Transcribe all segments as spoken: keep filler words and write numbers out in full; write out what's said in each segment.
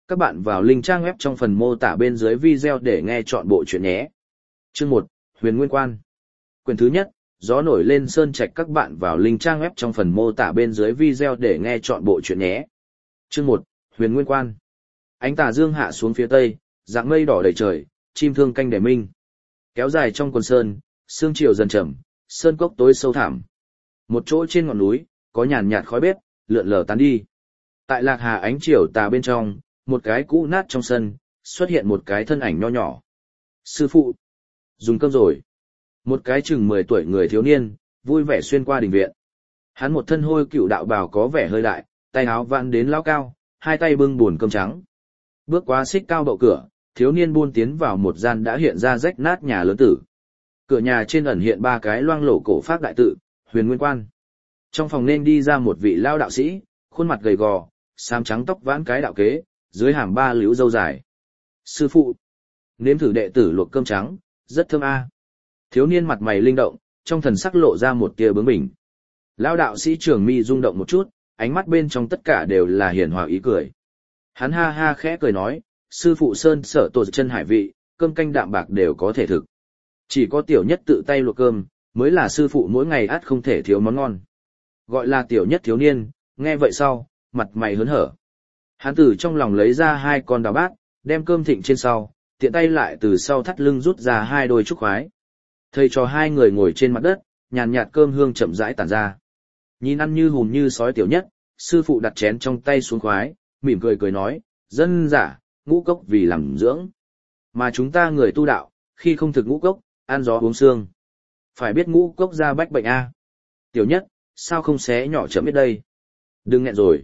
Các bạn vào link trang web trong phần mô tả bên dưới video để nghe chọn bộ truyện nhé. Chương một, Huyền Nguyên Quan. Quyển thứ nhất, Gió nổi lên sơn trạch. Các bạn vào link trang web trong phần mô tả bên dưới video để nghe chọn bộ truyện nhé. Chương một, Huyền Nguyên Quan. Ánh tà dương hạ xuống phía tây, dạng mây đỏ đầy trời, chim thương canh để minh. Kéo dài trong quần sơn, sương chiều dần chậm, sơn cốc tối sâu thẳm. Một chỗ trên ngọn núi, có nhàn nhạt khói bếp, lượn lờ tán đi. Tại lạc hà ánh chiều tà bên trong, một cái cũ nát trong sân, xuất hiện một cái thân ảnh nho nhỏ. Sư phụ, dùng cơm rồi. Một cái chừng mười tuổi người thiếu niên, vui vẻ xuyên qua đình viện. Hắn một thân hôi cựu đạo bào có vẻ hơi đại, tay áo vặn đến lao cao, hai tay bưng buồn cơm trắng. Bước qua xích cao bậu cửa, thiếu niên buôn tiến vào một gian đã hiện ra rách nát nhà lớn tử. Cửa nhà trên ẩn hiện ba cái loang lổ cổ phác đại tự, Huyền Nguyên Quan. Trong phòng nên đi ra một vị lao đạo sĩ, khuôn mặt gầy gò, xám trắng tóc vãn cái đạo kế, dưới hàm ba liễu râu dài. Sư phụ, nếm thử đệ tử luộc cơm trắng, rất thơm a. Thiếu niên mặt mày linh động, trong thần sắc lộ ra một tia bướng bỉnh. Lão đạo sĩ trường mi rung động một chút, ánh mắt bên trong tất cả đều là hiền hòa ý cười. Hắn ha ha khẽ cười nói, sư phụ sơn sở tổ chân hải vị, cơm canh đạm bạc đều có thể thực. Chỉ có tiểu nhất tự tay luộc cơm, mới là sư phụ mỗi ngày ắt không thể thiếu món ngon. Gọi là tiểu nhất thiếu niên, nghe vậy sau, mặt mày hớn hở. Hắn từ trong lòng lấy ra hai con đào bát, đem cơm thịnh trên sau, tiện tay lại từ sau thắt lưng rút ra hai đôi trúc khoái. Thầy cho hai người ngồi trên mặt đất, nhàn nhạt cơm hương chậm rãi tản ra. Nhìn ăn như hùm như sói tiểu nhất, sư phụ đặt chén trong tay xuống khoái, mỉm cười cười nói, dân giả, ngũ cốc vì làm dưỡng. Mà chúng ta người tu đạo, khi không thực ngũ cốc, ăn gió uống xương. Phải biết ngũ cốc ra bách bệnh a. Tiểu nhất, sao không xé nhỏ chậm biết đây? Đừng nghẹn rồi.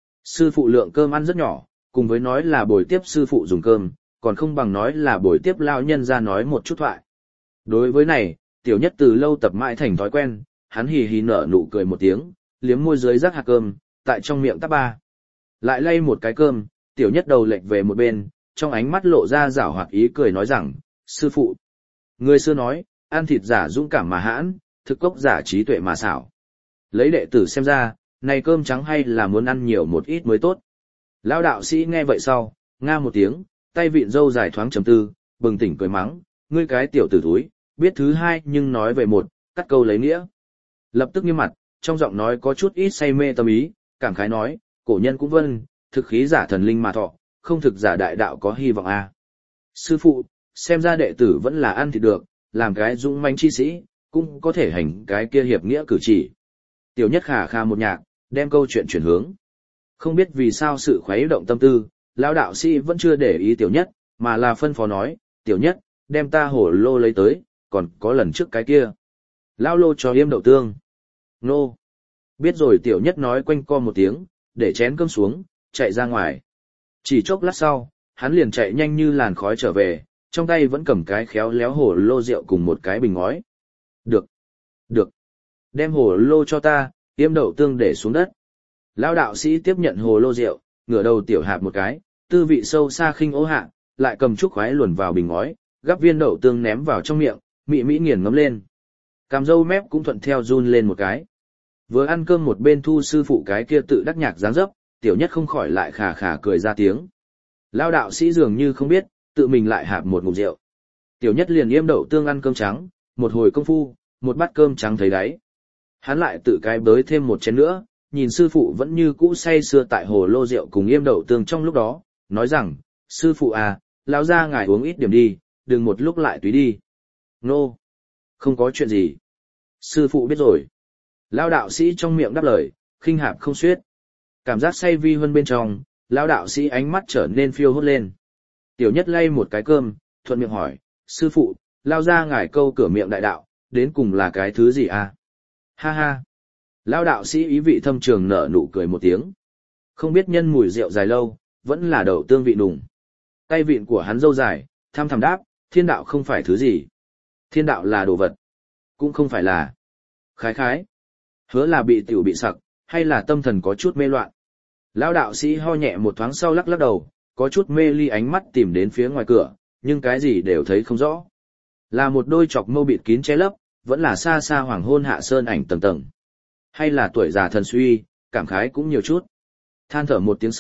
Sư phụ lượng cơm ăn rất nhỏ, cùng với nói là buổi tiếp sư phụ dùng cơm, còn không bằng nói là buổi tiếp lao nhân ra nói một chút thoại. Đối với này, tiểu nhất từ lâu tập mãi thành thói quen, hắn hì hì nở nụ cười một tiếng, liếm môi dưới rắc hạt cơm, tại trong miệng tắp ba. Lại lay một cái cơm, tiểu nhất đầu lệch về một bên, trong ánh mắt lộ ra giảo hoạt ý cười nói rằng, sư phụ. Người xưa nói, ăn thịt giả dũng cảm mà hãn, thực cốc giả trí tuệ mà xảo. Lấy đệ tử xem ra, này cơm trắng hay là muốn ăn nhiều một ít mới tốt. Lão đạo sĩ nghe vậy sau, nga một tiếng, tay vịn râu dài thoáng trầm tư, bừng tỉnh cười mắng, ngươi cái tiểu tử thúi, biết thứ hai nhưng nói về một, cắt câu lấy nghĩa. Lập tức nghiêm mặt, trong giọng nói có chút ít say mê tâm ý, cảm khái nói, cổ nhân cũng vâng, thực khí giả thần linh mà thọ, không thực giả đại đạo có hy vọng a. À. Sư phụ, xem ra đệ tử vẫn là ăn thịt được, làm cái dũng mãnh chi sĩ, cũng có thể hành cái kia hiệp nghĩa cử chỉ. Tiểu nhất khà khà một nhạc, đem câu chuyện chuyển hướng. Không biết vì sao sự khuấy động tâm tư, lão đạo sĩ vẫn chưa để ý tiểu nhất, mà là phân phó nói, tiểu nhất, đem ta hổ lô lấy tới, còn có lần trước cái kia. Lão lô cho yêm đậu tương. Nô. Biết rồi tiểu nhất nói quanh co một tiếng, để chén cơm xuống, chạy ra ngoài. Chỉ chốc lát sau, hắn liền chạy nhanh như làn khói trở về, trong tay vẫn cầm cái khéo léo hổ lô rượu cùng một cái bình ngói. Được. Được. Đem hổ lô cho ta, yêm đậu tương để xuống đất. Lão đạo sĩ tiếp nhận hồ lô rượu, ngửa đầu tiểu hạp một cái, tư vị sâu xa khinh ố hạ, lại cầm chút khoái luồn vào bình ngói, gắp viên đậu tương ném vào trong miệng, mị mỹ nghiền ngấm lên. Cằm râu mép cũng thuận theo run lên một cái. Vừa ăn cơm một bên thu sư phụ cái kia tự đắc nhạc dáng dấp, tiểu nhất không khỏi lại khà khà cười ra tiếng. Lão đạo sĩ dường như không biết, tự mình lại hạp một ngụm rượu. Tiểu nhất liền yêm đậu tương ăn cơm trắng, một hồi công phu, một bát cơm trắng thấy đáy. Hắn lại tự cái bới thêm một chén nữa, nhìn sư phụ vẫn như cũ say sưa tại hồ lô rượu cùng yêm đậu tương trong lúc đó, nói rằng, sư phụ à, lão gia ngài uống ít điểm đi, đừng một lúc lại túy đi. Nô, không có chuyện gì. Sư phụ biết rồi. Lão đạo sĩ trong miệng đáp lời, khinh hạp không xuyết. Cảm giác say vi hơn bên trong, lão đạo sĩ ánh mắt trở nên phiêu hốt lên. Tiểu nhất lay một cái cơm, thuận miệng hỏi, sư phụ, lao ra ngài câu cửa miệng đại đạo, đến cùng là cái thứ gì à? Ha ha. Lão đạo sĩ ý vị thâm trường nở nụ cười một tiếng. Không biết nhân mùi rượu dài lâu, vẫn là đậu tương vị nùng. Tay vịn của hắn râu dài, tham thầm đáp, thiên đạo không phải thứ gì. Thiên đạo là đồ vật. Cũng không phải là. Khái khái. Hứa là bị tiểu bị sặc, hay là tâm thần có chút mê loạn. Lão đạo sĩ ho nhẹ một thoáng sau lắc lắc đầu, có chút mê ly ánh mắt tìm đến phía ngoài cửa, nhưng cái gì đều thấy không rõ. Là một đôi chọc mâu bịt kín che lấp, vẫn là xa xa hoàng hôn hạ sơn ảnh tầng tầng. Hay là tuổi già thần suy, cảm khái cũng nhiều chút. Than thở một tiếng sau,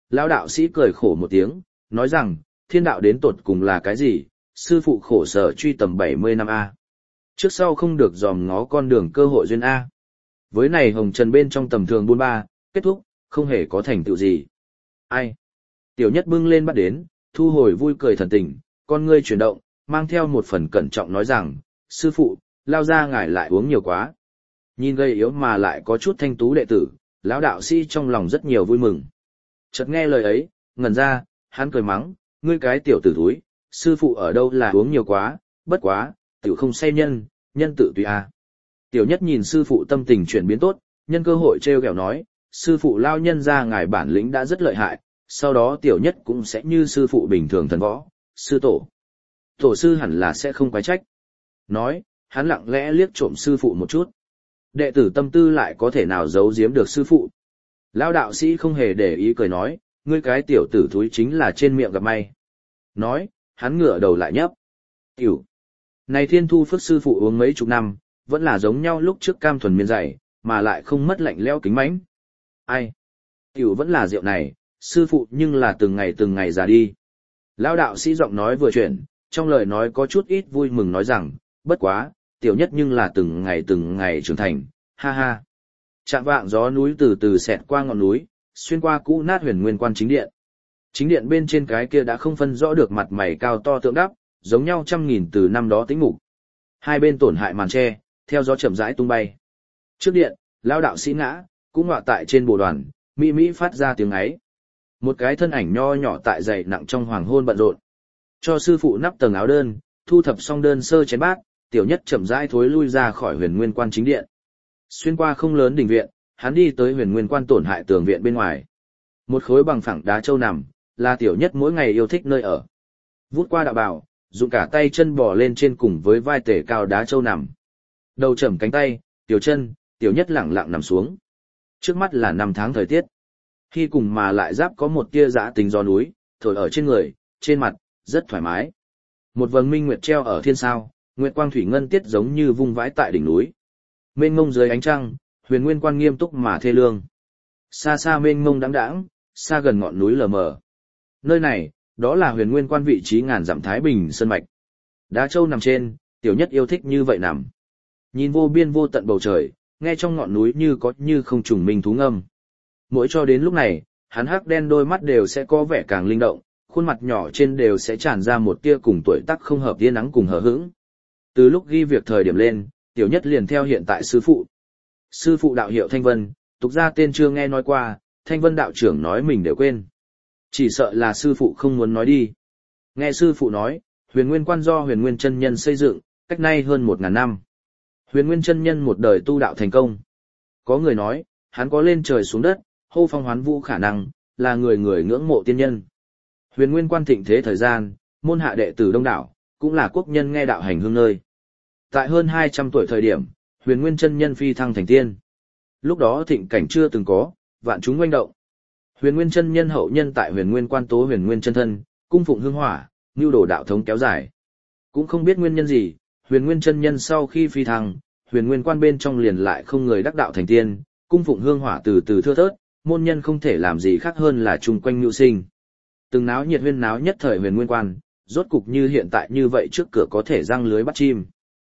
lão đạo sĩ cười khổ một tiếng, nói rằng, thiên đạo đến tột cùng là cái gì, sư phụ khổ sở truy tầm bảy mươi năm A. Trước sau không được dòm ngó con đường cơ hội duyên A. Với này hồng trần bên trong tầm thường buôn ba, kết thúc, không hề có thành tựu gì. Ai? Tiểu nhất bưng lên bắt đến, thu hồi vui cười thần tình, con ngươi chuyển động, mang theo một phần cẩn trọng nói rằng, sư phụ, lao ra ngài lại uống nhiều quá. Nhìn gây yếu mà lại có chút thanh tú đệ tử, lão đạo sĩ trong lòng rất nhiều vui mừng. Chợt nghe lời ấy, ngẩn ra, hắn cười mắng, ngươi cái tiểu tử thúi, sư phụ ở đâu là uống nhiều quá, bất quá, tiểu không say nhân, nhân tự tùy a. Tiểu nhất nhìn sư phụ tâm tình chuyển biến tốt, nhân cơ hội trêu ghẹo nói, sư phụ lao nhân ra ngài bản lĩnh đã rất lợi hại, sau đó tiểu nhất cũng sẽ như sư phụ bình thường thần võ, sư tổ. Tổ sư hẳn là sẽ không quái trách. Nói, hắn lặng lẽ liếc trộm sư phụ một chút. Đệ tử tâm tư lại có thể nào giấu giếm được sư phụ. Lão đạo sĩ không hề để ý cười nói, ngươi cái tiểu tử thúi chính là trên miệng gặp may. Nói, hắn ngửa đầu lại nhấp. Tiểu. Này thiên thu phước sư phụ uống mấy chục năm, vẫn là giống nhau lúc trước cam thuần miên dày, mà lại không mất lạnh lẽo kính mãnh. Ai? Tiểu vẫn là rượu này, sư phụ nhưng là từng ngày từng ngày già đi. Lão đạo sĩ giọng nói vừa chuyển, trong lời nói có chút ít vui mừng nói rằng, bất quá, tiểu nhất nhưng là từng ngày từng ngày trưởng thành, ha ha. Chạm vạng gió núi từ từ xẹt qua ngọn núi, xuyên qua cũ nát huyền nguyên quan chính điện. Chính điện bên trên cái kia đã không phân rõ được mặt mày cao to tượng đắp, giống nhau trăm nghìn từ năm đó tĩnh mục. Hai bên tổn hại màn tre, theo gió chậm rãi tung bay. Trước điện, lão đạo sĩ ngã, cũng ngọa tại trên bồ đoàn, mỹ mỹ phát ra tiếng ấy. Một cái thân ảnh nho nhỏ tại dày nặng trong hoàng hôn bận rộn. Cho sư phụ nắp tầng áo đơn, thu thập xong đơn sơ chén bát, tiểu nhất chậm rãi thối lui ra khỏi huyền nguyên quan chính điện. Xuyên qua không lớn đình viện, hắn đi tới huyền nguyên quan tổn hại tường viện bên ngoài. Một khối bằng phẳng đá châu nằm, là tiểu nhất mỗi ngày yêu thích nơi ở. Vút qua đạo bảo, dùng cả tay chân bò lên trên cùng với vai tể cao đá châu nằm. Đầu chầm cánh tay, tiểu chân, tiểu nhất lẳng lặng nằm xuống. Trước mắt là năm tháng thời tiết. Khi cùng mà lại giáp có một tia dã tính gió núi, thổi ở trên người, trên mặt, rất thoải mái. Một vầng minh nguyệt treo ở thiên sao, nguyệt quang thủy ngân tiết giống như vung vãi tại đỉnh núi. Mênh mông dưới ánh trăng, huyền nguyên quan nghiêm túc mà thê lương. Xa xa mênh mông đãng đãng, xa gần ngọn núi lờ mờ. Nơi này, đó là huyền nguyên quan vị trí ngàn dặm Thái Bình Sơn Mạch. Đá châu nằm trên, tiểu nhất yêu thích như vậy nằm. Nhìn vô biên vô tận bầu trời, nghe trong ngọn núi như có như không trùng minh thú ngâm. Mỗi cho đến lúc này, hắn hắc đen đôi mắt đều sẽ có vẻ càng linh động, khuôn mặt nhỏ trên đều sẽ tràn ra một tia cùng tuổi tác không hợp tia nắng cùng hờ hững. Từ lúc ghi việc thời điểm lên, tiểu nhất liền theo hiện tại sư phụ. Sư phụ đạo hiệu Thanh Vân, tục ra tên chưa nghe nói qua, Thanh Vân đạo trưởng nói mình đều quên. Chỉ sợ là sư phụ không muốn nói đi. Nghe sư phụ nói, huyền nguyên quan do huyền nguyên chân nhân xây dựng, cách nay hơn một ngàn năm. Huyền nguyên chân nhân một đời tu đạo thành công. Có người nói, hắn có lên trời xuống đất, hô phong hoán vũ khả năng, là người người ngưỡng mộ tiên nhân. Huyền nguyên quan thịnh thế thời gian, môn hạ đệ tử đông đảo, cũng là quốc nhân nghe đạo hành hương nơi. Tại hơn hai trăm tuổi thời điểm, huyền nguyên chân nhân phi thăng thành tiên. Lúc đó thịnh cảnh chưa từng có, vạn chúng oanh động. Huyền nguyên chân nhân hậu nhân tại huyền nguyên quan tố huyền nguyên chân thân, cung phụng hương hỏa, nưu đồ đạo thống kéo dài. Cũng không biết nguyên nhân gì, huyền nguyên chân nhân sau khi phi thăng, huyền nguyên quan bên trong liền lại không người đắc đạo thành tiên, cung phụng hương hỏa từ từ thưa thớt, môn nhân không thể làm gì khác hơn là chung quanh nhu sinh. Từng náo nhiệt huyên náo nhất thời huyền nguyên quan, rốt cục như hiện tại như vậy trước cửa có thể răng lưới bắt chim.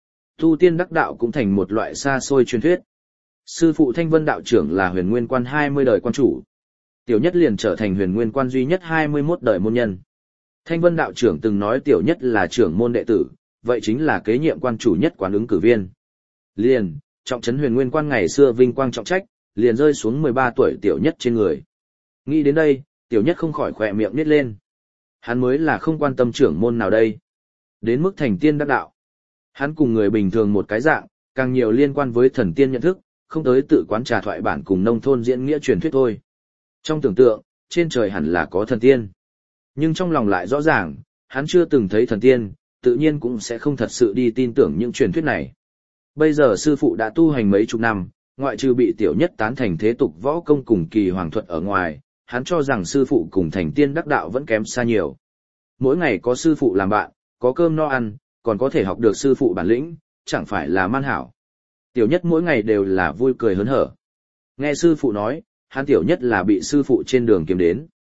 Tu tiên đắc đạo cũng thành một loại xa xôi truyền thuyết. Sư phụ Thanh Vân đạo trưởng là huyền nguyên quan hai mươi đời quan chủ. Tiểu nhất liền trở thành huyền nguyên quan duy nhất hai mươi mốt đời môn nhân. Thanh Vân đạo trưởng từng nói tiểu nhất là trưởng môn đệ tử, vậy chính là kế nhiệm quan chủ nhất quán ứng cử viên. Liền, trọng trấn huyền nguyên quan ngày xưa vinh quang trọng trách, liền rơi xuống mười ba tuổi tiểu nhất trên người. Nghĩ đến đây, tiểu nhất không khỏi khỏe miệng nít lên. Hắn mới là không quan tâm trưởng môn nào đây. Đến mức thành tiên đắc đạo. Hắn cùng người bình thường một cái dạng, càng nhiều liên quan với thần tiên nhận thức, không tới tự quán trà thoại bản cùng nông thôn diễn nghĩa truyền thuyết thôi. Trong tưởng tượng, trên trời hẳn là có thần tiên. Nhưng trong lòng lại rõ ràng, hắn chưa từng thấy thần tiên, tự nhiên cũng sẽ không thật sự đi tin tưởng những truyền thuyết này. Bây giờ sư phụ đã tu hành mấy chục năm, ngoại trừ bị tiểu nhất tán thành thế tục võ công cùng kỳ hoàng thuật ở ngoài, hắn cho rằng sư phụ cùng thành tiên đắc đạo vẫn kém xa nhiều. Mỗi ngày có sư phụ làm bạn, có cơm no ăn, còn có thể học được sư phụ bản lĩnh, chẳng phải là man hảo. Tiểu nhất mỗi ngày đều là vui cười hớn hở. Nghe sư phụ nói, hắn tiểu nhất là bị sư phụ trên đường kiếm đến.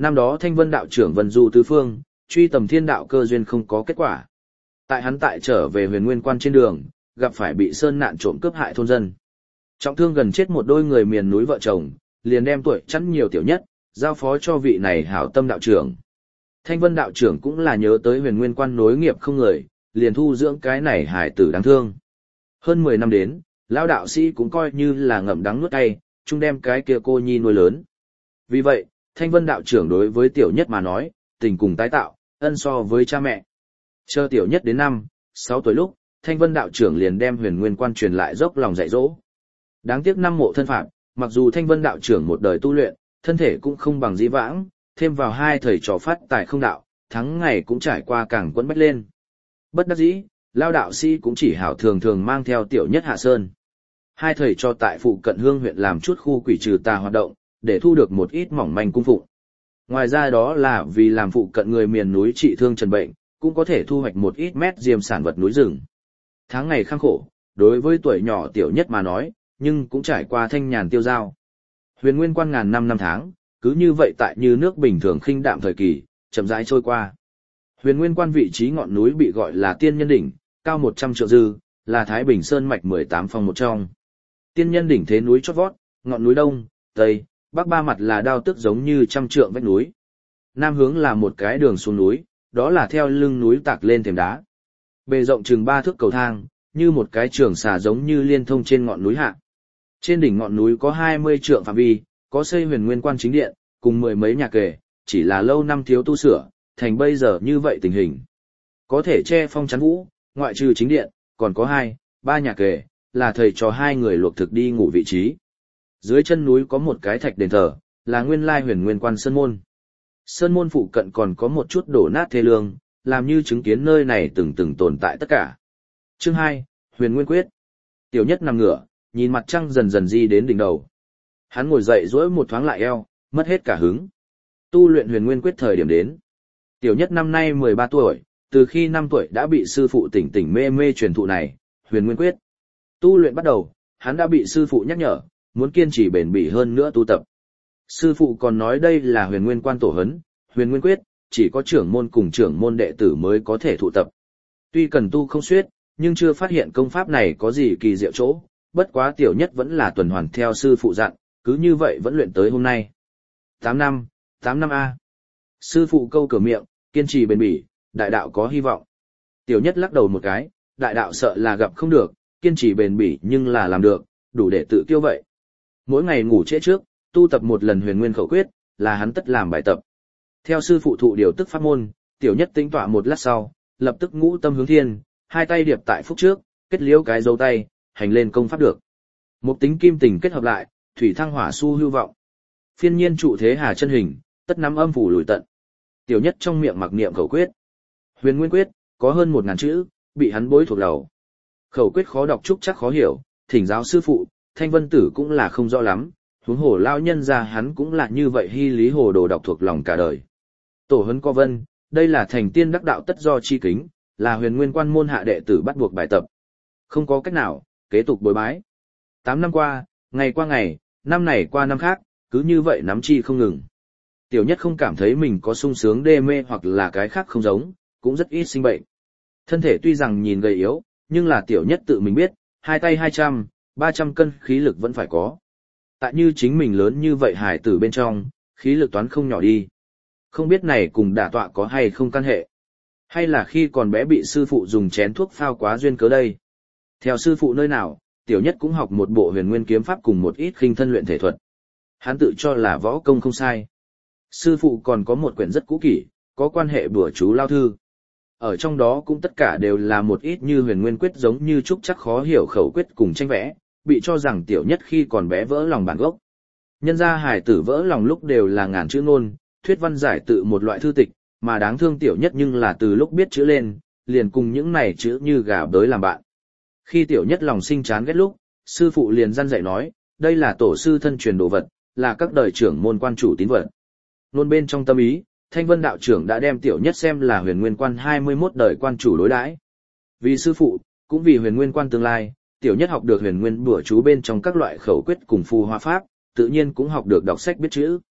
Năm đó Thanh Vân đạo trưởng Vân Du tứ phương, truy tầm thiên đạo cơ duyên không có kết quả. Tại hắn tại trở về Huyền Nguyên Quan trên đường, gặp phải bị sơn nạn trộm cướp hại thôn dân. Trọng thương gần chết một đôi người miền núi vợ chồng, liền đem tuổi chắn nhiều tiểu nhất, giao phó cho vị này hảo tâm đạo trưởng. Thanh Vân đạo trưởng cũng là nhớ tới Huyền Nguyên Quan nối nghiệp không người, liền thu dưỡng cái này hải tử đáng thương. Hơn mười năm đến, lão đạo sĩ cũng coi như là ngậm đắng nuốt cay, chung đem cái kia cô nhi nuôi lớn. Vì vậy, Thanh Vân đạo trưởng đối với tiểu nhất mà nói, tình cùng tái tạo, ân so với cha mẹ. Chờ tiểu nhất đến năm, sáu tuổi lúc, Thanh Vân đạo trưởng liền đem Huyền Nguyên Quan truyền lại dốc lòng dạy dỗ. Đáng tiếc năm mộ thân phạm, mặc dù Thanh Vân đạo trưởng một đời tu luyện, thân thể cũng không bằng dĩ vãng, thêm vào hai thầy trò phát tài không đạo, tháng ngày cũng trải qua càng quẫn bách lên. Bất đắc dĩ, lao đạo sĩ cũng chỉ hảo thường thường mang theo tiểu nhất hạ sơn. Hai thầy trò tại phụ cận Hương huyện làm chút khu quỷ trừ tà hoạt động, để thu được một ít mỏng manh cung phụng. Ngoài ra đó là vì làm phụ cận người miền núi trị thương trần bệnh, cũng có thể thu hoạch một ít mét diêm sản vật núi rừng. Tháng ngày khăng khổ, đối với tuổi nhỏ tiểu nhất mà nói, nhưng cũng trải qua thanh nhàn tiêu dao. Huyền Nguyên Quan ngàn năm năm tháng, cứ như vậy tại như nước bình thường khinh đạm thời kỳ, chậm rãi trôi qua. Huyền Nguyên Quan vị trí ngọn núi bị gọi là Tiên Nhân Đỉnh, cao một trăm trượng dư, là Thái Bình Sơn mạch mười tám phong một trong. Tiên Nhân Đỉnh thế núi chót vót, ngọn núi đông, tây, bắc ba mặt là đao tức giống như trăm trượng vách núi. Nam hướng là một cái đường xuống núi, đó là theo lưng núi tạc lên thềm đá. Bề rộng chừng ba thước cầu thang, như một cái trường xà giống như liên thông trên ngọn núi hạ. Trên đỉnh ngọn núi có hai mươi trượng phạm vi, có xây Huyền Nguyên Quan chính điện, cùng mười mấy nhà kề, chỉ là lâu năm thiếu tu sửa, thành bây giờ như vậy tình hình. Có thể che phong chắn vũ, ngoại trừ chính điện, còn có hai, ba nhà kề, là thầy trò hai người luộc thực đi ngủ vị trí. Dưới chân núi có một cái thạch đền thờ, là nguyên lai Huyền Nguyên Quan Sơn Môn. Sơn Môn phụ cận còn có một chút đổ nát thê lương, làm như chứng kiến nơi này từng từng tồn tại tất cả. Chương hai, Huyền Nguyên Quyết. Tiểu nhất nằm ngửa, nhìn mặt trăng dần dần di đến đỉnh đầu. Hắn ngồi dậy duỗi một thoáng lại eo, mất hết cả hứng. Tu luyện Huyền Nguyên Quyết thời điểm đến. Tiểu nhất năm nay mười ba tuổi, từ khi năm tuổi đã bị sư phụ tỉnh tỉnh mê mê truyền thụ này, Huyền Nguyên Quyết. Tu luyện bắt đầu, hắn đã bị sư phụ nhắc nhở, muốn kiên trì bền bỉ hơn nữa tu tập. Sư phụ còn nói đây là Huyền Nguyên Quan tổ hấn, Huyền Nguyên Quyết, chỉ có trưởng môn cùng trưởng môn đệ tử mới có thể thụ tập. Tuy cần tu không xuyết, nhưng chưa phát hiện công pháp này có gì kỳ diệu chỗ, bất quá tiểu nhất vẫn là tuần hoàn theo sư phụ dặn, cứ như vậy vẫn luyện tới hôm nay. tám năm, tám năm A. Sư phụ câu cửa miệng, kiên trì bền bỉ, đại đạo có hy vọng. Tiểu nhất lắc đầu một cái, đại đạo sợ là gặp không được, kiên trì bền bỉ nhưng là làm được, đủ để tự kiêu vậy. Mỗi ngày ngủ trễ trước, tu tập một lần Huyền Nguyên khẩu quyết, là hắn tất làm bài tập. Theo sư phụ thụ điều tức pháp môn, tiểu nhất tính tọa một lát sau, lập tức ngũ tâm hướng thiên, hai tay điệp tại phúc trước, kết liễu cái dấu tay, hành lên công pháp được. Một tính kim tình kết hợp lại, thủy thăng hỏa su hưu vọng. Phiên nhiên trụ thế hà chân hình, tất nắm âm phủ lùi tận. Tiểu nhất trong miệng mặc niệm khẩu quyết. Huyền Nguyên Quyết, có hơn một ngàn chữ, bị hắn bối thuộc đầu. Khẩu quyết khó đọc trúc chắc khó hiểu, thỉnh giáo sư phụ, Thanh Vân Tử cũng là không rõ lắm, huống hồ lao nhân ra hắn cũng là như vậy hy lý hồ đồ đọc thuộc lòng cả đời. Tổ huấn có vân, đây là thành tiên đắc đạo tất do chi kính, là Huyền Nguyên Quan môn hạ đệ tử bắt buộc bài tập. Không có cách nào, kế tục bồi bái. Tám năm qua, ngày qua ngày, năm này qua năm khác, cứ như vậy nắm chi không ngừng. Tiểu nhất không cảm thấy mình có sung sướng đê mê hoặc là cái khác không giống, cũng rất ít sinh bệnh. Thân thể tuy rằng nhìn gầy yếu, nhưng là tiểu nhất tự mình biết, hai tay hai trăm, ba trăm cân khí lực vẫn phải có. Tại như chính mình lớn như vậy hải tử bên trong, khí lực toán không nhỏ đi. Không biết này cùng đả tọa có hay không căn hệ. Hay là khi còn bé bị sư phụ dùng chén thuốc phao quá duyên cớ đây. Theo sư phụ nơi nào, tiểu nhất cũng học một bộ Huyền Nguyên kiếm pháp cùng một ít khinh thân luyện thể thuật. Hắn tự cho là võ công không sai. Sư phụ còn có một quyển rất cũ kỹ, có quan hệ bùa chú lao thư. Ở trong đó cũng tất cả đều là một ít như Huyền Nguyên Quyết giống như trúc chắc khó hiểu khẩu quyết cùng tranh vẽ, bị cho rằng tiểu nhất khi còn bé vỡ lòng bản gốc. Nhân gia hải tử vỡ lòng lúc đều là ngàn chữ ngôn, thuyết văn giải tự một loại thư tịch, mà đáng thương tiểu nhất nhưng là từ lúc biết chữ lên, liền cùng những này chữ như gà bới làm bạn. Khi tiểu nhất lòng sinh chán ghét lúc, sư phụ liền răn dạy nói, đây là tổ sư thân truyền đồ vật, là các đời trưởng môn quan chủ tín vật. Luôn bên trong tâm ý, Thanh Vân đạo trưởng đã đem tiểu nhất xem là Huyền Nguyên Quan hai mươi mốt đời quan chủ đối đãi. Vì sư phụ, cũng vì Huyền Nguyên Quan tương lai, tiểu nhất học được Huyền Nguyên bùa chú bên trong các loại khẩu quyết cùng phù hoa pháp, tự nhiên cũng học được đọc sách biết chữ.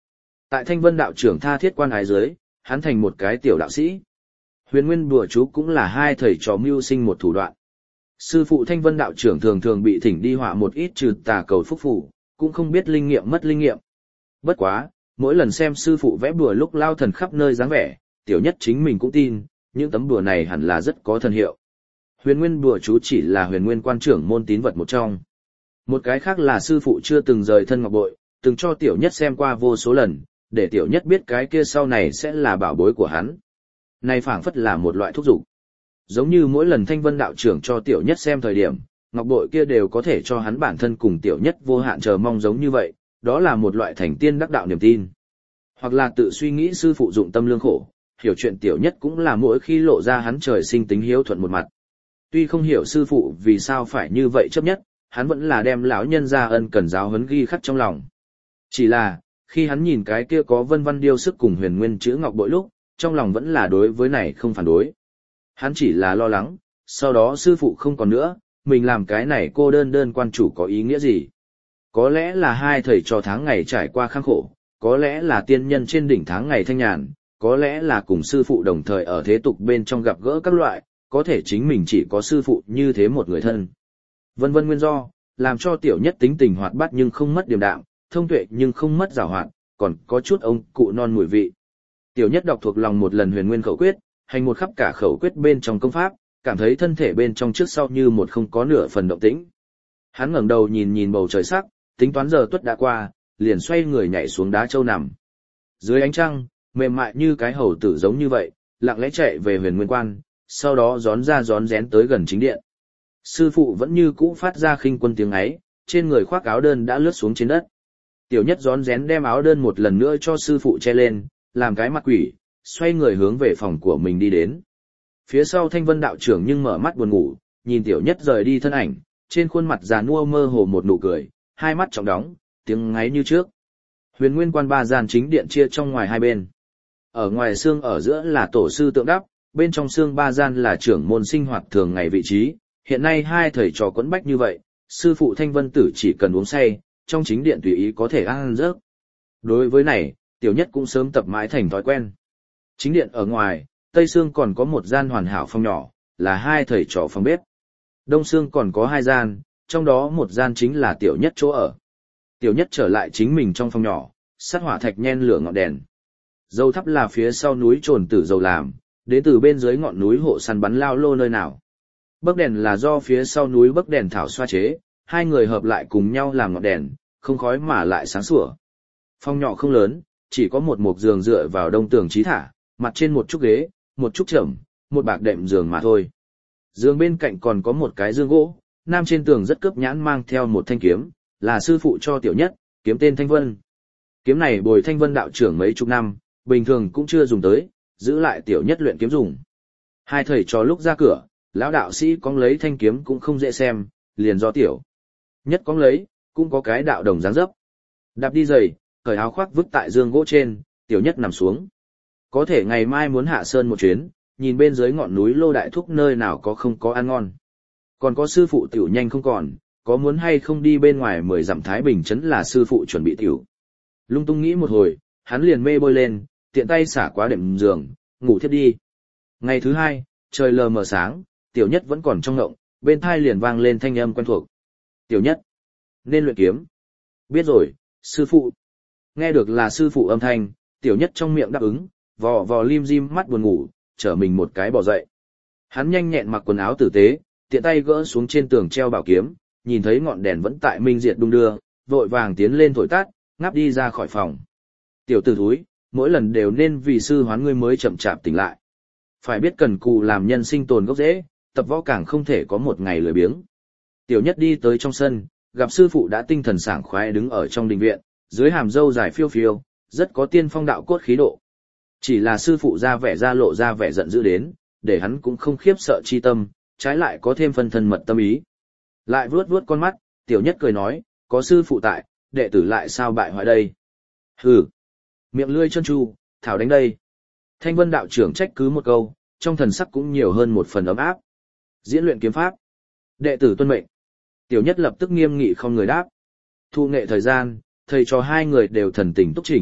Tại Thanh Vân đạo trưởng tha thiết quan ái dưới, hắn thành một cái tiểu đạo sĩ. Huyền Nguyên Bùa Chú cũng là hai thầy trò mưu sinh một thủ đoạn. Sư phụ Thanh Vân đạo trưởng thường thường bị thỉnh đi họa một ít trừ tà cầu phúc phủ, cũng không biết linh nghiệm mất linh nghiệm. Bất quá, mỗi lần xem sư phụ vẽ bùa lúc lao thần khắp nơi dáng vẻ, tiểu nhất chính mình cũng tin, những tấm bùa này hẳn là rất có thần hiệu. Huyền Nguyên Bùa Chú chỉ là Huyền Nguyên quan trưởng môn tín vật một trong. Một cái khác là sư phụ chưa từng rời thân ngọc bội, từng cho tiểu nhất xem qua vô số lần, để tiểu nhất biết cái kia sau này sẽ là bảo bối của hắn. Này phảng phất là một loại thúc dục. Giống như mỗi lần Thanh Vân đạo trưởng cho tiểu nhất xem thời điểm, ngọc bội kia đều có thể cho hắn bản thân cùng tiểu nhất vô hạn chờ mong giống như vậy, đó là một loại thành tiên đắc đạo niềm tin. Hoặc là tự suy nghĩ sư phụ dụng tâm lương khổ, hiểu chuyện tiểu nhất cũng là mỗi khi lộ ra hắn trời sinh tính hiếu thuận một mặt. Tuy không hiểu sư phụ vì sao phải như vậy chấp nhất, hắn vẫn là đem lão nhân ra ân cần giáo huấn ghi khắc trong lòng. Chỉ là, khi hắn nhìn cái kia có vân văn điêu sức cùng huyền nguyên chữ ngọc bội lúc, trong lòng vẫn là đối với này không phản đối. Hắn chỉ là lo lắng, sau đó sư phụ không còn nữa, mình làm cái này cô đơn đơn quan chủ có ý nghĩa gì? Có lẽ là hai thầy trò tháng ngày trải qua khắc khổ, có lẽ là tiên nhân trên đỉnh tháng ngày thanh nhàn, có lẽ là cùng sư phụ đồng thời ở thế tục bên trong gặp gỡ các loại, có thể chính mình chỉ có sư phụ như thế một người thân. Vân vân nguyên do, làm cho tiểu nhất tính tình hoạt bát nhưng không mất điềm đạm, thông tuệ nhưng không mất giàu hoạt, còn có chút ông cụ non mùi vị. Tiểu nhất đọc thuộc lòng một lần huyền nguyên khẩu quyết, hành một khắp cả khẩu quyết bên trong công pháp, cảm thấy thân thể bên trong trước sau như một không có nửa phần động tĩnh. Hắn ngẩng đầu nhìn nhìn bầu trời sắc, tính toán giờ tuất đã qua, liền xoay người nhảy xuống đá châu nằm. Dưới ánh trăng, mềm mại như cái hầu tử giống như vậy, lặng lẽ chạy về huyền nguyên quan, sau đó gión ra gión rén tới gần chính điện. Sư phụ vẫn như cũ phát ra khinh quân tiếng ấy, trên người khoác áo đơn đã lướt xuống trên đất. Tiểu nhất gión rén đem áo đơn một lần nữa cho sư phụ che lên, làm cái mặt quỷ, xoay người hướng về phòng của mình đi đến. Phía sau Thanh Vân đạo trưởng nhưng mở mắt buồn ngủ, nhìn tiểu nhất rời đi thân ảnh, trên khuôn mặt già nua mơ hồ một nụ cười, hai mắt trọng đóng, tiếng ngáy như trước. Huyền Nguyên quan ba gian chính điện chia trong ngoài hai bên. Ở ngoài xương ở giữa là tổ sư tượng đắp, bên trong xương ba gian là trưởng môn sinh hoạt thường ngày vị trí. Hiện nay hai thầy trò quẫn bách như vậy, sư phụ Thanh Vân tử chỉ cần uống say, trong chính điện tùy ý có thể ăn giấc. Đối với này, tiểu nhất cũng sớm tập mãi thành thói quen. Chính điện ở ngoài, tây xương còn có một gian hoàn hảo phòng nhỏ, là hai thầy trò phòng bếp. Đông xương còn có hai gian, trong đó một gian chính là tiểu nhất chỗ ở. Tiểu nhất trở lại chính mình trong phòng nhỏ, sát hỏa thạch nhen lửa ngọn đèn. Dầu thắp là phía sau núi trồn tử dầu làm, đến từ bên dưới ngọn núi hộ săn bắn lao lô nơi nào. Bấc đèn là do phía sau núi bấc đèn thảo xoa chế, hai người hợp lại cùng nhau làm ngọn đèn, không khói mà lại sáng sủa. Phòng nhỏ không lớn, chỉ có một mộc giường dựa vào đông tường trí thả, mặt trên một chút ghế, một chút chẩm, một bạc đệm giường mà thôi. Giường bên cạnh còn có một cái giường gỗ, nam trên tường rất cướp nhãn mang theo một thanh kiếm, là sư phụ cho tiểu nhất, kiếm tên Thanh Vân. Kiếm này bồi Thanh Vân đạo trưởng mấy chục năm, bình thường cũng chưa dùng tới, giữ lại tiểu nhất luyện kiếm dùng. Hai thầy trò lúc ra cửa, lão đạo sĩ cóng lấy thanh kiếm cũng không dễ xem, liền do tiểu nhất cóng lấy, cũng có cái đạo đồng dáng dấp. Đạp đi giày, cởi áo khoác vứt tại giường gỗ trên, tiểu nhất nằm xuống. Có thể ngày mai muốn hạ sơn một chuyến, nhìn bên dưới ngọn núi Lô Đại Thúc nơi nào có không có ăn ngon. Còn có sư phụ tiểu nhanh không còn, có muốn hay không đi bên ngoài mười dặm Thái Bình trấn là sư phụ chuẩn bị tiểu. Lung tung nghĩ một hồi, hắn liền mê bôi lên, tiện tay xả quá đệm giường, ngủ thiếp đi. Ngày thứ hai, trời lờ mờ sáng, tiểu nhất vẫn còn trong ngộng, bên thai liền vang lên thanh âm quen thuộc. Tiểu nhất, nên luyện kiếm. Biết rồi, sư phụ. Nghe được là sư phụ âm thanh, tiểu nhất trong miệng đáp ứng, vò vò lim dim mắt buồn ngủ, trở mình một cái bỏ dậy. Hắn nhanh nhẹn mặc quần áo tử tế, tiện tay gỡ xuống trên tường treo bảo kiếm, nhìn thấy ngọn đèn vẫn tại minh diệt đung đưa, vội vàng tiến lên thổi tắt, ngáp đi ra khỏi phòng. Tiểu tử thúi, mỗi lần đều nên vì sư hoán ngươi mới chậm chạp tỉnh lại. Phải biết cần cù làm nhân sinh tồn gốc rễ, tập võ càng không thể có một ngày lười biếng. Tiểu nhất đi tới trong sân, gặp sư phụ đã tinh thần sảng khoái đứng ở trong đình viện, dưới hàm râu dài phiêu phiêu, rất có tiên phong đạo cốt khí độ. Chỉ là sư phụ ra vẻ ra lộ ra vẻ giận dữ đến, để hắn cũng không khiếp sợ chi tâm, trái lại có thêm phân thân mật tâm ý. Lại vuốt vuốt con mắt, tiểu nhất cười nói, có sư phụ tại, đệ tử lại sao bại hoại đây. Hừ, miệng lươi chân tru, thảo đánh đây. Thanh Vân đạo trưởng trách cứ một câu, trong thần sắc cũng nhiều hơn một phần ấm áp. Diễn luyện kiếm pháp. Đệ tử tuân mệnh. Tiểu nhất lập tức nghiêm nghị không người đáp. Thu nghệ thời gian, thầy trò hai người đều thần tình túc chỉnh,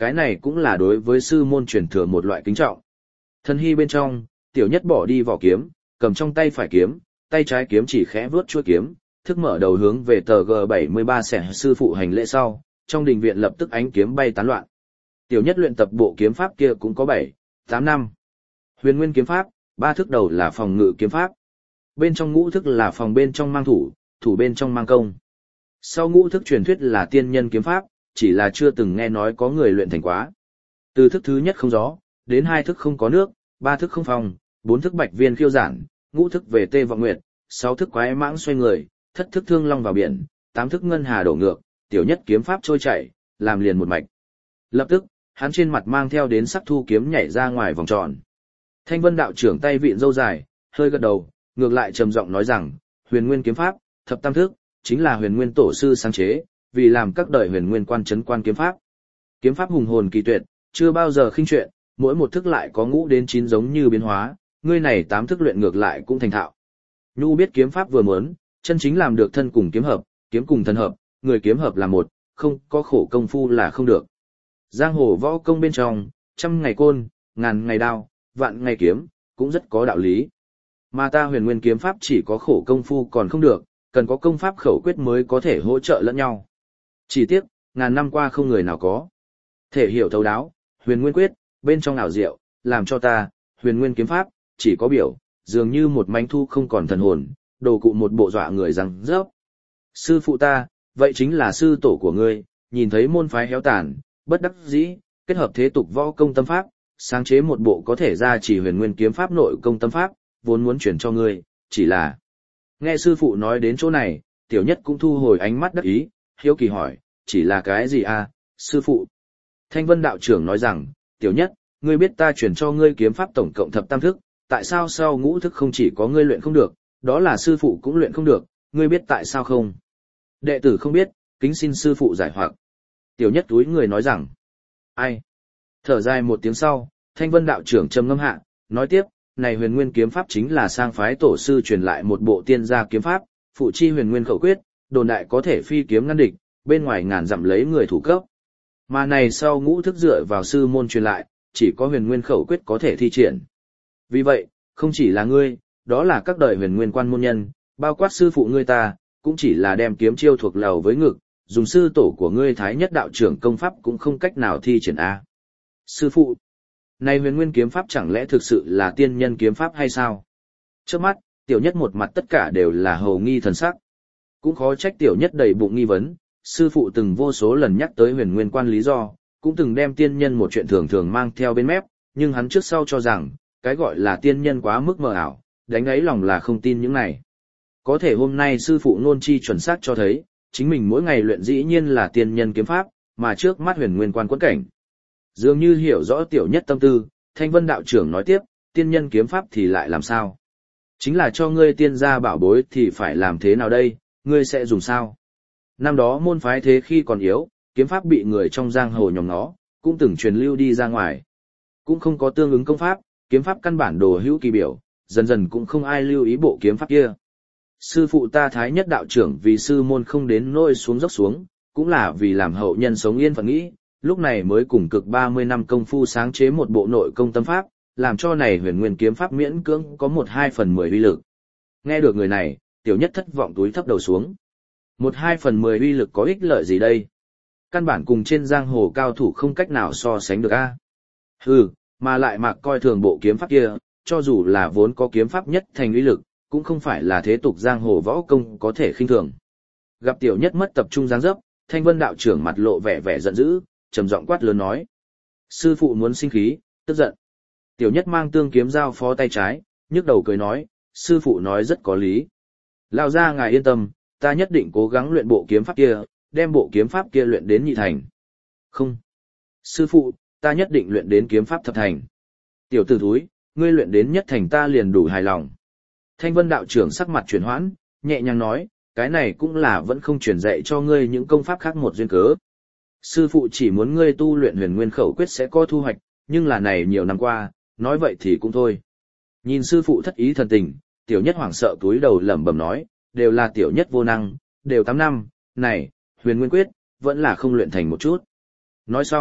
cái này cũng là đối với sư môn truyền thừa một loại kính trọng. Thần hy bên trong, tiểu nhất bỏ đi vỏ kiếm, cầm trong tay phải kiếm, tay trái kiếm chỉ khẽ vuốt chuôi kiếm, thức mở đầu hướng về tờ G bảy mươi ba xẻ sư phụ hành lễ sau, trong đình viện lập tức ánh kiếm bay tán loạn. Tiểu nhất luyện tập bộ kiếm pháp kia cũng có bảy, tám năm. Huyền Nguyên kiếm pháp, ba thức đầu là phòng ngự kiếm pháp. Bên trong ngũ thức là phòng bên trong mang thủ, thủ bên trong mang công. Sau ngũ thức truyền thuyết là tiên nhân kiếm pháp, chỉ là chưa từng nghe nói có người luyện thành quá. Từ thức thứ nhất không gió, đến hai thức không có nước, ba thức không phòng, bốn thức bạch viên khiêu giản, ngũ thức về tê vọng nguyệt, sáu thức quái mãng xoay người, thất thức thương long vào biển, tám thức ngân hà đổ ngược, tiểu nhất kiếm pháp trôi chảy, làm liền một mạch. Lập tức, hắn trên mặt mang theo đến sắc thu kiếm nhảy ra ngoài vòng tròn. Thanh Vân đạo trưởng tay vịn râu dài, hơi gật đầu, ngược lại trầm giọng nói rằng, Huyền Nguyên kiếm pháp, thập tam thức, chính là Huyền Nguyên tổ sư sáng chế, vì làm các đời Huyền Nguyên quan trấn quan kiếm pháp. Kiếm pháp hùng hồn kỳ tuyệt, chưa bao giờ khinh chuyện, mỗi một thức lại có ngũ đến chín giống như biến hóa, ngươi này tám thức luyện ngược lại cũng thành thạo. Nhu biết kiếm pháp vừa muốn, chân chính làm được thân cùng kiếm hợp, kiếm cùng thân hợp, người kiếm hợp là một, không có khổ công phu là không được. Giang hồ võ công bên trong, trăm ngày côn, ngàn ngày đao, vạn ngày kiếm, cũng rất có đạo lý. Mà ta Huyền Nguyên kiếm pháp chỉ có khổ công phu còn không được, cần có công pháp khẩu quyết mới có thể hỗ trợ lẫn nhau. Chỉ tiếc, ngàn năm qua không người nào có thể hiểu thấu đáo, Huyền Nguyên quyết, bên trong ảo diệu, làm cho ta, Huyền Nguyên kiếm pháp, chỉ có biểu, dường như một manh thu không còn thần hồn, đồ cụ một bộ dọa người răng rớp. Sư phụ ta, vậy chính là sư tổ của ngươi, nhìn thấy môn phái héo tàn, bất đắc dĩ, kết hợp thế tục võ công tâm pháp, sáng chế một bộ có thể ra chỉ Huyền Nguyên kiếm pháp nội công tâm pháp, vốn muốn chuyển cho ngươi, chỉ là... Nghe sư phụ nói đến chỗ này, tiểu nhất cũng thu hồi ánh mắt đắc ý, hiếu kỳ hỏi, chỉ là cái gì à, sư phụ? Thanh Vân đạo trưởng nói rằng, tiểu nhất, ngươi biết ta chuyển cho ngươi kiếm pháp tổng cộng thập tam thức, tại sao sau ngũ thức không chỉ có ngươi luyện không được, đó là sư phụ cũng luyện không được, ngươi biết tại sao không? Đệ tử không biết, kính xin sư phụ giải hoặc. Tiểu nhất túi người nói rằng, ai? Thở dài một tiếng sau, Thanh Vân đạo trưởng trầm ngâm hạ, nói tiếp, này Huyền Nguyên kiếm pháp chính là sang phái tổ sư truyền lại một bộ tiên gia kiếm pháp, phụ chi Huyền Nguyên khẩu quyết, đồn đại có thể phi kiếm ngăn địch, bên ngoài ngàn dặm lấy người thủ cấp. Mà này sau ngũ thức dựa vào sư môn truyền lại, chỉ có Huyền Nguyên khẩu quyết có thể thi triển. Vì vậy, không chỉ là ngươi, đó là các đời Huyền Nguyên quan môn nhân, bao quát sư phụ ngươi ta, cũng chỉ là đem kiếm chiêu thuộc lầu với ngực, dùng sư tổ của ngươi Thái Nhất đạo trưởng công pháp cũng không cách nào thi triển a. Sư phụ, này Huyền Nguyên kiếm pháp chẳng lẽ thực sự là tiên nhân kiếm pháp hay sao? Trước mắt, tiểu nhất một mặt tất cả đều là hầu nghi thần sắc. Cũng khó trách tiểu nhất đầy bụng nghi vấn, sư phụ từng vô số lần nhắc tới Huyền Nguyên quan lý do, cũng từng đem tiên nhân một chuyện thường thường mang theo bên mép, nhưng hắn trước sau cho rằng, cái gọi là tiên nhân quá mức mờ ảo, đánh ấy lòng là không tin những này. Có thể hôm nay sư phụ nôn chi chuẩn xác cho thấy, chính mình mỗi ngày luyện dĩ nhiên là tiên nhân kiếm pháp, mà trước mắt Huyền Nguyên quan quẫn cảnh. Dường như hiểu rõ tiểu nhất tâm tư, Thanh Vân đạo trưởng nói tiếp, tiên nhân kiếm pháp thì lại làm sao? Chính là cho ngươi tiên gia bảo bối thì phải làm thế nào đây, ngươi sẽ dùng sao? Năm đó môn phái thế khi còn yếu, kiếm pháp bị người trong giang hồ nhòm nó, cũng từng truyền lưu đi ra ngoài. Cũng không có tương ứng công pháp, kiếm pháp căn bản đồ hữu kỳ biểu, dần dần cũng không ai lưu ý bộ kiếm pháp kia. Sư phụ ta Thái Nhất đạo trưởng vì sư môn không đến nỗi xuống dốc xuống, cũng là vì làm hậu nhân sống yên phận nghĩ, lúc này mới cùng cực ba mươi năm công phu sáng chế một bộ nội công tâm pháp, làm cho này Huyền Nguyên kiếm pháp miễn cưỡng có một hai phần mười uy lực. Nghe được người này, tiểu nhất thất vọng túi thấp đầu xuống. Một hai phần mười uy lực có ích lợi gì đây? Căn bản cùng trên giang hồ cao thủ không cách nào so sánh được a. Hừ, mà lại mặc coi thường bộ kiếm pháp kia, cho dù là vốn có kiếm pháp nhất thành uy lực, cũng không phải là thế tục giang hồ võ công có thể khinh thường. Gặp tiểu nhất mất tập trung dáng dấp, Thanh Vân đạo trưởng mặt lộ vẻ vẻ giận dữ, trầm giọng quát lớn nói: sư phụ muốn sinh khí, tức giận. Tiểu nhất mang tương kiếm giao phó tay trái, nhức đầu cười nói: sư phụ nói rất có lý. Lão gia ngài yên tâm, ta nhất định cố gắng luyện bộ kiếm pháp kia, đem bộ kiếm pháp kia luyện đến nhị thành. Không. Sư phụ, ta nhất định luyện đến kiếm pháp thập thành. Tiểu tử thúi, ngươi luyện đến nhất thành ta liền đủ hài lòng. Thanh Vân đạo trưởng sắc mặt chuyển hoãn, nhẹ nhàng nói, cái này cũng là vẫn không truyền dạy cho ngươi những công pháp khác một duyên cớ. Sư phụ chỉ muốn ngươi tu luyện Huyền Nguyên khẩu quyết sẽ có thu hoạch, nhưng là này nhiều năm qua, nói vậy thì cũng thôi. Nhìn sư phụ thất ý thần tình, tiểu nhất hoảng sợ túi đầu lẩm bẩm nói, đều là tiểu nhất vô năng, đều tám năm, này, Huyền Nguyên quyết, vẫn là không luyện thành một chút. Nói xong,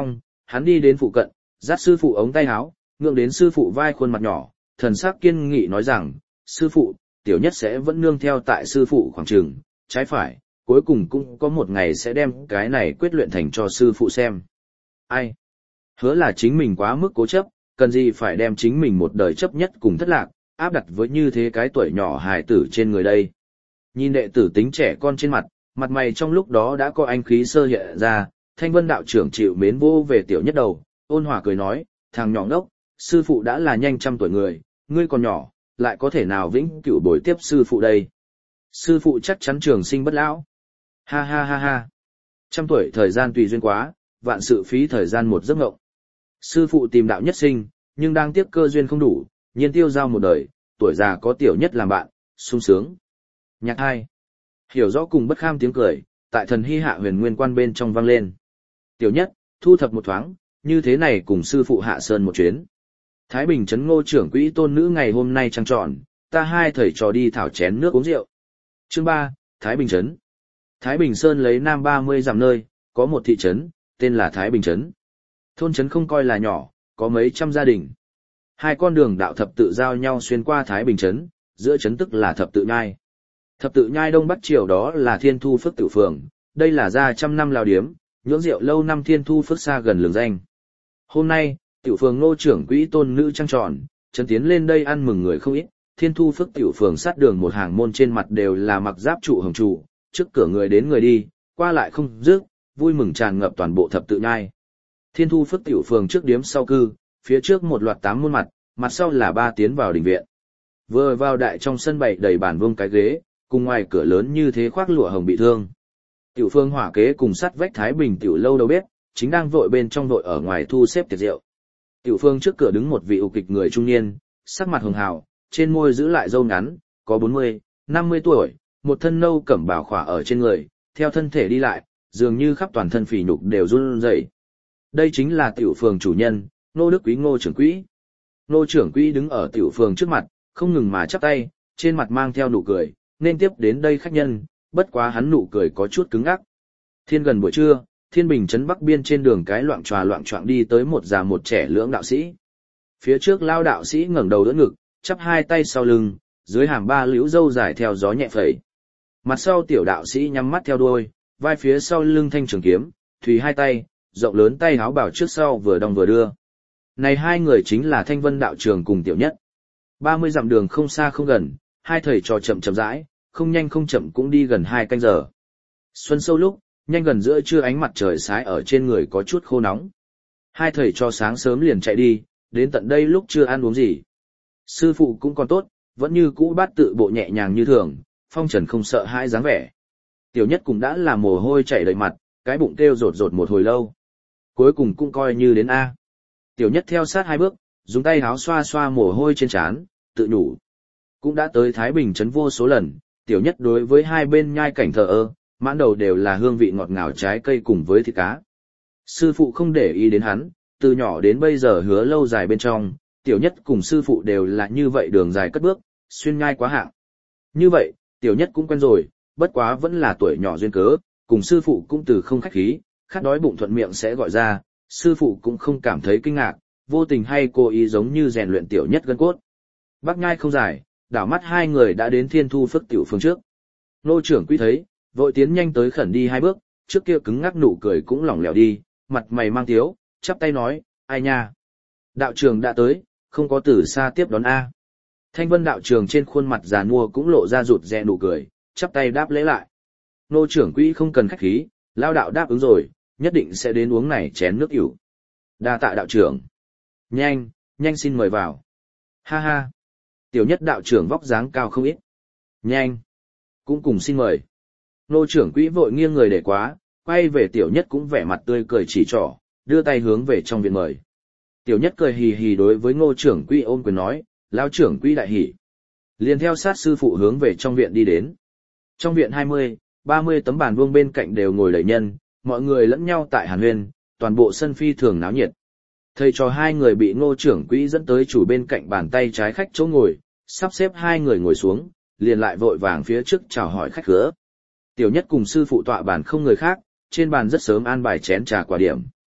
Hắn đi đến phụ cận, dắt sư phụ ống tay áo, ngượng đến sư phụ vai khuôn mặt nhỏ, thần sắc kiên nghị nói rằng, sư phụ, tiểu nhất sẽ vẫn nương theo tại sư phụ khoảng trường, trái phải, cuối cùng cũng có một ngày sẽ đem cái này quyết luyện thành cho sư phụ xem. Ai? Hứa là chính mình quá mức cố chấp, cần gì phải đem chính mình một đời chấp nhất cùng thất lạc, áp đặt với như thế cái tuổi nhỏ hài tử trên người đây. Nhìn đệ tử tính trẻ con trên mặt, mặt mày trong lúc đó đã có anh khí sơ hiện ra, Thanh Vân đạo trưởng chịu mến vô về tiểu nhất đầu, ôn hòa cười nói, thằng nhỏ ngốc, sư phụ đã là nhanh trăm tuổi người, ngươi còn nhỏ, lại có thể nào vĩnh cửu bồi tiếp sư phụ đây. Sư phụ chắc chắn trường sinh bất lão. Ha ha ha ha. Trăm tuổi thời gian tùy duyên quá, vạn sự phí thời gian một giấc ngộng. Sư phụ tìm đạo nhất sinh, nhưng đang tiếc cơ duyên không đủ, nhiên tiêu giao một đời, tuổi già có tiểu nhất làm bạn, sung sướng. Nhạc hai. Hiểu rõ cùng bất kham tiếng cười, tại thần hy hạ huyền nguyên quan bên trong vang lên. Tiểu nhất, thu thập một thoáng, như thế này cùng sư phụ hạ sơn một chuyến. Thái Bình trấn Ngô trưởng quỹ tôn nữ ngày hôm nay trăng tròn, ta hai thầy trò đi thảo chén nước uống rượu. Chương ba, Thái Bình trấn. Thái Bình Sơn lấy nam ba mươi dặm nơi, có một thị trấn, tên là Thái Bình trấn. Thôn trấn không coi là nhỏ, có mấy trăm gia đình. Hai con đường đạo thập tự giao nhau xuyên qua Thái Bình trấn, giữa trấn tức là thập tự nhai. Thập tự nhai đông bắc chiều đó là Thiên Thu Phước Tự Phường, đây là gia trăm năm lao điếm, nhưỡng rượu lâu năm Thiên Thu Phước xa gần lường danh. Hôm nay, Tiểu Phường Ngô trưởng quỹ tôn nữ trăng tròn, trấn tiến lên đây ăn mừng người không ít. Thiên Thu Phước Tiểu Phường sát đường một hàng môn trên mặt đều là mặc giáp trụ hồng trụ, trước cửa người đến người đi, qua lại không dứt, vui mừng tràn ngập toàn bộ thập tự nhai. Thiên Thu Phước Tiểu Phường trước điếm sau cư, phía trước một loạt tám môn mặt, mặt sau là ba tiến vào đình viện. Vừa vào đại trong sân bày đầy bàn vuông cái ghế, cùng ngoài cửa lớn như thế khoác lụa hồng bị thương. Tiểu Phương hỏa kế cùng sát vách Thái Bình tiểu lâu đầu bếp, chính đang vội bên trong vội ở ngoài thu xếp tiệc rượu. Tiểu Phương trước cửa đứng một vị ục kịch người trung niên, sắc mặt hường hào, trên môi giữ lại râu ngắn, có bốn mươi, năm mươi tuổi, một thân nâu cẩm bào khỏa ở trên người, theo thân thể đi lại, dường như khắp toàn thân phì nhục đều run rẩy. Đây chính là Tiểu Phương chủ nhân, Ngô Đức Quý Ngô trưởng quỹ. Ngô trưởng quỹ đứng ở Tiểu Phương trước mặt, không ngừng mà chắp tay, trên mặt mang theo nụ cười, nên tiếp đến đây khách nhân, bất quá hắn nụ cười có chút cứng ngắc. Thiên gần buổi trưa, Thiên Bình trấn Bắc biên trên đường cái loạn tròa loạn choạng đi tới một già một trẻ lưỡng đạo sĩ. Phía trước lao đạo sĩ ngẩng đầu đỡ ngực, chắp hai tay sau lưng, dưới hàm ba liễu râu dài theo gió nhẹ phẩy. Mặt sau tiểu đạo sĩ nhắm mắt theo đuôi, vai phía sau lưng thanh trường kiếm, thùy hai tay, rộng lớn tay háo bảo trước sau vừa đong vừa đưa. Này hai người chính là Thanh Vân đạo trường cùng tiểu nhất. ba mươi dặm đường không xa không gần, hai thầy trò chậm chậm rãi, không nhanh không chậm cũng đi gần hai canh giờ. Xuân sâu lúc, nhanh gần giữa trưa ánh mặt trời sái ở trên người có chút khô nóng. Hai thầy trò sáng sớm liền chạy đi, đến tận đây lúc chưa ăn uống gì. Sư phụ cũng còn tốt, vẫn như cũ bát tự bộ nhẹ nhàng như thường, phong trần không sợ hãi dáng vẻ. Tiểu nhất cũng đã là mồ hôi chảy đầy mặt, cái bụng kêu rột rột một hồi lâu. Cuối cùng cũng coi như đến A. Tiểu nhất theo sát hai bước, dùng tay háo xoa xoa mồ hôi trên trán, tự nhủ. Cũng đã tới Thái Bình trấn vô số lần, tiểu nhất đối với hai bên nhai cảnh thờ ơ, mãn đầu đều là hương vị ngọt ngào trái cây cùng với thịt cá. Sư phụ không để ý đến hắn, từ nhỏ đến bây giờ hứa lâu dài bên trong, tiểu nhất cùng sư phụ đều là như vậy đường dài cất bước, xuyên nhai quá hạng. Như vậy, tiểu nhất cũng quen rồi, bất quá vẫn là tuổi nhỏ duyên cớ, cùng sư phụ cũng từ không khách khí, khát đói bụng thuận miệng sẽ gọi ra, sư phụ cũng không cảm thấy kinh ngạc, vô tình hay cố ý giống như rèn luyện tiểu nhất gân cốt. Bắc nhai không dài, đảo mắt hai người đã đến Thiên Thu Phước Tiểu Phường trước. Nô trưởng quý thấy, vội tiến nhanh tới khẩn đi hai bước, trước kia cứng ngắc nụ cười cũng lỏng lẻo đi, mặt mày mang tiếu, chắp tay nói, ai nha. Đạo trưởng đã tới, không có từ xa tiếp đón A. Thanh Vân đạo trưởng trên khuôn mặt già nua cũng lộ ra rụt rè nụ cười, chắp tay đáp lễ lại. Nô trưởng quý không cần khách khí, lao đạo đáp ứng rồi, nhất định sẽ đến uống này chén nước ỉu. Đa tạ đạo trưởng. Nhanh, nhanh xin mời vào. Ha ha. Tiểu nhất đạo trưởng vóc dáng cao không ít. Nhanh. Cũng cùng xin mời. Nô trưởng quỹ vội nghiêng người để quá, quay về tiểu nhất cũng vẻ mặt tươi cười chỉ trỏ, đưa tay hướng về trong viện mời. Tiểu nhất cười hì hì đối với ngô trưởng quỹ ôm quyền nói, lao trưởng quỹ đại hỉ. Liền theo sát sư phụ hướng về trong viện đi đến. Trong viện hai mươi, ba mươi tấm bàn vuông bên cạnh đều ngồi đầy nhân, mọi người lẫn nhau tại hàn huyên, toàn bộ sân phi thường náo nhiệt. Thầy trò hai người bị ngô trưởng quỹ dẫn tới chủ bên cạnh bàn tay trái khách chỗ ngồi, sắp xếp hai người ngồi xuống, liền lại vội vàng phía trước chào hỏi khách khứa. Tiểu nhất cùng sư phụ tọa bàn không người khác, trên bàn rất sớm an bài chén trà quả điểm.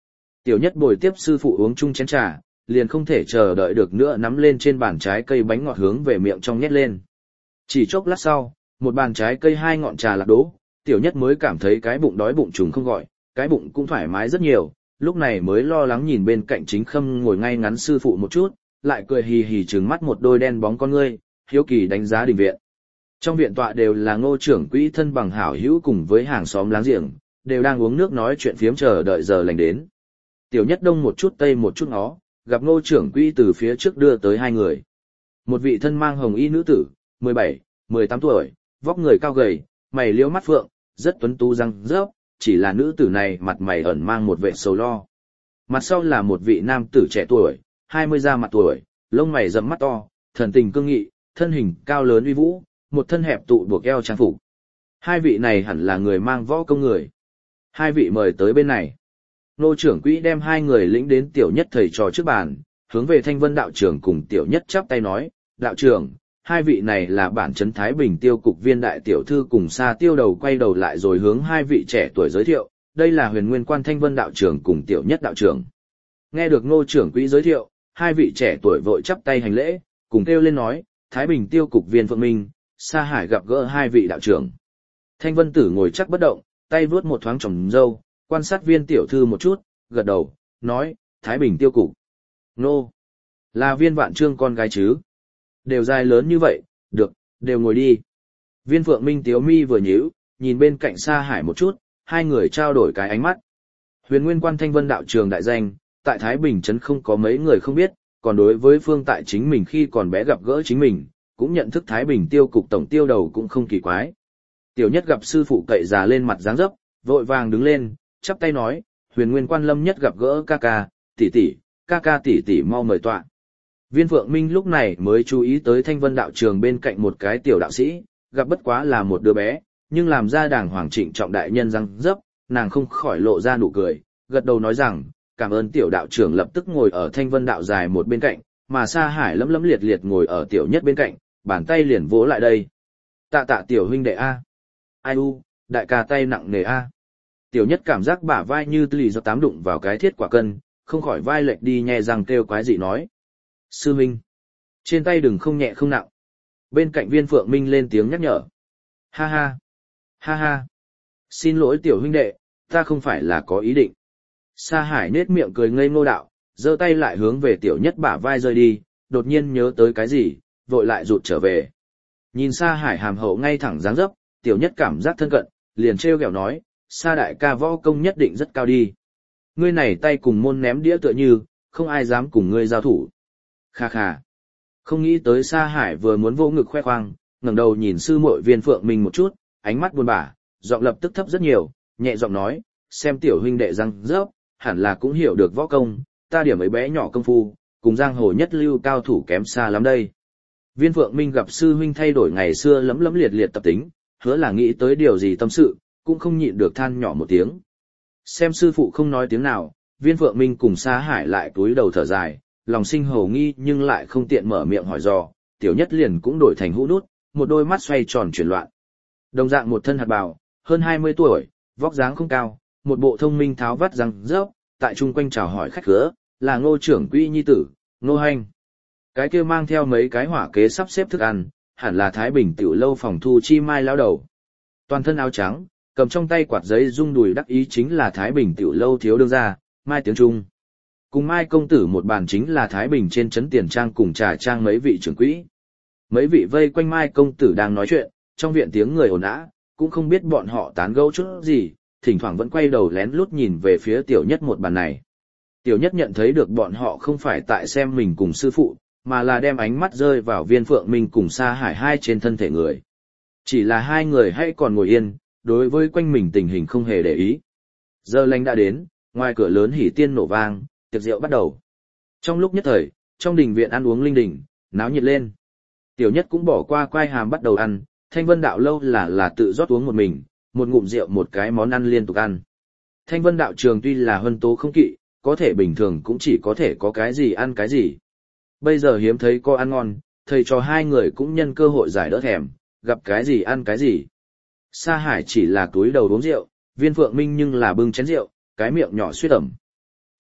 Tiểu nhất bồi tiếp sư phụ uống chung chén trà, liền không thể chờ đợi được nữa nắm lên trên bàn trái cây bánh ngọt hướng về miệng trong nhét lên. Chỉ chốc lát sau, một bàn trái cây hai ngọn trà lạc đố, tiểu nhất mới cảm thấy cái bụng đói bụng trùng không gọi, cái bụng cũng thoải mái rất nhiều, lúc này mới lo lắng nhìn bên cạnh chính khâm ngồi ngay ngắn sư phụ một chút, lại cười hì hì trừng mắt một đôi đen bóng con ngươi, hiếu kỳ đánh giá đình viện. Trong viện tọa đều là Ngô trưởng quỹ thân bằng hảo hữu cùng với hàng xóm láng giềng, đều đang uống nước nói chuyện phiếm chờ đợi giờ lành đến. Tiểu nhất đông một chút tây một chút nó, gặp Ngô trưởng quỹ từ phía trước đưa tới hai người. Một vị thân mang hồng y nữ tử, mười bảy, mười tám tuổi, vóc người cao gầy, mày liễu mắt phượng, rất tuấn tú răng rớp, chỉ là nữ tử này mặt mày ẩn mang một vẻ sầu lo. Mặt sau là một vị nam tử trẻ tuổi, hai mươi da mặt tuổi, lông mày rậm mắt to, thần tình cương nghị, thân hình cao lớn uy vũ, một thân hẹp tụ buộc eo trang phục. Hai vị này hẳn là người mang võ công người. Hai vị mời tới bên này. Nô trưởng quỹ đem hai người lĩnh đến tiểu nhất thầy trò trước bàn, hướng về Thanh Vân đạo trưởng cùng tiểu nhất chắp tay nói, đạo trưởng, hai vị này là bản trấn Thái Bình tiêu cục viên đại tiểu thư cùng Sa Tiêu đầu quay đầu lại rồi hướng hai vị trẻ tuổi giới thiệu, đây là Huyền Nguyên Quan Thanh Vân đạo trưởng cùng tiểu nhất đạo trưởng. Nghe được Ngô trưởng quỹ giới thiệu, hai vị trẻ tuổi vội chắp tay hành lễ, cùng kêu lên nói, Thái Bình tiêu cục viên Phượng Minh, Sa Hải gặp gỡ hai vị đạo trưởng. Thanh Vân tử ngồi chắc bất động, tay vuốt một thoáng tròm râu, quan sát viên tiểu thư một chút, gật đầu, nói, Thái Bình tiêu cục. Nô, là viên vạn trương con gái chứ. Đều dài lớn như vậy, được, đều ngồi đi. Viên Phượng Minh tiếu mi vừa nhíu, nhìn bên cạnh Sa Hải một chút, hai người trao đổi cái ánh mắt. Huyền Nguyên Quan Thanh Vân đạo trường đại danh, tại Thái Bình trấn không có mấy người không biết, còn đối với phương tại chính mình khi còn bé gặp gỡ chính mình, cũng nhận thức Thái Bình tiêu cục tổng tiêu đầu cũng không kỳ quái. Tiểu nhất gặp sư phụ cậy già lên mặt dáng dấp, vội vàng đứng lên, chắp tay nói, Huyền Nguyên Quan Lâm nhất gặp gỡ ca ca, tỷ tỷ, ca ca tỷ tỷ mau mời tọa. Viên Phượng Minh lúc này mới chú ý tới Thanh Vân đạo trường bên cạnh một cái tiểu đạo sĩ, gặp bất quá là một đứa bé, nhưng làm ra đàng hoàng trịnh trọng đại nhân răng dấp, nàng không khỏi lộ ra nụ cười, gật đầu nói rằng, cảm ơn tiểu đạo trưởng lập tức ngồi ở Thanh Vân đạo dài một bên cạnh, mà Sa Hải lấm lấm liệt liệt ngồi ở tiểu nhất bên cạnh, bàn tay liền vỗ lại đây. Tạ tạ tiểu huynh đệ A. Ai u, đại ca tay nặng nề A. Tiểu nhất cảm giác bả vai như lì do tám đụng vào cái thiết quả cân, không khỏi vai lệch đi nhẹ răng kêu quái dị nói. Sư Minh, trên tay đừng không nhẹ không nặng. Bên cạnh Viên Phượng Minh lên tiếng nhắc nhở. Ha ha, ha ha. Xin lỗi tiểu huynh đệ, ta không phải là có ý định. Sa Hải nết miệng cười ngây ngô đạo, giơ tay lại hướng về tiểu nhất bả vai rơi đi, đột nhiên nhớ tới cái gì, vội lại rụt trở về. Nhìn Sa Hải hàm hậu ngay thẳng dáng dấp, tiểu nhất cảm giác thân cận, liền trêu ghẹo nói, Sa đại ca võ công nhất định rất cao đi. Ngươi này tay cùng môn ném đĩa tựa như, không ai dám cùng ngươi giao thủ. Kha kha. Không nghĩ tới Sa Hải vừa muốn vô ngực khoe khoang, ngẩng đầu nhìn sư muội Viên Phượng Minh một chút, ánh mắt buồn bã, giọng lập tức thấp rất nhiều, nhẹ giọng nói, xem tiểu huynh đệ răng rớp, hẳn là cũng hiểu được võ công, ta điểm ấy bé nhỏ công phu, cùng giang hồ nhất lưu cao thủ kém xa lắm đây. Viên Phượng Minh gặp sư huynh thay đổi ngày xưa lấm lấm liệt liệt tập tính, hứa là nghĩ tới điều gì tâm sự, cũng không nhịn được than nhỏ một tiếng. Xem sư phụ không nói tiếng nào, Viên Phượng Minh cùng Sa Hải lại túi đầu thở dài, lòng sinh hổ nghi nhưng lại không tiện mở miệng hỏi dò, tiểu nhất liền cũng đổi thành hũ nút, một đôi mắt xoay tròn chuyển loạn. Đồng dạng một thân hạt bào, hơn hai mươi tuổi, vóc dáng không cao, một bộ thông minh tháo vắt răng rớp, tại chung quanh chào hỏi khách khứa, là Ngô trưởng quỹ nhi tử, Ngô Hành. Cái kia mang theo mấy cái hỏa kế sắp xếp thức ăn, hẳn là Thái Bình tiểu lâu phòng thu chi mai lão đầu. Toàn thân áo trắng, cầm trong tay quạt giấy rung đùi đắc ý chính là Thái Bình tiểu lâu thiếu đương gia, Mai Tiếng Trung. Cùng Mai công tử một bàn chính là Thái Bình trên trấn tiền trang cùng trà trang mấy vị trưởng quỹ. Mấy vị vây quanh Mai công tử đang nói chuyện, trong viện tiếng người ồn ào, cũng không biết bọn họ tán gẫu chút gì, thỉnh thoảng vẫn quay đầu lén lút nhìn về phía tiểu nhất một bàn này. Tiểu nhất nhận thấy được bọn họ không phải tại xem mình cùng sư phụ, mà là đem ánh mắt rơi vào Viên Phượng Minh cùng Sa Hải hai trên thân thể người. Chỉ là hai người hay còn ngồi yên, đối với quanh mình tình hình không hề để ý. Giờ lành đã đến, ngoài cửa lớn hỉ tiên nổ vang, tiệc rượu bắt đầu. Trong lúc nhất thời, trong đình viện ăn uống linh đình, náo nhiệt lên. Tiểu nhất cũng bỏ qua quai hàm bắt đầu ăn, Thanh Vân đạo lâu là là tự rót uống một mình, một ngụm rượu một cái món ăn liên tục ăn. Thanh Vân đạo trường tuy là huân tố không kỵ, có thể bình thường cũng chỉ có thể có cái gì ăn cái gì. Bây giờ hiếm thấy có ăn ngon, thầy cho hai người cũng nhân cơ hội giải đỡ thèm, gặp cái gì ăn cái gì. Sa Hải chỉ là túi đầu uống rượu, Viên Phượng Minh nhưng là bưng chén rượu, cái miệng nhỏ suýt ẩm.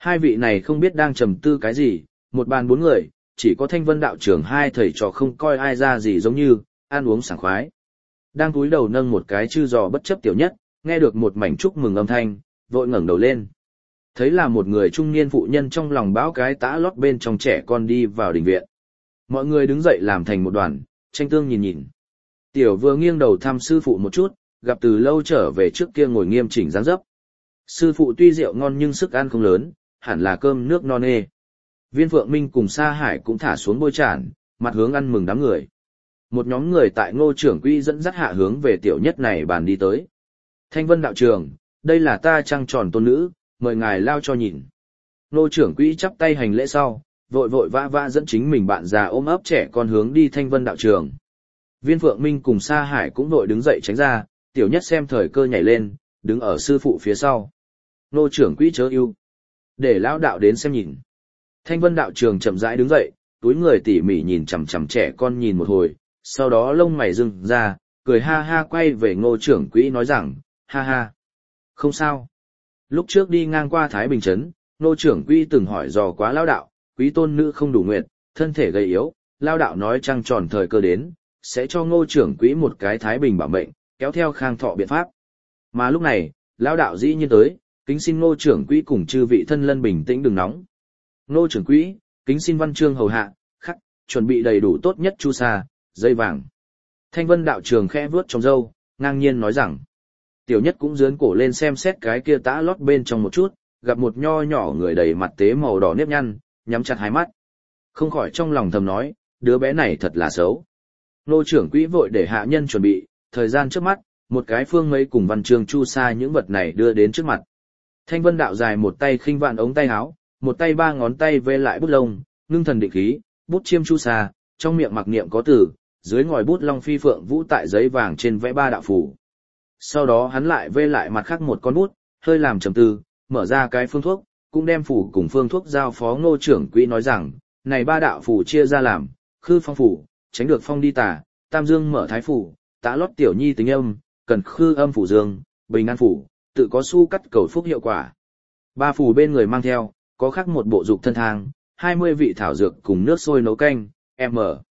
Hai vị này không biết đang trầm tư cái gì, một bàn bốn người, chỉ có Thanh Vân đạo trưởng hai thầy trò không coi ai ra gì giống như, ăn uống sảng khoái. Đang cúi đầu nâng một cái chư giò bất chấp Tiểu Nhất, nghe được một mảnh chúc mừng âm thanh, vội ngẩng đầu lên. Thấy là một người trung niên phụ nhân trong lòng bão cái tã lót bên trong trẻ con đi vào đình viện. Mọi người đứng dậy làm thành một đoàn, tranh tương nhìn nhìn. Tiểu vừa nghiêng đầu thăm sư phụ một chút, gặp từ lâu trở về trước kia ngồi nghiêm chỉnh dáng dấp. Sư phụ tuy rượu ngon nhưng sức ăn không lớn, hẳn là cơm nước no nê. Viên Phượng Minh cùng Sa Hải cũng thả xuống bôi tràn, mặt hướng ăn mừng đám người. Một nhóm người tại Ngô trưởng quỹ dẫn dắt hạ hướng về Tiểu Nhất này bàn đi tới. Thanh Vân đạo trưởng, đây là ta trăng tròn tôn nữ, mời ngài lao cho nhìn. Ngô trưởng quỹ chắp tay hành lễ sau, vội vội vã vã dẫn chính mình bạn già ôm ấp trẻ con hướng đi Thanh Vân đạo trưởng. Viên Phượng Minh cùng Sa Hải cũng vội đứng dậy tránh ra, Tiểu Nhất xem thời cơ nhảy lên, đứng ở sư phụ phía sau. Ngô trưởng quỹ chớ ưu, để lão đạo đến xem nhìn. Thanh Vân đạo trưởng chậm rãi đứng dậy, túi người tỉ mỉ nhìn chằm chằm trẻ con nhìn một hồi, sau đó lông mày rưng ra, cười ha ha quay về Ngô trưởng quỹ nói rằng, ha ha, không sao. Lúc trước đi ngang qua Thái Bình Trấn, Ngô trưởng quỹ từng hỏi dò quá lão đạo, quý tôn nữ không đủ nguyện, thân thể gầy yếu, lão đạo nói trăng tròn thời cơ đến, sẽ cho Ngô trưởng quỹ một cái Thái Bình bảo mệnh, kéo theo khang thọ biện pháp. Mà lúc này, lão đạo dĩ nhiên tới, kính xin Ngô trưởng quỹ cùng chư vị thân lân bình tĩnh đừng nóng. Ngô trưởng quỹ, kính xin văn chương hầu hạ, khắc, chuẩn bị đầy đủ tốt nhất chu sa, dây vàng. Thanh Vân đạo trưởng khẽ vuốt trong râu, ngang nhiên nói rằng. Tiểu Nhất cũng dướn cổ lên xem xét cái kia tã lót bên trong một chút, gặp một nho nhỏ người đầy mặt tế màu đỏ nếp nhăn, nhắm chặt hai mắt. Không khỏi trong lòng thầm nói, đứa bé này thật là xấu. Ngô trưởng quỹ vội để hạ nhân chuẩn bị, thời gian trước mắt, một cái phương mấy cùng văn chương chu sa những vật này đưa đến trước mặt. Thanh Vân đạo dài một tay khinh vạn ống tay áo, một tay ba ngón tay vê lại bút lông, ngưng thần định khí, bút chiêm chu sa, trong miệng mặc niệm có từ, dưới ngòi bút long phi phượng vũ tại giấy vàng trên vẽ ba đạo phù. Sau đó hắn lại vê lại mặt khác một con bút, hơi làm trầm tư, mở ra cái phương thuốc, cũng đem phù cùng phương thuốc giao phó Ngô trưởng quỹ nói rằng, này ba đạo phù chia ra làm, khư phong phù, tránh được phong đi tà, tam dương mở thái phù, tã lót tiểu nhi tính âm, cần khư âm phù dương, bình an phù, tự có su cắt cầu phúc hiệu quả. Ba phù bên người mang theo, có khắc một bộ dục thân thang, hai mươi vị thảo dược cùng nước sôi nấu canh, m.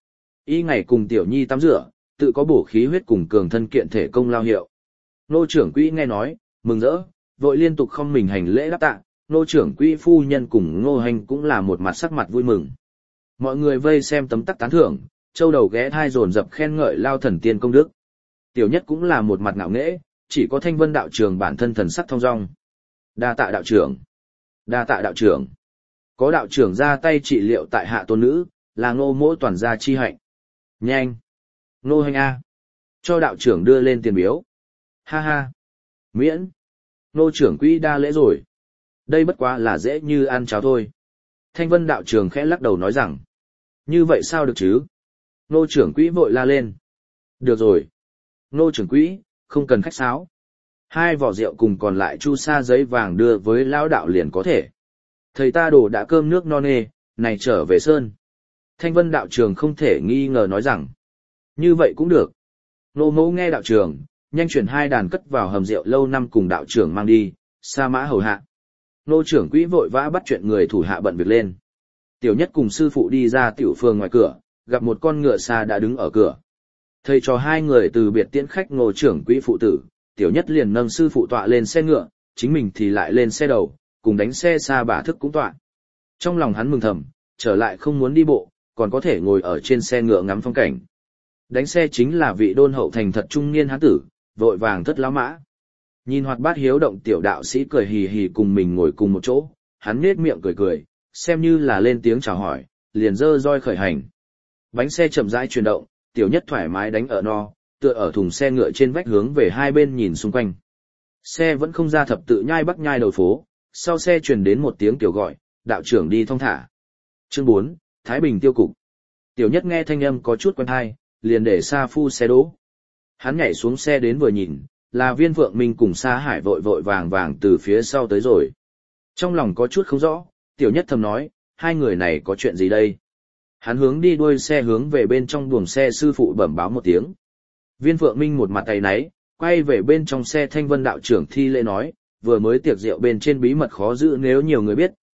Y ngày cùng tiểu nhi tắm rửa, tự có bổ khí huyết cùng cường thân kiện thể công lao hiệu. Nô trưởng quỹ nghe nói, mừng rỡ, vội liên tục không mình hành lễ đáp tạ, nô trưởng quỹ phu nhân cùng Ngô Hành cũng là một mặt sắc mặt vui mừng. Mọi người vây xem tấm tắc tán thưởng, châu đầu ghé thai dồn dập khen ngợi lao thần tiên công đức. Tiểu Nhất cũng là một mặt ngạo nghễ, chỉ có Thanh Vân đạo trưởng bản thân thần sắc thong dong. Đa tạ đạo trưởng, đa tạ đạo trưởng. Có đạo trưởng ra tay trị liệu tại hạ tôn nữ, là Ngô mỗ toàn gia chi hạnh. Nhanh, Ngô Hành a, cho đạo trưởng đưa lên tiền biếu. Ha ha, miễn, Ngô trưởng quỹ đa lễ rồi. Đây bất quá là dễ như ăn cháo thôi. Thanh Vân đạo trưởng khẽ lắc đầu nói rằng, như vậy sao được chứ? Ngô trưởng quỹ vội la lên. Được rồi. Ngô trưởng quỹ, không cần khách sáo. Hai vỏ rượu cùng còn lại chu sa giấy vàng đưa với lão đạo liền có thể. Thầy ta đổ đã cơm nước no nê, này trở về sơn. Thanh Vân đạo trưởng không thể nghi ngờ nói rằng, như vậy cũng được. Ngô mẫu nghe đạo trưởng, nhanh chuyển hai đàn cất vào hầm rượu lâu năm cùng đạo trưởng mang đi, sa mã hầu hạ. Ngô trưởng quỹ vội vã bắt chuyện người thủ hạ bận việc lên. Tiểu Nhất cùng sư phụ đi ra tiểu phường ngoài cửa, gặp một con ngựa xa đã đứng ở cửa. Thầy cho hai người từ biệt tiễn khách Ngô trưởng quỹ phụ tử, Tiểu Nhất liền nâng sư phụ tọa lên xe ngựa, chính mình thì lại lên xe đầu, cùng đánh xe xa bả thức cũng tọa. Trong lòng hắn mừng thầm, trở lại không muốn đi bộ, còn có thể ngồi ở trên xe ngựa ngắm phong cảnh. Đánh xe chính là vị đôn hậu thành thật trung niên hán tử, vội vàng thất lão mã. Nhìn hoạt bát hiếu động tiểu đạo sĩ cười hì hì cùng mình ngồi cùng một chỗ, hắn nhếch miệng cười cười, xem như là lên tiếng chào hỏi, liền dơ roi khởi hành. Bánh xe chậm rãi chuyển động, Tiểu Nhất thoải mái đánh ở no, tựa ở thùng xe ngựa trên vách hướng về hai bên nhìn xung quanh. Xe vẫn không ra thập tự nhai bắc nhai đầu phố, sau xe truyền đến một tiếng tiểu gọi, đạo trưởng đi thong thả. Chương bốn, Thái Bình tiêu cục. Tiểu Nhất nghe thanh âm có chút quen tai, liền để Sa Phu xe đỗ. Hắn nhảy xuống xe đến vừa nhìn, là Viên Phượng Minh cùng Sa Hải vội vội vàng vàng từ phía sau tới rồi. Trong lòng có chút không rõ, Tiểu Nhất thầm nói, hai người này có chuyện gì đây? Hắn hướng đi đuôi xe hướng về bên trong buồng xe sư phụ bẩm báo một tiếng. Viên Phượng Minh một mặt tay náy, quay về bên trong xe Thanh Vân đạo trưởng thi lễ nói, vừa mới tiệc rượu bên trên bí mật khó giữ nếu nhiều người biết,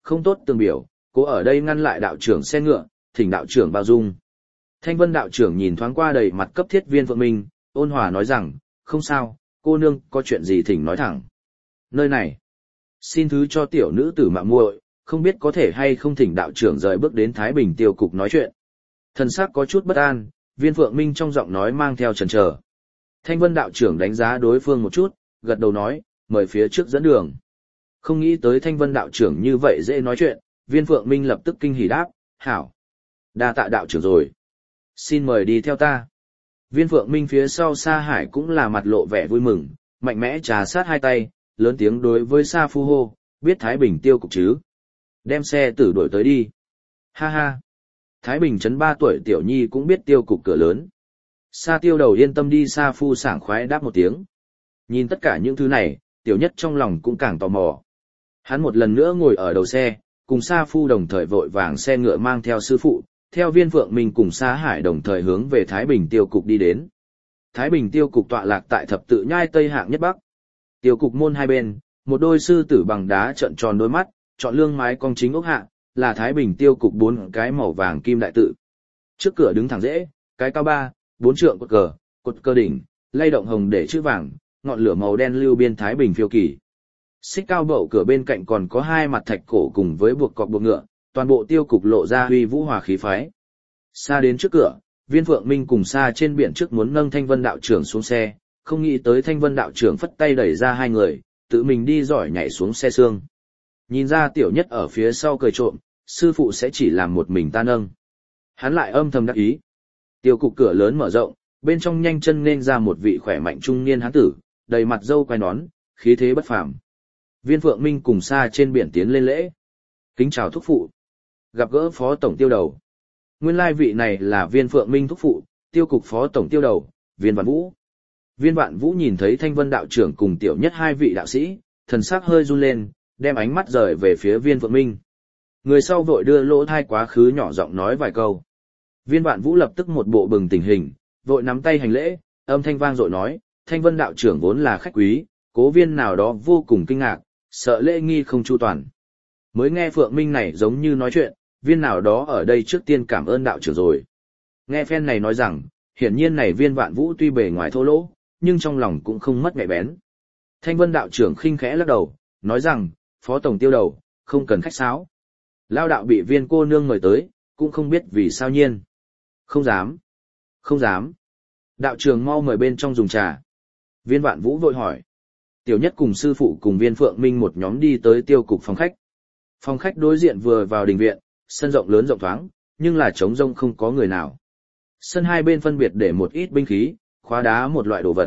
không tốt tường biểu, cố ở đây ngăn lại đạo trưởng xe ngựa, thỉnh đạo trưởng bao dung. Thanh Vân đạo trưởng nhìn thoáng qua đầy mặt cấp thiết Viên Phượng Minh, ôn hòa nói rằng, không sao, cô nương có chuyện gì thỉnh nói thẳng. Nơi này, xin thứ cho tiểu nữ tử mạo muội, không biết có thể hay không thỉnh đạo trưởng rời bước đến Thái Bình tiêu cục nói chuyện. Thần sắc có chút bất an, Viên Phượng Minh trong giọng nói mang theo chần chờ. Thanh Vân đạo trưởng đánh giá đối phương một chút, gật đầu nói, mời phía trước dẫn đường. Không nghĩ tới Thanh Vân đạo trưởng như vậy dễ nói chuyện, Viên Phượng Minh lập tức kinh hỉ đáp, hảo. Đa tạ đạo trưởng rồi. Xin mời đi theo ta. Viên Phượng Minh phía sau Sa Hải cũng là mặt lộ vẻ vui mừng, mạnh mẽ trà sát hai tay, lớn tiếng đối với Sa Phu hô, biết Thái Bình tiêu cục chứ. Đem xe tử đuổi tới đi. Ha ha. Thái Bình trấn ba tuổi tiểu nhi cũng biết tiêu cục cửa lớn. Sa tiêu đầu yên tâm đi, Sa Phu sảng khoái đáp một tiếng. Nhìn tất cả những thứ này, tiểu nhất trong lòng cũng càng tò mò. Hắn một lần nữa ngồi ở đầu xe, cùng Sa Phu đồng thời vội vàng xe ngựa mang theo sư phụ, theo Viên Phượng Minh cùng Sa Hải đồng thời hướng về Thái Bình tiêu cục đi đến. Thái Bình tiêu cục tọa lạc tại thập tự nhai tây hạng nhất bắc. Tiêu cục môn hai bên, một đôi sư tử bằng đá trợn tròn đôi mắt, chọn lương mái cong chính ốc hạ, là Thái Bình tiêu cục bốn cái màu vàng kim đại tự. Trước cửa đứng thẳng dễ, cái cao ba, bốn trượng cột cờ, cột cờ đỉnh, lay động hồng để chữ vàng, ngọn lửa màu đen lưu biên Thái Bình phiêu kỳ. Xích cao bậu cửa bên cạnh còn có hai mặt thạch cổ cùng với buộc cọc buộc ngựa, toàn bộ tiêu cục lộ ra huy vũ hòa khí phái. Xa đến trước cửa, Viên Phượng Minh cùng Sa trên biển trước muốn nâng Thanh Vân đạo trưởng xuống xe, không nghĩ tới Thanh Vân đạo trưởng phất tay đẩy ra hai người, tự mình đi giỏi nhảy xuống xe xương. Nhìn ra tiểu nhất ở phía sau cười trộm, sư phụ sẽ chỉ làm một mình ta nâng. Hắn lại âm thầm đắc ý. Tiêu cục cửa lớn mở rộng, bên trong nhanh chân nên ra một vị khỏe mạnh trung niên hán tử, đầy mặt râu quai nón, khí thế bất phàm. Viên Phượng Minh cùng Sa trên biển tiến lên lễ. Kính chào thúc phụ. Gặp gỡ phó tổng tiêu đầu. Nguyên lai vị này là Viên Phượng Minh thúc phụ, tiêu cục phó tổng tiêu đầu, Viên Vạn Vũ. Viên Vạn Vũ nhìn thấy Thanh Vân đạo trưởng cùng tiểu nhất hai vị đạo sĩ, thần sắc hơi run lên, đem ánh mắt rời về phía Viên Phượng Minh. Người sau vội đưa lỗ thai quá khứ nhỏ giọng nói vài câu. Viên Vạn Vũ lập tức một bộ bừng tỉnh hình, vội nắm tay hành lễ, âm thanh vang dội nói, Thanh Vân đạo trưởng vốn là khách quý, cố viên nào đó vô cùng kinh ngạc, sợ lễ nghi không chu toàn. Mới nghe Phượng Minh này giống như nói chuyện, viên nào đó ở đây trước tiên cảm ơn đạo trưởng rồi. Nghe phen này nói rằng, hiển nhiên này Viên Vạn Vũ tuy bề ngoài thô lỗ, nhưng trong lòng cũng không mất nhạy bén. Thanh Vân đạo trưởng khinh khẽ lắc đầu, nói rằng, phó tổng tiêu đầu, không cần khách sáo. Lao đạo bị Viên cô nương mời tới, cũng không biết vì sao nhiên. Không dám. Không dám. Đạo trưởng mau mời bên trong dùng trà. Viên Vạn Vũ vội hỏi. Tiểu nhất cùng sư phụ cùng Viên Phượng Minh một nhóm đi tới tiêu cục phòng khách. Phòng khách đối diện vừa vào đình viện, sân rộng lớn rộng thoáng, nhưng là trống rông không có người nào. Sân hai bên phân biệt để một ít binh khí, khóa đá một loại đồ vật.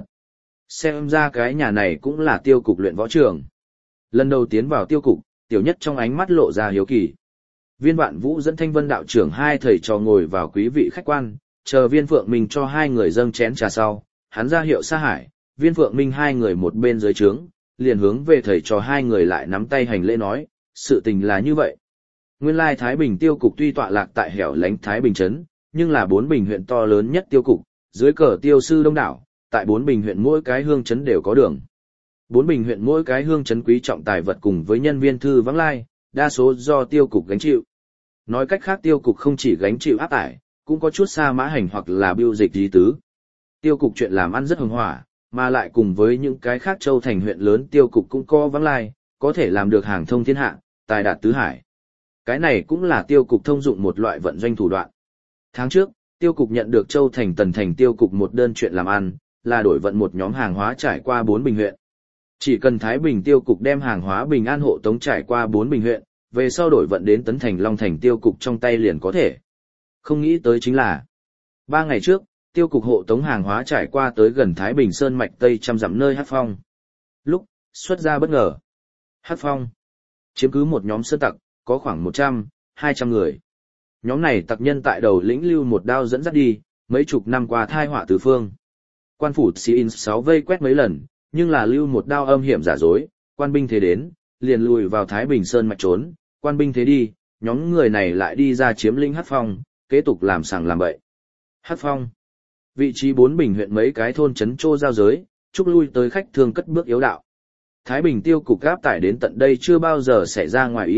Xem ra cái nhà này cũng là tiêu cục luyện võ trường. Lần đầu tiến vào tiêu cục, tiểu nhất trong ánh mắt lộ ra hiếu kỳ. Viên Vạn Vũ dẫn Thanh Vân đạo trưởng hai thầy trò ngồi vào quý vị khách quan, chờ Viên Phượng Minh cho hai người dâng chén trà sau, hắn ra hiệu Sa Hải, Viên Phượng Minh hai người một bên dưới trướng, liền hướng về thầy trò hai người lại nắm tay hành lễ nói, sự tình là như vậy. Nguyên lai Thái Bình tiêu cục tuy tọa lạc tại hẻo lánh Thái Bình trấn, nhưng là bốn bình huyện to lớn nhất tiêu cục, dưới cờ tiêu sư đông đảo, tại bốn bình huyện mỗi cái hương trấn đều có đường. Bốn bình huyện mỗi cái hương trấn quý trọng tài vật cùng với nhân viên thư vắng lai, đa số do tiêu cục gánh chịu. Nói cách khác tiêu cục không chỉ gánh chịu áp tải, cũng có chút xa mã hành hoặc là biêu dịch lý tứ. Tiêu cục chuyện làm ăn rất hưng hỏa, mà lại cùng với những cái khác châu thành huyện lớn tiêu cục cũng có vắng lai, có thể làm được hàng thông thiên hạ, tài đạt tứ hải. Cái này cũng là tiêu cục thông dụng một loại vận doanh thủ đoạn. Tháng trước, tiêu cục nhận được châu thành tần thành tiêu cục một đơn chuyện làm ăn, là đổi vận một nhóm hàng hóa trải qua bốn bình huyện. Chỉ cần Thái Bình tiêu cục đem hàng hóa bình an hộ tống trải qua bốn bình huyện, về sau đổi vận đến tấn thành long thành tiêu cục trong tay liền có thể. Không nghĩ tới chính là, ba ngày trước, tiêu cục hộ tống hàng hóa trải qua tới gần Thái Bình Sơn mạch tây trăm dặm nơi Hát Phong. Lúc, xuất ra bất ngờ. Hát Phong, chiếm cứ một nhóm sơn tặc, có khoảng một trăm, hai trăm người. Nhóm này tặc nhân tại đầu lĩnh Lưu Một Đao dẫn dắt đi, mấy chục năm qua thai họa tứ phương. Quan phủ Xin sáu vây quét mấy lần, nhưng là Lưu Một Đao âm hiểm giả dối, quan binh thế đến, liền lùi vào Thái Bình Sơn mạch trốn, quan binh thế đi, nhóm người này lại đi ra chiếm lĩnh Hát Phong, kế tục làm sàng làm bậy. Hát Phong, vị trí bốn bình huyện mấy cái thôn trấn trô giao giới, chúc lui tới khách thương cất bước yếu đạo. Thái Bình tiêu cục gáp tải đến tận đây chưa bao giờ xảy ra ngoài ý liệu,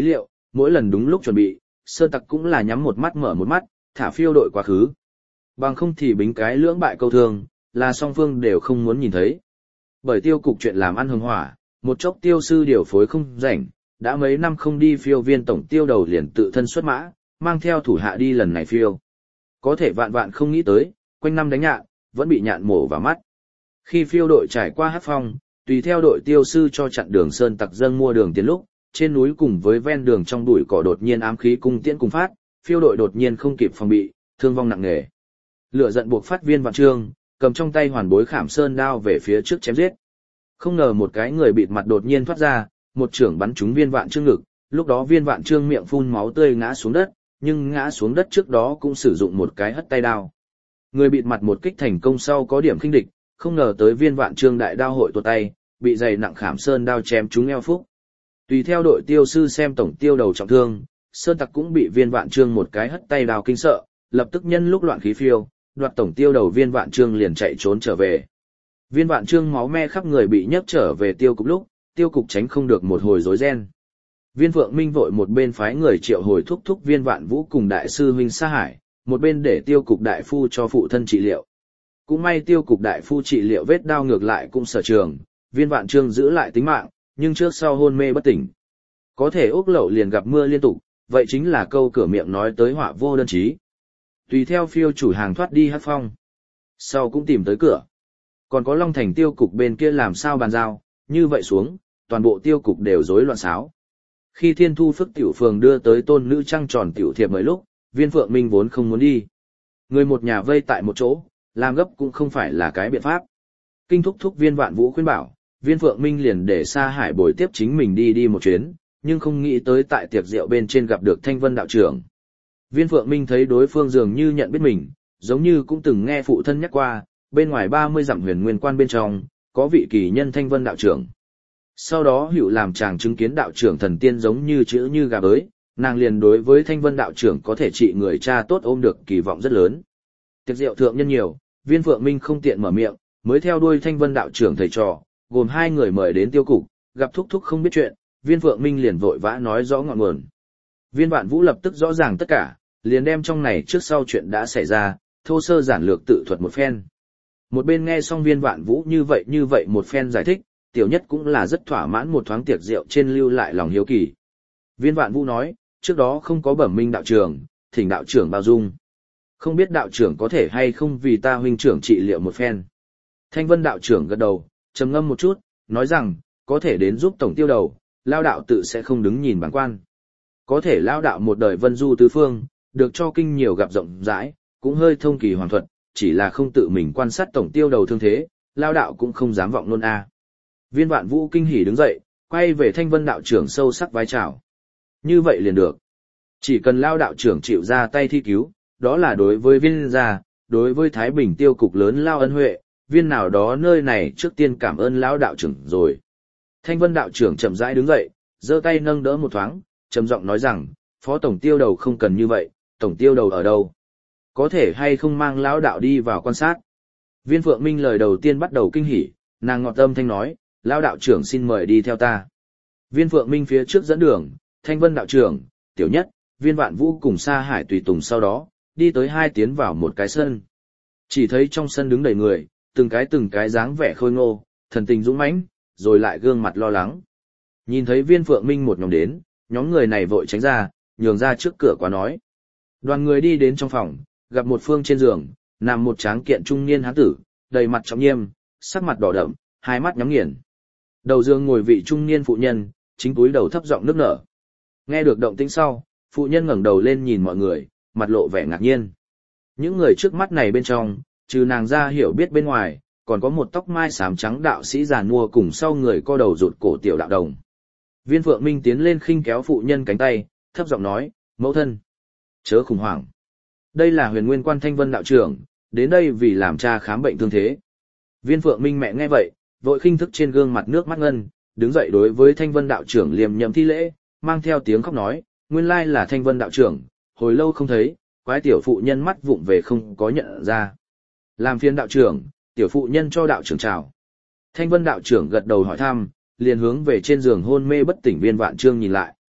mỗi lần đúng lúc chuẩn bị, Sơn Tặc cũng là nhắm một mắt mở một mắt, thả phiêu đội quá khứ. Bằng không thì bính cái lưỡng bại câu thương, là song phương đều không muốn nhìn thấy. Bởi tiêu cục chuyện làm ăn hưng hỏa, một chốc tiêu sư điều phối không rảnh, đã mấy năm không đi phiêu viên tổng tiêu đầu liền tự thân xuất mã, mang theo thủ hạ đi lần này phiêu. Có thể vạn vạn không nghĩ tới, quanh năm đánh nhạn, vẫn bị nhạn mổ vào mắt. Khi phiêu đội trải qua hát phong, tùy theo đội tiêu sư cho chặn đường Sơn Tặc dâng mua đường tiền lúc, trên núi cùng với ven đường trong bụi cỏ đột nhiên ám khí cung tiễn cùng phát, phiêu đội đột nhiên không kịp phòng bị, thương vong nặng nề. Lửa giận buộc phát Viên Vạn Trương, cầm trong tay hoàn bối khảm sơn đao về phía trước chém giết. Không ngờ một cái người bịt mặt đột nhiên thoát ra, một chưởng bắn trúng Viên Vạn Trương ngực, lúc đó Viên Vạn Trương miệng phun máu tươi ngã xuống đất, nhưng ngã xuống đất trước đó cũng sử dụng một cái hất tay đao. Người bịt mặt một kích thành công sau có điểm khinh địch, không ngờ tới Viên Vạn Trương đại đao hội tuột tay, bị dày nặng khảm sơn đao chém trúng eo phúc. Tùy theo đội tiêu sư xem tổng tiêu đầu trọng thương, Sơn Tặc cũng bị Viên Vạn Trương một cái hất tay đao kinh sợ, lập tức nhân lúc loạn khí phiêu, đoạt tổng tiêu đầu Viên Vạn Trương liền chạy trốn trở về. Viên Vạn Trương máu me khắp người bị nhấc trở về tiêu cục lúc, tiêu cục tránh không được một hồi rối ren. Viên Phượng Minh vội một bên phái người triệu hồi thúc thúc Viên Vạn Vũ cùng đại sư huynh Sa Hải, một bên để tiêu cục đại phu cho phụ thân trị liệu. Cũng may tiêu cục đại phu trị liệu vết đau ngược lại cũng sở trường, Viên Vạn Trương giữ lại tính mạng, nhưng trước sau hôn mê bất tỉnh. Có thể ốc lậu liền gặp mưa liên tục, vậy chính là câu cửa miệng nói tới họa vô đơn chí. Tùy theo phiêu chủ hàng thoát đi hát phong, sau cũng tìm tới cửa. Còn có Long Thành tiêu cục bên kia làm sao bàn giao, như vậy xuống, toàn bộ tiêu cục đều rối loạn xáo. Khi Thiên Thu Phức tiểu phường đưa tới tôn nữ trăng tròn tiểu thiệp mấy lúc, Viên Phượng Minh vốn không muốn đi. Người một nhà vây tại một chỗ, làm gấp cũng không phải là cái biện pháp. Kinh thúc thúc Viên Vạn Vũ khuyên bảo, Viên Phượng Minh liền để Sa Hải bồi tiếp chính mình đi đi một chuyến, nhưng không nghĩ tới tại tiệc rượu bên trên gặp được Thanh Vân đạo trưởng. Viên Phượng Minh thấy đối phương dường như nhận biết mình, giống như cũng từng nghe phụ thân nhắc qua, bên ngoài ba mươi dặm Huyền Nguyên Quan bên trong, có vị kỳ nhân Thanh Vân đạo trưởng. Sau đó hữu làm chàng chứng kiến đạo trưởng thần tiên giống như chữ như gà bới, nàng liền đối với Thanh Vân đạo trưởng có thể trị người cha tốt ôm được kỳ vọng rất lớn. Tiệc rượu thượng nhân nhiều, Viên Phượng Minh không tiện mở miệng, mới theo đuôi Thanh Vân đạo trưởng thầy trò, gồm hai người mời đến tiêu cục, gặp thúc thúc không biết chuyện, Viên Phượng Minh liền vội vã nói rõ ngọn nguồn. Viên Vạn Vũ lập tức rõ ràng tất cả, liền đem trong này trước sau chuyện đã xảy ra, thô sơ giản lược tự thuật một phen. Một bên nghe xong Viên Vạn Vũ như vậy như vậy một phen giải thích, tiểu nhất cũng là rất thỏa mãn một thoáng tiệc rượu trên lưu lại lòng hiếu kỳ. Viên Vạn Vũ nói, trước đó không có bẩm minh đạo trưởng, thỉnh đạo trưởng bao dung. Không biết đạo trưởng có thể hay không vì ta huynh trưởng trị liệu một phen. Thanh Vân đạo trưởng gật đầu, trầm ngâm một chút, nói rằng, có thể đến giúp tổng tiêu đầu, lao đạo tự sẽ không đứng nhìn bản quan. Có thể lao đạo một đời vân du tứ phương, được cho kinh nhiều gặp rộng rãi, cũng hơi thông kỳ hoàn thuật, chỉ là không tự mình quan sát tổng tiêu đầu thương thế, lao đạo cũng không dám vọng luôn a. Viên Vạn Vũ kinh hỉ đứng dậy, quay về Thanh Vân đạo trưởng sâu sắc vái chào. Như vậy liền được. Chỉ cần lao đạo trưởng chịu ra tay thi cứu, đó là đối với viên gia, đối với Thái Bình tiêu cục lớn lao ân huệ, viên nào đó nơi này trước tiên cảm ơn lão đạo trưởng rồi. Thanh Vân đạo trưởng chậm rãi đứng dậy, giơ tay nâng đỡ một thoáng, trầm giọng nói rằng, phó tổng tiêu đầu không cần như vậy, tổng tiêu đầu ở đâu? Có thể hay không mang lão đạo đi vào quan sát? Viên Phượng Minh lời đầu tiên bắt đầu kinh hỉ, nàng ngọt âm thanh nói, lão đạo trưởng xin mời đi theo ta. Viên Phượng Minh phía trước dẫn đường, Thanh Vân đạo trưởng, tiểu nhất, Viên Vạn Vũ cùng Sa Hải tùy tùng sau đó, đi tới hai tiến vào một cái sân. Chỉ thấy trong sân đứng đầy người, từng cái từng cái dáng vẻ khôi ngô, thần tình dũng mãnh, rồi lại gương mặt lo lắng. Nhìn thấy Viên Phượng Minh một nhóm đến, nhóm người này vội tránh ra, nhường ra trước cửa quá nói. Đoàn người đi đến trong phòng, gặp một phương trên giường, nằm một tráng kiện trung niên hán tử, đầy mặt trọng nghiêm, sắc mặt đỏ đậm, hai mắt nhắm nghiền. Đầu giường ngồi vị trung niên phụ nhân, chính túi đầu thấp giọng nức nở. Nghe được động tĩnh sau, phụ nhân ngẩng đầu lên nhìn mọi người, mặt lộ vẻ ngạc nhiên. Những người trước mắt này bên trong, trừ nàng ra hiểu biết bên ngoài, còn có một tóc mai xám trắng đạo sĩ già nua cùng sau người co đầu rụt cổ tiểu đạo đồng. Viên Phượng Minh tiến lên khinh kéo phụ nhân cánh tay, thấp giọng nói, mẫu thân, chớ khủng hoảng. Đây là Huyền Nguyên Quan Thanh Vân đạo trưởng, đến đây vì làm cha khám bệnh thương thế. Viên Phượng Minh mẹ nghe vậy, vội khinh thức trên gương mặt nước mắt ngân, đứng dậy đối với Thanh Vân đạo trưởng liềm nhậm thi lễ, mang theo tiếng khóc nói, nguyên lai là Thanh Vân đạo trưởng, hồi lâu không thấy, quái tiểu phụ nhân mắt vụng về không có nhận ra. Làm phiền đạo trưởng, tiểu phụ nhân cho đạo trưởng chào. Thanh Vân đạo trưởng gật đầu hỏi thăm, liền hướng về trên giường hôn mê bất tỉnh Viên Vạn Trương nhìn lại.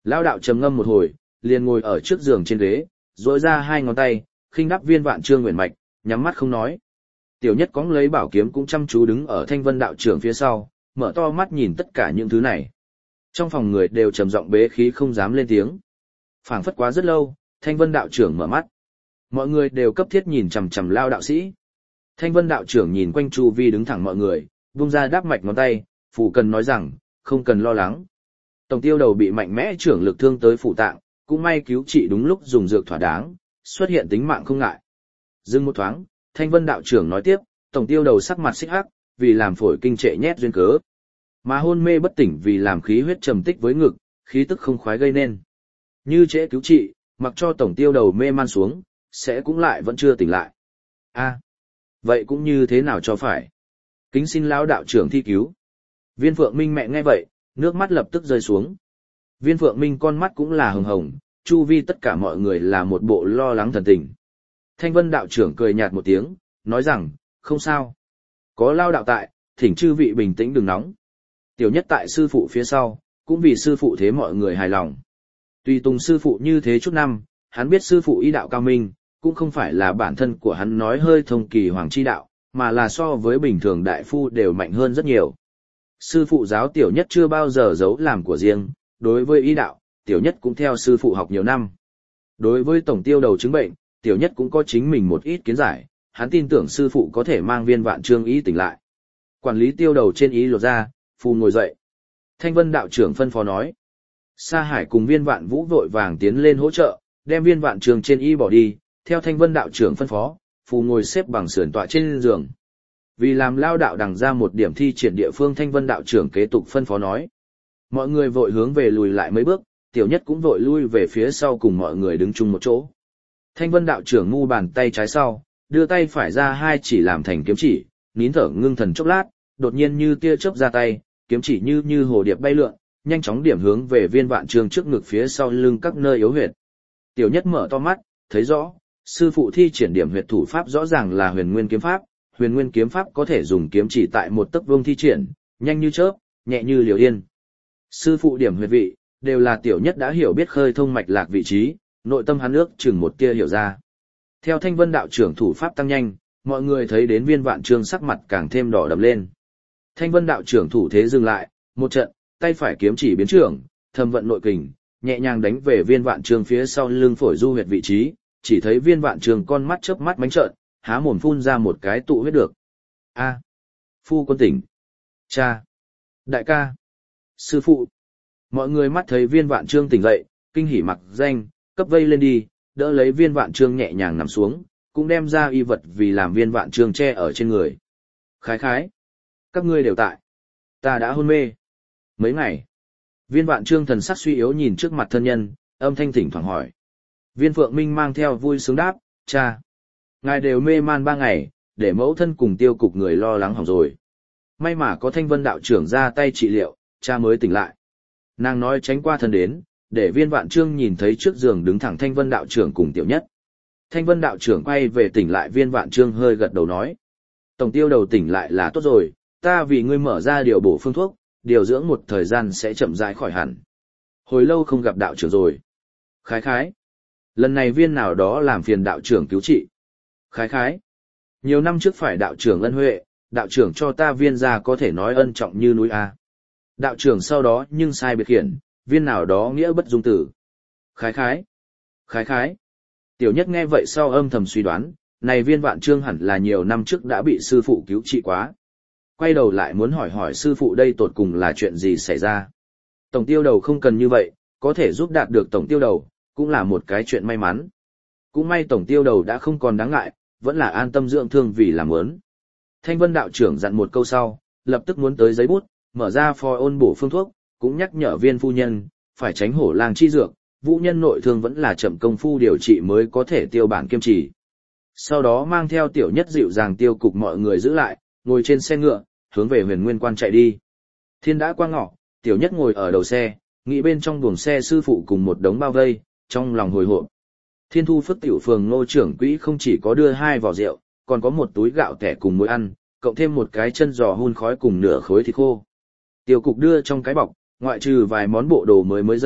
Lao đạo trầm ngâm một hồi, liền ngồi ở trước giường trên ghế, duỗi ra hai ngón tay, khinh đắp viên vạn trương nguyện mạch, nhắm mắt không nói. Tiểu nhất cóng lấy bảo kiếm cũng chăm chú đứng ở thanh vân đạo trưởng phía sau, mở to mắt nhìn tất cả những thứ này. Trong phòng người đều trầm giọng bế khí không dám lên tiếng. Phảng phất quá rất lâu, thanh vân đạo trưởng mở mắt. Mọi người đều cấp thiết nhìn chằm chằm Lao đạo sĩ. Thanh vân đạo trưởng nhìn quanh chu vi đứng thẳng mọi người, vung ra đáp mạch ngón tay, phù cần nói rằng, không cần lo lắng. Tổng tiêu đầu bị mạnh mẽ trưởng lực thương tới phủ tạng, cũng may cứu trị đúng lúc dùng dược thỏa đáng, xuất hiện tính mạng không ngại. Dừng một thoáng, thanh vân đạo trưởng nói tiếp, tổng tiêu đầu sắc mặt xích hắc, vì làm phổi kinh trệ nhét duyên cớ. Mà hôn mê bất tỉnh vì làm khí huyết trầm tích với ngực, khí tức không khoái gây nên. Như trễ cứu trị, mặc cho tổng tiêu đầu mê man xuống, sẽ cũng lại vẫn chưa tỉnh lại. A, vậy cũng như thế nào cho phải? Kính xin lão đạo trưởng thi cứu. Viên Phượng Minh mẹ nghe vậy, nước mắt lập tức rơi xuống. Viên Phượng Minh con mắt cũng là hồng hồng, chu vi tất cả mọi người là một bộ lo lắng thần tình. Thanh Vân đạo trưởng cười nhạt một tiếng, nói rằng, không sao. Có lao đạo tại, thỉnh chư vị bình tĩnh đừng nóng. Tiểu nhất tại sư phụ phía sau, cũng vì sư phụ thế mọi người hài lòng. Tùy tùng sư phụ như thế chút năm, hắn biết sư phụ y đạo cao minh, cũng không phải là bản thân của hắn nói hơi thông kỳ hoàng chi đạo, mà là so với bình thường đại phu đều mạnh hơn rất nhiều. Sư phụ giáo tiểu nhất chưa bao giờ giấu làm của riêng, đối với y đạo, tiểu nhất cũng theo sư phụ học nhiều năm. Đối với tổng tiêu đầu chứng bệnh, tiểu nhất cũng có chính mình một ít kiến giải, hắn tin tưởng sư phụ có thể mang viên vạn trương ý tỉnh lại. Quản lý tiêu đầu trên ý lột ra, phù ngồi dậy. Thanh Vân đạo trưởng phân phó nói. Sa Hải cùng viên vạn vũ vội vàng tiến lên hỗ trợ, đem viên vạn trương trên y bỏ đi, theo Thanh Vân đạo trưởng phân phó, phù ngồi xếp bằng sườn tọa trên giường. Vì làm lao đạo đằng ra một điểm thi triển địa phương, Thanh Vân đạo trưởng kế tục phân phó nói. Mọi người vội hướng về lùi lại mấy bước, tiểu nhất cũng vội lui về phía sau cùng mọi người đứng chung một chỗ. Thanh Vân đạo trưởng ngu bàn tay trái sau, đưa tay phải ra hai chỉ làm thành kiếm chỉ, nín thở ngưng thần chốc lát, đột nhiên như tia chớp ra tay, kiếm chỉ như như hồ điệp bay lượn, nhanh chóng điểm hướng về viên vạn trương trước ngực phía sau lưng các nơi yếu huyệt. Tiểu nhất mở to mắt, thấy rõ, sư phụ thi triển điểm huyệt thủ pháp rõ ràng là huyền nguyên kiếm pháp, huyền nguyên kiếm pháp có thể dùng kiếm chỉ tại một tấc vuông thi triển, nhanh như chớp, nhẹ như liều yên. Sư phụ điểm huyệt vị, đều là tiểu nhất đã hiểu biết khơi thông mạch lạc vị trí, nội tâm hắn ước chừng một tia hiểu ra. Theo Thanh Vân đạo trưởng thủ pháp tăng nhanh, mọi người thấy đến viên vạn trương sắc mặt càng thêm đỏ đậm lên. Thanh Vân đạo trưởng thủ thế dừng lại, một trận, tay phải kiếm chỉ biến trưởng, thâm vận nội kình, nhẹ nhàng đánh về viên vạn trương phía sau lưng phổi du huyệt vị trí, chỉ thấy viên vạn trương con mắt chớp mắt bánh trợn, há mồm phun ra một cái tụ huyết được. A, phu quân tỉnh. Cha, đại ca, sư phụ. Mọi người mắt thấy viên vạn trương tỉnh dậy, kinh hỉ mặc danh, cấp vây lên đi, đỡ lấy viên vạn trương nhẹ nhàng nằm xuống, cũng đem ra y vật vì làm viên vạn trương che ở trên người. Khái khái, các ngươi đều tại. Ta đã hôn mê. Mấy ngày. Viên vạn trương thần sắc suy yếu nhìn trước mặt thân nhân, âm thanh thỉnh thoảng hỏi. Viên Phượng Minh mang theo vui sướng đáp, cha. Ngài đều mê man ba ngày, để mẫu thân cùng tiêu cục người lo lắng hỏng rồi. May mà có Thanh Vân đạo trưởng ra tay trị liệu, cha mới tỉnh lại. Nàng nói tránh qua thân đến, để viên vạn trương nhìn thấy trước giường đứng thẳng Thanh Vân đạo trưởng cùng tiểu nhất. Thanh Vân đạo trưởng quay về tỉnh lại viên vạn trương hơi gật đầu nói. Tổng tiêu đầu tỉnh lại là tốt rồi, ta vì ngươi mở ra điều bổ phương thuốc, điều dưỡng một thời gian sẽ chậm rãi khỏi hẳn. Hồi lâu không gặp đạo trưởng rồi. Khái khái. Lần này viên nào đó làm phiền đạo trưởng cứu trị. Khái khái. Nhiều năm trước phải đạo trưởng ân huệ, đạo trưởng cho ta viên ra có thể nói ân trọng như núi A. Đạo trưởng sau đó nhưng sai biệt khiển, viên nào đó nghĩa bất dung tử. Khái khái. Khái khái. Tiểu nhất nghe vậy sau âm thầm suy đoán, này viên vạn trương hẳn là nhiều năm trước đã bị sư phụ cứu trị quá. Quay đầu lại muốn hỏi hỏi sư phụ đây tột cùng là chuyện gì xảy ra. Tổng tiêu đầu không cần như vậy, có thể giúp đạt được tổng tiêu đầu, cũng là một cái chuyện may mắn. Cũng may tổng tiêu đầu đã không còn đáng ngại, vẫn là an tâm dưỡng thương vì làm ớn. Thanh Vân đạo trưởng dặn một câu sau, lập tức muốn tới giấy bút, mở ra phò ôn bổ phương thuốc, cũng nhắc nhở viên phu nhân, phải tránh hổ lang chi dược, vũ nhân nội thương vẫn là chậm công phu điều trị mới có thể tiêu bản kiêm trì. Sau đó mang theo tiểu nhất dịu dàng tiêu cục mọi người giữ lại, ngồi trên xe ngựa, hướng về huyền nguyên quan chạy đi. Thiên đã qua ngọ, tiểu nhất ngồi ở đầu xe, nghĩ bên trong buồng xe sư phụ cùng một đống bao vây, trong lòng hồi hộp. Thiên Thu Phước tiểu phường Ngô trưởng quỹ không chỉ có đưa hai vỏ rượu, còn có một túi gạo tẻ cùng muối ăn, cộng thêm một cái chân giò hun khói cùng nửa khối thịt khô. Tiêu cục đưa trong cái bọc, ngoại trừ vài món bộ đồ mới mới dày,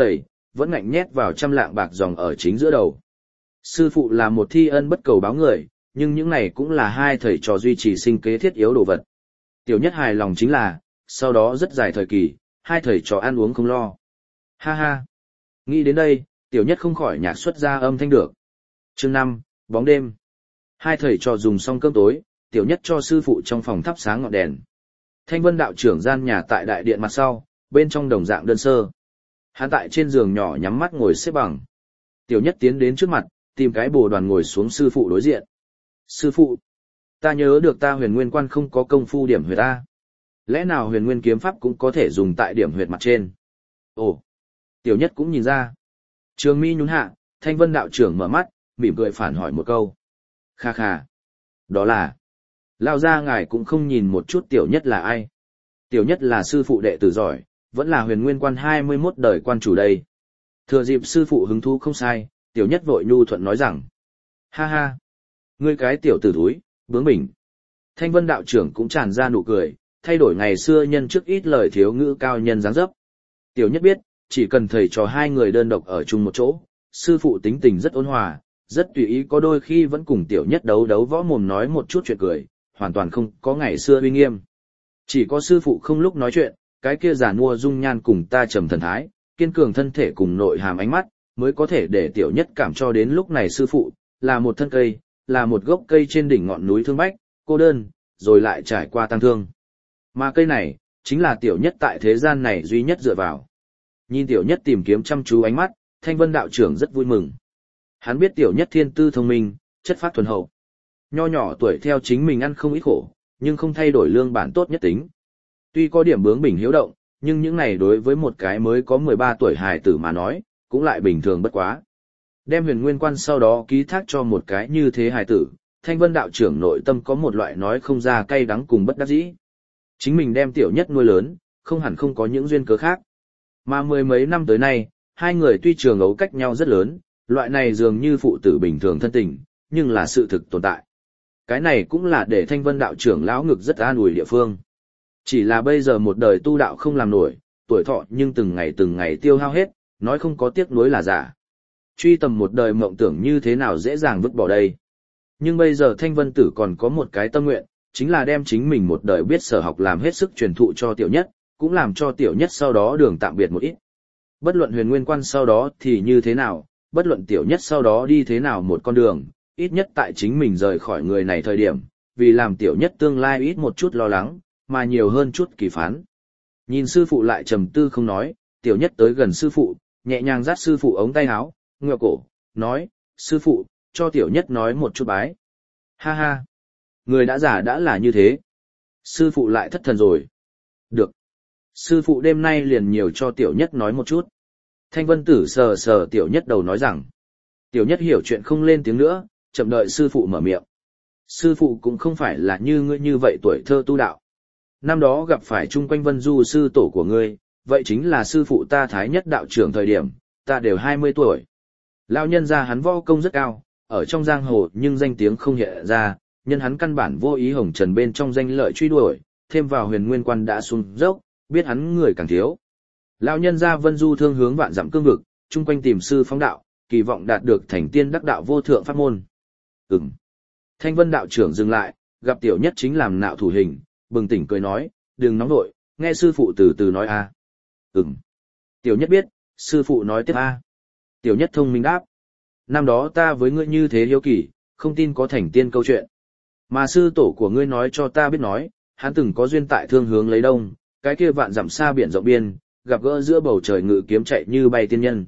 vẫn ngạnh nhét vào trăm lạng bạc dòng ở chính giữa đầu. Sư phụ là một thi ân bất cầu báo người, nhưng những này cũng là hai thầy trò duy trì sinh kế thiết yếu đồ vật. Tiểu nhất hài lòng chính là, sau đó rất dài thời kỳ, hai thầy trò ăn uống không lo. Ha ha! Nghĩ đến đây, tiểu nhất không khỏi nhạc xuất ra âm thanh được. Chương năm, bóng đêm. Hai thầy trò dùng xong cơm tối, tiểu nhất cho sư phụ trong phòng thắp sáng ngọn đèn. Thanh Vân đạo trưởng gian nhà tại đại điện mặt sau, bên trong đồng dạng đơn sơ. Hắn tại trên giường nhỏ nhắm mắt ngồi xếp bằng. Tiểu nhất tiến đến trước mặt, tìm cái bồ đoàn ngồi xuống sư phụ đối diện. Sư phụ, ta nhớ được ta huyền nguyên quan không có công phu điểm huyệt ta. Lẽ nào huyền nguyên kiếm pháp cũng có thể dùng tại điểm huyệt mặt trên? Ồ, tiểu nhất cũng nhìn ra. Trường mi nhún hạ, Thanh Vân đạo trưởng mở mắt, mỉm cười phản hỏi một câu. Kha kha. Đó là, lao ra ngài cũng không nhìn một chút tiểu nhất là ai. Tiểu nhất là sư phụ đệ tử giỏi, vẫn là huyền nguyên quan hai mươi mốt đời quan chủ đây. Thừa dịp sư phụ hứng thú không sai, tiểu nhất vội nhu thuận nói rằng. Ha ha. Ngươi cái tiểu tử thúi, bướng bỉnh. Thanh Vân đạo trưởng cũng tràn ra nụ cười, thay đổi ngày xưa nhân trước ít lời thiếu ngữ cao nhân dáng dấp. Tiểu nhất biết, chỉ cần thầy trò hai người đơn độc ở chung một chỗ, sư phụ tính tình rất ôn hòa, rất tùy ý, có đôi khi vẫn cùng tiểu nhất đấu đấu võ mồm nói một chút chuyện cười, hoàn toàn không có ngày xưa uy nghiêm. Chỉ có sư phụ không lúc nói chuyện, cái kia giả mua dung nhan cùng ta trầm thần thái, kiên cường thân thể cùng nội hàm ánh mắt, mới có thể để tiểu nhất cảm cho đến lúc này sư phụ, là một thân cây, là một gốc cây trên đỉnh ngọn núi thương bách, cô đơn, rồi lại trải qua tăng thương. Mà cây này, chính là tiểu nhất tại thế gian này duy nhất dựa vào. Nhìn tiểu nhất tìm kiếm chăm chú ánh mắt, Thanh Vân đạo trưởng rất vui mừng. Hắn biết tiểu nhất thiên tư thông minh, chất phác thuần hậu. Nho nhỏ tuổi theo chính mình ăn không ít khổ, nhưng không thay đổi lương bản tốt nhất tính. Tuy có điểm bướng bỉnh hiếu động, nhưng những này đối với một cái mới có mười ba tuổi hài tử mà nói, cũng lại bình thường bất quá. Đem huyền nguyên quan sau đó ký thác cho một cái như thế hài tử, Thanh Vân đạo trưởng nội tâm có một loại nói không ra cay đắng cùng bất đắc dĩ. Chính mình đem tiểu nhất nuôi lớn, không hẳn không có những duyên cớ khác. Mà mười mấy năm tới nay, hai người tuy trường ấu cách nhau rất lớn, loại này dường như phụ tử bình thường thân tình, nhưng là sự thực tồn tại. Cái này cũng là để Thanh Vân đạo trưởng lão ngực rất an ủi địa phương. Chỉ là bây giờ một đời tu đạo không làm nổi, tuổi thọ nhưng từng ngày từng ngày tiêu hao hết, nói không có tiếc nuối là giả. Truy tầm một đời mộng tưởng như thế nào dễ dàng vứt bỏ đây. Nhưng bây giờ Thanh Vân tử còn có một cái tâm nguyện, chính là đem chính mình một đời biết sở học làm hết sức truyền thụ cho tiểu nhất, cũng làm cho tiểu nhất sau đó đường tạm biệt một ít. Bất luận huyền nguyên quan sau đó thì như thế nào, bất luận tiểu nhất sau đó đi thế nào một con đường, ít nhất tại chính mình rời khỏi người này thời điểm, vì làm tiểu nhất tương lai ít một chút lo lắng, mà nhiều hơn chút kỳ phán. Nhìn sư phụ lại trầm tư không nói, tiểu nhất tới gần sư phụ, nhẹ nhàng dắt sư phụ ống tay áo, ngựa cổ, nói, sư phụ, cho tiểu nhất nói một chút bái. Ha ha, người đã già đã là như thế. Sư phụ lại thất thần rồi. Được. Sư phụ đêm nay liền nhiều cho tiểu nhất nói một chút. Thanh Vân tử sờ sờ tiểu nhất đầu nói rằng. Tiểu nhất hiểu chuyện không lên tiếng nữa, chậm đợi sư phụ mở miệng. Sư phụ cũng không phải là như ngươi như vậy tuổi thơ tu đạo. Năm đó gặp phải chung quanh Vân Du sư tổ của ngươi, vậy chính là sư phụ ta Thái Nhất đạo trưởng thời điểm, ta đều hai mươi tuổi. Lão nhân gia hắn võ công rất cao, ở trong giang hồ nhưng danh tiếng không hiện ra, nhân hắn căn bản vô ý hồng trần bên trong danh lợi truy đuổi, thêm vào huyền nguyên quan đã xuống dốc, biết hắn người càng thiếu. Lão nhân gia Vân Du thương hướng vạn dặm cương vực, chung quanh tìm sư phóng đạo, kỳ vọng đạt được thành tiên đắc đạo vô thượng pháp môn. Ừm. Thanh Vân đạo trưởng dừng lại, gặp tiểu nhất chính làm nạo thủ hình, bừng tỉnh cười nói, đừng nóng nội, nghe sư phụ từ từ nói a. À. Ừm. Tiểu nhất biết, sư phụ nói tiếp a. À. Tiểu nhất thông minh đáp. Năm đó ta với ngươi như thế hiếu kỳ, không tin có thành tiên câu chuyện. Mà sư tổ của ngươi nói cho ta biết nói, hắn từng có duyên tại thương hướng lấy đông, cái kia vạn dặm xa biển rộng biên, gặp gỡ giữa bầu trời ngự kiếm chạy như bay tiên nhân.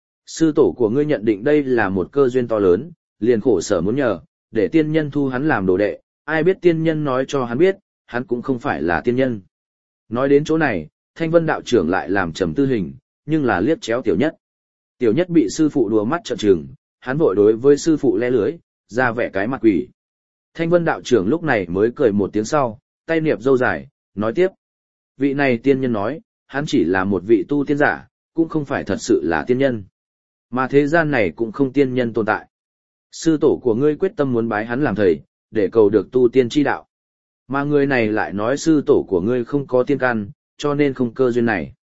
Sư tổ của ngươi nhận định đây là một cơ duyên to lớn, liền khổ sở muốn nhờ, để tiên nhân thu hắn làm đồ đệ, ai biết tiên nhân nói cho hắn biết, hắn cũng không phải là tiên nhân. Nói đến chỗ này, Thanh Vân đạo trưởng lại làm trầm tư hình, nhưng là liếc chéo tiểu nhất. Tiểu nhất bị sư phụ đùa mắt trợn trừng, hắn vội đối với sư phụ le lưới, ra vẻ cái mặt quỷ. Thanh Vân đạo trưởng lúc này mới cười một tiếng sau, tay niệp râu dài, nói tiếp. Vị này tiên nhân nói, hắn chỉ là một vị tu tiên giả, cũng không phải thật sự là tiên nhân. Mà thế gian này cũng không tiên nhân tồn tại. Sư tổ của ngươi quyết tâm muốn bái hắn làm thầy, để cầu được tu tiên chi đạo. Mà người này lại nói sư tổ của ngươi không có tiên căn, cho nên không cơ duyên này.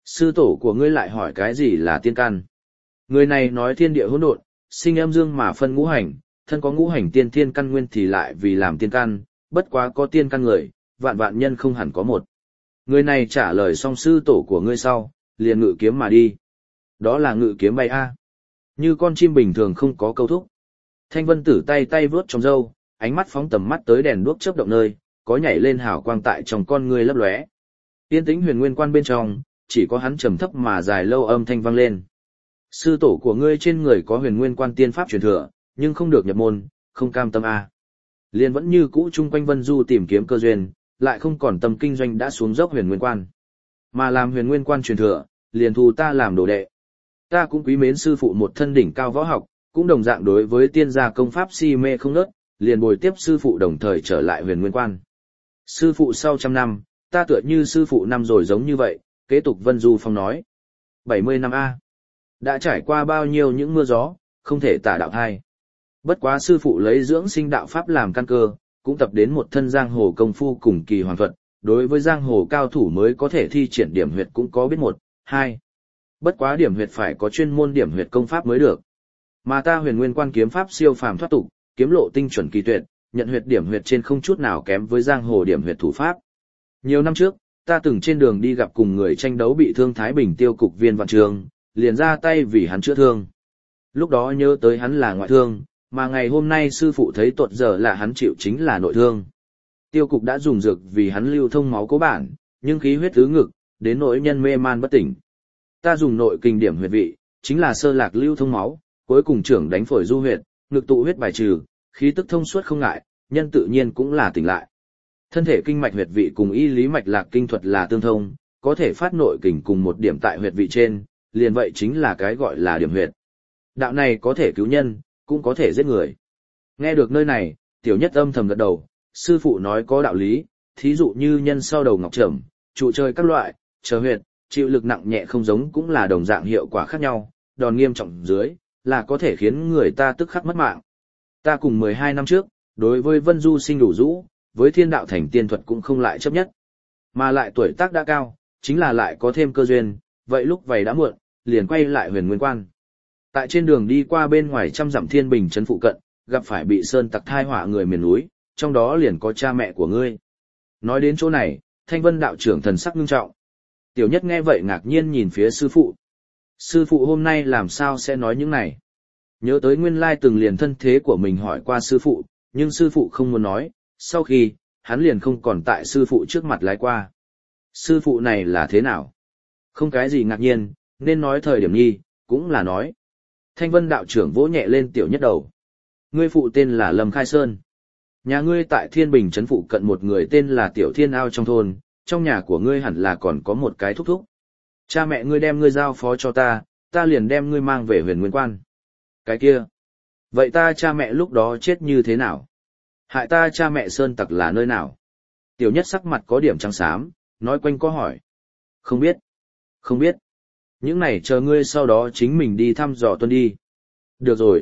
Sư tổ của ngươi lại hỏi cái gì là tiên căn? Người này nói thiên địa hỗn độn, sinh âm dương mà phân ngũ hành, thân có ngũ hành tiên thiên căn nguyên thì lại vì làm tiên căn, bất quá có tiên căn người, vạn vạn nhân không hẳn có một. Người này trả lời xong sư tổ của ngươi sau, liền ngự kiếm mà đi. Đó là ngự kiếm bay a. Như con chim bình thường không có câu thúc. Thanh Vân Tử tay tay vướt trong râu, ánh mắt phóng tầm mắt tới đèn đuốc chớp động nơi, có nhảy lên hào quang tại trong con ngươi lấp lóe. Tiên tĩnh huyền nguyên quan bên trong, chỉ có hắn trầm thấp mà dài lâu âm thanh vang lên. Sư tổ của ngươi trên người có huyền nguyên quan tiên pháp truyền thừa, nhưng không được nhập môn, không cam tâm a. Liên vẫn như cũ chung quanh Vân Du tìm kiếm cơ duyên, lại không còn tâm kinh doanh đã xuống dốc huyền nguyên quan. Mà làm huyền nguyên quan truyền thừa, liền thu ta làm đồ đệ. Ta cũng quý mến sư phụ một thân đỉnh cao võ học, cũng đồng dạng đối với tiên gia công pháp si mê không ngớt, liền bồi tiếp sư phụ đồng thời trở lại huyền nguyên quan. Sư phụ sau trăm năm, ta tựa như sư phụ năm rồi giống như vậy, kế tục Vân Du Phong nói. bảy mươi năm a. Đã trải qua bao nhiêu những mưa gió, không thể tả đạo thai. Bất quá sư phụ lấy dưỡng sinh đạo pháp làm căn cơ, cũng tập đến một thân giang hồ công phu cùng kỳ hoàn thuật, đối với giang hồ cao thủ mới có thể thi triển điểm huyệt cũng có biết một, hai. Bất quá điểm huyệt phải có chuyên môn điểm huyệt công pháp mới được. Mà ta huyền nguyên quan kiếm pháp siêu phàm thoát tục, kiếm lộ tinh chuẩn kỳ tuyệt, nhận huyệt điểm huyệt trên không chút nào kém với giang hồ điểm huyệt thủ pháp. Nhiều năm trước, ta từng trên đường đi gặp cùng người tranh đấu bị thương Thái Bình tiêu cục viên vạn trường, liền ra tay vì hắn chữa thương. Lúc đó nhớ tới hắn là ngoại thương, mà ngày hôm nay sư phụ thấy tuột giờ là hắn chịu chính là nội thương. Tiêu cục đã dùng dược vì hắn lưu thông máu cố bản, nhưng khí huyết tứ ngực, đến nỗi nhân mê man bất tỉnh. Ta dùng nội kinh điểm huyệt vị, chính là sơ lạc lưu thông máu, cuối cùng trưởng đánh phổi du huyệt, ngực tụ huyết bài trừ, khí tức thông suốt không ngại, nhân tự nhiên cũng là tỉnh lại. Thân thể kinh mạch huyệt vị cùng y lý mạch lạc kinh thuật là tương thông, có thể phát nội kình cùng một điểm tại huyệt vị trên, liền vậy chính là cái gọi là điểm huyệt. Đạo này có thể cứu nhân, cũng có thể giết người. Nghe được nơi này, tiểu nhất âm thầm gật đầu, sư phụ nói có đạo lý, thí dụ như nhân sau đầu ngọc trầm, trụ chơi các loại, chờ huyệt, chịu lực nặng nhẹ không giống cũng là đồng dạng hiệu quả khác nhau, đòn nghiêm trọng dưới, là có thể khiến người ta tức khắc mất mạng. Ta cùng mười hai năm trước, đối với Vân Du sinh đủ rũ, với thiên đạo thành tiên thuật cũng không lại chấp nhất. Mà lại tuổi tác đã cao, chính là lại có thêm cơ duyên, vậy lúc vầy đã muộn, liền quay lại huyền nguyên quan. Tại trên đường đi qua bên ngoài trăm dặm thiên bình trấn phụ cận, gặp phải bị sơn tặc thai họa người miền núi, trong đó liền có cha mẹ của ngươi. Nói đến chỗ này, Thanh Vân đạo trưởng thần sắc ngưng trọng. Tiểu nhất nghe vậy ngạc nhiên nhìn phía sư phụ. Sư phụ hôm nay làm sao sẽ nói những này? Nhớ tới nguyên lai từng liền thân thế của mình hỏi qua sư phụ, nhưng sư phụ không muốn nói, sau khi, hắn liền không còn tại sư phụ trước mặt lái qua. Sư phụ này là thế nào? Không cái gì ngạc nhiên, nên nói thời điểm nhi, cũng là nói. Thanh Vân đạo trưởng vỗ nhẹ lên tiểu nhất đầu. Ngươi phụ tên là Lâm Khai Sơn. Nhà ngươi tại Thiên Bình trấn phụ cận một người tên là Tiểu Thiên Ao trong thôn, trong nhà của ngươi hẳn là còn có một cái thúc thúc. Cha mẹ ngươi đem ngươi giao phó cho ta, ta liền đem ngươi mang về huyền nguyên quan. Cái kia. Vậy ta cha mẹ lúc đó chết như thế nào? Hại ta cha mẹ sơn tặc là nơi nào? Tiểu nhất sắc mặt có điểm trắng xám, nói quanh có hỏi. Không biết. Không biết. Những này chờ ngươi sau đó chính mình đi thăm dò tuân đi. Được rồi.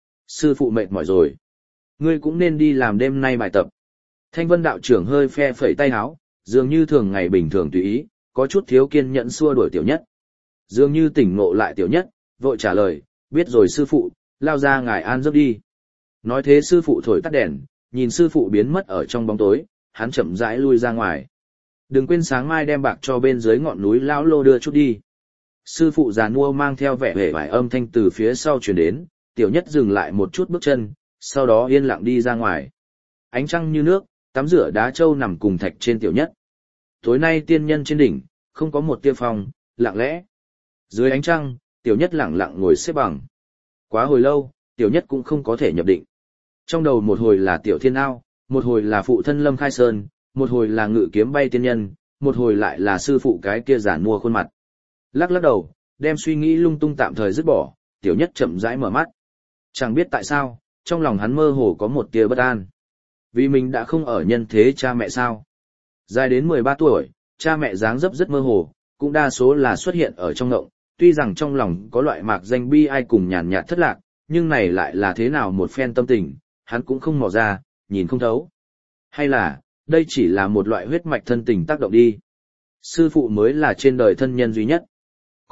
Sư phụ mệt mỏi rồi. Ngươi cũng nên đi làm đêm nay bài tập. Thanh Vân đạo trưởng hơi phe phẩy tay áo, dường như thường ngày bình thường tùy ý, có chút thiếu kiên nhẫn xua đuổi tiểu nhất. Dường như tỉnh ngộ lại tiểu nhất, vội trả lời, biết rồi sư phụ, lao ra ngài an giấc đi. Nói thế sư phụ thổi tắt đèn, nhìn sư phụ biến mất ở trong bóng tối, hắn chậm rãi lui ra ngoài. Đừng quên sáng mai đem bạc cho bên dưới ngọn núi lão lô đưa chút đi. Sư phụ già nua mang theo vẻ vẻ vải âm thanh từ phía sau truyền đến, tiểu nhất dừng lại một chút bước chân, sau đó yên lặng đi ra ngoài. Ánh trăng như nước, tắm rửa đá châu nằm cùng thạch trên tiểu nhất. Tối nay tiên nhân trên đỉnh, không có một tia phong, lặng lẽ. Dưới ánh trăng, tiểu nhất lặng lặng ngồi xếp bằng. Quá hồi lâu, tiểu nhất cũng không có thể nhập định. Trong đầu một hồi là Tiểu Thiên Ao, một hồi là phụ thân Lâm Khai Sơn, một hồi là ngự kiếm bay tiên nhân, một hồi lại là sư phụ cái kia giản mua khuôn mặt. Lắc lắc đầu, đem suy nghĩ lung tung tạm thời dứt bỏ, tiểu nhất chậm rãi mở mắt. Chẳng biết tại sao, trong lòng hắn mơ hồ có một tia bất an. Vì mình đã không ở nhân thế cha mẹ sao. Dài đến mười ba tuổi, cha mẹ dáng dấp rất mơ hồ, cũng đa số là xuất hiện ở trong ngộng, tuy rằng trong lòng có loại mạc danh bi ai cùng nhàn nhạt thất lạc, nhưng này lại là thế nào một phen tâm tình, hắn cũng không mò ra, nhìn không thấu. Hay là, đây chỉ là một loại huyết mạch thân tình tác động đi. Sư phụ mới là trên đời thân nhân duy nhất.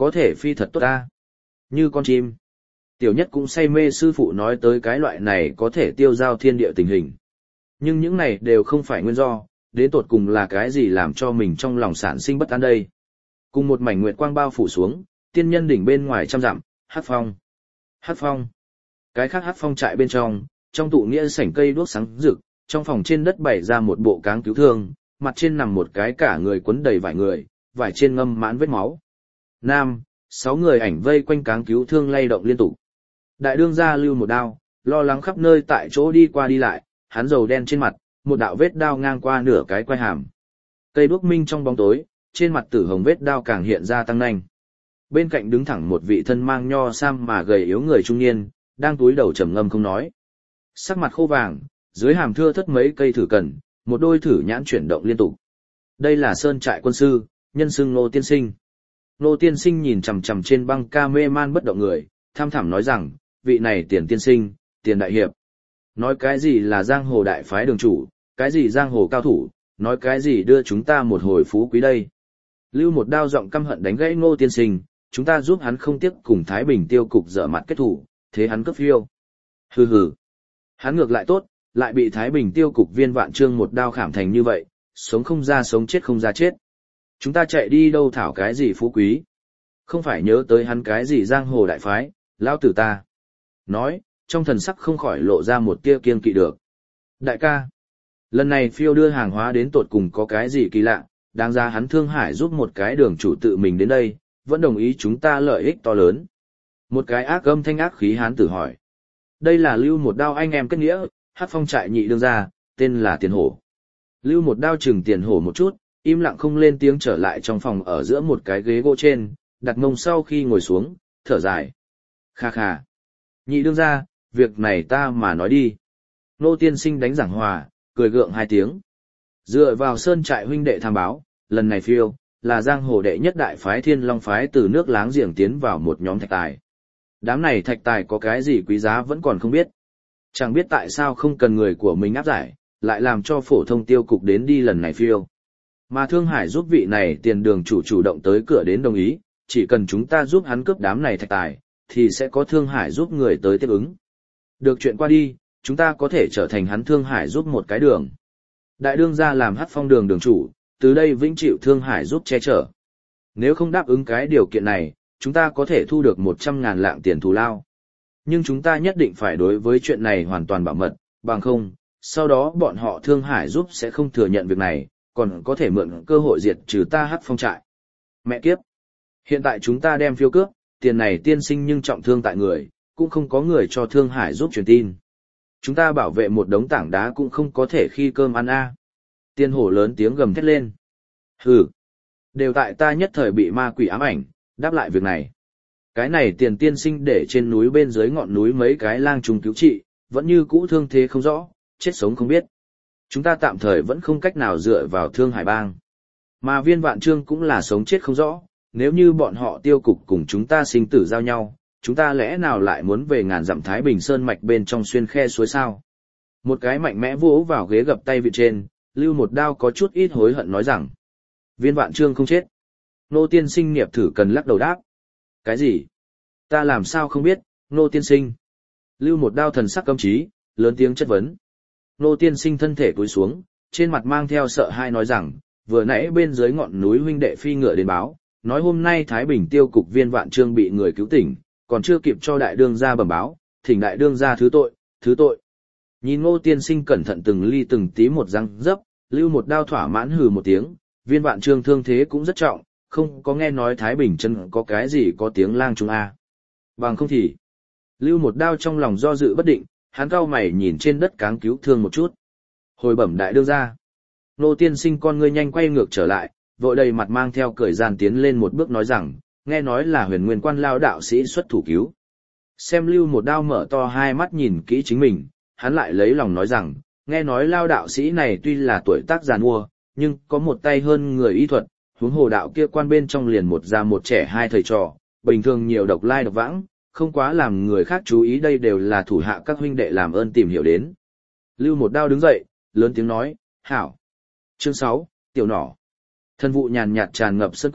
có thể phi thật tốt ta. Như con chim. Tiểu nhất cũng say mê sư phụ nói tới cái loại này có thể tiêu giao thiên địa tình hình. Nhưng những này đều không phải nguyên do, đến tột cùng là cái gì làm cho mình trong lòng sản sinh bất an đây. Cùng một mảnh nguyệt quang bao phủ xuống, tiên nhân đỉnh bên ngoài trăm dặm, hát phong. Hát phong. Cái khác hát phong trại bên trong, trong tụ nghĩa sảnh cây đuốc sáng rực, trong phòng trên đất bày ra một bộ cáng cứu thương, mặt trên nằm một cái cả người quấn đầy vải người, vải trên ngâm mãn vết máu. Nam, sáu người ảnh vây quanh cáng cứu thương lay động liên tục. Đại đương gia Lưu Một Đao, lo lắng khắp nơi tại chỗ đi qua đi lại, hắn dầu đen trên mặt, một đạo vết đao ngang qua nửa cái quai hàm. Cây đuốc minh trong bóng tối, trên mặt tử hồng vết đao càng hiện ra tăng nhanh. Bên cạnh đứng thẳng một vị thân mang nho sam mà gầy yếu người trung niên, đang túi đầu trầm ngâm không nói. Sắc mặt khô vàng, dưới hàm thưa thất mấy cây thử cần, một đôi thử nhãn chuyển động liên tục. Đây là sơn trại quân sư, nhân xưng Ngô Tiên Sinh. Ngô Tiên Sinh nhìn chằm chằm trên băng ca mê man bất động người, tham thẳm nói rằng, vị này Tiền tiên sinh, Tiền đại hiệp. Nói cái gì là giang hồ đại phái đường chủ, cái gì giang hồ cao thủ, nói cái gì đưa chúng ta một hồi phú quý đây. Lưu Một Đao giọng căm hận đánh gãy Ngô Tiên Sinh, chúng ta giúp hắn không tiếc cùng Thái Bình tiêu cục dở mặt kết thủ, thế hắn cấp phiêu. Hừ hừ. Hắn ngược lại tốt, lại bị Thái Bình tiêu cục viên vạn trương một đao khảm thành như vậy, sống không ra sống chết không ra chết. Chúng ta chạy đi đâu thảo cái gì phú quý. Không phải nhớ tới hắn cái gì giang hồ đại phái, lão tử ta. Nói, trong thần sắc không khỏi lộ ra một tia kiêng kỵ được. Đại ca, lần này phiêu đưa hàng hóa đến tột cùng có cái gì kỳ lạ, đáng ra hắn Thương Hải giúp một cái đường chủ tự mình đến đây, vẫn đồng ý chúng ta lợi ích to lớn. Một cái ác âm thanh ác khí hán tử hỏi. Đây là Lưu Một Đao anh em kết nghĩa, hát phong trại nhị đương gia, tên là Tiền Hổ. Lưu Một Đao chừng Tiền Hổ một chút, im lặng không lên tiếng trở lại trong phòng ở giữa một cái ghế gỗ trên, đặt mông sau khi ngồi xuống, thở dài. Kha kha. Nhị đương gia, việc này ta mà nói đi. Nô tiên sinh đánh giảng hòa, cười gượng hai tiếng. Dựa vào sơn trại huynh đệ tham báo, lần này phiêu, là giang hồ đệ nhất đại phái Thiên Long phái từ nước láng giềng tiến vào một nhóm thạch tài. Đám này thạch tài có cái gì quý giá vẫn còn không biết. Chẳng biết tại sao không cần người của mình áp giải, lại làm cho phổ thông tiêu cục đến đi lần này phiêu. Mà Thương Hải giúp vị này tiền đường chủ chủ động tới cửa đến đồng ý, chỉ cần chúng ta giúp hắn cướp đám này thạch tài, thì sẽ có Thương Hải giúp người tới tiếp ứng. Được chuyện qua đi, chúng ta có thể trở thành hắn Thương Hải giúp một cái đường. Đại đương gia làm Hắc Phong đường đường chủ, từ đây vĩnh chịu Thương Hải giúp che chở. Nếu không đáp ứng cái điều kiện này, chúng ta có thể thu được một trăm ngàn lạng tiền thù lao. Nhưng chúng ta nhất định phải đối với chuyện này hoàn toàn bảo mật, bằng không, sau đó bọn họ Thương Hải giúp sẽ không thừa nhận việc này, còn có thể mượn cơ hội diệt trừ ta Hắc Phong trại. Mẹ kiếp! Hiện tại chúng ta đem phiêu cướp, tiền này tiên sinh nhưng trọng thương tại người, cũng không có người cho Thương Hải giúp truyền tin. Chúng ta bảo vệ một đống tảng đá cũng không có thể khi cơm ăn a. À. Tiên hổ lớn tiếng gầm thét lên. Hừ! Đều tại ta nhất thời bị ma quỷ ám ảnh, đáp lại việc này. Cái này tiền tiên sinh để trên núi bên dưới ngọn núi mấy cái lang trùng cứu trị, vẫn như cũ thương thế không rõ, chết sống không biết. Chúng ta tạm thời vẫn không cách nào dựa vào Thương Hải bang. Mà viên vạn trương cũng là sống chết không rõ, nếu như bọn họ tiêu cục cùng chúng ta sinh tử giao nhau, chúng ta lẽ nào lại muốn về ngàn dặm Thái Bình Sơn mạch bên trong xuyên khe suối sao? Một cái mạnh mẽ vỗ vào ghế gập tay vị trên, Lưu Một Đao có chút ít hối hận nói rằng. Viên vạn trương không chết. Nô tiên sinh nghiệp thử cần lắc đầu đáp. Cái gì? Ta làm sao không biết, nô tiên sinh? Lưu Một Đao thần sắc căm trí, lớn tiếng chất vấn. Nô tiên sinh thân thể cúi xuống, trên mặt mang theo sợ hãi nói rằng, vừa nãy bên dưới ngọn núi huynh đệ phi ngựa đến báo, nói hôm nay Thái Bình tiêu cục viên vạn trương bị người cứu tỉnh, còn chưa kịp cho đại đương gia bẩm báo, thỉnh đại đương gia thứ tội, thứ tội. Nhìn Ngô tiên sinh cẩn thận từng ly từng tí một răng dấp, Lưu Một Đao thỏa mãn hừ một tiếng, viên vạn trương thương thế cũng rất trọng, không có nghe nói Thái Bình chân có cái gì có tiếng lang trung a. Bằng không thì, Lưu Một Đao trong lòng do dự bất định, hắn cau mày nhìn trên đất cáng cứu thương một chút. Hồi bẩm đại đương gia. Ngô tiên sinh con ngươi nhanh quay ngược trở lại, vội đầy mặt mang theo cười gian tiến lên một bước nói rằng, nghe nói là Huyền Nguyên Quan lao đạo sĩ xuất thủ cứu. Xem Lưu Một Đao mở to hai mắt nhìn kỹ chính mình, hắn lại lấy lòng nói rằng, nghe nói lao đạo sĩ này tuy là tuổi tác già nua, nhưng có một tay hơn người y thuật, huống hồ đạo kia quan bên trong liền một già một trẻ hai thầy trò, bình thường nhiều độc lai độc vãng, không quá làm người khác chú ý, đây đều là thủ hạ các huynh đệ làm ơn tìm hiểu đến. Lưu Một Đao đứng dậy, lớn tiếng nói, hảo. Chương sáu, tiểu nỏ. Thân vụ nhàn nhạt tràn ngập sân cốc,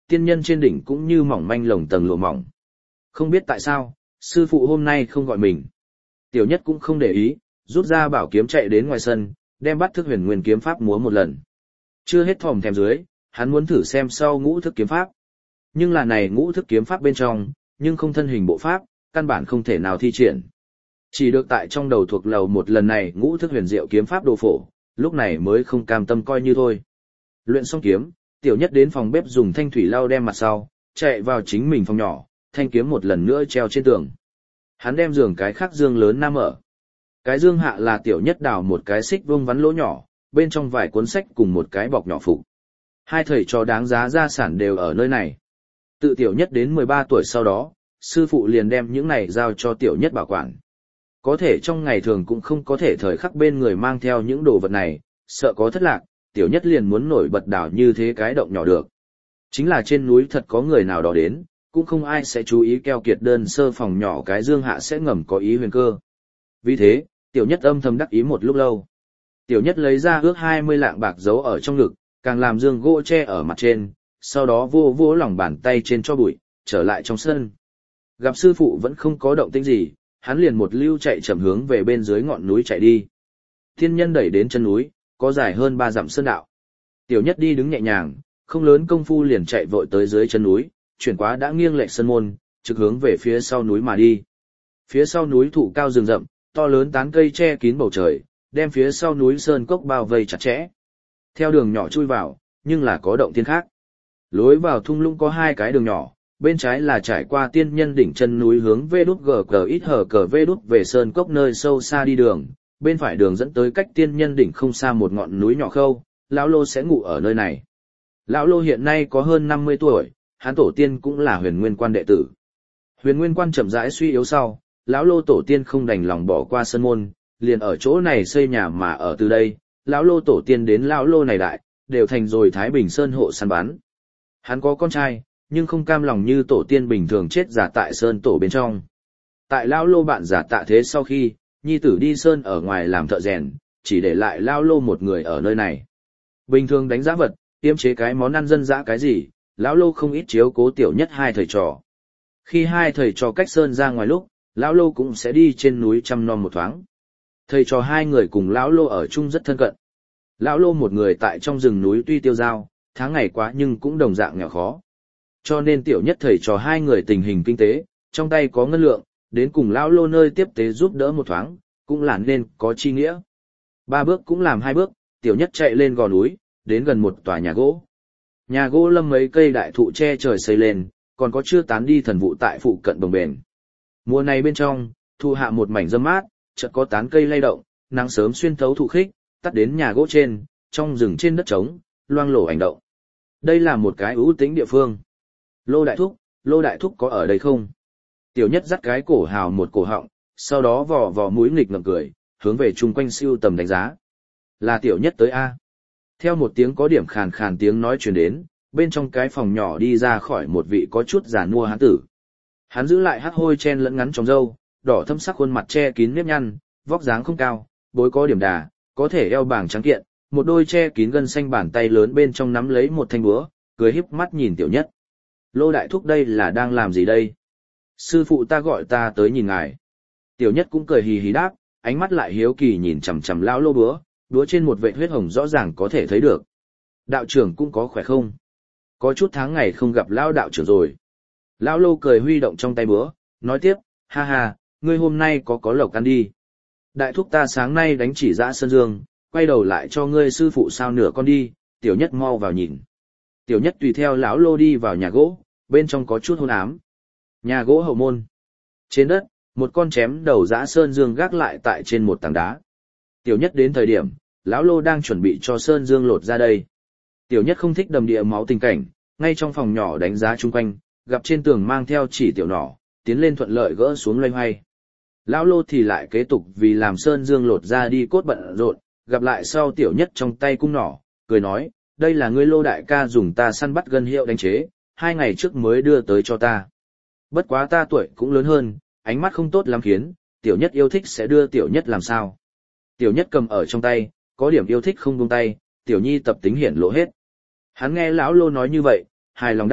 tiên nhân trên đỉnh cũng như mỏng manh lồng tầng lụa mỏng. Không biết tại sao, sư phụ hôm nay không gọi mình. Tiểu nhất cũng không để ý, rút ra bảo kiếm chạy đến ngoài sân, đem bắt thức huyền nguyên kiếm pháp múa một lần. Chưa hết thòm thèm dưới, hắn muốn thử xem sau ngũ thức kiếm pháp. Nhưng là này ngũ thức kiếm pháp bên trong, nhưng không thân hình bộ pháp, căn bản không thể nào thi triển. Chỉ được tại trong đầu thuộc lầu một lần này ngũ thức huyền diệu kiếm pháp đồ phổ, lúc này mới không cam tâm coi như thôi. Luyện xong kiếm, tiểu nhất đến phòng bếp dùng thanh thủy lau đem mặt sau, chạy vào chính mình phòng nhỏ, thanh kiếm một lần nữa treo trên tường. Hắn đem giường cái khác dương lớn nam ở. Cái dương hạ là tiểu nhất đào một cái xích vuông vắn lỗ nhỏ, bên trong vài cuốn sách cùng một cái bọc nhỏ phục. Hai thầy trò đáng giá gia sản đều ở nơi này. Tự tiểu nhất đến mười ba tuổi sau đó, sư phụ liền đem những này giao cho tiểu nhất bảo quản. Có thể trong ngày thường cũng không có thể thời khắc bên người mang theo những đồ vật này, sợ có thất lạc, tiểu nhất liền muốn nổi bật đảo như thế cái động nhỏ được. Chính là trên núi thật có người nào đó đến, cũng không ai sẽ chú ý keo kiệt đơn sơ phòng nhỏ cái dương hạ sẽ ngầm có ý huyền cơ. Vì thế, tiểu nhất âm thầm đắc ý một lúc lâu. Tiểu nhất lấy ra ước hai mươi lạng bạc giấu ở trong ngực, càng làm dương gỗ tre ở mặt trên, sau đó vô vô lòng bàn tay trên cho bụi, trở lại trong sân. Gặp sư phụ vẫn không có động tĩnh gì, hắn liền một lưu chạy chậm hướng về bên dưới ngọn núi chạy đi. Thiên nhân đẩy đến chân núi, có dài hơn ba dặm sơn đạo. Tiểu nhất đi đứng nhẹ nhàng, không lớn công phu liền chạy vội tới dưới chân núi, chuyển quá đã nghiêng lệch sân môn, trực hướng về phía sau núi mà đi. Phía sau núi thụ cao rừng rậm, to lớn tán cây che kín bầu trời, đem phía sau núi sơn cốc bao vây chặt chẽ. Theo đường nhỏ chui vào, nhưng là có động thiên khác. Lối vào thung lũng có hai cái đường nhỏ, bên trái là trải qua tiên nhân đỉnh chân núi hướng vê đút gờ cờ ít hở cờ vê đút về sơn cốc nơi sâu xa đi đường, bên phải đường dẫn tới cách tiên nhân đỉnh không xa một ngọn núi nhỏ khâu, lão lô sẽ ngủ ở nơi này. Lão lô hiện nay có hơn năm mươi tuổi, hắn tổ tiên cũng là huyền nguyên quan đệ tử. Huyền nguyên quan chậm rãi suy yếu sau, lão lô tổ tiên không đành lòng bỏ qua sân môn, liền ở chỗ này xây nhà mà ở từ đây, lão lô tổ tiên đến lão lô này đại, đều thành rồi Thái Bình Sơn hộ săn bắn. Hắn có con trai, nhưng không cam lòng như tổ tiên bình thường chết giả tại sơn tổ bên trong. Tại lão lô bạn giả tạ thế sau khi, nhi tử đi sơn ở ngoài làm thợ rèn, chỉ để lại lão lô một người ở nơi này. Bình thường đánh giá vật, tiêm chế cái món ăn dân dã cái gì, lão lô không ít chiếu cố tiểu nhất hai thầy trò. Khi hai thầy trò cách sơn ra ngoài lúc, lão lô cũng sẽ đi trên núi chăm nom một thoáng. Thầy trò hai người cùng lão lô ở chung rất thân cận. Lão lô một người tại trong rừng núi tuy tiêu dao, tháng ngày quá nhưng cũng đồng dạng nghèo khó. Cho nên tiểu nhất thầy trò hai người tình hình kinh tế, trong tay có ngân lượng, đến cùng lão lô nơi tiếp tế giúp đỡ một thoáng, cũng là nên có chi nghĩa. Ba bước cũng làm hai bước, tiểu nhất chạy lên gò núi, đến gần một tòa nhà gỗ. Nhà gỗ lâm mấy cây đại thụ che trời xây lên, còn có chưa tán đi thần vụ tại phụ cận bồng bềnh. Mùa này bên trong, thu hạ một mảnh râm mát, chợt có tán cây lay động, nắng sớm xuyên thấu thụ khích, tắt đến nhà gỗ trên, trong rừng trên đất trống, loang lổ ảnh động. Đây là một cái ưu tĩnh địa phương. Lô đại thúc, lô đại thúc có ở đây không? Tiểu nhất dắt cái cổ hào một cổ họng, sau đó vò vò mũi nghịch ngợm cười, hướng về chung quanh siêu tầm đánh giá. Là tiểu nhất tới A. Theo một tiếng có điểm khàn khàn tiếng nói truyền đến, bên trong cái phòng nhỏ đi ra khỏi một vị có chút già nua hán tử. Hắn giữ lại hắc hôi chen lẫn ngắn trong râu, đỏ thâm sắc khuôn mặt che kín nếp nhăn, vóc dáng không cao, bối có điểm đà, có thể eo bảng trắng kiện, một đôi che kín gân xanh bàn tay lớn bên trong nắm lấy một thanh búa, cười híp mắt nhìn tiểu nhất. Lô đại thúc đây là đang làm gì đây? Sư phụ ta gọi ta tới nhìn ngài. Tiểu nhất cũng cười hì hì đáp, ánh mắt lại hiếu kỳ nhìn chằm chằm lão lô búa, búa trên một vệt huyết hồng rõ ràng có thể thấy được. Đạo trưởng cũng có khỏe không? Có chút tháng ngày không gặp lão đạo trưởng rồi. Lão lô cười huy động trong tay búa, nói tiếp, ha ha, ngươi hôm nay có có lộc ăn đi. Đại thúc ta sáng nay đánh chỉ dã sơn dương, quay đầu lại cho ngươi sư phụ sao nửa con đi, tiểu nhất mau vào nhìn. Tiểu nhất tùy theo lão lô đi vào nhà gỗ, bên trong có chút hôn ám. Nhà gỗ hậu môn. Trên đất, một con chém đầu dã sơn dương gác lại tại trên một tảng đá. Tiểu nhất đến thời điểm, lão lô đang chuẩn bị cho sơn dương lột ra đây. Tiểu nhất không thích đầm địa máu tình cảnh, ngay trong phòng nhỏ đánh giá chung quanh, gặp trên tường mang theo chỉ tiểu nỏ, tiến lên thuận lợi gỡ xuống loay hoay. Lão lô thì lại kế tục vì làm sơn dương lột ra đi cốt bận rộn, gặp lại sau tiểu nhất trong tay cung nỏ, cười nói, đây là ngươi lô đại ca dùng ta săn bắt gân hiệu đánh chế, hai ngày trước mới đưa tới cho ta. Bất quá ta tuổi cũng lớn hơn, ánh mắt không tốt lắm khiến, tiểu nhất yêu thích sẽ đưa tiểu nhất làm sao. Tiểu nhất cầm ở trong tay, có điểm yêu thích không buông tay, tiểu nhi tập tính hiển lộ hết. Hắn nghe lão lô nói như vậy, hài lòng đáp,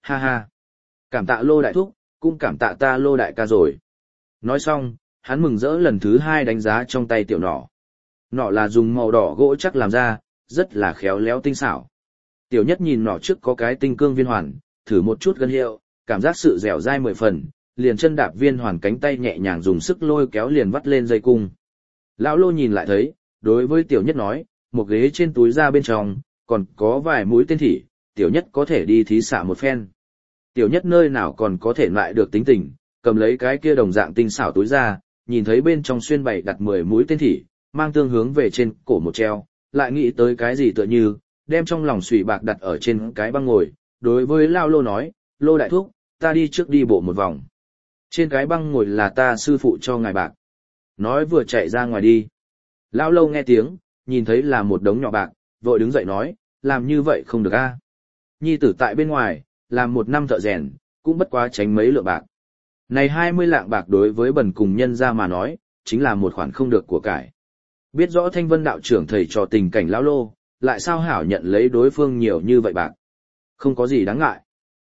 ha ha. Cảm tạ Lô đại thúc, cũng cảm tạ ta Lô đại ca rồi. Nói xong, hắn mừng rỡ lần thứ hai đánh giá trong tay tiểu nỏ. Nỏ là dùng màu đỏ gỗ chắc làm ra, rất là khéo léo tinh xảo. Tiểu nhất nhìn nỏ trước có cái tinh cương viên hoàn, thử một chút gân hiệu, cảm giác sự dẻo dai mười phần, liền chân đạp viên hoàn cánh tay nhẹ nhàng dùng sức lôi kéo liền vắt lên dây cung. Lão Lô nhìn lại thấy, đối với tiểu nhất nói, một ghế trên túi ra bên trong, còn có vài mũi tên thỉ, tiểu nhất có thể đi thí xạ một phen. Tiểu nhất nơi nào còn có thể lại được tính tình, cầm lấy cái kia đồng dạng tinh xảo túi ra, nhìn thấy bên trong xuyên bày đặt mười mũi tên thỉ, mang tương hướng về trên cổ một treo, lại nghĩ tới cái gì tựa như, đem trong lòng sủy bạc đặt ở trên cái băng ngồi, đối với Lão Lô nói, Lô đại thúc, ta đi trước đi bộ một vòng. Trên cái băng ngồi là ta sư phụ cho ngài bạc. Nói vừa chạy ra ngoài đi. Lão Lô nghe tiếng, nhìn thấy là một đống nhỏ bạc, vội đứng dậy nói, làm như vậy không được a. Nhi tử tại bên ngoài, làm một năm thợ rèn, cũng bất quá tránh mấy lượng bạc. Này hai mươi lạng bạc đối với bần cùng nhân ra mà nói, chính là một khoản không được của cải. Biết rõ Thanh Vân đạo trưởng thầy trò tình cảnh Lão Lô, lại sao hảo nhận lấy đối phương nhiều như vậy bạc. Không có gì đáng ngại.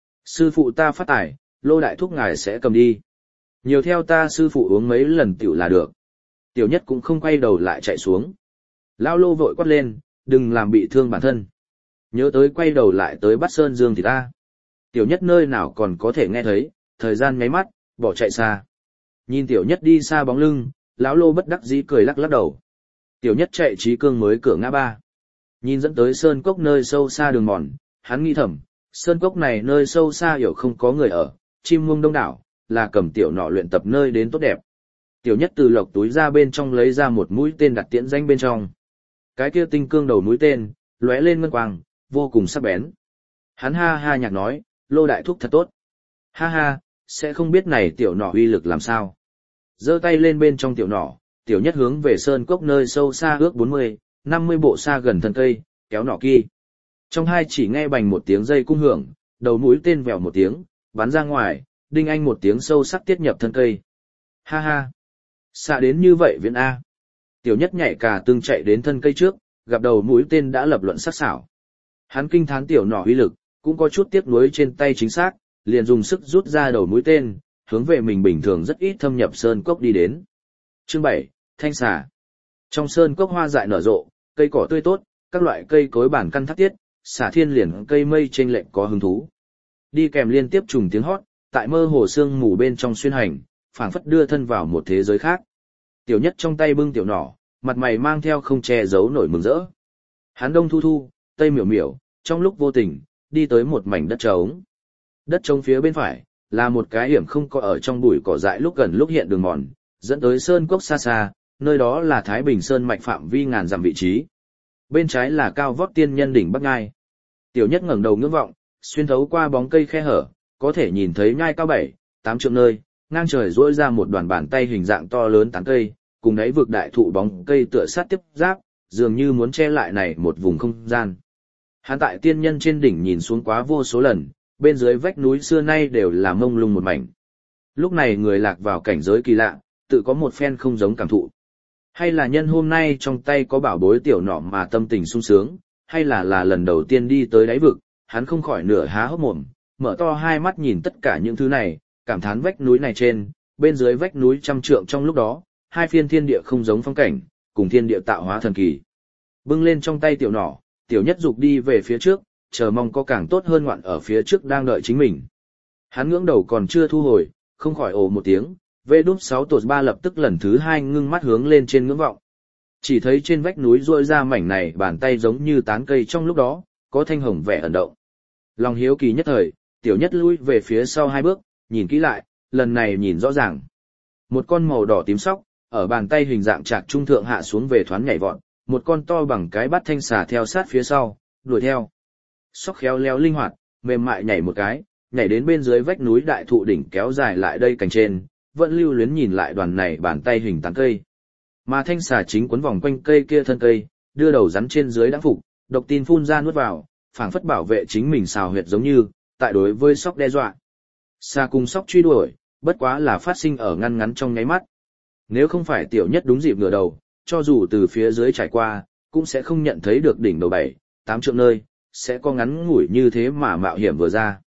Sư phụ ta phát tài, Lô đại thúc ngài sẽ cầm đi. Nhiều theo ta sư phụ uống mấy lần tiểu là được. Tiểu nhất cũng không quay đầu lại chạy xuống. Lão Lô vội quát lên, đừng làm bị thương bản thân. Nhớ tới quay đầu lại tới bắt Sơn Dương thì ta. Tiểu nhất nơi nào còn có thể nghe thấy, thời gian nháy mắt, bỏ chạy xa. Nhìn tiểu nhất đi xa bóng lưng, Lão Lô bất đắc dĩ cười lắc lắc đầu. Tiểu nhất chạy trí cương mới cửa ngã ba. Nhìn dẫn tới sơn cốc nơi sâu xa đường mòn, hắn nghĩ thầm, sơn cốc này nơi sâu xa hiểu không có người ở, chim muông đông đảo, là cầm tiểu nọ luyện tập nơi đến tốt đẹp. Tiểu nhất từ lộc túi ra bên trong lấy ra một mũi tên đặt tiễn danh bên trong. Cái kia tinh cương đầu mũi tên, lóe lên ngân quang, vô cùng sắc bén. Hắn ha ha nhạc nói, Lô đại thúc thật tốt. Ha ha, sẽ không biết này tiểu nọ uy lực làm sao. Giơ tay lên bên trong tiểu nọ, tiểu nhất hướng về sơn cốc nơi sâu xa ước bốn mươi, năm mươi bộ xa gần thân cây, kéo nọ kia. Trong hai chỉ nghe bành một tiếng dây cung hưởng, đầu mũi tên vèo một tiếng, bắn ra ngoài, đinh anh một tiếng sâu sắc tiết nhập thân cây. Ha ha, xạ đến như vậy viện A. Tiểu nhất nhảy cả tương chạy đến thân cây trước, gặp đầu mũi tên đã lập luận sắc sảo. Hắn kinh thán tiểu nỏ uy lực, cũng có chút tiếc nuối trên tay chính xác, liền dùng sức rút ra đầu mũi tên, hướng về mình bình thường rất ít thâm nhập sơn cốc đi đến. Chương bảy, Thanh xà. Trong sơn cốc hoa dại nở rộ, cây cỏ tươi tốt, các loại cây cối bản căn thắt tiết, xà thiên liền cây mây trên lệnh có hứng thú. Đi kèm liên tiếp trùng tiếng hót, tại mơ hồ sương mù bên trong xuyên hành, phảng phất đưa thân vào một thế giới khác. Tiểu nhất trong tay bưng tiểu nỏ, mặt mày mang theo không che giấu nổi mừng rỡ. Hắn đông thu thu, tây miểu miểu, trong lúc vô tình, đi tới một mảnh đất trống. Đất trống phía bên phải, là một cái hiểm không có ở trong bụi cỏ dại lúc gần lúc hiện đường mòn, dẫn tới sơn cốc xa xa, nơi đó là Thái Bình Sơn mạch phạm vi ngàn dặm vị trí. Bên trái là cao vót tiên nhân đỉnh Bắc Ngai. Tiểu nhất ngẩng đầu ngưỡng vọng, xuyên thấu qua bóng cây khe hở, có thể nhìn thấy nhai cao bảy, tám trượng nơi, ngang trời duỗi ra một đoàn bàn tay hình dạng to lớn tán cây, cùng đáy vực đại thụ bóng cây tựa sát tiếp giáp, dường như muốn che lại này một vùng không gian. Hắn tại tiên nhân trên đỉnh nhìn xuống quá vô số lần, bên dưới vách núi xưa nay đều là mông lung một mảnh. Lúc này người lạc vào cảnh giới kỳ lạ, tự có một phen không giống cảm thụ. Hay là nhân hôm nay trong tay có bảo bối tiểu nọ mà tâm tình sung sướng, hay là là lần đầu tiên đi tới đáy vực, hắn không khỏi nửa há hốc mồm, mở to hai mắt nhìn tất cả những thứ này, cảm thán vách núi này trên, bên dưới vách núi trăm trượng trong lúc đó, hai phiên thiên địa không giống phong cảnh, cùng thiên địa tạo hóa thần kỳ. Bưng lên trong tay tiểu nỏ, tiểu nhất dục đi về phía trước, chờ mong có càng tốt hơn ngoạn ở phía trước đang đợi chính mình. Hắn ngưỡng đầu còn chưa thu hồi, không khỏi ồ một tiếng, vê đúp sáu tột ba lập tức lần thứ hai ngưng mắt hướng lên trên ngưỡng vọng. Chỉ thấy trên vách núi rôi ra mảnh này bàn tay giống như tán cây trong lúc đó, có thanh hồng vẻ ẩn động. Lòng hiếu kỳ nhất thời, tiểu nhất lui về phía sau hai bước, nhìn kỹ lại, lần này nhìn rõ ràng. Một con màu đỏ tím sóc, ở bàn tay hình dạng trạc trung thượng hạ xuống về thoáng nhảy vọt, một con to bằng cái bát thanh xà theo sát phía sau, đuổi theo. Sóc khéo léo linh hoạt, mềm mại nhảy một cái, nhảy đến bên dưới vách núi đại thụ đỉnh kéo dài lại đây cành trên, vẫn lưu luyến nhìn lại đoàn này bàn tay hình tán cây. Mà thanh xà chính quấn vòng quanh cây kia thân cây, đưa đầu rắn trên dưới đã phục, độc tin phun ra nuốt vào, phảng phất bảo vệ chính mình xào huyệt giống như, tại đối với sóc đe dọa. Xà cùng sóc truy đuổi, bất quá là phát sinh ở ngăn ngắn trong nháy mắt. Nếu không phải tiểu nhất đúng dịp ngửa đầu, cho dù từ phía dưới trải qua, cũng sẽ không nhận thấy được đỉnh đầu bảy, tám trượng nơi, sẽ có ngắn ngủi như thế mà mạo hiểm vừa ra.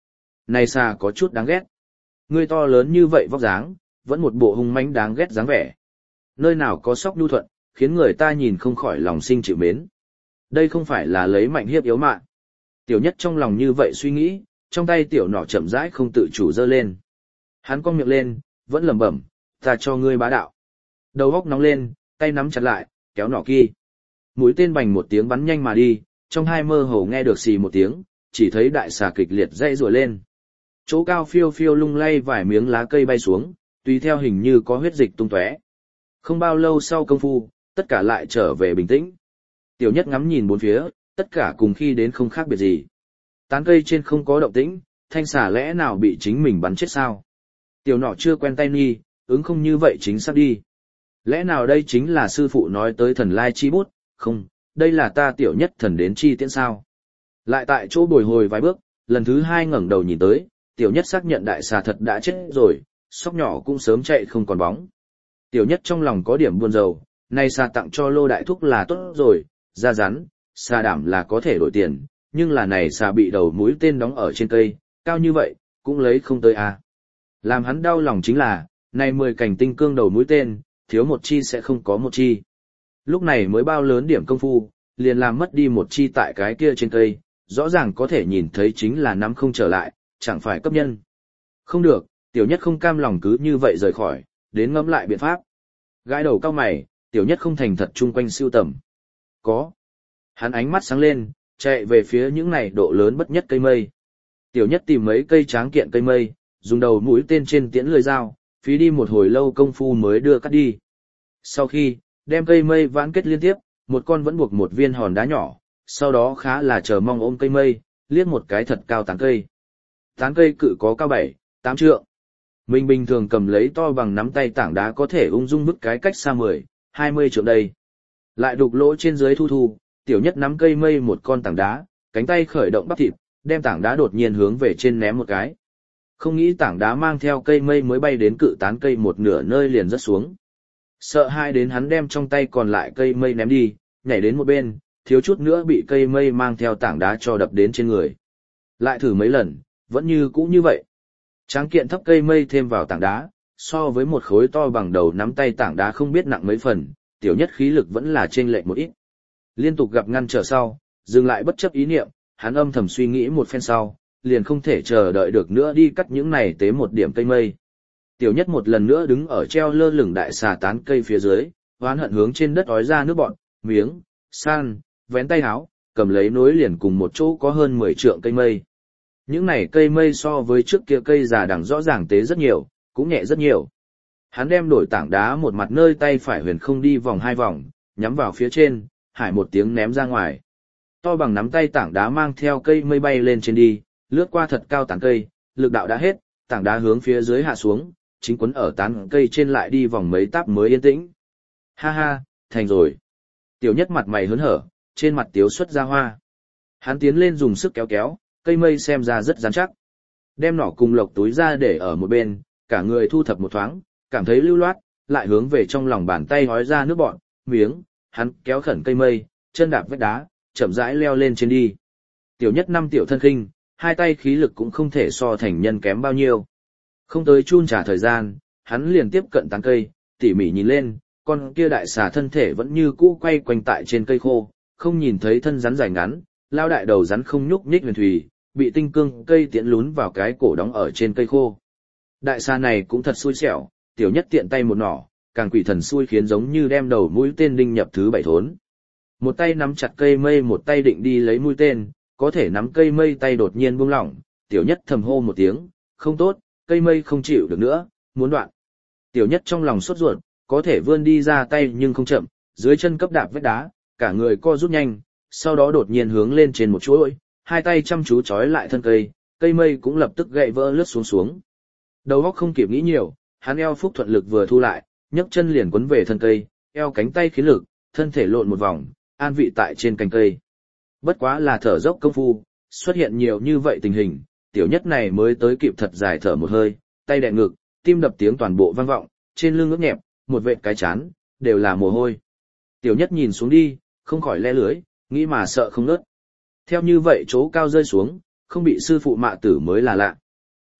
này xà có chút đáng ghét. Ngươi to lớn như vậy vóc dáng, vẫn một bộ hung mãnh đáng ghét dáng vẻ. Nơi nào có sóc nhu thuận, khiến người ta nhìn không khỏi lòng sinh chịu mến. Đây không phải là lấy mạnh hiếp yếu mạng. Tiểu Nhất trong lòng như vậy suy nghĩ, trong tay tiểu nỏ chậm rãi không tự chủ giơ lên. Hắn cong miệng lên, vẫn lẩm bẩm, ta cho ngươi bá đạo. Đầu óc nóng lên, tay nắm chặt lại, kéo nỏ kia. Mũi tên bành một tiếng bắn nhanh mà đi, trong hai mơ hồ nghe được xì một tiếng, chỉ thấy đại xà kịch liệt dãy rủa lên. Chỗ cao phiêu phiêu lung lay vài miếng lá cây bay xuống, tùy theo hình như có huyết dịch tung tóe. Không bao lâu sau công phu, tất cả lại trở về bình tĩnh. Tiểu Nhất ngắm nhìn bốn phía, tất cả cùng khi đến không khác biệt gì. Tán cây trên không có động tĩnh, thanh xà lẽ nào bị chính mình bắn chết sao? Tiểu nọ chưa quen tay nghi, ứng không như vậy chính xác đi. Lẽ nào đây chính là sư phụ nói tới thần lai chi bút, không, đây là ta Tiểu Nhất thần đến chi tiễn sao? Lại tại chỗ bồi hồi vài bước, lần thứ hai ngẩng đầu nhìn tới, Tiểu Nhất xác nhận đại xà thật đã chết rồi, sóc nhỏ cũng sớm chạy không còn bóng. Tiểu Nhất trong lòng có điểm buồn rầu, nay xà tặng cho Lô Đại Thúc là tốt rồi, da rắn, xà đảm là có thể đổi tiền, nhưng là này xà bị đầu mũi tên đóng ở trên cây, cao như vậy, cũng lấy không tới à. Làm hắn đau lòng chính là, này mười cành tinh cương đầu mũi tên, thiếu một chi sẽ không có một chi. Lúc này mới bao lớn điểm công phu, liền làm mất đi một chi tại cái kia trên cây, rõ ràng có thể nhìn thấy chính là nắm không trở lại, chẳng phải cấp nhân. Không được, Tiểu Nhất không cam lòng cứ như vậy rời khỏi, đến ngẫm lại biện pháp. Gãi đầu cao mày, Tiểu Nhất không thành thật chung quanh siêu tầm. Có. Hắn ánh mắt sáng lên, chạy về phía những này độ lớn bất nhất cây mây. Tiểu Nhất tìm mấy cây tráng kiện cây mây, dùng đầu mũi tên trên tiễn lưỡi dao, phí đi một hồi lâu công phu mới đưa cắt đi. Sau khi, đem cây mây vãn kết liên tiếp, một con vẫn buộc một viên hòn đá nhỏ, sau đó khá là chờ mong ôm cây mây, liếc một cái thật cao tán cây. Tán cây cự có cao bảy, tám trượng. Mình bình thường cầm lấy to bằng nắm tay tảng đá có thể ung dung bức cái cách xa mười, hai mươi trượng đây. Lại đục lỗ trên dưới thu thu, Tiểu Nhất nắm cây mây một con tảng đá, cánh tay khởi động bắp thịt, đem tảng đá đột nhiên hướng về trên ném một cái. Không nghĩ tảng đá mang theo cây mây mới bay đến cự tán cây một nửa nơi liền rớt xuống. Sợ hai đến hắn đem trong tay còn lại cây mây ném đi, nhảy đến một bên, thiếu chút nữa bị cây mây mang theo tảng đá cho đập đến trên người. Lại thử mấy lần, vẫn như cũ như vậy. Tráng kiện thấp cây mây thêm vào tảng đá, so với một khối to bằng đầu nắm tay tảng đá không biết nặng mấy phần, Tiểu Nhất khí lực vẫn là chênh lệch một ít. Liên tục gặp ngăn trở sau, dừng lại bất chấp ý niệm, hắn âm thầm suy nghĩ một phen sau, liền không thể chờ đợi được nữa đi cắt những này tế một điểm cây mây. Tiểu Nhất một lần nữa đứng ở treo lơ lửng đại xà tán cây phía dưới, hoán hận hướng trên đất ói ra nước bọn, miếng, san, vén tay áo, cầm lấy nối liền cùng một chỗ có hơn mười trượng cây mây. Những này cây mây so với trước kia cây già đằng rõ ràng tế rất nhiều, cũng nhẹ rất nhiều. Hắn đem đổi tảng đá một mặt nơi tay phải huyền không đi vòng hai vòng, nhắm vào phía trên, hải một tiếng ném ra ngoài. To bằng nắm tay tảng đá mang theo cây mây bay lên trên đi, lướt qua thật cao tảng cây, lực đạo đã hết, tảng đá hướng phía dưới hạ xuống, chính quấn ở tán cây trên lại đi vòng mấy táp mới yên tĩnh. Ha ha, thành rồi. Tiểu Nhất mặt mày hớn hở, trên mặt tiếu xuất ra hoa. Hắn tiến lên dùng sức kéo kéo, cây mây xem ra rất rắn chắc. Đem nỏ cùng lộc túi ra để ở một bên, cả người thu thập một thoáng, cảm thấy lưu loát, lại hướng về trong lòng bàn tay hói ra nước bọn, miếng, hắn kéo khẩn cây mây, chân đạp vách đá, chậm rãi leo lên trên đi. Tiểu Nhất năm tiểu thân khinh, hai tay khí lực cũng không thể so thành nhân kém bao nhiêu. Không tới chun trả thời gian, hắn liền tiếp cận tán cây, tỉ mỉ nhìn lên, con kia đại xà thân thể vẫn như cũ quay quanh tại trên cây khô, không nhìn thấy thân rắn dài ngắn, lao đại đầu rắn không nhúc nhích huyền thùy, bị tinh cương cây tiễn lún vào cái cổ đóng ở trên cây khô. Đại xà này cũng thật xui xẻo, Tiểu Nhất tiện tay một nỏ, càng quỷ thần xui khiến giống như đem đầu mũi tên đinh nhập thứ bảy thốn. Một tay nắm chặt cây mây, một tay định đi lấy mũi tên, có thể nắm cây mây tay đột nhiên buông lỏng, Tiểu Nhất thầm hô một tiếng, không tốt, cây mây không chịu được nữa, muốn đoạn. Tiểu Nhất trong lòng sốt ruột, có thể vươn đi ra tay nhưng không chậm, dưới chân cấp đạp vết đá, cả người co rút nhanh, sau đó đột nhiên hướng lên trên một chuỗi, hai tay chăm chú trói lại thân cây, cây mây cũng lập tức gãy vỡ lướt xuống xuống. Đầu óc không kịp nghĩ nhiều, hắn eo phúc thuận lực vừa thu lại, nhấc chân liền quấn về thân cây, eo cánh tay khí lực, thân thể lộn một vòng, an vị tại trên cành cây. Bất quá là thở dốc công phu, xuất hiện nhiều như vậy tình hình, Tiểu Nhất này mới tới kịp thật dài thở một hơi, tay đè ngực, tim đập tiếng toàn bộ vang vọng, trên lưng ướt nhẹp, một vệt cái chán, đều là mồ hôi. Tiểu Nhất nhìn xuống đi, không khỏi le lưới, nghĩ mà sợ không nớt. Theo như vậy chỗ cao rơi xuống, không bị sư phụ mạ tử mới là lạ.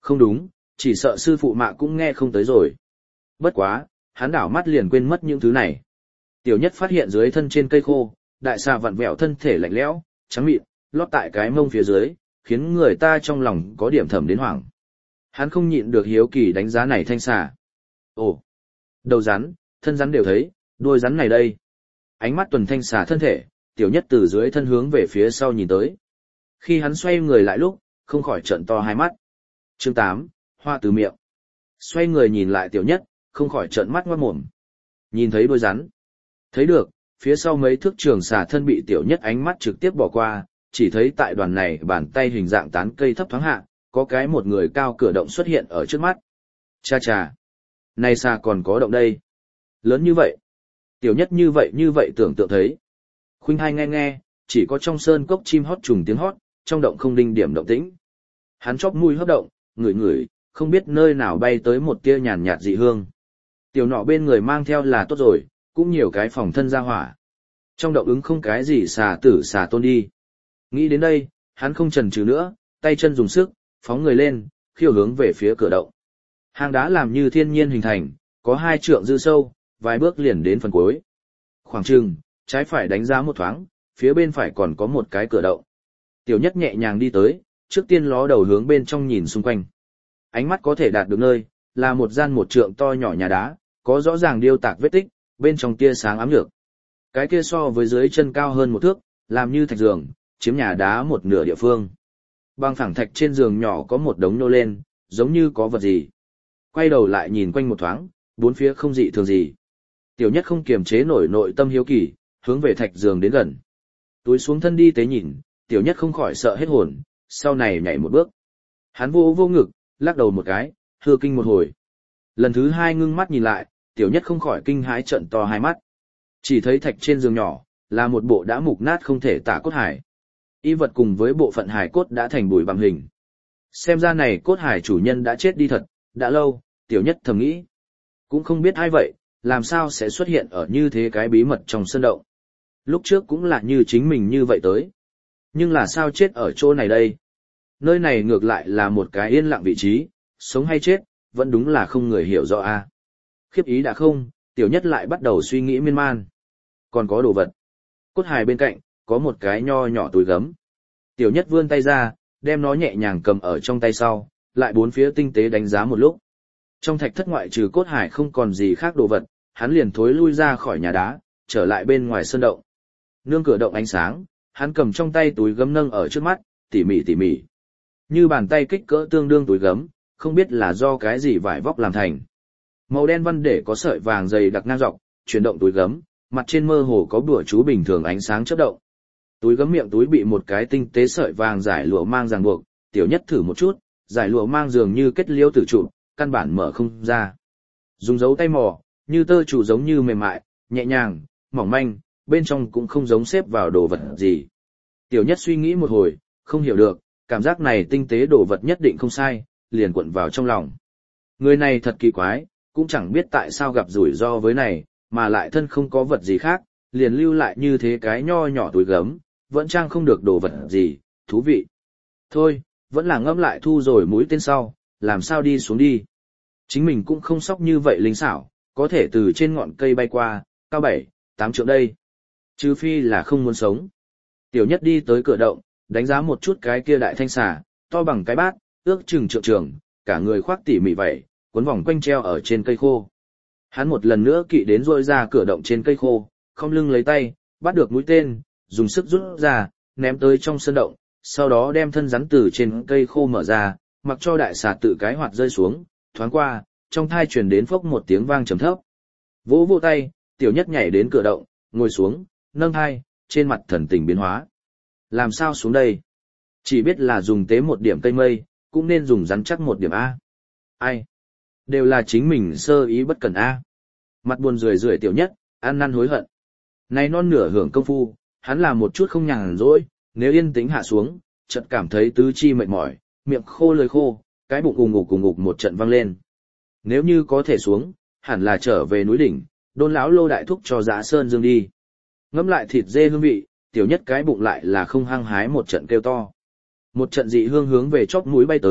Không đúng, chỉ sợ sư phụ mạ cũng nghe không tới rồi. Bất quá, hắn đảo mắt liền quên mất những thứ này. Tiểu nhất phát hiện dưới thân trên cây khô, đại xà vặn vẹo thân thể lạnh lẽo, trắng mịn, lót tại cái mông phía dưới, khiến người ta trong lòng có điểm thầm đến hoảng. Hắn không nhịn được hiếu kỳ đánh giá này thanh xà. Ồ, đầu rắn, thân rắn đều thấy, đuôi rắn này đây. Ánh mắt tuần thanh xà thân thể, tiểu nhất từ dưới thân hướng về phía sau nhìn tới. Khi hắn xoay người lại lúc, không khỏi trợn to hai mắt. Chương tám, hoa từ miệng. Xoay người nhìn lại tiểu nhất, không khỏi trợn mắt ngoát mồm. Nhìn thấy đuôi rắn. Thấy được, phía sau mấy thước trường xà thân bị tiểu nhất ánh mắt trực tiếp bỏ qua, chỉ thấy tại đoàn này bàn tay hình dạng tán cây thấp thoáng hạ, có cái một người cao cửa động xuất hiện ở trước mắt. Cha cha, này xà còn có động đây. Lớn như vậy. Tiểu nhất như vậy như vậy tưởng tượng thấy. Khuynh hai nghe nghe, chỉ có trong sơn cốc chim hót trùng tiếng hót, trong động không đinh điểm động tĩnh. Hắn chóp mũi hấp động, ngửi ngửi, không biết nơi nào bay tới một tia nhàn nhạt dị hương. Tiểu nọ bên người mang theo là tốt rồi, cũng nhiều cái phòng thân ra hỏa. Trong động ứng không cái gì xà tử xà tôn đi. Nghĩ đến đây, hắn không chần chừ nữa, tay chân dùng sức, phóng người lên, khiêu hướng về phía cửa động. Hang đá làm như thiên nhiên hình thành, có hai trượng dư sâu, vài bước liền đến phần cuối. Khoảng chừng, trái phải đánh giá một thoáng, phía bên phải còn có một cái cửa động. Tiểu nhất nhẹ nhàng đi tới, trước tiên ló đầu hướng bên trong nhìn xung quanh. Ánh mắt có thể đạt được nơi, là một gian một trượng to nhỏ nhà đá, có rõ ràng điêu tạc vết tích, bên trong tia sáng ám nhược. Cái kia so với dưới chân cao hơn một thước, làm như thạch giường, chiếm nhà đá một nửa địa phương. Bằng phẳng thạch trên giường nhỏ có một đống nô lên, giống như có vật gì. Quay đầu lại nhìn quanh một thoáng, bốn phía không dị thường gì. Tiểu nhất không kiềm chế nổi nội tâm hiếu kỳ, hướng về thạch giường đến gần. Túi xuống thân đi tế nhìn, tiểu nhất không khỏi sợ hết hồn, sau này nhảy một bước. Hắn vô vô ngực, lắc đầu một cái, hư kinh một hồi. Lần thứ hai ngưng mắt nhìn lại, tiểu nhất không khỏi kinh hãi trợn to hai mắt. Chỉ thấy thạch trên giường nhỏ, là một bộ đã mục nát không thể tả cốt hải. Y vật cùng với bộ phận hải cốt đã thành bụi bằng hình. Xem ra này cốt hải chủ nhân đã chết đi thật, đã lâu, tiểu nhất thầm nghĩ. Cũng không biết ai vậy, làm sao sẽ xuất hiện ở như thế cái bí mật trong sân động. Lúc trước cũng là như chính mình như vậy tới. Nhưng là sao chết ở chỗ này đây? Nơi này ngược lại là một cái yên lặng vị trí, sống hay chết, vẫn đúng là không người hiểu rõ a. Khiếp ý đã không, tiểu nhất lại bắt đầu suy nghĩ miên man. Còn có đồ vật. Cốt hài bên cạnh, có một cái nho nhỏ túi gấm. Tiểu nhất vươn tay ra, đem nó nhẹ nhàng cầm ở trong tay sau, lại bốn phía tinh tế đánh giá một lúc. Trong thạch thất ngoại trừ cốt hải không còn gì khác đồ vật, hắn liền thối lui ra khỏi nhà đá, trở lại bên ngoài sân động. Nương cửa động ánh sáng, hắn cầm trong tay túi gấm nâng ở trước mắt, tỉ mỉ tỉ mỉ. Như bàn tay kích cỡ tương đương túi gấm, không biết là do cái gì vải vóc làm thành. Màu đen văn để có sợi vàng dày đặc ngang dọc, chuyển động túi gấm, mặt trên mơ hồ có bùa chú bình thường ánh sáng chớp động. Túi gấm miệng túi bị một cái tinh tế sợi vàng giải lụa mang ràng buộc, tiểu nhất thử một chút, giải lụa mang dường như kết liêu tử trụ, căn bản mở không ra. Dùng dấu tay mò, như tơ trụ giống như mềm mại, nhẹ nhàng, mỏng manh, bên trong cũng không giống xếp vào đồ vật gì. Tiểu nhất suy nghĩ một hồi, không hiểu được, cảm giác này tinh tế đồ vật nhất định không sai, liền cuộn vào trong lòng. Người này thật kỳ quái, cũng chẳng biết tại sao gặp rủi ro với này, mà lại thân không có vật gì khác, liền lưu lại như thế cái nho nhỏ túi gấm, vẫn trang không được đồ vật gì, thú vị. Thôi, vẫn là ngâm lại thu rồi mũi tên sau, làm sao đi xuống đi. Chính mình cũng không sóc như vậy linh xảo, có thể từ trên ngọn cây bay qua, cao bảy, tám trượng đây. Trừ phi là không muốn sống. Tiểu nhất đi tới cửa động, đánh giá một chút cái kia đại thanh xà, to bằng cái bát, ước chừng trượng trường, cả người khoác tỉ mỉ vậy, cuốn vòng quanh treo ở trên cây khô. Hắn một lần nữa kỵ đến rôi ra cửa động trên cây khô, không lưng lấy tay, bắt được mũi tên, dùng sức rút ra, ném tới trong sân động, sau đó đem thân rắn từ trên cây khô mở ra, mặc cho đại xà tự cái hoạt rơi xuống, thoáng qua, trong thai truyền đến phốc một tiếng vang trầm thấp. Vỗ vỗ tay, tiểu nhất nhảy đến cửa động, ngồi xuống, nâng thai, trên mặt thần tình biến hóa. Làm sao xuống đây? Chỉ biết là dùng tế một điểm cây mây, cũng nên dùng rắn chắc một điểm A. Ai? Đều là chính mình sơ ý bất cẩn A. Mặt buồn rười rượi tiểu nhất, ăn năn hối hận. Này non nửa hưởng công phu, hắn làm một chút không nhàn rỗi, nếu yên tĩnh hạ xuống, chợt cảm thấy tứ chi mệt mỏi, miệng khô lưỡi khô, cái bụng ù ngục ù ngục một trận vang lên. Nếu như có thể xuống, hẳn là trở về núi đỉnh, đôn lão lô đại thúc cho Dã Sơn Dương đi. Ngẫm lại thịt dê hương vị, tiểu nhất cái bụng lại là không hăng hái một trận kêu to. Một trận dị hương hướng về chóp mũi bay tới,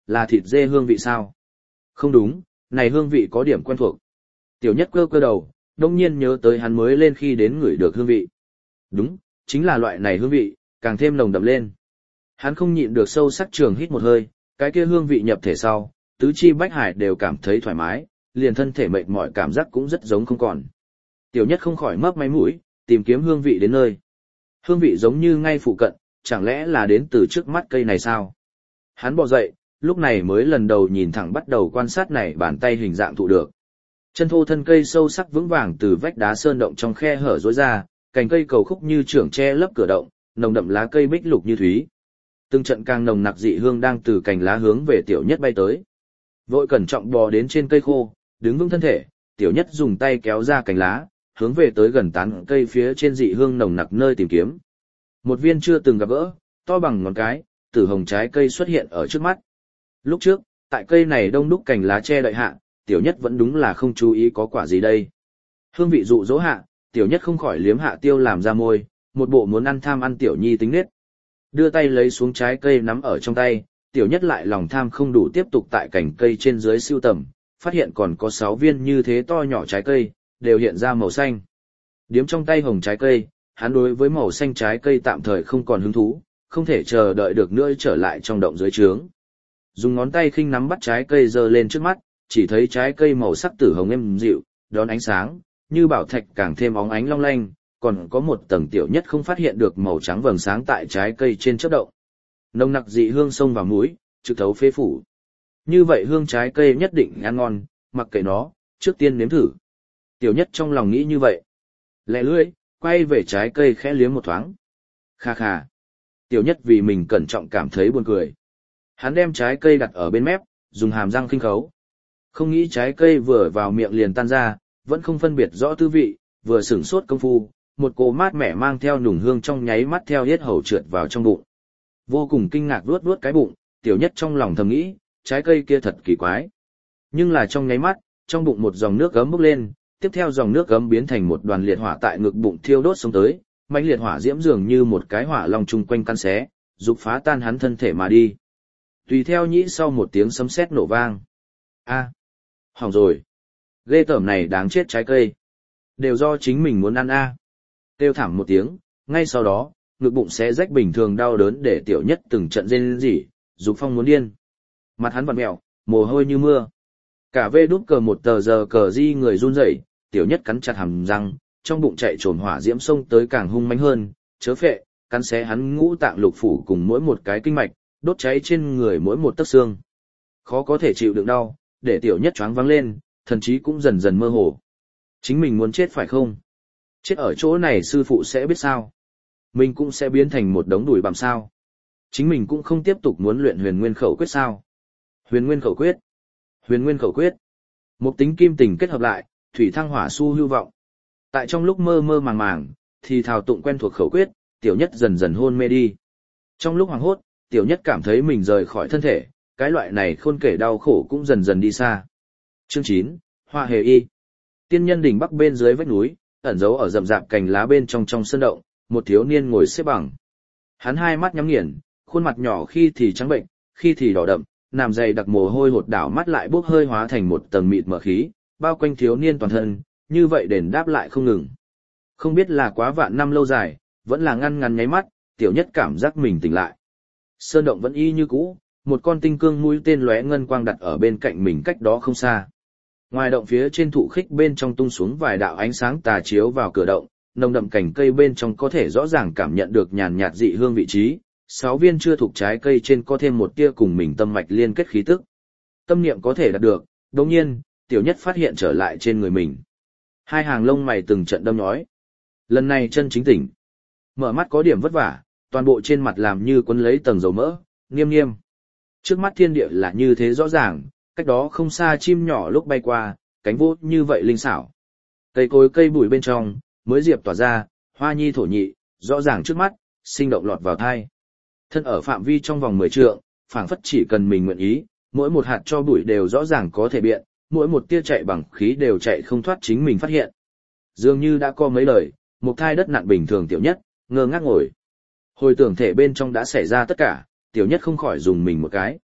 là thịt dê hương vị sao? Không đúng, này hương vị có điểm quen thuộc. Tiểu nhất cơ cơ đầu, đông nhiên nhớ tới hắn mới lên khi đến ngửi được hương vị. Đúng, chính là loại này hương vị, càng thêm nồng đậm lên. Hắn không nhịn được sâu sắc trường hít một hơi, cái kia hương vị nhập thể sau, tứ chi bách hải đều cảm thấy thoải mái, liền thân thể mệt mỏi cảm giác cũng rất giống không còn. Tiểu nhất không khỏi mấp máy mũi, tìm kiếm hương vị đến nơi. Hương vị giống như ngay phụ cận, chẳng lẽ là đến từ trước mắt cây này sao? Hắn bò dậy, lúc này mới lần đầu nhìn thẳng bắt đầu quan sát này bàn tay hình dạng thụ được. Chân thô thân cây sâu sắc vững vàng từ vách đá sơn động trong khe hở rối ra, cành cây cầu khúc như trưởng che lấp cửa động, nồng đậm lá cây bích lục như thúy. Từng trận càng nồng nặc dị hương đang từ cành lá hướng về tiểu nhất bay tới. Vội cẩn trọng bò đến trên cây khô, đứng vững thân thể, tiểu nhất dùng tay kéo ra cành lá, hướng về tới gần tán cây phía trên dị hương nồng nặc nơi tìm kiếm. Một viên chưa từng gặp gỡ, to bằng ngón cái, tử hồng trái cây xuất hiện ở trước mắt. Lúc trước, tại cây này đông đúc cành lá che đậy hạ, tiểu nhất vẫn đúng là không chú ý có quả gì đây. Hương vị dụ dỗ hạ, tiểu nhất không khỏi liếm hạ tiêu làm ra môi, một bộ muốn ăn tham ăn tiểu nhi tính nết. Đưa tay lấy xuống trái cây nắm ở trong tay, tiểu nhất lại lòng tham không đủ tiếp tục tại cành cây trên dưới siêu tầm, phát hiện còn có sáu viên như thế to nhỏ trái cây, đều hiện ra màu xanh. Điếm trong tay hồng trái cây, hắn đối với màu xanh trái cây tạm thời không còn hứng thú, không thể chờ đợi được nữa trở lại trong động dưới trướng. Dùng ngón tay khinh nắm bắt trái cây giơ lên trước mắt, chỉ thấy trái cây màu sắc tử hồng êm dịu, đón ánh sáng, như bảo thạch càng thêm óng ánh long lanh, còn có một tầng tiểu nhất không phát hiện được màu trắng vầng sáng tại trái cây trên chớp động. Nồng nặc dị hương xông vào mũi, trực thấu phế phủ. Như vậy hương trái cây nhất định ăn ngon, mặc kệ nó, trước tiên nếm thử. Tiểu nhất trong lòng nghĩ như vậy. Lẹ lưỡi, quay về trái cây khẽ liếm một thoáng. Kha kha. Tiểu nhất vì mình cẩn trọng cảm thấy buồn cười. Hắn đem trái cây đặt ở bên mép, dùng hàm răng khinh khấu. Không nghĩ trái cây vừa vào miệng liền tan ra, vẫn không phân biệt rõ tư vị, vừa sửng sốt công phu, một cỗ mát mẻ mang theo nùng hương trong nháy mắt theo hết hầu trượt vào trong bụng. Vô cùng kinh ngạc vuốt vuốt cái bụng, tiểu nhất trong lòng thầm nghĩ, trái cây kia thật kỳ quái. Nhưng là trong nháy mắt, trong bụng một dòng nước gấm bốc lên, tiếp theo dòng nước gấm biến thành một đoàn liệt hỏa tại ngực bụng thiêu đốt xông tới, mãnh liệt hỏa diễm dường như một cái hỏa long chung quanh căn xé, dục phá tan hắn thân thể mà đi. Tùy theo nhĩ sau một tiếng sấm sét nổ vang. A, hỏng rồi. Ghê tởm này đáng chết trái cây. Đều do chính mình muốn ăn a. Kêu thảm một tiếng, ngay sau đó, ngực bụng xé rách bình thường đau đớn để tiểu nhất từng trận rên rỉ, dục phong muốn điên. Mặt hắn vặn mèo, mồ hôi như mưa. Cả vê đút cờ một tờ giờ cờ di người run rẩy, tiểu nhất cắn chặt hàm răng, trong bụng chạy trồn hỏa diễm sông tới càng hung mãnh hơn, chớ phệ, cắn xé hắn ngũ tạng lục phủ cùng mỗi một cái kinh mạch, đốt cháy trên người mỗi một tấc xương. Khó có thể chịu đựng đau, để tiểu nhất choáng váng lên, thần trí cũng dần dần mơ hồ. Chính mình muốn chết phải không? Chết ở chỗ này sư phụ sẽ biết sao? Mình cũng sẽ biến thành một đống đùi bằm sao? Chính mình cũng không tiếp tục muốn luyện huyền nguyên khẩu quyết sao? Huyền nguyên khẩu quyết. Huyền nguyên khẩu quyết. Một tính kim tình kết hợp lại, thủy thăng hỏa su hưu vọng. Tại trong lúc mơ mơ màng màng, thì thảo tụng quen thuộc khẩu quyết, tiểu nhất dần dần hôn mê đi. Trong lúc hoảng hốt, tiểu nhất cảm thấy mình rời khỏi thân thể, cái loại này khôn kể đau khổ cũng dần dần đi xa. Chương chín, Hoa hề y. Tiên nhân đỉnh bắc bên dưới vách núi, ẩn giấu ở rậm rạp cành lá bên trong trong sân động, một thiếu niên ngồi xếp bằng. Hắn hai mắt nhắm nghiền, khuôn mặt nhỏ khi thì trắng bệnh, khi thì đỏ đậm, nằm dày đặc mồ hôi hột đảo mắt lại bốc hơi hóa thành một tầng mịt mờ khí, bao quanh thiếu niên toàn thân, như vậy đền đáp lại không ngừng. Không biết là quá vạn năm lâu dài, vẫn là ngăn ngắn nháy mắt, tiểu nhất cảm giác mình tỉnh lại. Sơn động vẫn y như cũ, một con tinh cương mũi tên lóe ngân quang đặt ở bên cạnh mình cách đó không xa. Ngoài động phía trên thụ khích bên trong tung xuống vài đạo ánh sáng tà chiếu vào cửa động, nồng đậm cành cây bên trong có thể rõ ràng cảm nhận được nhàn nhạt dị hương vị trí, sáu viên chưa thuộc trái cây trên có thêm một tia cùng mình tâm mạch liên kết khí tức. Tâm niệm có thể đạt được, đồng nhiên, tiểu nhất phát hiện trở lại trên người mình. Hai hàng lông mày từng trận đâm nhói. Lần này chân chính tỉnh. Mở mắt có điểm vất vả, toàn bộ trên mặt làm như quấn lấy tầng dầu mỡ, nghiêm nghiêm. Trước mắt thiên địa là như thế rõ ràng, cách đó không xa chim nhỏ lúc bay qua, cánh vỗ như vậy linh xảo. Cây cối cây bụi bên trong, mới diệp tỏa ra, hoa nhi thổ nhị, rõ ràng trước mắt, sinh động lọt vào thai. Thân ở phạm vi trong vòng mười trượng, phảng phất chỉ cần mình nguyện ý, mỗi một hạt cho bụi đều rõ ràng có thể biện, mỗi một tia chạy bằng khí đều chạy không thoát chính mình phát hiện. Dường như đã có mấy lời, một thai đất nặn bình thường tiểu nhất, ngơ ngác ngồi. Hồi tưởng thể bên trong đã xảy ra tất cả, tiểu nhất không khỏi dùng mình một cái.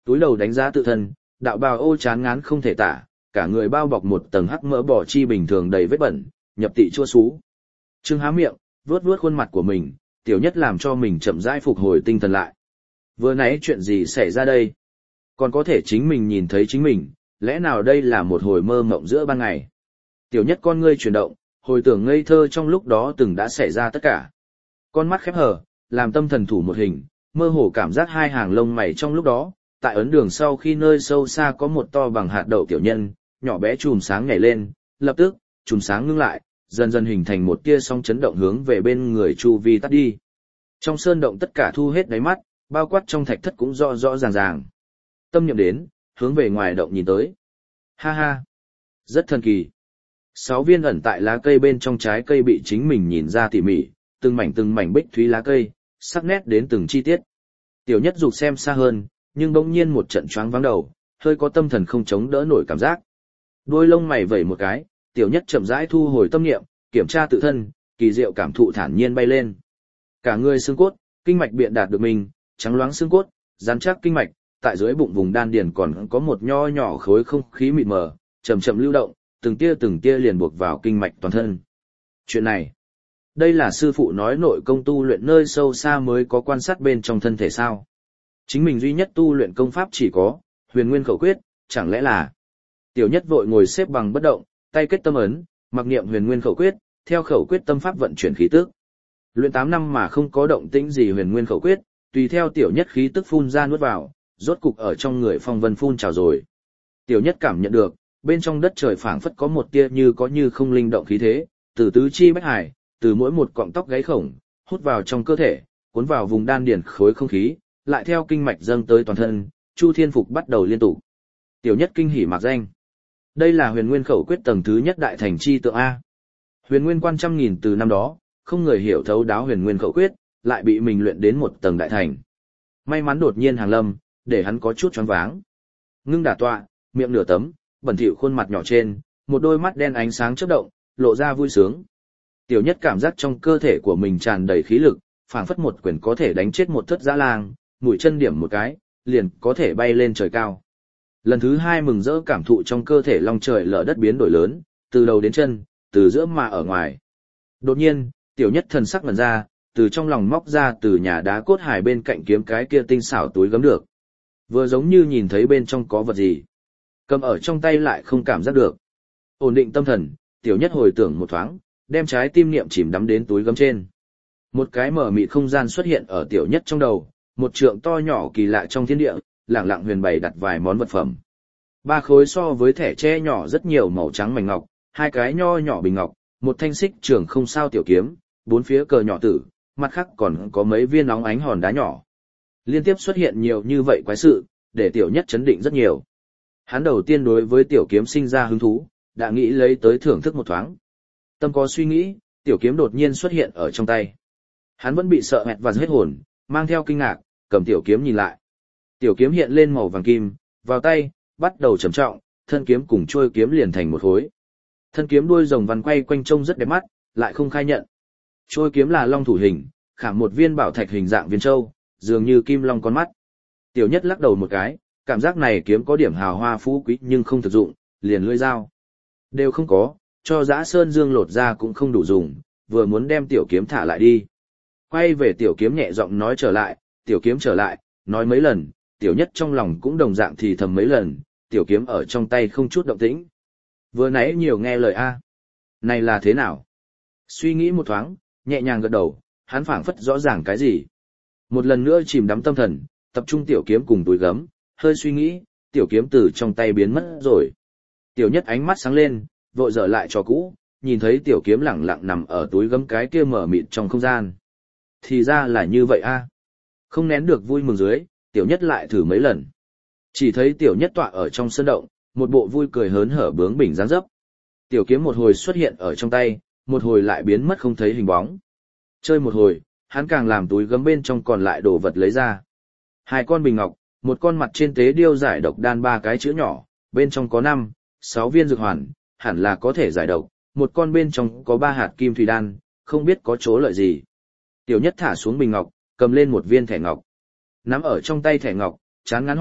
túi đầu đánh giá tự thân, đạo bào ô chán ngán không thể tả, cả người bao bọc một tầng hắc mỡ bò chi bình thường đầy vết bẩn, nhập tị chua xú. Trương há miệng, vuốt vuốt khuôn mặt của mình, tiểu nhất làm cho mình chậm rãi phục hồi tinh thần lại. Vừa nãy chuyện gì xảy ra đây? Còn có thể chính mình nhìn thấy chính mình, lẽ nào đây là một hồi mơ mộng giữa ban ngày? Tiểu nhất con ngươi chuyển động, hồi tưởng ngây thơ trong lúc đó từng đã xảy ra tất cả. Con mắt khép hờ, làm tâm thần thủ một hình, mơ hồ cảm giác hai hàng lông mày trong lúc đó, tại ấn đường sau khi nơi sâu xa có một to bằng hạt đậu tiểu nhân, nhỏ bé chùm sáng nhảy lên, lập tức, chùm sáng ngưng lại, dần dần hình thành một tia sóng chấn động hướng về bên người chu vi tắt đi. Trong sơn động tất cả thu hết đáy mắt, bao quát trong thạch thất cũng rõ rõ ràng ràng. Tâm niệm đến, hướng về ngoài động nhìn tới. Ha ha, rất thần kỳ. Sáu viên ẩn tại lá cây bên trong trái cây bị chính mình nhìn ra tỉ mỉ, từng mảnh từng mảnh bích thúy lá cây, sắc nét đến từng chi tiết. Tiểu nhất dục xem xa hơn, nhưng bỗng nhiên một trận choáng váng đầu, hơi có tâm thần không chống đỡ nổi cảm giác. Đôi lông mày vẩy một cái, tiểu nhất chậm rãi thu hồi tâm niệm, kiểm tra tự thân, kỳ diệu cảm thụ thản nhiên bay lên. Cả người xương cốt, kinh mạch biện đạt được mình, trắng loáng xương cốt, rắn chắc kinh mạch, tại dưới bụng vùng đan điền còn có một nho nhỏ khối không khí mịt mờ, chậm chậm lưu động, từng tia từng tia liền buộc vào kinh mạch toàn thân. Chuyện này, đây là sư phụ nói nội công tu luyện nơi sâu xa mới có quan sát bên trong thân thể sao? Chính mình duy nhất tu luyện công pháp chỉ có Huyền Nguyên Khẩu Quyết, chẳng lẽ là? Tiểu nhất vội ngồi xếp bằng bất động, tay kết tâm ấn, mặc niệm Huyền Nguyên Khẩu Quyết, theo khẩu quyết tâm pháp vận chuyển khí tức. Luyện tám năm mà không có động tĩnh gì Huyền Nguyên Khẩu Quyết, tùy theo tiểu nhất khí tức phun ra nuốt vào, rốt cục ở trong người phong vân phun trào rồi. Tiểu nhất cảm nhận được, bên trong đất trời phảng phất có một tia như có như không linh động khí thế, từ tứ chi bách hải, từ mỗi một cọng tóc gáy khổng, hút vào trong cơ thể, cuốn vào vùng đan điền khối không khí, lại theo kinh mạch dâng tới toàn thân, Chu Thiên Phục bắt đầu liên tục. Tiểu nhất kinh hỉ mạc danh. Đây là Huyền Nguyên Khẩu Quyết tầng thứ nhất đại thành chi tượng A. Huyền Nguyên quan trăm nghìn từ năm đó, không người hiểu thấu đáo Huyền Nguyên Khẩu Quyết, lại bị mình luyện đến một tầng đại thành. May mắn đột nhiên hàng lâm, để hắn có chút choáng váng. Ngưng đả tọa, miệng nửa tấm, bẩn thỉu khuôn mặt nhỏ trên, một đôi mắt đen ánh sáng chớp động, lộ ra vui sướng. Tiểu nhất cảm giác trong cơ thể của mình tràn đầy khí lực, phảng phất một quyền có thể đánh chết một thất dã lang, mũi chân điểm một cái, liền có thể bay lên trời cao. Lần thứ hai mừng rỡ cảm thụ trong cơ thể long trời lở đất biến đổi lớn, từ đầu đến chân, từ giữa mà ở ngoài. Đột nhiên, tiểu nhất thần sắc ngẩn ra, từ trong lòng móc ra từ nhà đá cốt hải bên cạnh kiếm cái kia tinh xảo túi gấm được. Vừa giống như nhìn thấy bên trong có vật gì. Cầm ở trong tay lại không cảm giác được. Ổn định tâm thần, tiểu nhất hồi tưởng một thoáng, đem trái tim niệm chìm đắm đến túi gấm trên. Một cái mở mịt không gian xuất hiện ở tiểu nhất trong đầu, một trượng to nhỏ kỳ lạ trong thiên địa, lẳng lặng huyền bày đặt vài món vật phẩm. Ba khối so với thẻ tre nhỏ rất nhiều màu trắng mảnh ngọc, hai cái nho nhỏ bình ngọc, một thanh xích trường không sao tiểu kiếm, bốn phía cờ nhỏ tử, mặt khác còn có mấy viên óng ánh hòn đá nhỏ. Liên tiếp xuất hiện nhiều như vậy quái sự, để tiểu nhất chấn định rất nhiều. Hắn đầu tiên đối với tiểu kiếm sinh ra hứng thú, đã nghĩ lấy tới thưởng thức một thoáng. Tâm có suy nghĩ, tiểu kiếm đột nhiên xuất hiện ở trong tay. Hắn vẫn bị sợ hẹt và hết hồn, mang theo kinh ngạc, cầm tiểu kiếm nhìn lại. Tiểu kiếm hiện lên màu vàng kim, vào tay, bắt đầu trầm trọng, thân kiếm cùng trôi kiếm liền thành một khối. Thân kiếm đuôi rồng vằn quay quanh trông rất đẹp mắt, lại không khai nhận. Trôi kiếm là long thủ hình, khảm một viên bảo thạch hình dạng viên châu, dường như kim long con mắt. Tiểu nhất lắc đầu một cái, cảm giác này kiếm có điểm hào hoa phú quý nhưng không thực dụng, liền lưỡi dao đều không có, cho Dã Sơn Dương lột ra cũng không đủ dùng, vừa muốn đem tiểu kiếm thả lại đi. Quay về tiểu kiếm nhẹ giọng nói trở lại, tiểu kiếm trở lại, nói mấy lần, tiểu nhất trong lòng cũng đồng dạng thì thầm mấy lần, tiểu kiếm ở trong tay không chút động tĩnh. Vừa nãy nhiều nghe lời a, này là thế nào? Suy nghĩ một thoáng, nhẹ nhàng gật đầu, hắn phảng phất rõ ràng cái gì. Một lần nữa chìm đắm tâm thần, tập trung tiểu kiếm cùng túi gấm, hơi suy nghĩ, tiểu kiếm từ trong tay biến mất rồi. Tiểu nhất ánh mắt sáng lên, vội dở lại cho cũ, nhìn thấy tiểu kiếm lẳng lặng nằm ở túi gấm cái kia mở mịt trong không gian. Thì ra là như vậy a. Không nén được vui mừng dưới, tiểu nhất lại thử mấy lần. Chỉ thấy tiểu nhất tọa ở trong sân động, một bộ vui cười hớn hở bướng bỉnh dáng dấp. Tiểu kiếm một hồi xuất hiện ở trong tay, một hồi lại biến mất không thấy hình bóng. Chơi một hồi, hắn càng làm túi gấm bên trong còn lại đồ vật lấy ra. Hai con bình ngọc, một con mặt trên tế điêu giải độc đan ba cái chữ nhỏ, bên trong có năm, sáu viên dược hoàn, hẳn là có thể giải độc, một con bên trong có ba hạt kim thủy đan, không biết có chỗ lợi gì. Tiểu nhất thả xuống bình ngọc, cầm lên một viên thẻ ngọc. Nắm ở trong tay thẻ ngọc, chán ngán hoạt,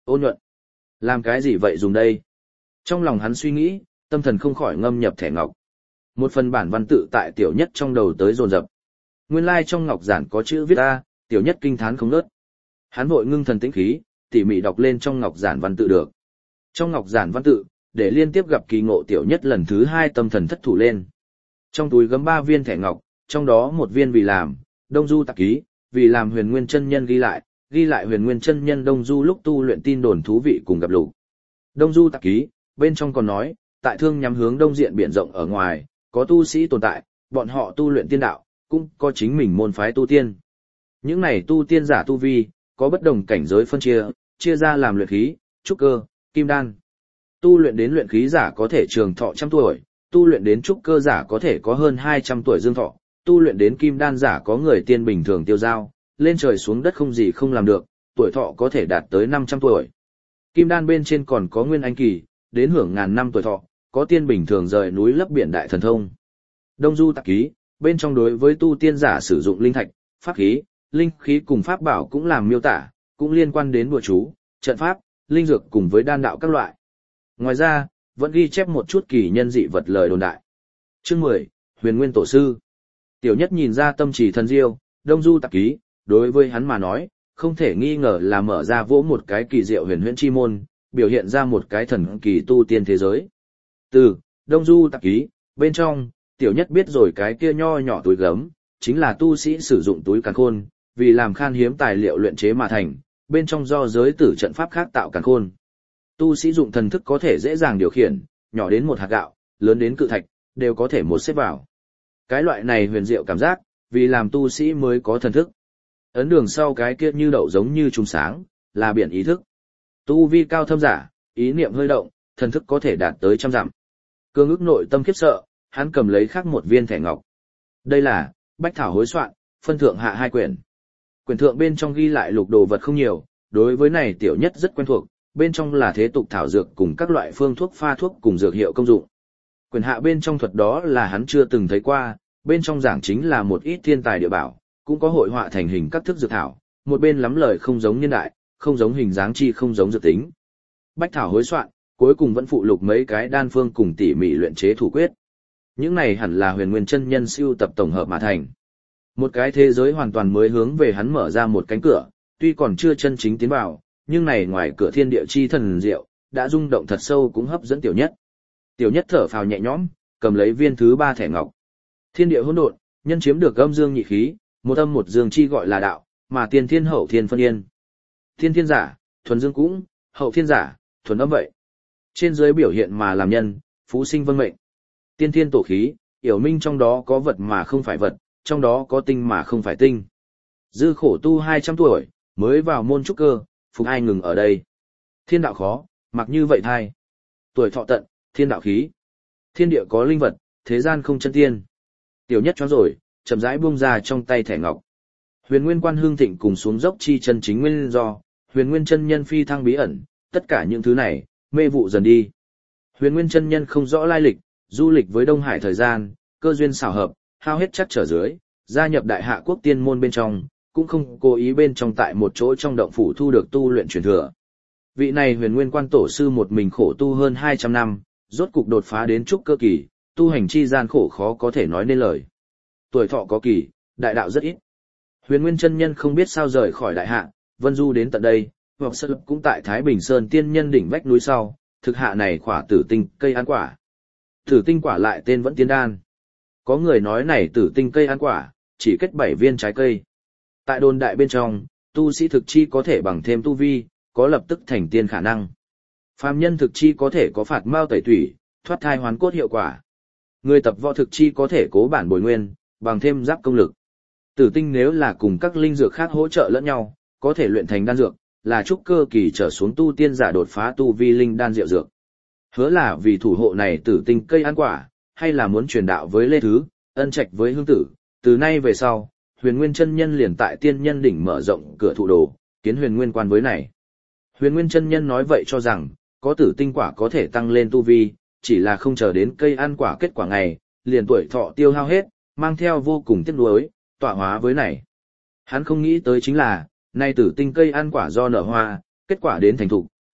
Ôn nhuận. Làm cái gì vậy dùng đây? Trong lòng hắn suy nghĩ, tâm thần không khỏi ngâm nhập thẻ ngọc. Một phần bản văn tự tại tiểu nhất trong đầu tới dồn dập. Nguyên lai like trong ngọc giản có chữ viết A, tiểu nhất kinh thán không ngớt. Hắn vội ngưng thần tĩnh khí, tỉ mỉ đọc lên trong ngọc giản văn tự được. Trong ngọc giản văn tự, để liên tiếp gặp kỳ ngộ tiểu nhất lần thứ hai tâm thần thất thủ lên. Trong túi gấm ba viên thẻ ngọc, trong đó một viên vì làm Đông Du tạp ký, vì làm Huyền Nguyên chân nhân ghi lại, ghi lại Huyền Nguyên chân nhân Đông Du lúc tu luyện tin đồn thú vị cùng gặp lục. Đông Du tạp ký, bên trong còn nói, tại thương nhắm hướng đông diện biển rộng ở ngoài, có tu sĩ tồn tại, bọn họ tu luyện tiên đạo, cũng có chính mình môn phái tu tiên. Những này tu tiên giả tu vi, có bất đồng cảnh giới phân chia, chia ra làm luyện khí, trúc cơ, kim đan. Tu luyện đến luyện khí giả có thể trường thọ trăm tuổi, tu luyện đến trúc cơ giả có thể có hơn hai trăm tuổi dương thọ, tu luyện đến kim đan giả có người tiên bình thường tiêu dao, lên trời xuống đất không gì không làm được, tuổi thọ có thể đạt tới năm trăm tuổi. Kim đan bên trên còn có nguyên anh kỳ, đến hưởng ngàn năm tuổi thọ, có tiên bình thường rời núi lấp biển đại thần thông. Đông Du tạp ký, bên trong đối với tu tiên giả sử dụng linh thạch, pháp khí, linh khí cùng pháp bảo cũng làm miêu tả, cũng liên quan đến bùa chú, trận pháp, linh dược cùng với đan đạo các loại. Ngoài ra, vẫn ghi chép một chút kỳ nhân dị vật lời đồn đại. Chương mười, Huyền Nguyên Tổ Sư. Tiểu nhất nhìn ra tâm trì thần diêu, Đông Du tạp ký, đối với hắn mà nói, không thể nghi ngờ là mở ra vỗ một cái kỳ diệu huyền huyễn chi môn, biểu hiện ra một cái thần kỳ tu tiên thế giới. Từ Đông Du tạp ký, bên trong, tiểu nhất biết rồi cái kia nho nhỏ túi gấm, chính là tu sĩ sử dụng túi càn khôn, vì làm khan hiếm tài liệu luyện chế mà thành, bên trong do giới tử trận pháp khác tạo càn khôn. Tu sĩ dụng thần thức có thể dễ dàng điều khiển, nhỏ đến một hạt gạo, lớn đến cự thạch, đều có thể một xếp vào. Cái loại này huyền diệu cảm giác, vì làm tu sĩ mới có thần thức. Ấn đường sau cái kia như đậu giống như trùng sáng, là biển ý thức. Tu vi cao thâm giả, ý niệm hơi động, thần thức có thể đạt tới trăm dặm. Cương ức nội tâm khiếp sợ, hắn cầm lấy khác một viên thẻ ngọc. Đây là Bách Thảo hối soạn, phân thượng hạ hai quyển. Quyển thượng bên trong ghi lại lục đồ vật không nhiều, đối với này tiểu nhất rất quen thuộc, bên trong là thế tục thảo dược cùng các loại phương thuốc pha thuốc cùng dược hiệu công dụng. Quyển hạ bên trong thuật đó là hắn chưa từng thấy qua, bên trong giảng chính là một ít thiên tài địa bảo, cũng có hội họa thành hình các thức dược thảo, một bên lắm lời không giống nhân đại, không giống hình dáng chi không giống dược tính. Bách Thảo hối soạn, cuối cùng vẫn phụ lục mấy cái đan phương cùng tỉ mỉ luyện chế thủ quyết. Những này hẳn là Huyền Nguyên chân nhân siêu tập tổng hợp mà thành. Một cái thế giới hoàn toàn mới hướng về hắn mở ra một cánh cửa, tuy còn chưa chân chính tiến vào, nhưng này ngoài cửa thiên địa chi thần diệu, đã rung động thật sâu cũng hấp dẫn tiểu nhất. Tiểu nhất thở phào nhẹ nhõm, cầm lấy viên thứ ba thẻ ngọc. Thiên địa hỗn độn, nhân chiếm được âm dương nhị khí, một âm một dương chi gọi là đạo, mà tiên thiên hậu thiên phân yên. Thiên thiên giả, thuần dương cũng, hậu thiên giả, thuần âm vậy. Trên dưới biểu hiện mà làm nhân, phú sinh vân mệnh. Tiên thiên tổ khí, yểu minh trong đó có vật mà không phải vật, trong đó có tinh mà không phải tinh. Dư khổ tu hai trăm tuổi, mới vào môn trúc cơ, phục ai ngừng ở đây. Thiên đạo khó, mặc như vậy thai. Tuổi thọ tận, thiên đạo khí. Thiên địa có linh vật, thế gian không chân tiên. Tiểu nhất choáng rồi, chậm rãi buông ra trong tay thẻ ngọc. Huyền Nguyên Quan hương thịnh cùng xuống dốc chi chân chính nguyên do, Huyền Nguyên chân nhân phi thăng bí ẩn, tất cả những thứ này, mê vụ dần đi. Huyền Nguyên chân nhân không rõ lai lịch, du lịch với Đông Hải thời gian, cơ duyên xảo hợp, hao hết chắc trở dưới, gia nhập Đại Hạ Quốc tiên môn bên trong, cũng không cố ý bên trong tại một chỗ trong động phủ thu được tu luyện truyền thừa. Vị này Huyền Nguyên Quan tổ sư một mình khổ tu hơn hai trăm năm, rốt cục đột phá đến trúc cơ kỳ, tu hành chi gian khổ khó có thể nói nên lời. Tuổi thọ có kỳ, đại đạo rất ít. Huyền Nguyên chân nhân không biết sao rời khỏi Đại Hạ, vân du đến tận đây, hoặc sơ cũng tại Thái Bình Sơn tiên nhân đỉnh vách núi sau, thực hạ này khỏa tử tinh cây ăn quả. Tử tinh quả lại tên vẫn tiên đan. Có người nói này tử tinh cây ăn quả, chỉ kết bảy viên trái cây. Tại đồn đại bên trong, tu sĩ thực chi có thể bằng thêm tu vi, có lập tức thành tiên khả năng. Phàm nhân thực chi có thể có phạt mao tẩy tủy, thoát thai hoán cốt hiệu quả. Người tập võ thực chi có thể cố bản bồi nguyên, bằng thêm giáp công lực. Tử tinh nếu là cùng các linh dược khác hỗ trợ lẫn nhau, có thể luyện thành đan dược, là trúc cơ kỳ trở xuống tu tiên giả đột phá tu vi linh đan diệu dược. Hứa là vì thủ hộ này tử tinh cây ăn quả, hay là muốn truyền đạo với Lê Thứ, ân trạch với Hương Tử, từ nay về sau, Huyền Nguyên chân nhân liền tại tiên nhân đỉnh mở rộng cửa thụ đồ, kiến Huyền Nguyên Quan với này. Huyền Nguyên chân nhân nói vậy cho rằng, có tử tinh quả có thể tăng lên tu vi, chỉ là không chờ đến cây ăn quả kết quả ngày, liền tuổi thọ tiêu hao hết, mang theo vô cùng tiếc nuối, tọa hóa với này. Hắn không nghĩ tới chính là, nay tử tinh cây ăn quả do nở hoa, kết quả đến thành thục,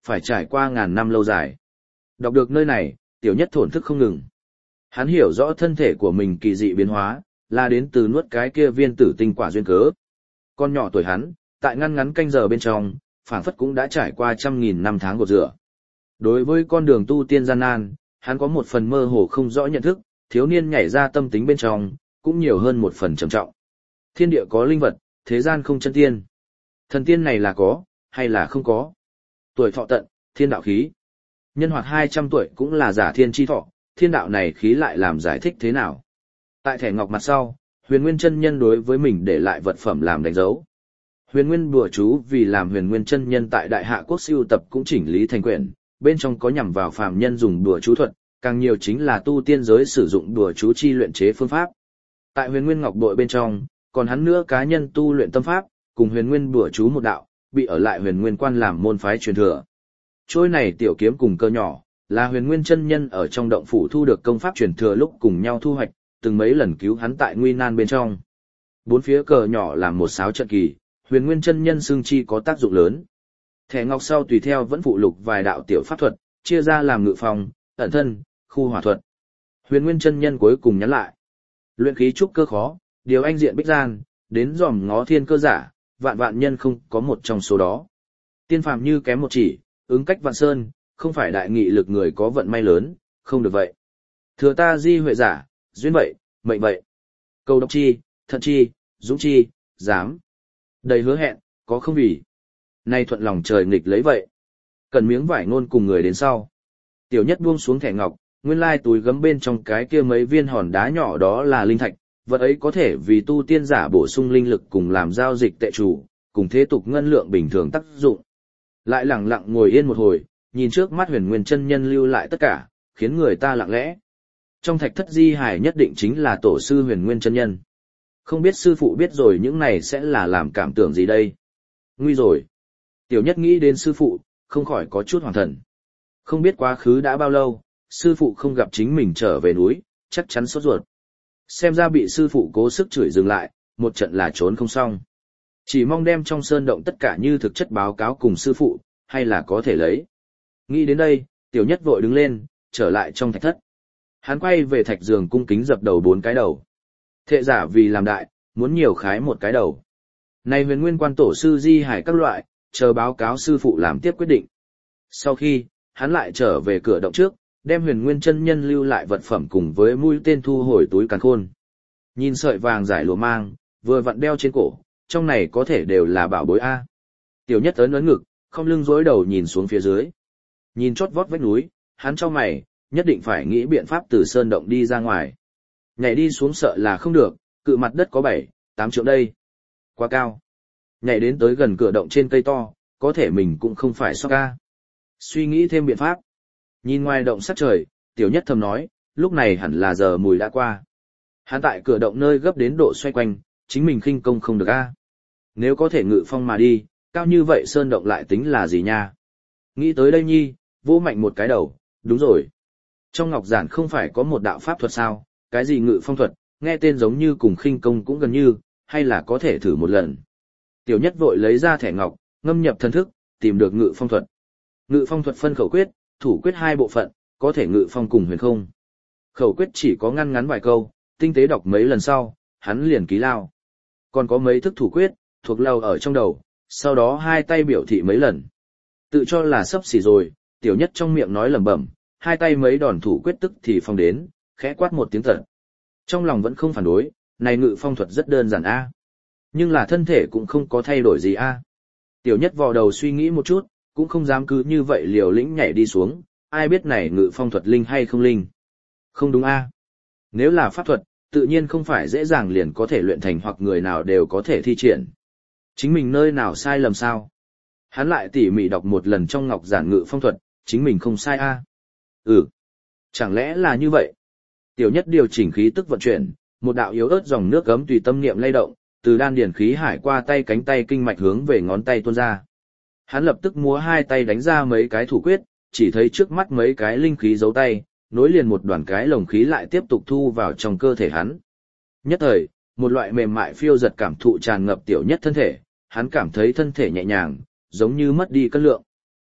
phải trải qua ngàn năm lâu dài. Đọc được nơi này, tiểu nhất thổn thức không ngừng. Hắn hiểu rõ thân thể của mình kỳ dị biến hóa, là đến từ nuốt cái kia viên tử tinh quả duyên cớ. Con nhỏ tuổi hắn, tại ngăn ngắn canh giờ bên trong, phảng phất cũng đã trải qua trăm nghìn năm tháng gột rửa. Đối với con đường tu tiên gian nan, hắn có một phần mơ hồ không rõ nhận thức, thiếu niên nhảy ra tâm tính bên trong, cũng nhiều hơn một phần trầm trọng. Thiên địa có linh vật, thế gian không chân tiên. Thần tiên này là có, hay là không có? Tuổi thọ tận, thiên đạo khí. Nhân hoạt hai trăm tuổi cũng là giả thiên chi thọ, thiên đạo này khí lại làm giải thích thế nào? Tại thẻ ngọc mặt sau, Huyền Nguyên chân nhân đối với mình để lại vật phẩm làm đánh dấu. Huyền Nguyên bùa chú vì làm Huyền Nguyên chân nhân tại Đại Hạ Quốc sưu tập cũng chỉnh lý thành quyển, bên trong có nhằm vào phàm nhân dùng đùa chú thuật, càng nhiều chính là tu tiên giới sử dụng đùa chú chi luyện chế phương pháp. Tại Huyền Nguyên Ngọc bội bên trong, còn hắn nữa cá nhân tu luyện tâm pháp, cùng Huyền Nguyên đùa chú một đạo, bị ở lại Huyền Nguyên Quan làm môn phái truyền thừa. Trôi này tiểu kiếm cùng cơ nhỏ, là Huyền Nguyên chân nhân ở trong động phủ thu được công pháp truyền thừa lúc cùng nhau thu hoạch, từng mấy lần cứu hắn tại nguy nan bên trong. Bốn phía cờ nhỏ làm một sáo trận kỳ, Huyền Nguyên chân nhân xương chi có tác dụng lớn. Thẻ ngọc sau tùy theo vẫn phụ lục vài đạo tiểu pháp thuật, chia ra làm ngự phòng, ẩn thân, khu hỏa thuật. Huyền Nguyên chân nhân cuối cùng nhắn lại: luyện khí trúc cơ khó, điều anh diện bích gian, đến dòm ngó thiên cơ giả, vạn vạn nhân không có một trong số đó. Tiên phàm như kém một chỉ, ứng cách vạn sơn, không phải đại nghị lực người có vận may lớn, không được vậy. Thừa ta di huệ giả, duyên vậy, mệnh vậy. Cầu độc chi, thận chi, dũng chi, dám. Đầy hứa hẹn, có không vì. Nay thuận lòng trời nghịch lấy vậy. Cần miếng vải ngôn cùng người đến sau. Tiểu nhất buông xuống thẻ ngọc, nguyên lai túi gấm bên trong cái kia mấy viên hòn đá nhỏ đó là linh thạch, vật ấy có thể vì tu tiên giả bổ sung linh lực cùng làm giao dịch tệ chủ, cùng thế tục ngân lượng bình thường tác dụng. Lại lặng lặng ngồi yên một hồi, nhìn trước mắt Huyền Nguyên chân nhân lưu lại tất cả, khiến người ta lặng lẽ. Trong thạch thất di hải nhất định chính là tổ sư Huyền Nguyên chân nhân. Không biết sư phụ biết rồi những này sẽ là làm cảm tưởng gì đây? Nguy rồi. Tiểu nhất nghĩ đến sư phụ, không khỏi có chút hoàng thần. Không biết quá khứ đã bao lâu, sư phụ không gặp chính mình trở về núi, chắc chắn sốt ruột. Xem ra bị sư phụ cố sức chửi dừng lại, một trận là trốn không xong. Chỉ mong đem trong sơn động tất cả như thực chất báo cáo cùng sư phụ, hay là có thể lấy. Nghĩ đến đây, tiểu nhất vội đứng lên, trở lại trong thạch thất. Hắn quay về thạch giường cung kính dập đầu bốn cái đầu. Thệ giả vì làm đại, muốn nhiều khái một cái đầu. Này Huyền Nguyên quan tổ sư di hải các loại, chờ báo cáo sư phụ làm tiếp quyết định. Sau khi, hắn lại trở về cửa động trước, đem Huyền Nguyên chân nhân lưu lại vật phẩm cùng với mũi tên thu hồi túi càn khôn. Nhìn sợi vàng giải lụa mang, vừa vặn đeo trên cổ, trong này có thể đều là bảo bối A. Tiểu nhất ấn ấn ngực, không lưng rối đầu nhìn xuống phía dưới. Nhìn chót vót vách núi, hắn cho mày, nhất định phải nghĩ biện pháp từ sơn động đi ra ngoài. Nhảy đi xuống sợ là không được, cự mặt đất có bảy, tám trượng đây. Quá cao. Nhảy đến tới gần cửa động trên cây to, có thể mình cũng không phải sóc ca. Suy nghĩ thêm biện pháp. Nhìn ngoài động sát trời, tiểu nhất thầm nói, lúc này hẳn là giờ mùi đã qua. Hắn tại cửa động nơi gấp đến độ xoay quanh, chính mình khinh công không được a. Nếu có thể ngự phong mà đi, cao như vậy sơn động lại tính là gì nha. Nghĩ tới đây nhi, vỗ mạnh một cái đầu, đúng rồi. Trong ngọc giản không phải có một đạo pháp thuật sao, cái gì ngự phong thuật, nghe tên giống như cùng khinh công cũng gần như, hay là có thể thử một lần. Tiểu nhất vội lấy ra thẻ ngọc, ngâm nhập thần thức, tìm được ngự phong thuật. Ngự phong thuật phân khẩu quyết, thủ quyết hai bộ phận, có thể ngự phong cùng huyền không. Khẩu quyết chỉ có ngăn ngắn vài câu, tinh tế đọc mấy lần sau, hắn liền ký lao. Còn có mấy thức thủ quyết, thuộc lâu ở trong đầu, sau đó hai tay biểu thị mấy lần. Tự cho là sắp xỉ rồi, tiểu nhất trong miệng nói lẩm bẩm, hai tay mấy đòn thủ quyết tức thì phong đến, khẽ quát một tiếng thật. Trong lòng vẫn không phản đối, này ngự phong thuật rất đơn giản a. Nhưng là thân thể cũng không có thay đổi gì a. Tiểu nhất vò đầu suy nghĩ một chút, cũng không dám cứ như vậy liều lĩnh nhảy đi xuống, ai biết này ngự phong thuật linh hay không linh. Không đúng a. Nếu là pháp thuật, tự nhiên không phải dễ dàng liền có thể luyện thành hoặc người nào đều có thể thi triển. Chính mình nơi nào sai lầm sao? Hắn lại tỉ mỉ đọc một lần trong ngọc giản ngự phong thuật, chính mình không sai a. Ừ. Chẳng lẽ là như vậy? Tiểu nhất điều chỉnh khí tức vận chuyển, một đạo yếu ớt dòng nước gấm tùy tâm niệm lay động, từ đan điển khí hải qua tay cánh tay kinh mạch hướng về ngón tay tuôn ra. Hắn lập tức múa hai tay đánh ra mấy cái thủ quyết, chỉ thấy trước mắt mấy cái linh khí giấu tay, nối liền một đoàn cái lồng khí lại tiếp tục thu vào trong cơ thể hắn. Nhất thời, một loại mềm mại phiêu giật cảm thụ tràn ngập tiểu nhất thân thể, hắn cảm thấy thân thể nhẹ nhàng, giống như mất đi cân lượng.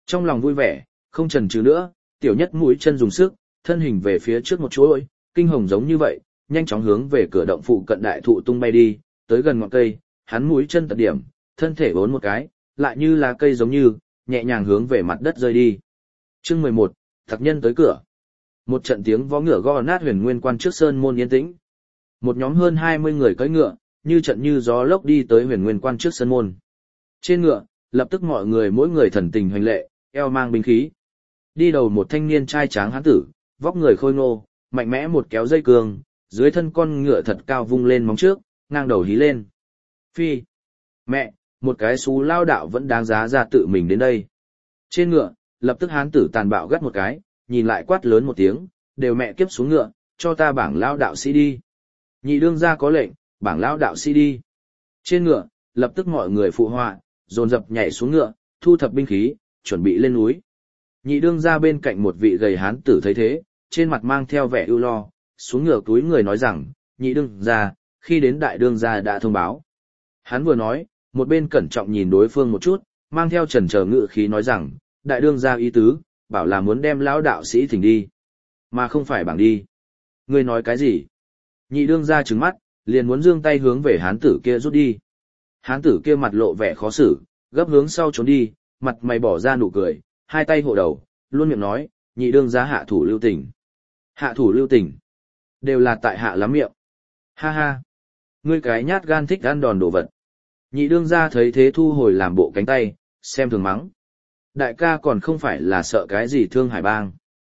Trong lòng vui vẻ, không chần chừ nữa, tiểu nhất mũi chân dùng sức, thân hình về phía trước một chuỗi, kinh hồng giống như vậy, nhanh chóng hướng về cửa động phụ cận đại thụ tung bay đi, tới gần ngọn cây, hắn mũi chân tận điểm, thân thể vốn một cái, lại như là cây giống như, nhẹ nhàng hướng về mặt đất rơi đi. Chương mười một, Tặc nhân tới cửa. Một trận tiếng vó ngựa gõ nát Huyền Nguyên Quan trước sơn môn yên tĩnh. Một nhóm hơn hai mươi người cưỡi ngựa, như trận như gió lốc đi tới Huyền Nguyên Quan trước sơn môn. Trên ngựa, lập tức mọi người mỗi người thần tình hoành lệ, eo mang binh khí. Đi đầu một thanh niên trai tráng hán tử, vóc người khôi ngô, mạnh mẽ một kéo dây cương, dưới thân con ngựa thật cao vung lên móng trước, ngang đầu hí lên. Phi! Mẹ! Một cái xú lao đạo vẫn đáng giá ra tự mình đến đây. Trên ngựa, lập tức hán tử tàn bạo gắt một cái, nhìn lại quát lớn một tiếng, đều mẹ kiếp xuống ngựa, cho ta bảng lao đạo sĩ đi. Nhị đương gia có lệnh, bảng lao đạo sĩ đi. Trên ngựa, lập tức mọi người phụ họa, dồn dập nhảy xuống ngựa, thu thập binh khí, chuẩn bị lên núi. Nhị đương gia bên cạnh một vị gầy hán tử thấy thế, trên mặt mang theo vẻ ưu lo, xuống ngựa túi người nói rằng, nhị đương gia, khi đến đại đương gia đã thông báo. Hắn vừa nói, một bên cẩn trọng nhìn đối phương một chút, mang theo chần chờ ngự khí nói rằng, đại đương gia ý tứ, bảo là muốn đem lão đạo sĩ thỉnh đi, mà không phải bảng đi. Ngươi nói cái gì? Nhị đương gia trừng mắt, liền muốn giương tay hướng về hán tử kia rút đi. Hán tử kia mặt lộ vẻ khó xử, gấp hướng sau trốn đi, mặt mày bỏ ra nụ cười, hai tay hộ đầu, luôn miệng nói, nhị đương gia hạ thủ lưu tình. Hạ thủ lưu tình, đều là tại hạ lắm miệng. Ha ha, ngươi cái nhát gan thích ăn đòn đồ vật. Nhị đương gia thấy thế thu hồi làm bộ cánh tay, xem thường mắng. Đại ca còn không phải là sợ cái gì Thương Hải bang.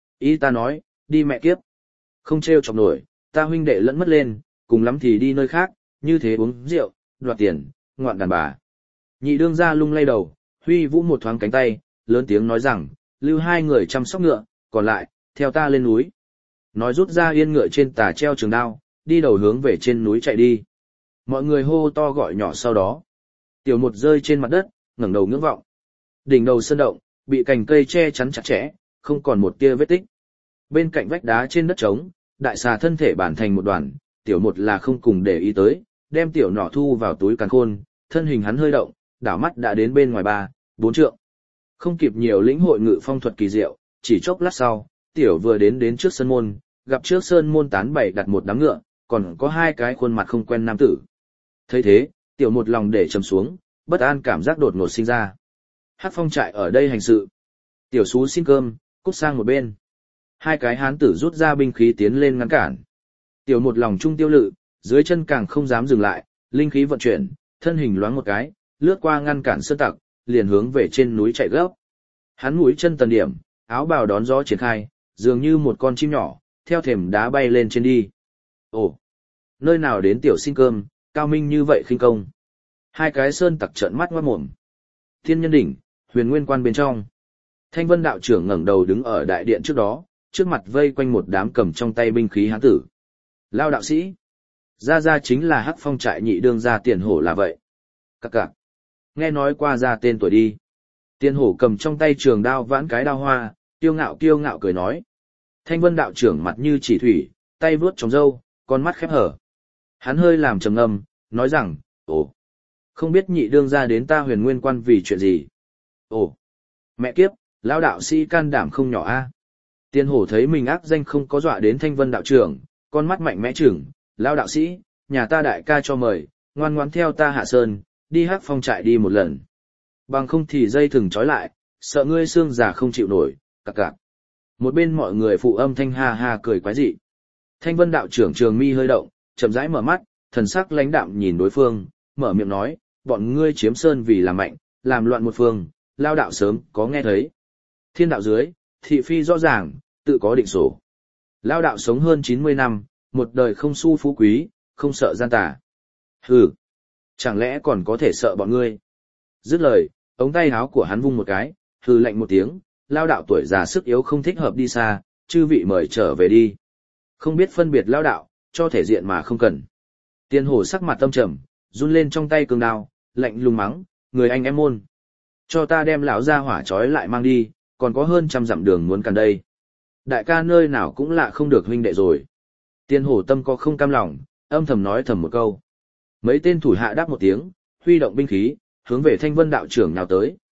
Ý ta nói, đi mẹ kiếp. Không trêu chọc nổi, ta huynh đệ lẫn mất lên, cùng lắm thì đi nơi khác, như thế uống rượu, đoạt tiền, ngoạn đàn bà. Nhị đương gia lung lay đầu, huy vũ một thoáng cánh tay, lớn tiếng nói rằng, lưu hai người chăm sóc ngựa, còn lại, theo ta lên núi. Nói rút ra yên ngựa trên tà treo trường đao, đi đầu hướng về trên núi chạy đi. Mọi người hô hô to gọi nhỏ sau đó. Tiểu một rơi trên mặt đất, ngẩng đầu ngưỡng vọng. Đỉnh đầu sơn động, bị cành cây che chắn chặt chẽ, không còn một tia vết tích. Bên cạnh vách đá trên đất trống, đại xà thân thể bản thành một đoàn, tiểu một là không cùng để ý tới, đem tiểu nỏ thu vào túi càn khôn, thân hình hắn hơi động, đảo mắt đã đến bên ngoài ba, bốn trượng. Không kịp nhiều lĩnh hội ngự phong thuật kỳ diệu, chỉ chốc lát sau, tiểu vừa đến đến trước sân môn, gặp trước sơn môn tán bảy đặt một đám ngựa, còn có hai cái khuôn mặt không quen nam tử. Thấy thế, tiểu một lòng để trầm xuống, bất an cảm giác đột ngột sinh ra. Hắc Phong trại ở đây hành sự. Tiểu xú xin cơm, cút sang một bên. Hai cái hán tử rút ra binh khí tiến lên ngăn cản. Tiểu một lòng trung tiêu lự, dưới chân càng không dám dừng lại, linh khí vận chuyển, thân hình loáng một cái, lướt qua ngăn cản sơn tặc, liền hướng về trên núi chạy gấp. Hắn mũi chân tần điểm, áo bào đón gió triển khai, dường như một con chim nhỏ, theo thềm đá bay lên trên đi. Ồ, nơi nào đến tiểu xin cơm, cao minh như vậy khinh công. Hai cái sơn tặc trợn mắt ngoát mồm. Thiên Nhân Đỉnh, Huyền Nguyên Quan bên trong. Thanh Vân đạo trưởng ngẩng đầu đứng ở đại điện trước đó, trước mặt vây quanh một đám cầm trong tay binh khí hán tử. Lao đạo sĩ. Ra ra chính là Hắc Phong trại nhị đương gia Tiền Hổ là vậy. Các cạc. Nghe nói qua ra tên tuổi đi. Tiền Hổ cầm trong tay trường đao vãn cái đao hoa, kiêu ngạo kiêu ngạo cười nói. Thanh Vân đạo trưởng mặt như chỉ thủy, tay vướt trong râu, con mắt khép hở. Hắn hơi làm trầm ngâm, nói rằng, ồ, không biết nhị đương gia đến ta Huyền Nguyên Quan vì chuyện gì. Ồ, mẹ kiếp, lão đạo sĩ can đảm không nhỏ a. Tiền Hổ thấy mình ác danh không có dọa đến Thanh Vân đạo trưởng, con mắt mạnh mẽ chừng, lão đạo sĩ, nhà ta đại ca cho mời, ngoan ngoãn theo ta hạ sơn, đi Hắc Phong trại đi một lần. Bằng không thì dây thừng trói lại, sợ ngươi xương già không chịu nổi, cặc cặc. Một bên mọi người phụ âm thanh ha ha cười quái dị. Thanh Vân đạo trưởng trường mi hơi động, chậm rãi mở mắt, thần sắc lãnh đạm nhìn đối phương, mở miệng nói, bọn ngươi chiếm sơn vì làm mạnh, làm loạn một phương, lao đạo sớm có nghe thấy. Thiên đạo dưới, thị phi rõ ràng, tự có định sổ. Lao đạo sống hơn chín mươi năm, một đời không su phú quý, không sợ gian tà. Hừ, chẳng lẽ còn có thể sợ bọn ngươi? Dứt lời, ống tay áo của hắn vung một cái, hừ lạnh một tiếng, lao đạo tuổi già sức yếu không thích hợp đi xa, chư vị mời trở về đi. Không biết phân biệt lao đạo, cho thể diện mà không cần. Tiền Hổ sắc mặt tâm trầm, run lên trong tay cường đao, lạnh lùng mắng, người anh em môn. Cho ta đem lão ra hỏa trói lại mang đi, còn có hơn trăm dặm đường muốn cản đây. Đại ca nơi nào cũng lạ không được huynh đệ rồi. Tiền Hổ tâm có không cam lòng, âm thầm nói thầm một câu. Mấy tên thủ hạ đáp một tiếng, huy động binh khí, hướng về Thanh Vân đạo trưởng nào tới.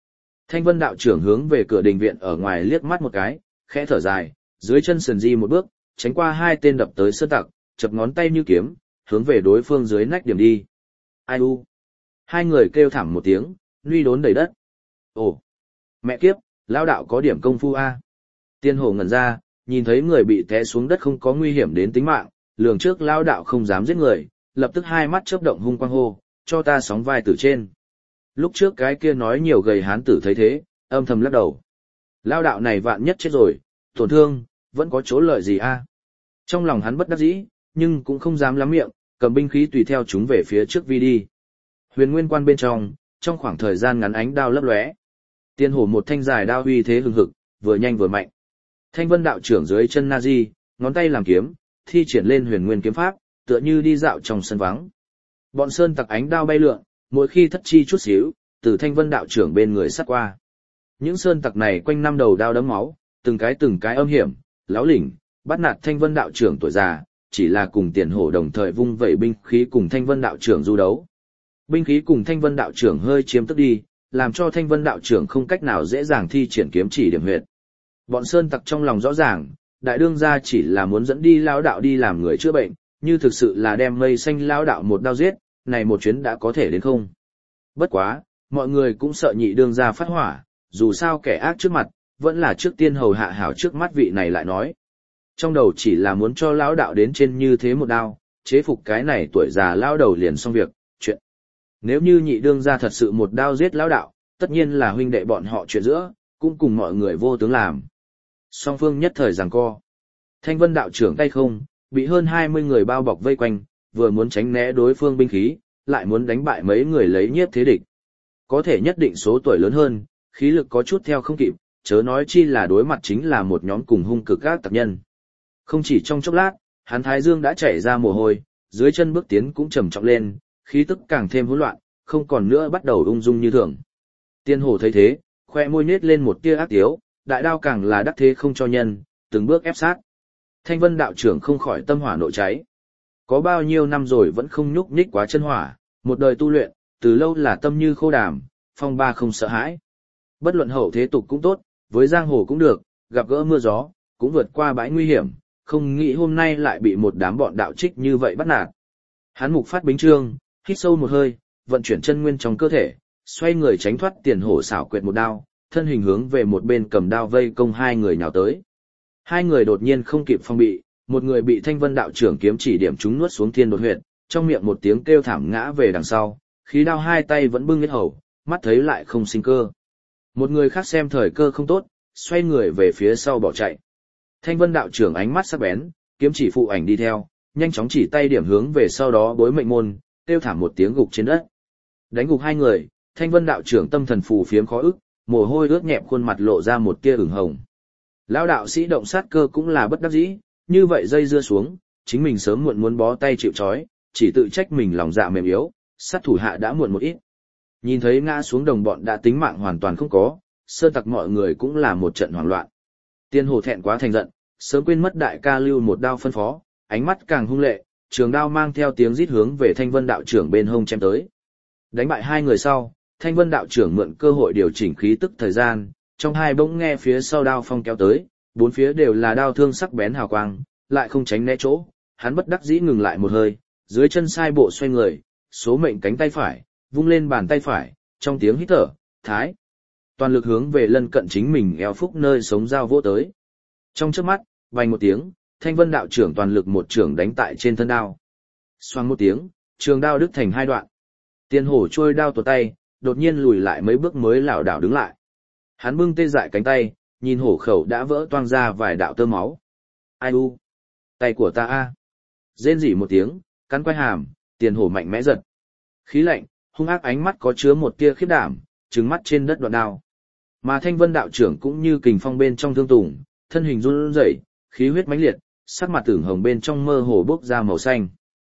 Thanh Vân đạo trưởng hướng về cửa đình viện ở ngoài liếc mắt một cái, khẽ thở dài, dưới chân sườn di một bước, tránh qua hai tên đập tới sơn tặc, chập ngón tay như kiếm, hướng về đối phương dưới nách điểm đi. Ai u? Hai người kêu thảm một tiếng, nuy đốn đầy đất. Ồ, mẹ kiếp, lão đạo có điểm công phu a. Tiên Hổ ngẩn ra, nhìn thấy người bị té xuống đất không có nguy hiểm đến tính mạng, lường trước lão đạo không dám giết người, lập tức hai mắt chớp động hung quang hô, cho ta sóng vai từ trên. Lúc trước cái kia nói nhiều gầy hán tử thấy thế, âm thầm lắc đầu. Lão đạo này vạn nhất chết rồi, tổn thương, vẫn có chỗ lợi gì a? Trong lòng hắn bất đắc dĩ, nhưng cũng không dám lắm miệng, cầm binh khí tùy theo chúng về phía trước vi đi. Huyền Nguyên Quan bên trong, trong khoảng thời gian ngắn ánh đao lấp lóe. Tiên Hổ một thanh dài đao uy thế hừng hực, vừa nhanh vừa mạnh. Thanh Vân đạo trưởng dưới chân Nazi, ngón tay làm kiếm, thi triển lên Huyền Nguyên kiếm pháp, tựa như đi dạo trong sân vắng. Bọn sơn tặc ánh đao bay lượn, mỗi khi thất chi chút xíu, từ Thanh Vân đạo trưởng bên người sát qua. Những sơn tặc này quanh năm đầu đao đấm máu, từng cái từng cái âm hiểm, láo lỉnh, bắt nạt Thanh Vân đạo trưởng tuổi già, chỉ là cùng Tiền Hổ đồng thời vung vẩy binh khí cùng Thanh Vân đạo trưởng du đấu. Binh khí cùng Thanh Vân đạo trưởng hơi chiếm tức đi, làm cho Thanh Vân đạo trưởng không cách nào dễ dàng thi triển kiếm chỉ điểm huyệt. Bọn sơn tặc trong lòng rõ ràng, đại đương gia chỉ là muốn dẫn đi lão đạo đi làm người chữa bệnh, như thực sự là đem mây xanh lão đạo một đao giết, này một chuyến đã có thể đến không. Bất quá, mọi người cũng sợ nhị đương gia phát hỏa, dù sao kẻ ác trước mặt, vẫn là trước tiên hầu hạ hảo trước mắt vị này lại nói. Trong đầu chỉ là muốn cho lão đạo đến trên như thế một đao, chế phục cái này tuổi già lão đầu liền xong việc, chuyện. Nếu như nhị đương gia thật sự một đao giết lão đạo, tất nhiên là huynh đệ bọn họ chuyện giữa, cũng cùng mọi người vô tướng làm. Song phương nhất thời giằng co. Thanh Vân đạo trưởng tay không, bị hơn hai mươi người bao bọc vây quanh, vừa muốn tránh né đối phương binh khí, lại muốn đánh bại mấy người lấy nhiếp thế địch. Có thể nhất định số tuổi lớn hơn, khí lực có chút theo không kịp, chớ nói chi là đối mặt chính là một nhóm cùng hung cực các tặc nhân. Không chỉ trong chốc lát, hắn thái dương đã chảy ra mồ hôi, dưới chân bước tiến cũng trầm trọng lên, khí tức càng thêm hỗn loạn, không còn nữa bắt đầu ung dung như thường. Tiên Hổ thấy thế, khoe môi nết lên một tia ác tiếu, đại đao càng là đắc thế không cho nhân, từng bước ép sát. Thanh Vân đạo trưởng không khỏi tâm hỏa nội cháy. Có bao nhiêu năm rồi vẫn không nhúc nhích quá chân hỏa, một đời tu luyện, từ lâu là tâm như khô đàm, phong ba không sợ hãi. Bất luận hậu thế tục cũng tốt, với giang hồ cũng được, gặp gỡ mưa gió, cũng vượt qua bãi nguy hiểm, không nghĩ hôm nay lại bị một đám bọn đạo trích như vậy bắt nạt. Hắn mục phát bính trương, hít sâu một hơi, vận chuyển chân nguyên trong cơ thể, xoay người tránh thoát Tiền Hổ xảo quyệt một đao, thân hình hướng về một bên cầm đao vây công hai người nhào tới. Hai người đột nhiên không kịp phòng bị, một người bị Thanh Vân đạo trưởng kiếm chỉ điểm trúng nuốt xuống thiên đột huyệt, trong miệng một tiếng kêu thảm ngã về đằng sau, khí đao hai tay vẫn bưng hết hầu, mắt thấy lại không sinh cơ. Một người khác xem thời cơ không tốt, xoay người về phía sau bỏ chạy. Thanh Vân đạo trưởng ánh mắt sắc bén, kiếm chỉ phụ ảnh đi theo, nhanh chóng chỉ tay điểm hướng về sau đó bối mệnh môn, kêu thảm một tiếng gục trên đất. Đánh gục hai người, Thanh Vân đạo trưởng tâm thần phù phiếm khó ức, mồ hôi ướt nhẹp khuôn mặt lộ ra một tia ửng hồng. Lão đạo sĩ động sát cơ cũng là bất đắc dĩ, như vậy dây dưa xuống, chính mình sớm muộn muốn bó tay chịu trói, chỉ tự trách mình lòng dạ mềm yếu, sát thủ hạ đã muộn một ít. Nhìn thấy ngã xuống đồng bọn đã tính mạng hoàn toàn không có, sơn tặc mọi người cũng là một trận hoảng loạn. Tiên Hổ thẹn quá thành giận, sớm quên mất đại ca lưu một đao phân phó, ánh mắt càng hung lệ, trường đao mang theo tiếng rít hướng về Thanh Vân đạo trưởng bên hông chém tới. Đánh bại hai người sau, Thanh Vân đạo trưởng mượn cơ hội điều chỉnh khí tức thời gian, trong hai bỗng nghe phía sau đao phong kéo tới, bốn phía đều là đao thương sắc bén hào quang, lại không tránh né chỗ, hắn bất đắc dĩ ngừng lại một hơi, dưới chân sai bộ xoay người, số mệnh cánh tay phải, vung lên bàn tay phải, trong tiếng hít thở, thái, toàn lực hướng về lân cận chính mình eo phúc nơi sống dao vỗ tới. Trong chớp mắt, vang một tiếng, Thanh Vân đạo trưởng toàn lực một trưởng đánh tại trên thân đao. Xoang một tiếng, trường đao đứt thành hai đoạn. Tiền Hổ trôi đao tuột tay, đột nhiên lùi lại mấy bước mới lảo đảo đứng lại. Hắn bưng tê dại cánh tay, nhìn hổ khẩu đã vỡ toang ra vài đạo tơ máu. Ai u? Tay của ta a! Rên rỉ một tiếng, cắn quai hàm, Tiền Hổ mạnh mẽ giật. Khí lạnh, hung ác ánh mắt có chứa một tia khiếp đảm, trừng mắt trên đất đoạn đao. Mà Thanh Vân đạo trưởng cũng như kình phong bên trong thương tùng, thân hình run rẩy, khí huyết mãnh liệt, sắc mặt tưởng hồng bên trong mơ hồ bốc ra màu xanh.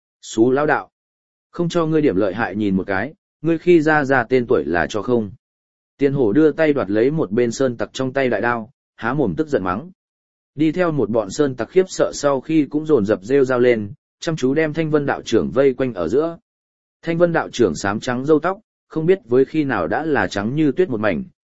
Xú lão đạo, không cho ngươi điểm lợi hại nhìn một cái, ngươi khi ra ra tên tuổi là cho không. Tiền Hổ đưa tay đoạt lấy một bên sơn tặc trong tay đại đao, há mồm tức giận mắng. Đi theo một bọn sơn tặc khiếp sợ sau khi cũng dồn dập rêu rao lên, chăm chú đem Thanh Vân đạo trưởng vây quanh ở giữa. Thanh Vân đạo trưởng xám trắng râu tóc, không biết với khi nào đã là trắng như tuyết một mảnh,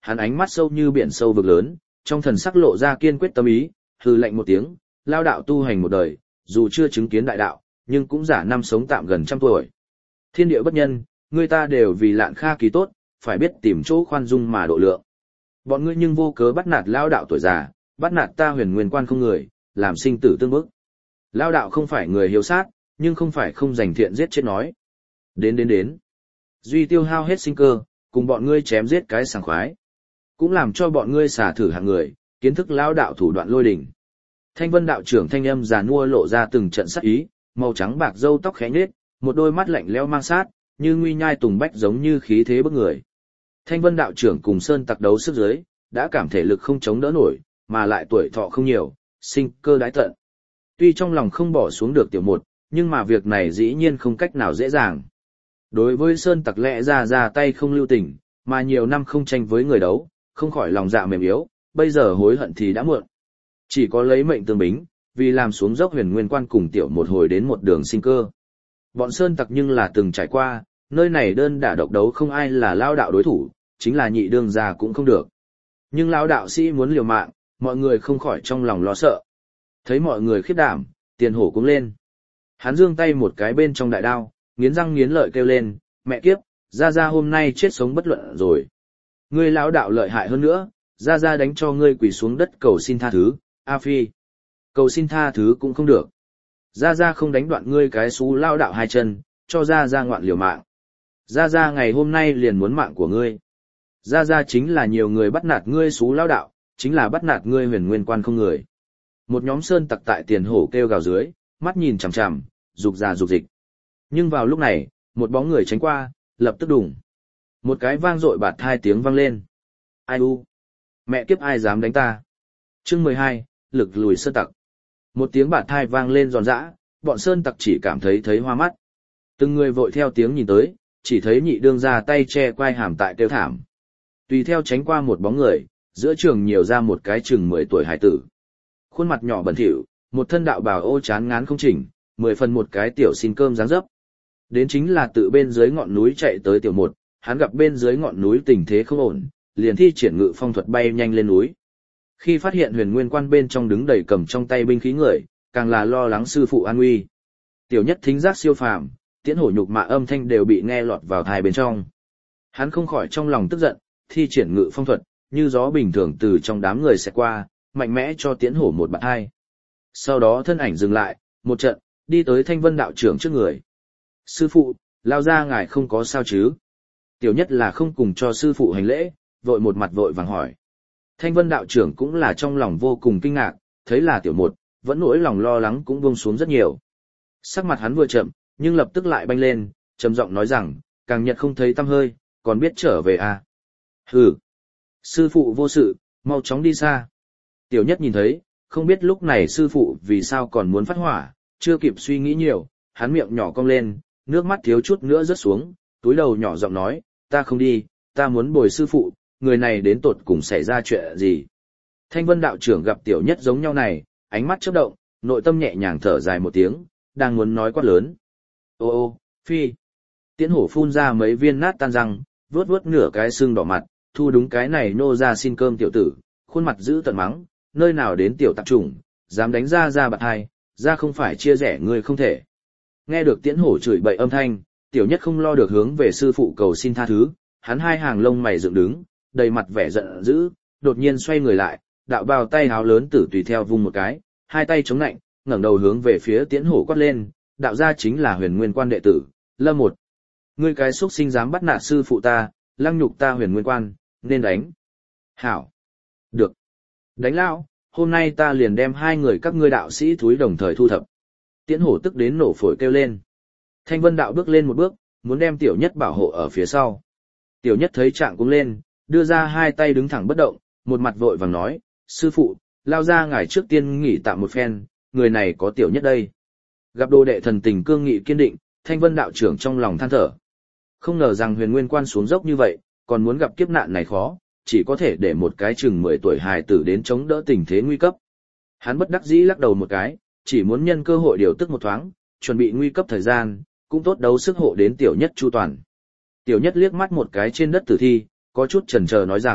hắn ánh mắt sâu như biển sâu vực lớn, trong thần sắc lộ ra kiên quyết tâm ý, hừ lạnh một tiếng, lao đạo tu hành một đời, dù chưa chứng kiến đại đạo, nhưng cũng giả năm sống tạm gần trăm tuổi. Thiên địa bất nhân, người ta đều vì Lạn Kha kỳ tốt, phải biết tìm chỗ khoan dung mà độ lượng. Bọn ngươi nhưng vô cớ bắt nạt lao đạo tuổi già, bắt nạt ta Huyền Nguyên Quan không người, làm sinh tử tương bức. Lao đạo không phải người hiếu sát, nhưng không phải không dành thiện giết chết nói. Đến đến đến. Duy tiêu hao hết sinh cơ, cùng bọn ngươi chém giết cái sảng khoái. Cũng làm cho bọn ngươi xả thử hạng người, kiến thức lao đạo thủ đoạn lôi đỉnh. Thanh Vân đạo trưởng thanh âm già nua lộ ra từng trận sắc ý, màu trắng bạc râu tóc khẽ nhếch, một đôi mắt lạnh lẽo mang sát, như nguy nhai tùng bách giống như khí thế bức người. Thanh Vân đạo trưởng cùng Sơn Tặc đấu sức dưới, đã cảm thể lực không chống đỡ nổi, mà lại tuổi thọ không nhiều, sinh cơ đái tận. Tuy trong lòng không bỏ xuống được tiểu một, nhưng mà việc này dĩ nhiên không cách nào dễ dàng. Đối với Sơn Tặc lẽ ra ra tay không lưu tình, mà nhiều năm không tranh với người đấu, không khỏi lòng dạ mềm yếu, bây giờ hối hận thì đã muộn. Chỉ có lấy mệnh tương bính, vì làm xuống dốc Huyền Nguyên Quan cùng tiểu một hồi đến một đường sinh cơ. Bọn Sơn Tặc nhưng là từng trải qua, nơi này đơn đả độc đấu không ai là lao đạo đối thủ, chính là nhị đương gia cũng không được. Nhưng lao đạo sĩ muốn liều mạng, mọi người không khỏi trong lòng lo sợ. Thấy mọi người khiếp đảm, Tiền Hổ cũng lên. Hắn giương tay một cái bên trong đại đao, nghiến răng nghiến lợi kêu lên, mẹ kiếp, gia gia hôm nay chết sống bất luận rồi. Ngươi lão đạo lợi hại hơn nữa, gia gia đánh cho ngươi quỳ xuống đất cầu xin tha thứ, A Phi. Cầu xin tha thứ cũng không được. Gia gia không đánh đoạn ngươi cái xú lao đạo hai chân, cho gia gia ngoạn liều mạng. Gia gia ngày hôm nay liền muốn mạng của ngươi. Gia gia chính là nhiều người bắt nạt ngươi xú lao đạo, chính là bắt nạt ngươi Huyền Nguyên Quan không người. Một nhóm Sơn Tặc tại Tiền Hổ kêu gào dưới, mắt nhìn chằm chằm, rục ra rục dịch. Nhưng vào lúc này, một bóng người tránh qua, lập tức đùng. Một cái vang dội bạt hai tiếng vang lên. Ai u? Mẹ kiếp ai dám đánh ta? Chương mười hai, lực lùi Sơn Tặc. Một tiếng bạt thai vang lên giòn giã, bọn Sơn Tặc chỉ cảm thấy thấy hoa mắt. Từng người vội theo tiếng nhìn tới, chỉ thấy nhị đương ra tay che quai hàm tại kêu thảm. Tùy theo tránh qua một bóng người, giữa trường nhiều ra một cái chừng mười tuổi hải tử. Khuôn mặt nhỏ bẩn thỉu, một thân đạo bào ô chán ngán không chỉnh, mười phần một cái tiểu xin cơm dáng dấp. Đến chính là tự bên dưới ngọn núi chạy tới tiểu một, hắn gặp bên dưới ngọn núi tình thế không ổn, liền thi triển ngự phong thuật bay nhanh lên núi. Khi phát hiện Huyền Nguyên Quan bên trong đứng đầy cầm trong tay binh khí người, càng là lo lắng sư phụ an nguy. Tiểu nhất thính giác siêu phàm, Tiễn Hổ nhục mạ âm thanh đều bị nghe lọt vào tai bên trong. Hắn không khỏi trong lòng tức giận, thi triển ngự phong thuật, như gió bình thường từ trong đám người sẽ qua, mạnh mẽ cho Tiễn Hổ một bạt hai. Sau đó thân ảnh dừng lại, một trận, đi tới Thanh Vân đạo trưởng trước người. Sư phụ, lao ra ngài không có sao chứ? Tiểu nhất là không cùng cho sư phụ hành lễ, vội một mặt vội vàng hỏi. Thanh Vân đạo trưởng cũng là trong lòng vô cùng kinh ngạc, thấy là tiểu một, vẫn nỗi lòng lo lắng cũng buông xuống rất nhiều. Sắc mặt hắn vừa chậm, nhưng lập tức lại banh lên, trầm giọng nói rằng, càng nhật không thấy tăm hơi, còn biết trở về à? Hừ, sư phụ vô sự, mau chóng đi xa. Tiểu nhất nhìn thấy, không biết lúc này sư phụ vì sao còn muốn phát hỏa, chưa kịp suy nghĩ nhiều, hắn miệng nhỏ cong lên, nước mắt thiếu chút nữa rớt xuống, túi đầu nhỏ giọng nói, ta không đi, ta muốn bồi sư phụ, người này đến tột cùng xảy ra chuyện gì. Thanh Vân đạo trưởng gặp tiểu nhất giống nhau này, ánh mắt chớp động, nội tâm nhẹ nhàng thở dài một tiếng, đang muốn nói quát lớn. Ô ô, phi. Tiễn Hổ phun ra mấy viên nát tan răng, vuốt vuốt nửa cái xương đỏ mặt, thu đúng cái này nô ra xin cơm tiểu tử, khuôn mặt giữ tận mắng, nơi nào đến tiểu tạp chủng, dám đánh ra ra bạt hai, ra không phải chia rẽ người không thể. Nghe được Tiễn Hổ chửi bậy âm thanh, tiểu nhất không lo được hướng về sư phụ cầu xin tha thứ, hắn hai hàng lông mày dựng đứng, đầy mặt vẻ giận dữ, đột nhiên xoay người lại, đạo bào tay háo lớn tử tùy theo vung một cái, hai tay chống nạnh, ngẩng đầu hướng về phía Tiễn Hổ quát lên, đạo gia chính là Huyền Nguyên Quan đệ tử, Lâm một. Ngươi cái xuất sinh dám bắt nạt sư phụ ta, lăng nhục ta Huyền Nguyên Quan, nên đánh. Hảo. Được. Đánh lão, hôm nay ta liền đem hai người các ngươi đạo sĩ thúi đồng thời thu thập. Tiễn Hổ tức đến nổ phổi kêu lên. Thanh Vân đạo bước lên một bước, muốn đem tiểu nhất bảo hộ ở phía sau. Tiểu nhất thấy trạng cũng lên, đưa ra hai tay đứng thẳng bất động, một mặt vội vàng nói, sư phụ, lao ra ngài trước tiên nghỉ tạm một phen, người này có tiểu nhất đây. Gặp đồ đệ thần tình cương nghị kiên định, Thanh Vân đạo trưởng trong lòng than thở. Không ngờ rằng Huyền Nguyên Quan xuống dốc như vậy, còn muốn gặp kiếp nạn này khó, chỉ có thể để một cái chừng mười tuổi hài tử đến chống đỡ tình thế nguy cấp. Hắn bất đắc dĩ lắc đầu một cái, chỉ muốn nhân cơ hội điều tức một thoáng, chuẩn bị nguy cấp thời gian, cũng tốt đấu sức hộ đến tiểu nhất chu toàn. Tiểu nhất liếc mắt một cái trên đất tử thi, có chút chần chờ nói rằng,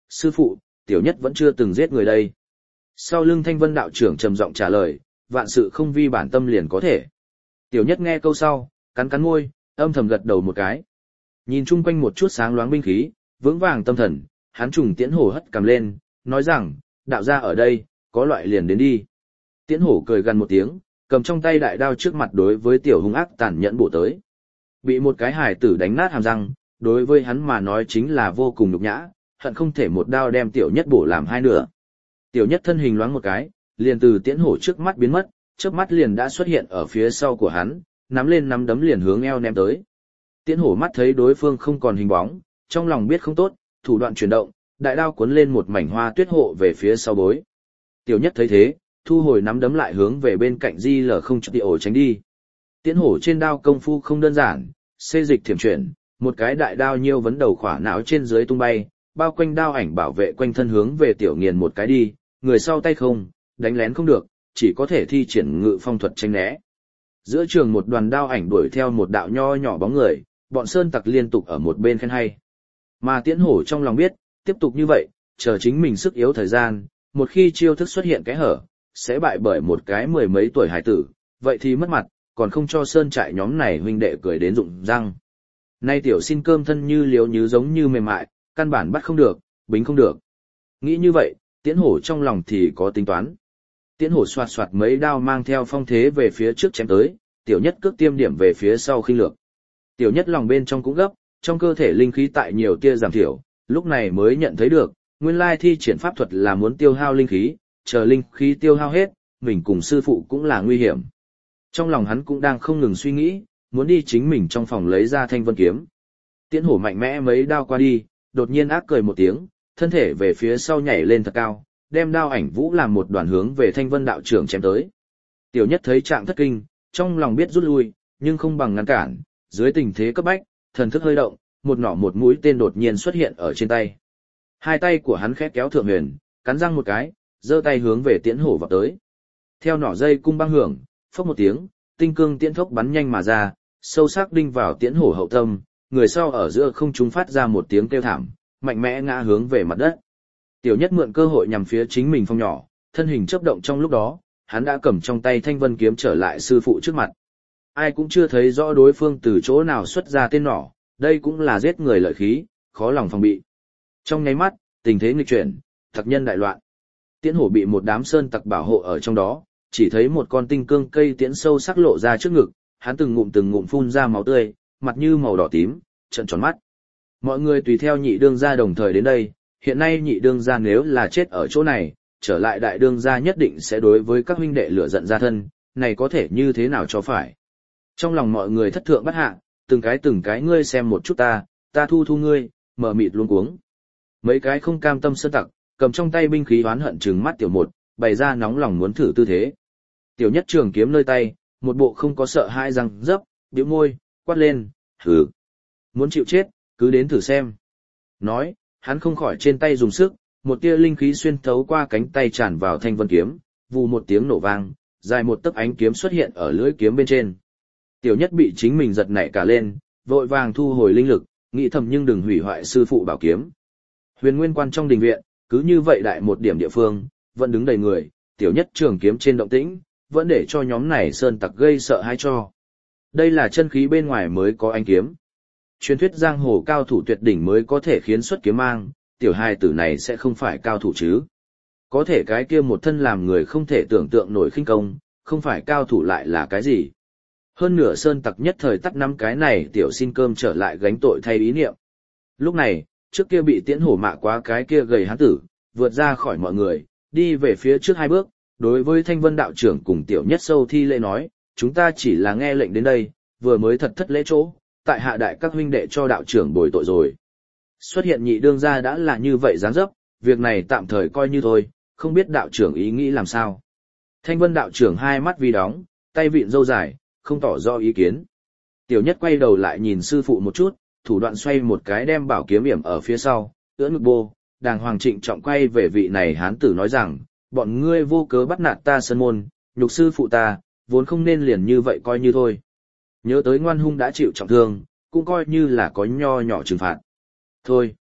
Sư phụ, tiểu nhất vẫn chưa từng giết người đây. Sau lưng Thanh Vân đạo trưởng trầm giọng trả lời, vạn sự không vi bản tâm liền có thể. Tiểu nhất nghe câu sau, cắn cắn môi, âm thầm gật đầu một cái. Nhìn chung quanh một chút sáng loáng binh khí, vững vàng tâm thần, hắn trùng Tiễn Hổ hất cầm lên, nói rằng, đạo gia ở đây, có loại liền đến đi. Tiễn Hổ cười gần một tiếng, cầm trong tay đại đao trước mặt đối với tiểu hung ác tàn nhẫn bổ tới. Bị một cái hải tử đánh nát hàm răng, đối với hắn mà nói chính là vô cùng nhục nhã, hận không thể một đao đem tiểu nhất bổ làm hai nửa. Tiểu nhất thân hình loáng một cái, liền từ Tiễn Hổ trước mắt biến mất, chớp mắt liền đã xuất hiện ở phía sau của hắn, nắm lên nắm đấm liền hướng eo ném tới. Tiễn Hổ mắt thấy đối phương không còn hình bóng, trong lòng biết không tốt, thủ đoạn chuyển động, đại đao cuốn lên một mảnh hoa tuyết hộ về phía sau bối. Tiểu nhất thấy thế, thu hồi nắm đấm lại hướng về bên cạnh di lở không cho ổ tránh đi. Tiễn Hổ trên đao công phu không đơn giản, xê dịch thiểm chuyển, một cái đại đao nhiêu vấn đầu khỏa não trên dưới tung bay, bao quanh đao ảnh bảo vệ quanh thân hướng về tiểu nghiền một cái đi, người sau tay không, đánh lén không được, chỉ có thể thi triển ngự phong thuật tránh né. Giữa trường một đoàn đao ảnh đuổi theo một đạo nho nhỏ bóng người, bọn sơn tặc liên tục ở một bên khen hay. Mà Tiễn Hổ trong lòng biết, tiếp tục như vậy, chờ chính mình sức yếu thời gian, một khi chiêu thức xuất hiện cái hở, sẽ bại bởi một cái mười mấy tuổi hải tử, vậy thì mất mặt, còn không cho sơn trại nhóm này huynh đệ cười đến rụng răng. Nay tiểu xin cơm thân như liếu như giống như mềm mại, căn bản bắt không được, bính không được. Nghĩ như vậy, Tiễn Hổ trong lòng thì có tính toán. Tiễn Hổ xoạt xoạt mấy đao mang theo phong thế về phía trước chém tới, tiểu nhất cước tiêm điểm về phía sau khinh lược. Tiểu nhất lòng bên trong cũng gấp, trong cơ thể linh khí tại nhiều tia giảm thiểu, lúc này mới nhận thấy được, nguyên lai thi triển pháp thuật là muốn tiêu hao linh khí, chờ linh khí tiêu hao hết, mình cùng sư phụ cũng là nguy hiểm. Trong lòng hắn cũng đang không ngừng suy nghĩ, muốn đi chính mình trong phòng lấy ra Thanh Vân kiếm. Tiễn Hổ mạnh mẽ mấy đao qua đi, đột nhiên ác cười một tiếng, thân thể về phía sau nhảy lên thật cao, đem đao ảnh vũ làm một đoàn hướng về Thanh Vân đạo trưởng chém tới. Tiểu nhất thấy trạng thất kinh, trong lòng biết rút lui, nhưng không bằng ngăn cản, dưới tình thế cấp bách, thần thức hơi động, một nỏ một mũi tên đột nhiên xuất hiện ở trên tay. Hai tay của hắn khẽ kéo thượng huyền, cắn răng một cái, giơ tay hướng về Tiễn Hổ vào tới. Theo nỏ dây cung băng hưởng, phốc một tiếng, tinh cương tiễn thốc bắn nhanh mà ra, sâu sắc đinh vào Tiễn Hổ hậu tâm, người sau ở giữa không trung phát ra một tiếng kêu thảm, mạnh mẽ ngã hướng về mặt đất. Tiểu nhất mượn cơ hội nhằm phía chính mình phong nhỏ, thân hình chớp động trong lúc đó, hắn đã cầm trong tay Thanh Vân kiếm trở lại sư phụ trước mặt. Ai cũng chưa thấy rõ đối phương từ chỗ nào xuất ra tên nỏ, đây cũng là giết người lợi khí, khó lòng phòng bị. Trong nháy mắt, tình thế nghịch chuyển, tặc nhân đại loạn. Tiễn Hổ bị một đám sơn tặc bảo hộ ở trong đó, chỉ thấy một con tinh cương cây tiễn sâu sắc lộ ra trước ngực, hắn từng ngụm từng ngụm phun ra máu tươi, mặt như màu đỏ tím, trợn tròn mắt. Mọi người tùy theo nhị đương gia đồng thời đến đây, hiện nay nhị đương gia nếu là chết ở chỗ này, trở lại đại đương gia nhất định sẽ đối với các huynh đệ lửa giận ra thân, này có thể như thế nào cho phải. Trong lòng mọi người thất thượng bất hạ, từng cái từng cái ngươi xem một chút ta, ta thu thu ngươi, mở mịt luống cuống. Mấy cái không cam tâm sơn tặc, cầm trong tay binh khí oán hận trừng mắt tiểu một, bày ra nóng lòng muốn thử tư thế. Tiểu nhất trường kiếm nơi tay, một bộ không có sợ hãi răng dấp, bĩu môi, quát lên, thử. Muốn chịu chết, cứ đến thử xem. Nói, hắn không khỏi trên tay dùng sức, một tia linh khí xuyên thấu qua cánh tay tràn vào Thanh Vân kiếm, vù một tiếng nổ vang, dài một tấc ánh kiếm xuất hiện ở lưỡi kiếm bên trên. Tiểu nhất bị chính mình giật nảy cả lên, vội vàng thu hồi linh lực, nghĩ thầm nhưng đừng hủy hoại sư phụ bảo kiếm. Huyền Nguyên Quan trong đình viện, cứ như vậy đại một điểm địa phương, vẫn đứng đầy người, tiểu nhất trường kiếm trên động tĩnh, vẫn để cho nhóm này sơn tặc gây sợ hãi cho. Đây là chân khí bên ngoài mới có ánh kiếm. Truyền thuyết giang hồ cao thủ tuyệt đỉnh mới có thể khiến xuất kiếm mang, tiểu hài tử này sẽ không phải cao thủ chứ. Có thể cái kia một thân làm người không thể tưởng tượng nổi khinh công, không phải cao thủ lại là cái gì. Hơn nửa sơn tặc nhất thời tắt năm cái này tiểu xin cơm trở lại gánh tội thay ý niệm. Lúc này, trước kia bị Tiễn Hổ mạ quá cái kia gầy hán tử, vượt ra khỏi mọi người, đi về phía trước hai bước, đối với Thanh Vân đạo trưởng cùng tiểu nhất sâu thi lễ nói, chúng ta chỉ là nghe lệnh đến đây, vừa mới thật thất lễ chỗ, tại hạ đại các huynh đệ cho đạo trưởng bồi tội rồi. Xuất hiện nhị đương gia đã là như vậy dáng dấp, việc này tạm thời coi như thôi, không biết đạo trưởng ý nghĩ làm sao. Thanh Vân đạo trưởng hai mắt vi đóng, tay vịn râu dài, không tỏ rõ ý kiến. Tiểu nhất quay đầu lại nhìn sư phụ một chút, thủ đoạn xoay một cái đem bảo kiếm yểm ở phía sau, ưỡn ngực bô, đàng hoàng trịnh trọng quay về vị này hán tử nói rằng, bọn ngươi vô cớ bắt nạt ta sơn môn, nhục sư phụ ta, vốn không nên liền như vậy coi như thôi. Nhớ tới ngoan hung đã chịu trọng thương, cũng coi như là có nho nhỏ trừng phạt. Thôi,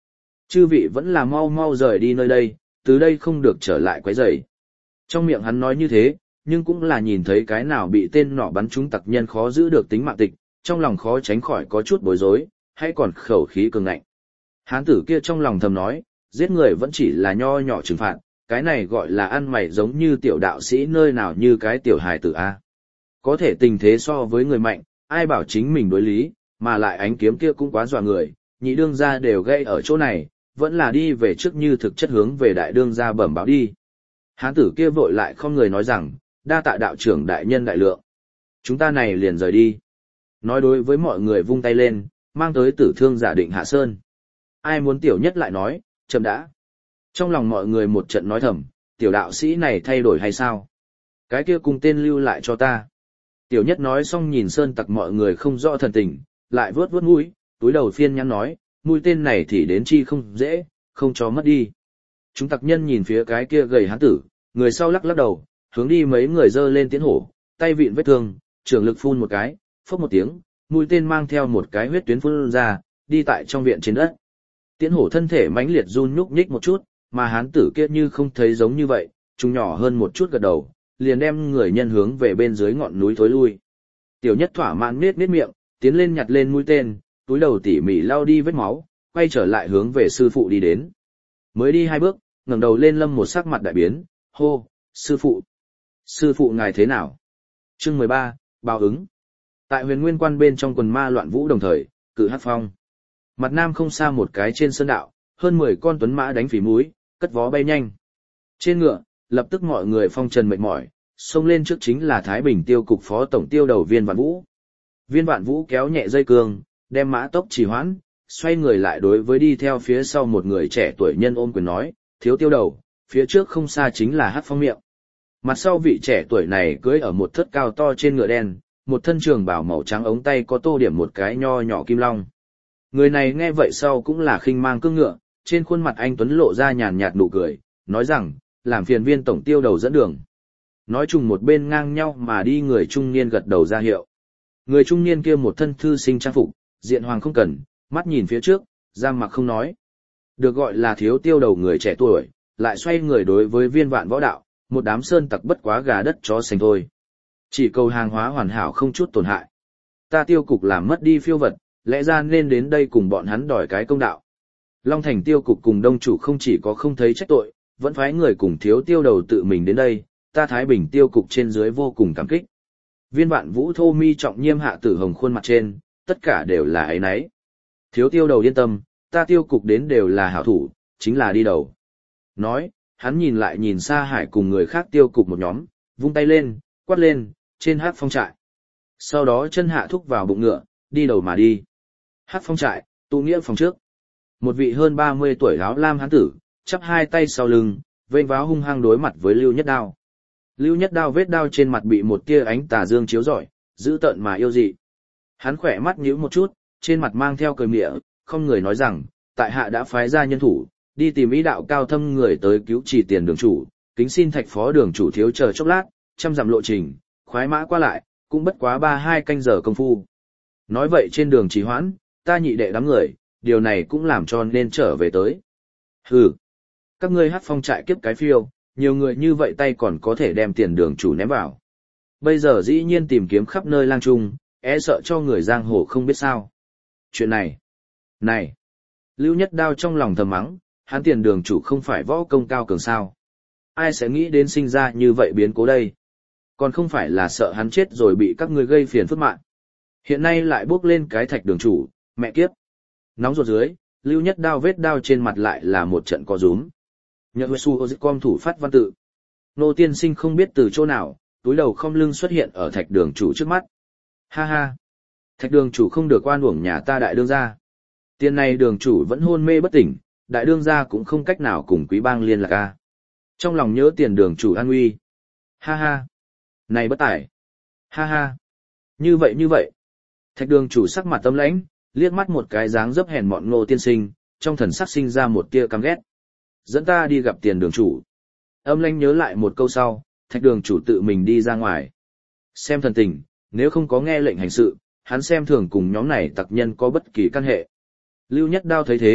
Chư vị vẫn là mau mau rời đi nơi đây, từ đây không được trở lại quấy rầy. Trong miệng hắn nói như thế, nhưng cũng là nhìn thấy cái nào bị tên nọ bắn trúng tặc nhân khó giữ được tính mạng tịch, trong lòng khó tránh khỏi có chút bối rối, hay còn khẩu khí cường ngạnh. Hán tử kia trong lòng thầm nói, giết người vẫn chỉ là nho nhỏ trừng phạt, cái này gọi là ăn mày giống như tiểu đạo sĩ nơi nào như cái tiểu hài tử A. Có thể tình thế so với người mạnh, ai bảo chính mình đối lý, mà lại ánh kiếm kia cũng quá dọa người, nhị đương gia đều gây ở chỗ này, vẫn là đi về trước như thực chất hướng về đại đương gia bẩm báo đi. Hán tử kia vội lại không người nói rằng, đa tạ đạo trưởng đại nhân đại lượng. Chúng ta này liền rời đi. Nói đối với mọi người vung tay lên, mang tới tử thương giả định hạ sơn. Ai muốn tiểu nhất lại nói, chậm đã. Trong lòng mọi người một trận nói thầm, tiểu đạo sĩ này thay đổi hay sao? Cái kia cùng tên lưu lại cho ta. Tiểu nhất nói xong nhìn sơn tặc mọi người không rõ thần tình, lại vớt vớt mũi, túi đầu phiên nhắn nói, mũi tên này thì đến chi không dễ, không cho mất đi. Chúng tặc nhân nhìn phía cái kia gầy hán tử, người sau lắc lắc đầu, hướng đi mấy người dơ lên tiến hổ, tay vịn vết thương, trường lực phun một cái, phốc một tiếng, mũi tên mang theo một cái huyết tuyến phun ra, đi tại trong viện trên đất. Tiến hổ thân thể mãnh liệt run nhúc nhích một chút, mà hán tử kia như không thấy giống như vậy, chúng nhỏ hơn một chút gật đầu, liền đem người nhân hướng về bên dưới ngọn núi thối lui. Tiểu nhất thỏa mãn nết nết miệng, tiến lên nhặt lên mũi tên, túi đầu tỉ mỉ lau đi vết máu, quay trở lại hướng về sư phụ đi đến. Mới đi hai bước, ngẩng đầu lên lâm một sắc mặt đại biến, hô, sư phụ. Sư phụ ngài thế nào? Chương mười ba, báo ứng. Tại huyền nguyên quan bên trong quần ma loạn vũ đồng thời, cự hát phong. Mặt nam không xa một cái trên sơn đạo, hơn mười con tuấn mã đánh phỉ múi, cất vó bay nhanh. Trên ngựa, lập tức mọi người phong trần mệt mỏi, xông lên trước chính là Thái Bình tiêu cục phó tổng tiêu đầu Viên Vạn Vũ. Viên Vạn Vũ kéo nhẹ dây cương, đem mã tốc trì hoãn, xoay người lại đối với đi theo phía sau một người trẻ tuổi nhân ôm quyền nói, thiếu tiêu đầu, phía trước không xa chính là hát phong miệng. Mặt sau vị trẻ tuổi này cưỡi ở một thất cao to trên ngựa đen, một thân trường bào màu trắng ống tay có tô điểm một cái nho nhỏ kim long. Người này nghe vậy sau cũng là khinh mang cương ngựa, trên khuôn mặt anh tuấn lộ ra nhàn nhạt nụ cười, nói rằng, làm phiền Viên tổng tiêu đầu dẫn đường. Nói chung một bên ngang nhau mà đi người trung niên gật đầu ra hiệu. Người trung niên kia một thân thư sinh trang phục, diện hoàng không cần, mắt nhìn phía trước, giam mặc không nói. Được gọi là thiếu tiêu đầu người trẻ tuổi, lại xoay người đối với Viên Vạn Võ đạo, một đám sơn tặc bất quá gà đất chó sành thôi. Chỉ cầu hàng hóa hoàn hảo không chút tổn hại. Ta tiêu cục làm mất đi phiêu vật, lẽ ra nên đến đây cùng bọn hắn đòi cái công đạo. Long Thành tiêu cục cùng đông chủ không chỉ có không thấy trách tội, vẫn phái người cùng thiếu tiêu đầu tự mình đến đây, ta Thái Bình tiêu cục trên dưới vô cùng cảm kích. Viên Vạn Vũ thô mi trọng nghiêm hạ tử hồng khuôn mặt trên, tất cả đều là ấy nấy. Thiếu tiêu đầu yên tâm, ta tiêu cục đến đều là hảo thủ, chính là đi đầu. Nói, hắn nhìn lại nhìn xa hải cùng người khác tiêu cục một nhóm, vung tay lên, quát lên, trên hát phong trại. Sau đó chân hạ thúc vào bụng ngựa, đi đầu mà đi. Hát phong trại, tụ nghĩa phòng trước. Một vị hơn ba mươi tuổi áo lam hán tử, chắp hai tay sau lưng, vênh váo hung hăng đối mặt với Lưu Nhất Đao. Lưu Nhất Đao vết đao trên mặt bị một tia ánh tà dương chiếu rọi, dữ tợn mà yêu dị. Hắn khỏe mắt nhíu một chút, trên mặt mang theo cười mỉa, không người nói rằng, tại hạ đã phái ra nhân thủ, đi tìm ý đạo cao thâm người tới cứu trì tiền đường chủ, kính xin thạch phó đường chủ thiếu chờ chốc lát, trăm dặm lộ trình, khoái mã qua lại, cũng bất quá ba hai canh giờ công phu. Nói vậy trên đường trì hoãn, ta nhị đệ đám người, điều này cũng làm cho nên trở về tới. Hừ, các ngươi hát phong trại kiếp cái phiêu, nhiều người như vậy tay còn có thể đem tiền đường chủ ném vào. Bây giờ dĩ nhiên tìm kiếm khắp nơi lang trung, e sợ cho người giang hồ không biết sao. Chuyện này, này, Lưu Nhất Đao trong lòng thầm mắng, hắn tiền đường chủ không phải võ công cao cường sao. Ai sẽ nghĩ đến sinh ra như vậy biến cố đây? Còn không phải là sợ hắn chết rồi bị các ngươi gây phiền phức mạng. Hiện nay lại bước lên cái thạch đường chủ, mẹ kiếp. Nóng ruột dưới, Lưu Nhất Đao vết đao trên mặt lại là một trận co rúm. Nhờ Huệ Su com thủ phát văn tự. Nô tiên sinh không biết từ chỗ nào, túi đầu không lưng xuất hiện ở thạch đường chủ trước mắt. Ha ha! Thạch đường chủ không được oan uổng nhà ta đại đương gia. Tiền này đường chủ vẫn hôn mê bất tỉnh, đại đương gia cũng không cách nào cùng quý bang liên lạc a. Trong lòng nhớ tiền đường chủ an nguy. Ha ha! Này bất tải! Ha ha! Như vậy như vậy! Thạch đường chủ sắc mặt tâm lãnh, liếc mắt một cái dáng dấp hèn mọn Ngô tiên sinh, trong thần sắc sinh ra một tia căm ghét. Dẫn ta đi gặp tiền đường chủ. Âm lãnh nhớ lại một câu sau, thạch đường chủ tự mình đi ra ngoài. Xem thần tình, nếu không có nghe lệnh hành sự, hắn xem thường cùng nhóm này tặc nhân có bất kỳ căn hệ. Lưu Nhất Đao thấy thế,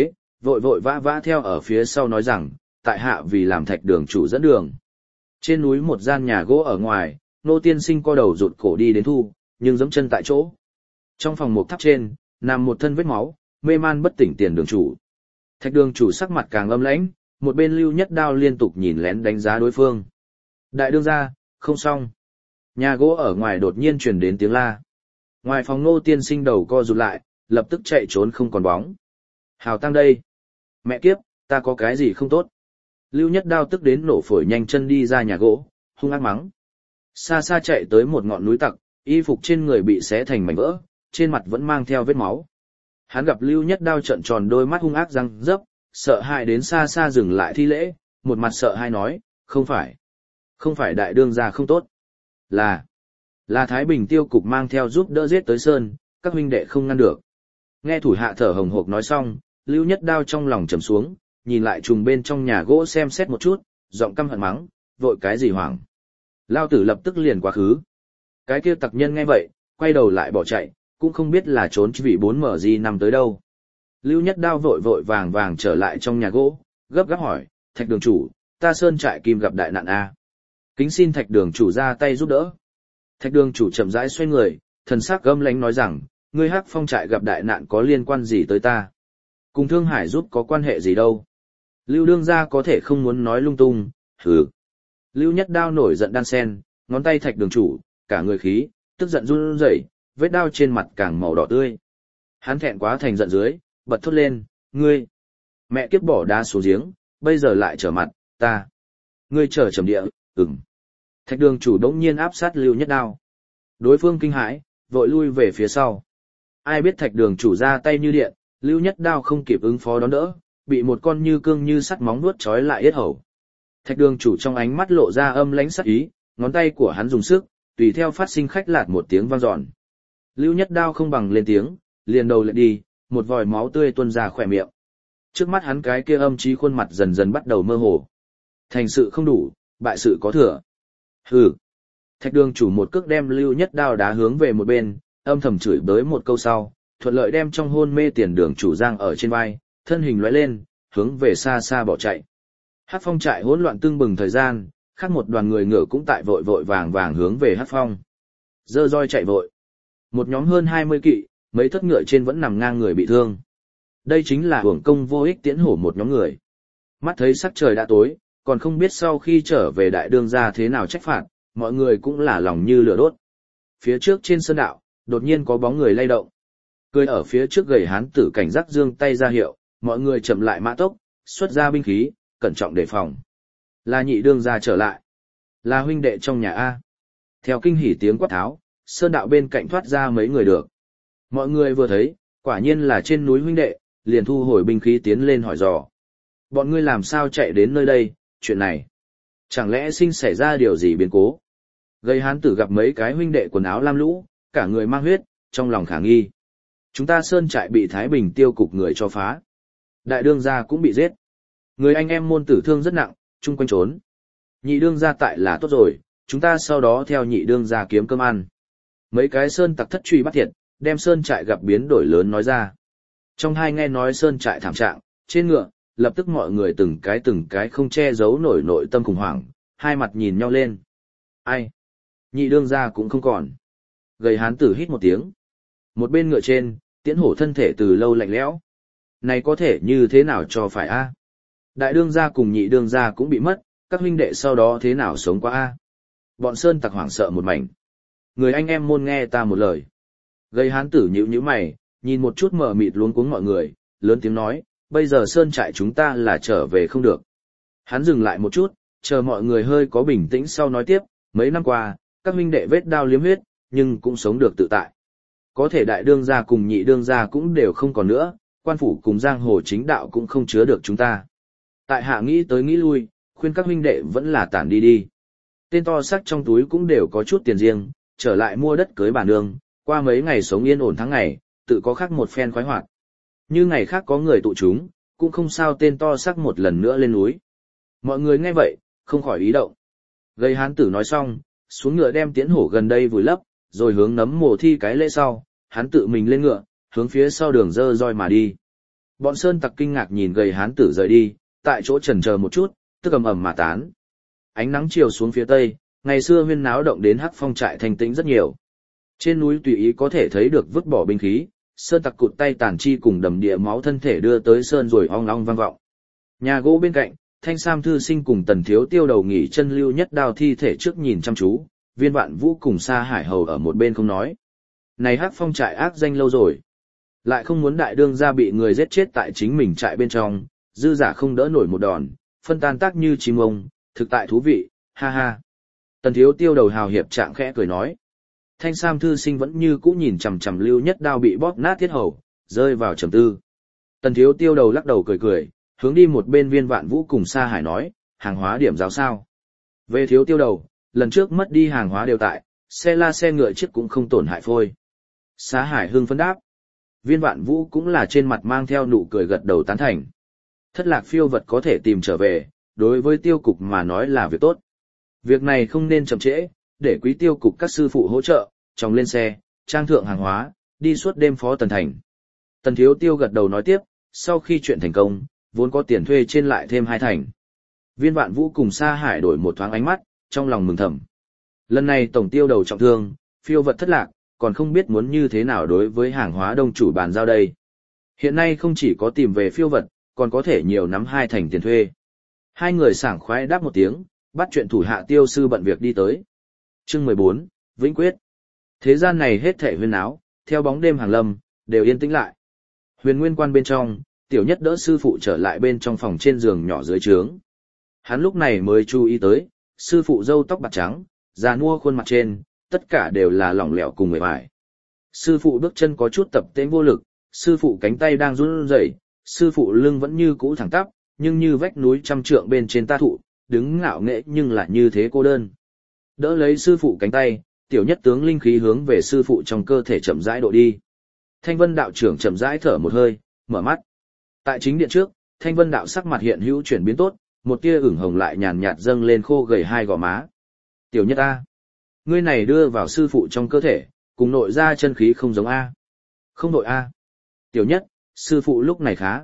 vội vội vã vã theo ở phía sau nói rằng, tại hạ vì làm Thạch đường chủ dẫn đường. Trên núi một gian nhà gỗ ở ngoài, Ngô tiên sinh co đầu rụt cổ đi đến thu, nhưng giẫm chân tại chỗ. Trong phòng một tháp trên, nằm một thân vết máu, mê man bất tỉnh tiền đường chủ. Thạch đường chủ sắc mặt càng âm lãnh, một bên Lưu Nhất Đao liên tục nhìn lén đánh giá đối phương. Đại đương gia, không xong. Nhà gỗ ở ngoài đột nhiên truyền đến tiếng la. Ngoài phòng Ngô tiên sinh đầu co rụt lại, lập tức chạy trốn không còn bóng. Hào tăng đây. Mẹ kiếp, ta có cái gì không tốt. Lưu Nhất Đao tức đến nổ phổi nhanh chân đi ra nhà gỗ, hung ác mắng. Xa xa chạy tới một ngọn núi tặc, y phục trên người bị xé thành mảnh vỡ, trên mặt vẫn mang theo vết máu. Hắn gặp Lưu Nhất Đao trợn tròn đôi mắt hung ác răng rấp, sợ hãi đến xa xa dừng lại thi lễ, một mặt sợ hãi nói, không phải. Không phải đại đương gia không tốt. Là, là Thái Bình tiêu cục mang theo giúp đỡ giết tới Sơn, các huynh đệ không ngăn được. Nghe thủ hạ thở hồng hộc nói xong, Lưu Nhất Đao trong lòng trầm xuống, nhìn lại trùng bên trong nhà gỗ xem xét một chút, giọng căm hận mắng, vội cái gì hoảng. Lao tử lập tức liền quá khứ. Cái kia tặc nhân nghe vậy, quay đầu lại bỏ chạy, cũng không biết là trốn vì bốn mở gì nằm tới đâu. Lưu Nhất Đao vội vội vàng vàng trở lại trong nhà gỗ, gấp gáp hỏi, Thạch đường chủ, ta Sơn trại kim gặp đại nạn a. Kính xin Thạch đường chủ ra tay giúp đỡ. Thạch đường chủ chậm rãi xoay người, thần sắc gâm lánh nói rằng, ngươi Hắc Phong trại gặp đại nạn có liên quan gì tới ta? Cùng Thương Hải giúp có quan hệ gì đâu? Lưu đương gia có thể không muốn nói lung tung, hừ. Lưu Nhất Đao nổi giận đan sen, ngón tay Thạch đường chủ, cả người khí, tức giận run rẩy, vết đao trên mặt càng màu đỏ tươi. Hắn thẹn quá thành giận dưới, bật thốt lên, ngươi, mẹ kiếp bỏ đá xuống giếng, bây giờ lại trở mặt, ta, ngươi trở trầm địa, ừm. Thạch đường chủ đống nhiên áp sát Lưu Nhất Đao. Đối phương kinh hãi, vội lui về phía sau. Ai biết Thạch đường chủ ra tay như điện, Lưu Nhất Đao không kịp ứng phó đón đỡ, bị một con như cương như sắt móng nuốt trói lại yết hầu. Thạch đường chủ trong ánh mắt lộ ra âm lãnh sắc ý, ngón tay của hắn dùng sức, tùy theo phát sinh khách lạt một tiếng vang dọn. Lưu Nhất Đao không bằng lên tiếng, liền đầu lại đi, một vòi máu tươi tuôn ra khỏe miệng. Trước mắt hắn cái kia âm trí khuôn mặt dần dần bắt đầu mơ hồ. Thành sự không đủ, bại sự có thừa. Hừ. Thạch đường chủ một cước đem Lưu Nhất Đao đá hướng về một bên, âm thầm chửi bới một câu sau, thuận lợi đem trong hôn mê tiền đường chủ giang ở trên vai, thân hình lóe lên, hướng về xa xa bỏ chạy. Hắc Phong trại hỗn loạn tương bừng thời gian, khác một đoàn người ngựa cũng tại vội vội vàng vàng hướng về Hắc Phong. Dơ roi chạy vội. Một nhóm hơn hai mươi kỵ, mấy thất ngựa trên vẫn nằm ngang người bị thương. Đây chính là hưởng công vô ích tiễn hổ một nhóm người. Mắt thấy sắc trời đã tối, còn không biết sau khi trở về đại đương gia thế nào trách phạt, mọi người cũng là lòng như lửa đốt. Phía trước trên sơn đạo, đột nhiên có bóng người lay động. Cười ở phía trước gầy hán tử cảnh giác giương tay ra hiệu, mọi người chậm lại mã tốc, xuất ra binh khí, cẩn trọng đề phòng. Là nhị đương gia trở lại. Là huynh đệ trong nhà A. Theo kinh hỉ tiếng quát tháo, sơn đạo bên cạnh thoát ra mấy người được. Mọi người vừa thấy, quả nhiên là trên núi huynh đệ, liền thu hồi binh khí tiến lên hỏi dò. Bọn ngươi làm sao chạy đến nơi đây, chuyện này. Chẳng lẽ sinh xảy ra điều gì biến cố? Gây hán tử gặp mấy cái huynh đệ quần áo lam lũ, cả người mang huyết, trong lòng khả nghi. Chúng ta sơn trại bị Thái Bình tiêu cục người cho phá. Đại đương gia cũng bị giết. Người anh em môn tử thương rất nặng, chung quanh trốn. Nhị đương gia tại là tốt rồi, chúng ta sau đó theo nhị đương gia kiếm cơm ăn. Mấy cái sơn tặc thất truy bắt thiệt, đem sơn trại gặp biến đổi lớn nói ra. Trong hai nghe nói sơn trại thảm trạng, trên ngựa, lập tức mọi người từng cái từng cái không che giấu nổi nội tâm khủng hoảng, hai mặt nhìn nhau lên. Ai? Nhị đương gia cũng không còn. Gầy hán tử hít một tiếng. Một bên ngựa trên, tiễn hổ thân thể từ lâu lạnh lẽo. Này có thể như thế nào cho phải a? Đại đương gia cùng nhị đương gia cũng bị mất, các huynh đệ sau đó thế nào sống qua a? Bọn sơn tặc hoảng sợ một mảnh. Người anh em môn nghe ta một lời. Gầy hán tử nhíu nhíu mày, nhìn một chút mờ mịt luống cuống mọi người, lớn tiếng nói, bây giờ sơn trại chúng ta là trở về không được. Hắn dừng lại một chút, chờ mọi người hơi có bình tĩnh sau nói tiếp, mấy năm qua, các huynh đệ vết đao liếm huyết, nhưng cũng sống được tự tại. Có thể đại đương gia cùng nhị đương gia cũng đều không còn nữa, quan phủ cùng giang hồ chính đạo cũng không chứa được chúng ta. Tại hạ nghĩ tới nghĩ lui, khuyên các huynh đệ vẫn là tản đi đi. Tên to xác trong túi cũng đều có chút tiền riêng, trở lại mua đất cưới bà nương, qua mấy ngày sống yên ổn tháng ngày, tự có khác một phen khoái hoạt. Như ngày khác có người tụ chúng, cũng không sao tên to xác một lần nữa lên núi. Mọi người nghe vậy, không khỏi ý động. Gầy hán tử nói xong, xuống ngựa đem tiễn hổ gần đây vùi lấp, rồi hướng nấm mồ thi cái lễ sau, hắn tự mình lên ngựa, hướng phía sau đường dơ roi mà đi. Bọn sơn tặc kinh ngạc nhìn gầy hán tử rời đi, tại chỗ chần chờ một chút, tức ầm ầm mà tán. Ánh nắng chiều xuống phía tây, ngày xưa huyên náo động đến Hắc Phong trại thanh tĩnh rất nhiều. Trên núi tùy ý có thể thấy được vứt bỏ binh khí, sơn tặc cụt tay tàn chi cùng đầm địa máu thân thể đưa tới sơn rồi ong ong vang vọng. Nhà gỗ bên cạnh, Thanh Sam thư sinh cùng Tần Thiếu Tiêu đầu nghỉ chân lưu nhất đao thi thể trước nhìn chăm chú, Viên Vạn Vũ cùng Sa Hải Hầu ở một bên không nói. Này Hắc Phong trại ác danh lâu rồi, lại không muốn đại đương gia bị người giết chết tại chính mình trại bên trong, dư giả không đỡ nổi một đòn, phân tan tác như chim ông, thực tại thú vị, ha ha. Tần Thiếu Tiêu đầu hào hiệp trạng khẽ cười nói. Thanh Sam thư sinh vẫn như cũ nhìn chằm chằm lưu nhất đao bị bóp nát thiết hầu, rơi vào trầm tư. Tần Thiếu Tiêu đầu lắc đầu cười cười, hướng đi một bên Viên Vạn Vũ cùng Sa Hải nói, hàng hóa điểm giáo sao. Về Thiếu Tiêu đầu, lần trước mất đi hàng hóa đều tại, xe la xe ngựa chiếc cũng không tổn hại phôi. Sa Hải hưng phấn đáp. Viên Vạn Vũ cũng là trên mặt mang theo nụ cười gật đầu tán thành. Thất lạc phiêu vật có thể tìm trở về, đối với tiêu cục mà nói là việc tốt. Việc này không nên chậm trễ, để quý tiêu cục các sư phụ hỗ trợ, chồng lên xe, trang thượng hàng hóa, đi suốt đêm phó tần thành. Tần Thiếu Tiêu gật đầu nói tiếp, sau khi chuyện thành công, vốn có tiền thuê trên lại thêm hai thành. Viên Vạn Vũ cùng Sa Hải đổi một thoáng ánh mắt, trong lòng mừng thầm. Lần này tổng tiêu đầu trọng thương, phiêu vật thất lạc, còn không biết muốn như thế nào đối với hàng hóa đông chủ bàn giao đây. Hiện nay không chỉ có tìm về phiêu vật, còn có thể nhiều nắm hai thành tiền thuê. Hai người sảng khoái đáp một tiếng, bắt chuyện thủ hạ Tiêu sư bận việc đi tới. Chương mười bốn, Vĩnh Quyết. Thế gian này hết thảy huyên áo, theo bóng đêm hàng lâm, đều yên tĩnh lại. Huyền Nguyên Quan bên trong, Tiểu Nhất đỡ sư phụ trở lại bên trong phòng trên giường nhỏ dưới trướng. Hắn lúc này mới chú ý tới, sư phụ râu tóc bạc trắng, già nua khuôn mặt trên, tất cả đều là lỏng lẻo cùng người vải. Sư phụ bước chân có chút tập tễnh vô lực, sư phụ cánh tay đang run rẩy, sư phụ lưng vẫn như cũ thẳng tắp, nhưng như vách núi trăm trượng bên trên ta thụ, đứng ngạo nghễ nhưng lại như thế cô đơn. Đỡ lấy sư phụ cánh tay, Tiểu Nhất tướng linh khí hướng về sư phụ trong cơ thể chậm rãi độ đi. Thanh Vân đạo trưởng chậm rãi thở một hơi, mở mắt. Tại chính điện trước, Thanh Vân đạo sắc mặt hiện hữu chuyển biến tốt, một tia ửng hồng lại nhàn nhạt dâng lên khô gầy hai gò má. Tiểu Nhất a, ngươi này đưa vào sư phụ trong cơ thể, cùng nội ra chân khí không giống a. Không nội a. Tiểu Nhất, sư phụ lúc này khá.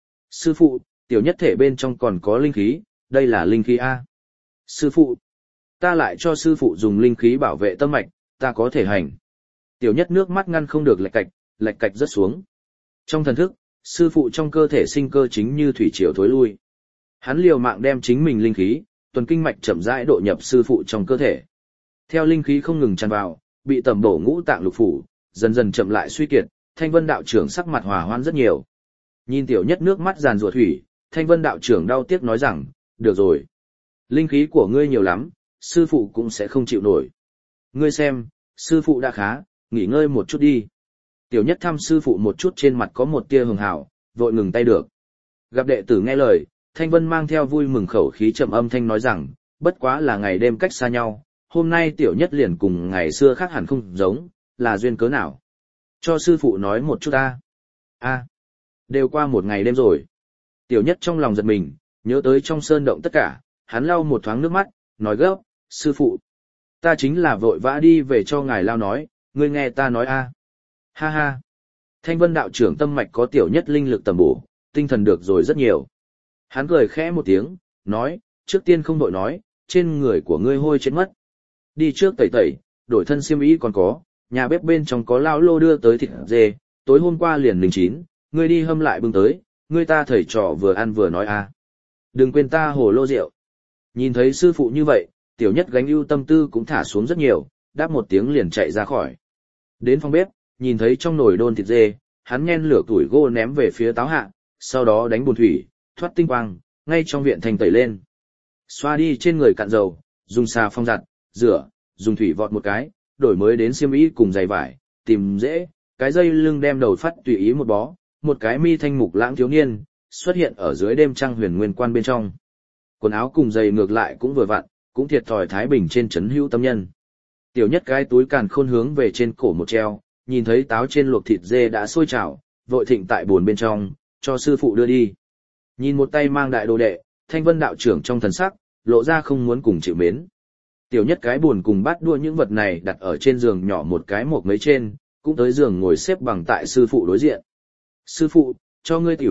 Sư phụ, Tiểu Nhất thể bên trong còn có linh khí, đây là linh khí a. Sư phụ, ta lại cho sư phụ dùng linh khí bảo vệ tâm mạch, ta có thể hành. Tiểu Nhất nước mắt ngăn không được lạch cạch, lạch cạch rất xuống. Trong thần thức, sư phụ trong cơ thể sinh cơ chính như thủy triều thối lui. Hắn liều mạng đem chính mình linh khí, tuần kinh mạch chậm rãi độ nhập sư phụ trong cơ thể. Theo linh khí không ngừng tràn vào, bị tẩm bổ ngũ tạng lục phủ, dần dần chậm lại suy kiệt, Thanh Vân đạo trưởng sắc mặt hòa hoãn rất nhiều. Nhìn Tiểu Nhất nước mắt giàn ruột thủy, Thanh Vân đạo trưởng đau tiếc nói rằng, được rồi. Linh khí của ngươi nhiều lắm, sư phụ cũng sẽ không chịu nổi. Ngươi xem, sư phụ đã khá, nghỉ ngơi một chút đi. Tiểu Nhất thăm sư phụ một chút trên mặt có một tia hường hảo, vội ngừng tay được. Gặp đệ tử nghe lời, Thanh Vân mang theo vui mừng khẩu khí trầm âm thanh nói rằng, bất quá là ngày đêm cách xa nhau, hôm nay Tiểu Nhất liền cùng ngày xưa khác hẳn không giống, là duyên cớ nào? Cho sư phụ nói một chút ta. A, đều qua một ngày đêm rồi. Tiểu Nhất trong lòng giật mình, nhớ tới trong sơn động tất cả, hắn lau một thoáng nước mắt, nói gấp, sư phụ. Ta chính là vội vã đi về cho ngài lao nói, ngươi nghe ta nói a. Ha ha. Thanh Vân đạo trưởng tâm mạch có Tiểu Nhất linh lực tầm bổ, tinh thần được rồi rất nhiều. Hắn cười khẽ một tiếng, nói, trước tiên không đội nói, trên người của ngươi hôi chết mất. Đi trước tẩy tẩy, đổi thân xiêm y còn có, nhà bếp bên trong có lao lô đưa tới thịt dê, tối hôm qua liền linh chín, ngươi đi hâm lại bưng tới, ngươi ta thầy trò vừa ăn vừa nói a. Đừng quên ta hồ lô rượu. Nhìn thấy sư phụ như vậy, Tiểu Nhất gánh ưu tâm tư cũng thả xuống rất nhiều, đáp một tiếng liền chạy ra khỏi. Đến phòng bếp, nhìn thấy trong nồi đôn thịt dê, hắn nhen lửa tuổi gỗ ném về phía táo hạ, sau đó đánh bùn thủy, thoát tinh quang, ngay trong viện thành tẩy lên. Xoa đi trên người cạn dầu, dùng xà phong giặt, rửa, dùng thủy vọt một cái, đổi mới đến xiêm y cùng giày vải, tìm dễ, cái dây lưng đem đầu phát tùy ý một bó, một cái mi thanh mục lãng thiếu niên, xuất hiện ở dưới đêm trăng Huyền Nguyên Quan bên trong. Quần áo cùng giày ngược lại cũng vừa vặn, cũng thiệt thòi Thái Bình trên trấn hữu tâm nhân. Tiểu Nhất cái túi càn khôn hướng về trên cổ một treo, nhìn thấy táo trên luộc thịt dê đã sôi trào, vội thịnh tại buồn bên trong, cho sư phụ đưa đi. Nhìn một tay mang đại đồ đệ, Thanh Vân đạo trưởng trong thần sắc, lộ ra không muốn cùng chịu mến. Tiểu Nhất cái buồn cùng bát đua những vật này đặt ở trên giường nhỏ một cái một mấy trên, cũng tới giường ngồi xếp bằng tại sư phụ đối diện. Sư phụ, cho ngươi tiểu,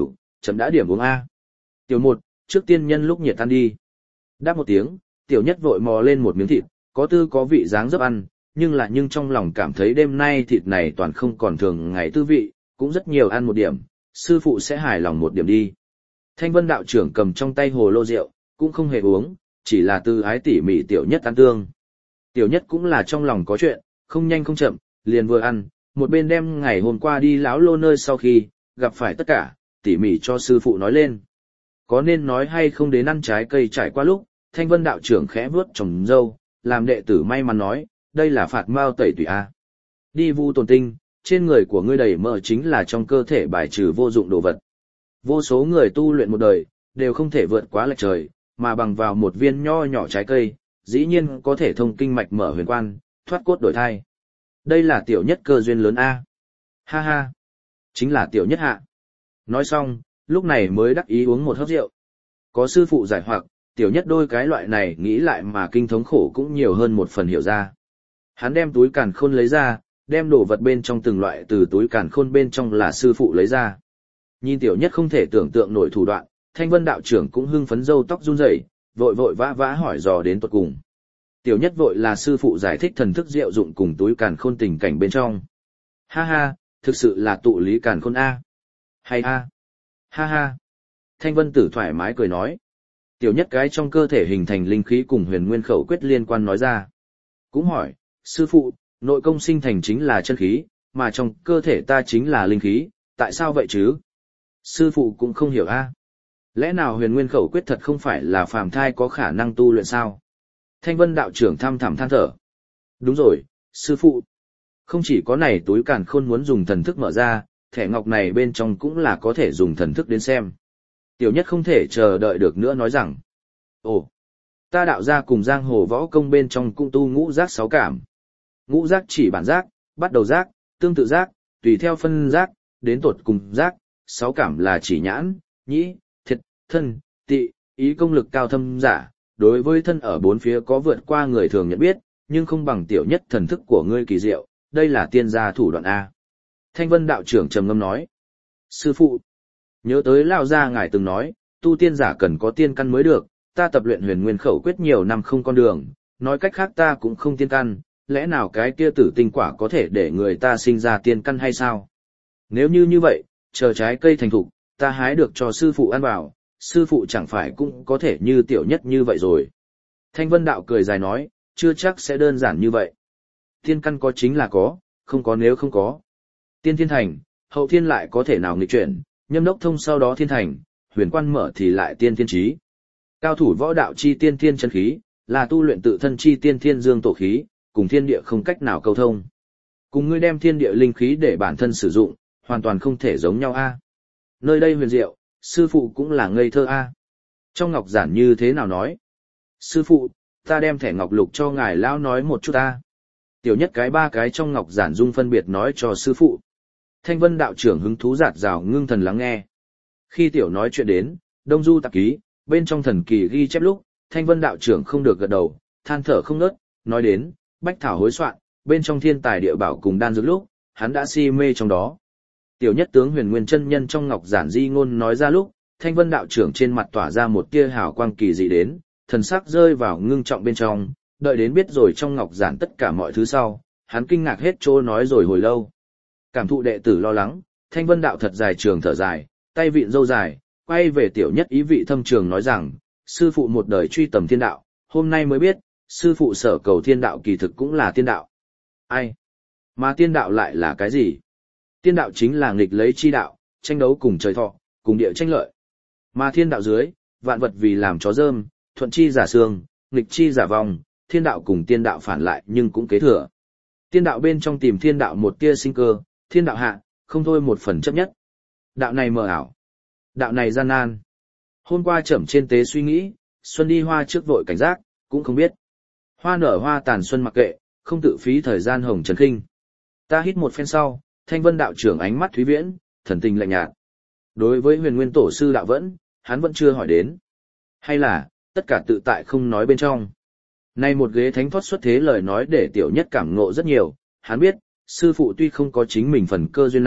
chấm đã điểm uống A. Tiểu một, trước tiên nhân lúc nhiệt tan đi. Đáp một tiếng, tiểu nhất vội mò lên một miếng thịt, có tư có vị dáng dấp ăn, nhưng là nhưng trong lòng cảm thấy đêm nay thịt này toàn không còn thường ngày tư vị, cũng rất nhiều ăn một điểm, sư phụ sẽ hài lòng một điểm đi. Thanh Vân đạo trưởng cầm trong tay hồ lô rượu, cũng không hề uống, chỉ là tư ái tỉ mỉ tiểu nhất ăn tương. Tiểu nhất cũng là trong lòng có chuyện, không nhanh không chậm, liền vừa ăn, một bên đem ngày hôm qua đi lão lô nơi sau khi, gặp phải tất cả, tỉ mỉ cho sư phụ nói lên. Có nên nói hay không đến ăn trái cây trải qua lúc, Thanh Vân đạo trưởng khẽ vuốt trồng dâu, làm đệ tử may mắn nói, đây là phạt mao tẩy tùy a. Đi vu tồn tinh, trên người của ngươi đầy mỡ chính là trong cơ thể bài trừ vô dụng đồ vật. Vô số người tu luyện một đời, đều không thể vượt quá lệch trời, mà bằng vào một viên nho nhỏ trái cây, dĩ nhiên có thể thông kinh mạch mở huyền quan, thoát cốt đổi thai. Đây là tiểu nhất cơ duyên lớn a. Ha ha, chính là tiểu nhất hạ. Nói xong, lúc này mới đắc ý uống một hớp rượu. Có sư phụ giải hoặc, tiểu nhất đôi cái loại này nghĩ lại mà kinh thống khổ cũng nhiều hơn một phần hiểu ra. Hắn đem túi càn khôn lấy ra, đem đồ vật bên trong từng loại từ túi càn khôn bên trong là sư phụ lấy ra. Nhìn tiểu nhất không thể tưởng tượng nổi thủ đoạn, Thanh Vân đạo trưởng cũng hưng phấn râu tóc run rẩy, vội vội vã vã hỏi dò đến tuột cùng. Tiểu nhất vội là sư phụ giải thích thần thức diệu dụng cùng túi càn khôn tình cảnh bên trong. Ha ha, thực sự là tụ lý càn khôn a. Hay a. Ha ha. Thanh Vân tử thoải mái cười nói. Tiểu nhất cái trong cơ thể hình thành linh khí cùng huyền nguyên khẩu quyết liên quan nói ra. Cũng hỏi, sư phụ, nội công sinh thành chính là chân khí, mà trong cơ thể ta chính là linh khí, tại sao vậy chứ? Sư phụ cũng không hiểu a. Lẽ nào huyền nguyên khẩu quyết thật không phải là phàm thai có khả năng tu luyện sao? Thanh Vân đạo trưởng thăm thẳm than thở. Đúng rồi, sư phụ. Không chỉ có này túi càn khôn muốn dùng thần thức mở ra, thẻ ngọc này bên trong cũng là có thể dùng thần thức đến xem. Tiểu nhất không thể chờ đợi được nữa nói rằng. Ồ, ta đạo ra cùng giang hồ võ công bên trong cũng tu ngũ giác sáu cảm. Ngũ giác chỉ bản giác, bắt đầu giác, tương tự giác, tùy theo phân giác, đến tột cùng giác, sáu cảm là chỉ nhãn, nhĩ, thiệt, thân, tị, ý công lực cao thâm giả, đối với thân ở bốn phía có vượt qua người thường nhận biết, nhưng không bằng tiểu nhất thần thức của ngươi kỳ diệu, đây là tiên gia thủ đoạn A. Thanh Vân đạo trưởng trầm ngâm nói. Sư phụ, nhớ tới Lão gia ngài từng nói, tu tiên giả cần có tiên căn mới được, ta tập luyện huyền nguyên khẩu quyết nhiều năm không con đường, nói cách khác ta cũng không tiên căn, lẽ nào cái kia tử tinh quả có thể để người ta sinh ra tiên căn hay sao? Nếu như như vậy, chờ trái cây thành thục, ta hái được cho sư phụ ăn vào, sư phụ chẳng phải cũng có thể như tiểu nhất như vậy rồi. Thanh Vân đạo cười dài nói, chưa chắc sẽ đơn giản như vậy. Tiên căn có chính là có, không có nếu không có. Tiên thiên thành, hậu thiên lại có thể nào nghịch chuyển, nhâm đốc thông sau đó thiên thành, huyền quan mở thì lại tiên thiên trí. Cao thủ võ đạo chi tiên thiên chân khí, là tu luyện tự thân chi tiên thiên dương tổ khí, cùng thiên địa không cách nào câu thông. Cùng ngươi đem thiên địa linh khí để bản thân sử dụng, hoàn toàn không thể giống nhau a. Nơi đây huyền diệu, sư phụ cũng là ngây thơ a. Trong ngọc giản như thế nào nói? Sư phụ, ta đem thẻ ngọc lục cho ngài lão nói một chút a. Tiểu nhất cái ba cái trong ngọc giản dung phân biệt nói cho sư phụ. Thanh Vân đạo trưởng hứng thú giạt rào ngưng thần lắng nghe. Khi tiểu nói chuyện đến, Đông Du tạp ký, bên trong thần kỳ ghi chép lúc, Thanh Vân đạo trưởng không được gật đầu, than thở không ngớt, nói đến, bách thảo hối soạn, bên trong thiên tài địa bảo cùng đan dược lúc, hắn đã si mê trong đó. Tiểu nhất tướng huyền nguyên chân nhân trong ngọc giản di ngôn nói ra lúc, Thanh Vân đạo trưởng trên mặt tỏa ra một tia hào quang kỳ dị đến, thần sắc rơi vào ngưng trọng bên trong, đợi đến biết rồi trong ngọc giản tất cả mọi thứ sau, hắn kinh ngạc hết trô nói rồi hồi lâu. Cảm thụ đệ tử lo lắng, Thanh Vân đạo thật dài trường thở dài, tay vịn râu dài, quay về tiểu nhất ý vị thâm trường nói rằng, sư phụ một đời truy tầm thiên đạo, hôm nay mới biết, sư phụ sở cầu thiên đạo kỳ thực cũng là tiên đạo. Ai? Mà tiên đạo lại là cái gì? Tiên đạo chính là nghịch lấy chi đạo, tranh đấu cùng trời thọ, cùng địa tranh lợi. Mà thiên đạo dưới, vạn vật vì làm chó rơm, thuận chi giả xương, nghịch chi giả vong, thiên đạo cùng tiên đạo phản lại nhưng cũng kế thừa. Tiên đạo bên trong tìm thiên đạo một tia sinh cơ, thiên đạo hạ, không thôi một phần chấp nhất. Đạo này mờ ảo. Đạo này gian nan. Hôm qua chậm trên tế suy nghĩ, xuân đi hoa trước vội cảnh giác, cũng không biết. Hoa nở hoa tàn xuân mặc kệ, không tự phí thời gian hồng trần khinh. Ta hít một phen sau, Thanh Vân đạo trưởng ánh mắt thúy viễn, thần tình lạnh nhạt. Đối với huyền nguyên tổ sư đạo vẫn, hắn vẫn chưa hỏi đến. Hay là, tất cả tự tại không nói bên trong. Nay một ghế thánh thoát xuất thế lời nói để tiểu nhất cảm ngộ rất nhiều, hắn biết, sư phụ tuy không có chính mình phần cơ duyên này,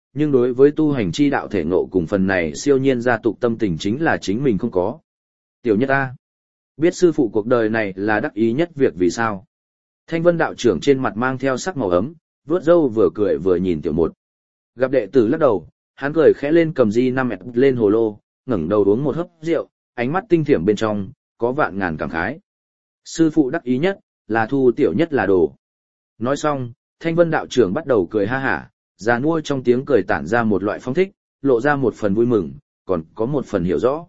nhưng đối với tu hành chi đạo thể ngộ cùng phần này siêu nhiên gia tục tâm tình chính là chính mình không có. Tiểu nhất A. Biết sư phụ cuộc đời này là đắc ý nhất việc vì sao? Thanh Vân đạo trưởng trên mặt mang theo sắc màu ấm, vuốt râu vừa cười vừa nhìn tiểu một. Gặp đệ tử lắc đầu, hắn cười khẽ lên cầm di năm ẹt lên hồ lô, ngẩng đầu uống một hớp rượu, ánh mắt tinh thiểm bên trong, có vạn ngàn cảm khái. Sư phụ đắc ý nhất, là thu tiểu nhất là đồ. Nói xong, Thanh Vân đạo trưởng bắt đầu cười ha hả, già nua trong tiếng cười tản ra một loại phong thích, lộ ra một phần vui mừng, còn có một phần hiểu rõ.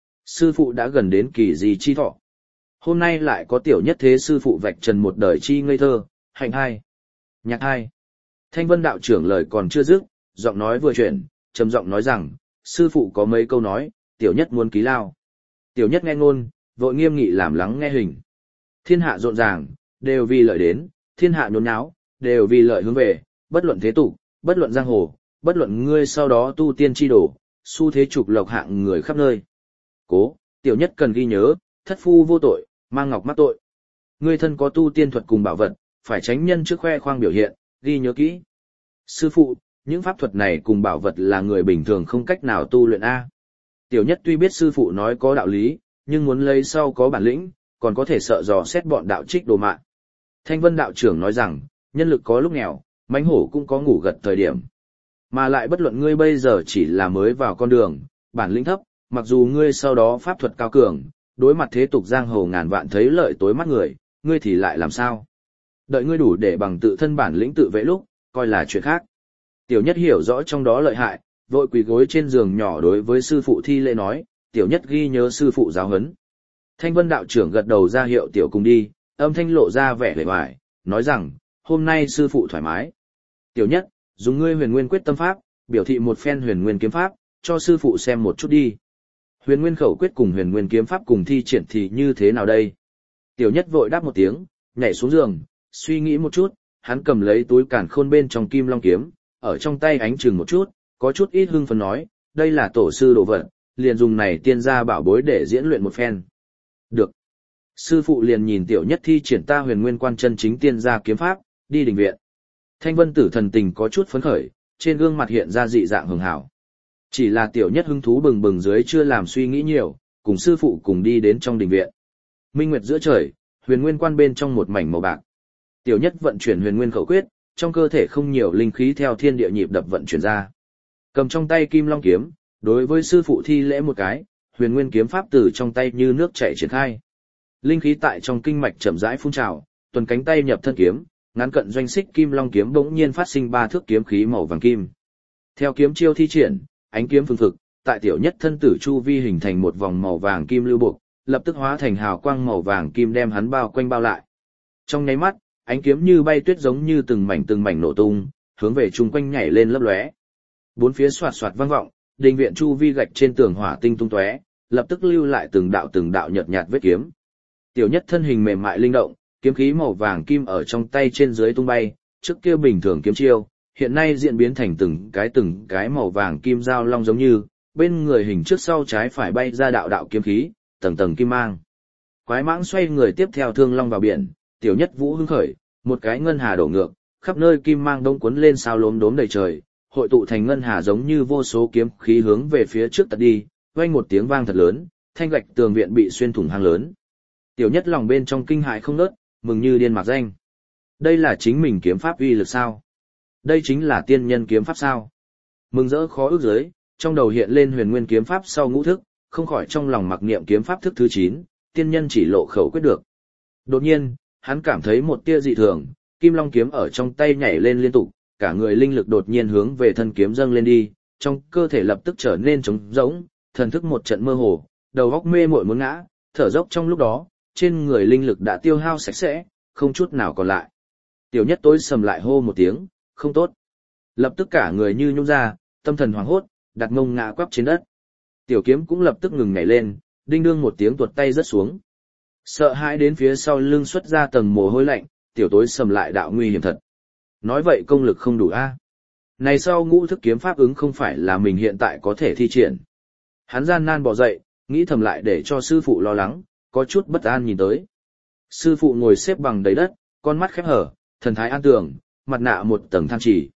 Sư phụ đã gần đến kỳ gì chi thọ. Hôm nay lại có tiểu nhất thế sư phụ vạch trần một đời chi ngây thơ, hạnh hai. Nhạc hai. Thanh Vân đạo trưởng lời còn chưa dứt, giọng nói vừa chuyển, trầm giọng nói rằng, sư phụ có mấy câu nói, tiểu nhất muốn ký lao. Tiểu nhất nghe ngôn, vội nghiêm nghị làm lắng nghe hình. Thiên hạ rộn ràng, đều vì lợi đến, thiên hạ nhốn nháo, đều vì lợi hướng về, bất luận thế tục, bất luận giang hồ, bất luận ngươi sau đó tu tiên chi đổ, xu thế trục lộc hạng người khắp nơi. Cố, tiểu nhất cần ghi nhớ, thất phu vô tội, mang ngọc mắc tội. Ngươi thân có tu tiên thuật cùng bảo vật, phải tránh nhân trước khoe khoang biểu hiện, ghi nhớ kỹ. Sư phụ, những pháp thuật này cùng bảo vật là người bình thường không cách nào tu luyện A. Tiểu nhất tuy biết sư phụ nói có đạo lý, nhưng muốn lấy sau có bản lĩnh, còn có thể sợ dò xét bọn đạo trích đồ mạng. Thanh Vân đạo trưởng nói rằng, nhân lực có lúc nghèo, mãnh hổ cũng có ngủ gật thời điểm. Mà lại bất luận ngươi bây giờ chỉ là mới vào con đường, bản lĩnh thấp, mặc dù ngươi sau đó pháp thuật cao cường, đối mặt thế tục giang hồ ngàn vạn thấy lợi tối mắt người, ngươi thì lại làm sao? Đợi ngươi đủ để bằng tự thân bản lĩnh tự vệ lúc, coi là chuyện khác. Tiểu nhất hiểu rõ trong đó lợi hại, vội quỳ gối trên giường nhỏ đối với sư phụ thi lễ nói, tiểu nhất ghi nhớ sư phụ giáo huấn. Thanh Vân đạo trưởng gật đầu ra hiệu tiểu cùng đi, âm thanh lộ ra vẻ vẻ vải, nói rằng, hôm nay sư phụ thoải mái. Tiểu nhất, dùng ngươi huyền nguyên quyết tâm pháp, biểu thị một phen huyền nguyên kiếm pháp, cho sư phụ xem một chút đi. Huyền nguyên khẩu quyết cùng huyền nguyên kiếm pháp cùng thi triển thì như thế nào đây? Tiểu nhất vội đáp một tiếng, nhảy xuống giường, suy nghĩ một chút, hắn cầm lấy túi càn khôn bên trong kim long kiếm, ở trong tay ánh chừng một chút, có chút ít hưng phấn nói, đây là tổ sư đồ vật, liền dùng này tiên gia bảo bối để diễn luyện một phen. Được. Sư phụ liền nhìn tiểu nhất thi triển ta huyền nguyên quan chân chính tiên gia kiếm pháp, đi đình viện. Thanh Vân tử thần tình có chút phấn khởi, trên gương mặt hiện ra dị dạng hường hảo. Chỉ là tiểu nhất hứng thú bừng bừng dưới chưa làm suy nghĩ nhiều, cùng sư phụ cùng đi đến trong đình viện. Minh nguyệt giữa trời, huyền nguyên quan bên trong một mảnh màu bạc. Tiểu nhất vận chuyển huyền nguyên khẩu quyết, trong cơ thể không nhiều linh khí theo thiên địa nhịp đập vận chuyển ra. Cầm trong tay kim long kiếm, đối với sư phụ thi lễ một cái, huyền nguyên kiếm pháp từ trong tay như nước chảy triển khai. Linh khí tại trong kinh mạch chậm rãi phun trào, tuần cánh tay nhập thân kiếm, ngắn cận doanh xích kim long kiếm bỗng nhiên phát sinh ba thước kiếm khí màu vàng kim. Theo kiếm chiêu thi triển, ánh kiếm phương thực, tại tiểu nhất thân tử chu vi hình thành một vòng màu vàng kim lưu buộc, lập tức hóa thành hào quang màu vàng kim đem hắn bao quanh bao lại. Trong nháy mắt, ánh kiếm như bay tuyết giống như từng mảnh từng mảnh nổ tung, hướng về chung quanh nhảy lên lấp lóe. Bốn phía xoạt xoạt vang vọng, đình viện chu vi gạch trên tường hỏa tinh tung tóe, lập tức lưu lại từng đạo từng đạo nhợt nhạt vết kiếm. Tiểu nhất thân hình mềm mại linh động, kiếm khí màu vàng kim ở trong tay trên dưới tung bay, trước kia bình thường kiếm chiêu, hiện nay diễn biến thành từng cái từng cái màu vàng kim giao long giống như, bên người hình trước sau trái phải bay ra đạo đạo kiếm khí, tầng tầng kim mang. Quái mãng xoay người tiếp theo thương long vào biển, tiểu nhất vũ hưng khởi, một cái ngân hà đổ ngược, khắp nơi kim mang đông cuốn lên sao lốm đốm đầy trời, hội tụ thành ngân hà giống như vô số kiếm khí hướng về phía trước tật đi, vang một tiếng vang thật lớn, thanh gạch tường viện bị xuyên thủng hang lớn. Tiểu nhất lòng bên trong kinh hãi không nớt, mừng như điên mạc danh. Đây là chính mình kiếm pháp uy lực sao? Đây chính là tiên nhân kiếm pháp sao? Mừng rỡ khó ước dưới, trong đầu hiện lên huyền nguyên kiếm pháp sau ngũ thức, không khỏi trong lòng mặc niệm kiếm pháp thức thứ chín, tiên nhân chỉ lộ khẩu quyết được. Đột nhiên, hắn cảm thấy một tia dị thường, kim long kiếm ở trong tay nhảy lên liên tục, cả người linh lực đột nhiên hướng về thân kiếm dâng lên đi, trong cơ thể lập tức trở nên trống rỗng, thần thức một trận mơ hồ, đầu óc mê muội muốn ngã, thở dốc trong lúc đó, trên người linh lực đã tiêu hao sạch sẽ, không chút nào còn lại. Tiểu nhất tối sầm lại hô một tiếng, không tốt. Lập tức cả người như nhũn ra, tâm thần hoảng hốt, đặt mông ngã quắp trên đất. Tiểu kiếm cũng lập tức ngừng nhảy lên, đinh đương một tiếng tuột tay rớt xuống. Sợ hãi đến phía sau lưng xuất ra tầng mồ hôi lạnh, tiểu tối sầm lại đạo nguy hiểm thật. Nói vậy công lực không đủ a. Này sau ngũ thức kiếm pháp ứng không phải là mình hiện tại có thể thi triển. Hắn gian nan bỏ dậy, nghĩ thầm lại để cho sư phụ lo lắng, có chút bất an nhìn tới. Sư phụ ngồi xếp bằng đầy đất, con mắt khép hở, thần thái an tường, mặt nạ một tầng than chỉ.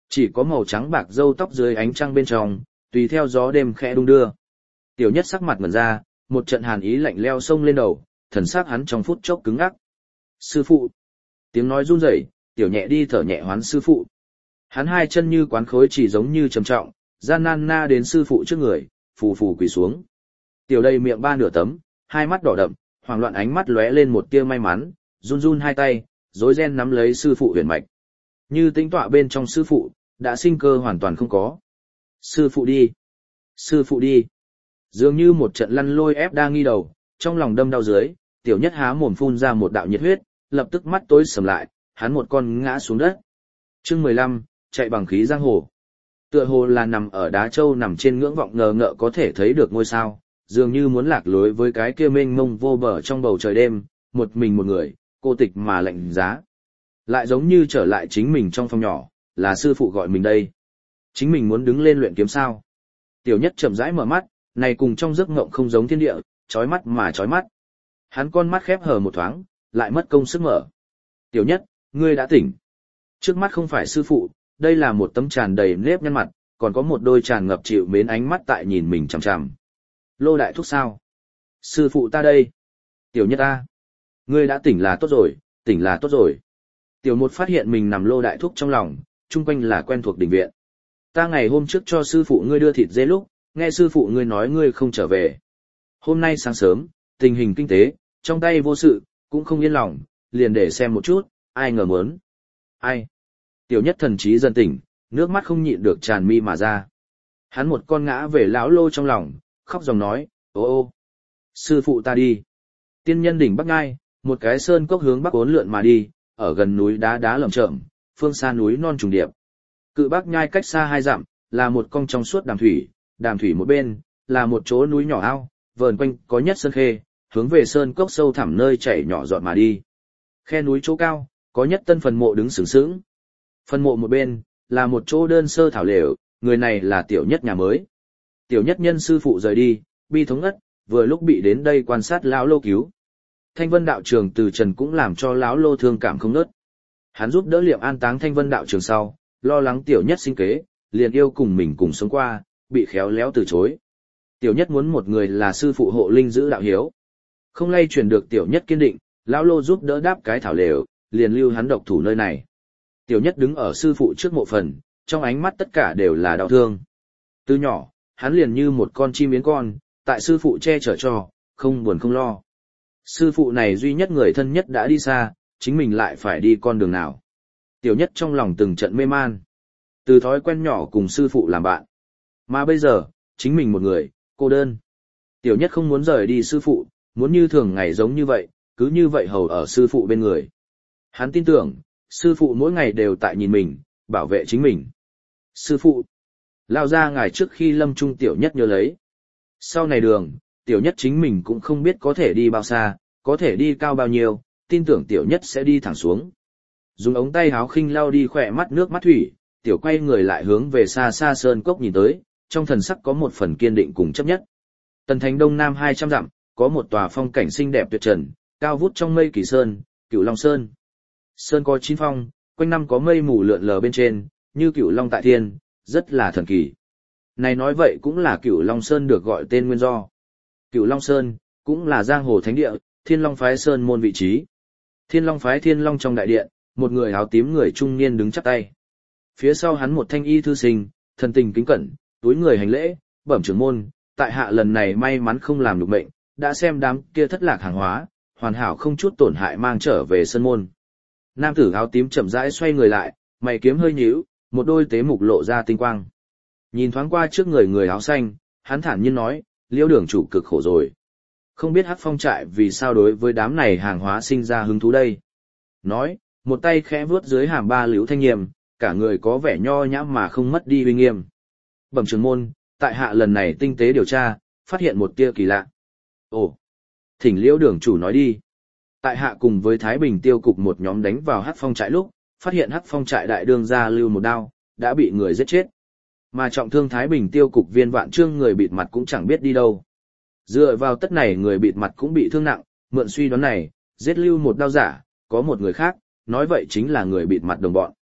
Chỉ có màu trắng bạc râu tóc dưới ánh trăng bên trong, tùy theo gió đêm khẽ đung đưa. Tiểu Nhất sắc mặt ngẩn ra, một trận hàn ý lạnh leo xông lên đầu, thần sắc hắn trong phút chốc cứng ngắc. Sư phụ. Tiếng nói run rẩy, Tiểu Nhẹ đi thở nhẹ hoán sư phụ. Hắn hai chân như quán khối chỉ giống như trầm trọng, gian nan na đến sư phụ trước người, phù phù quỳ xuống. Tiểu Đầy miệng ba nửa tấm, hai mắt đỏ đậm, hoảng loạn ánh mắt lóe lên một tia may mắn, run run hai tay, rối ren nắm lấy sư phụ huyền mạch. Như tĩnh tọa bên trong sư phụ, đã sinh cơ hoàn toàn không có. Sư phụ đi! Sư phụ đi! Dường như một trận lăn lôi ép đang nghi đầu, trong lòng đâm đau dưới, Tiểu Nhất há mồm phun ra một đạo nhiệt huyết, lập tức mắt tối sầm lại, hắn một con ngã xuống đất. Chương mười lăm, chạy bằng khí giang hồ. Tựa hồ là nằm ở đá châu nằm trên ngưỡng vọng ngờ ngợ có thể thấy được ngôi sao, dường như muốn lạc lối với cái kia mênh mông vô bờ trong bầu trời đêm, một mình một người, cô tịch mà lạnh giá. Lại giống như trở lại chính mình trong phòng nhỏ, là sư phụ gọi mình đây. Chính mình muốn đứng lên luyện kiếm sao. Tiểu Nhất chậm rãi mở mắt, này cùng trong giấc ngộng không giống thiên địa, chói mắt mà chói mắt. Hắn con mắt khép hờ một thoáng, lại mất công sức mở. Tiểu Nhất, ngươi đã tỉnh. Trước mắt không phải sư phụ, đây là một tấm tràn đầy nếp nhăn mặt, còn có một đôi tràn ngập chịu mến ánh mắt tại nhìn mình chằm chằm. Lô Đại Thúc sao? Sư phụ ta đây. Tiểu Nhất ta. Ngươi đã tỉnh là tốt rồi, tỉnh là tốt rồi. Tiểu Một phát hiện mình nằm Lô Đại Thúc trong lòng, chung quanh là quen thuộc đình viện. Ta ngày hôm trước cho sư phụ ngươi đưa thịt dê lúc, nghe sư phụ ngươi nói ngươi không trở về. Hôm nay sáng sớm, tình hình kinh tế, trong tay vô sự, cũng không yên lòng, liền để xem một chút, ai ngờ muốn. Ai? Tiểu Nhất thần trí dần tỉnh, nước mắt không nhịn được tràn mi mà ra. Hắn một con ngã về lão Lô trong lòng, khóc dòng nói, ô ô, sư phụ ta đi. Tiên Nhân đỉnh Bắc Ngai, một cái sơn cốc hướng bắc uốn lượn mà đi, ở gần núi đá đá lởm chởm, phương xa núi non trùng điệp. Cự Bắc Nhai cách xa hai dặm, là một con trong suốt đàm thủy, đàm thủy một bên, là một chỗ núi nhỏ ao, vờn quanh có nhất sơn khê, hướng về sơn cốc sâu thẳm nơi chảy nhỏ giọt mà đi. Khe núi chỗ cao, có nhất tân phần mộ đứng sừng sững. Phần mộ một bên, là một chỗ đơn sơ thảo lều, người này là Tiểu Nhất nhà mới. Tiểu Nhất nhân sư phụ rời đi, bi thống ngất, vừa lúc bị đến đây quan sát lão Lô cứu. Thanh Vân đạo trường từ trần cũng làm cho lão Lô thương cảm không nớt. Hắn giúp đỡ Liệm an táng Thanh Vân đạo trường sau, lo lắng Tiểu Nhất sinh kế, liền yêu cùng mình cùng sống qua, bị khéo léo từ chối. Tiểu Nhất muốn một người là sư phụ hộ linh giữ đạo hiếu. Không lay chuyển được Tiểu Nhất kiên định, lão Lô giúp đỡ đáp cái thảo lều, liền lưu hắn độc thủ nơi này. Tiểu Nhất đứng ở sư phụ trước mộ phần, trong ánh mắt tất cả đều là đau thương. Từ nhỏ, hắn liền như một con chim yến con, tại sư phụ che chở cho, không buồn không lo. Sư phụ này duy nhất người thân nhất đã đi xa, chính mình lại phải đi con đường nào. Tiểu Nhất trong lòng từng trận mê man. Từ thói quen nhỏ cùng sư phụ làm bạn. Mà bây giờ, chính mình một người, cô đơn. Tiểu Nhất không muốn rời đi sư phụ, muốn như thường ngày giống như vậy, cứ như vậy hầu ở sư phụ bên người. Hắn tin tưởng, sư phụ mỗi ngày đều tại nhìn mình, bảo vệ chính mình. Sư phụ, lao ra ngài trước khi lâm trung Tiểu Nhất nhớ lấy. Sau này đường, Tiểu Nhất chính mình cũng không biết có thể đi bao xa, có thể đi cao bao nhiêu, tin tưởng Tiểu Nhất sẽ đi thẳng xuống. Dùng ống tay háo khinh lau đi khỏe mắt nước mắt thủy, Tiểu quay người lại hướng về xa xa sơn cốc nhìn tới, trong thần sắc có một phần kiên định cùng chấp nhất. Tần thành đông nam hai trăm dặm, có một tòa phong cảnh xinh đẹp tuyệt trần, cao vút trong mây kỳ sơn, Cửu Long Sơn. Sơn có chín phong, quanh năm có mây mù lượn lờ bên trên, như Cửu Long tại thiên, rất là thần kỳ. Này nói vậy cũng là Cửu Long Sơn được gọi tên nguyên do. Cửu Long Sơn, cũng là giang hồ thánh địa, Thiên Long phái sơn môn vị trí. Thiên Long phái Thiên Long trong đại điện, một người áo tím người trung niên đứng chắp tay. Phía sau hắn một thanh y thư sinh, thần tình kính cẩn, túi người hành lễ, bẩm trưởng môn, tại hạ lần này may mắn không làm được mệnh, đã xem đám kia thất lạc hàng hóa, hoàn hảo không chút tổn hại mang trở về sân môn. Nam tử áo tím chậm rãi xoay người lại, mày kiếm hơi nhíu, một đôi tế mục lộ ra tinh quang. Nhìn thoáng qua trước người người áo xanh, hắn thản nhiên nói, Liễu đường chủ cực khổ rồi. Không biết Hắc Phong trại vì sao đối với đám này hàng hóa sinh ra hứng thú đây. Nói, một tay khẽ vuốt dưới hàm ba Liễu Thanh Nghiêm, cả người có vẻ nho nhã mà không mất đi uy nghiêm. Bẩm trưởng môn, tại hạ lần này tinh tế điều tra, phát hiện một tia kỳ lạ. Ồ, thỉnh Liễu đường chủ nói đi. Tại hạ cùng với Thái Bình tiêu cục một nhóm đánh vào Hắc Phong trại lúc, phát hiện Hắc Phong trại đại đương gia Lưu một đao, đã bị người giết chết. Mà trọng thương Thái Bình tiêu cục Viên Vạn Trương người bịt mặt cũng chẳng biết đi đâu. Dựa vào tất này người bịt mặt cũng bị thương nặng, mượn suy đoán này, giết Lưu một đao giả, có một người khác, nói vậy chính là người bịt mặt đồng bọn.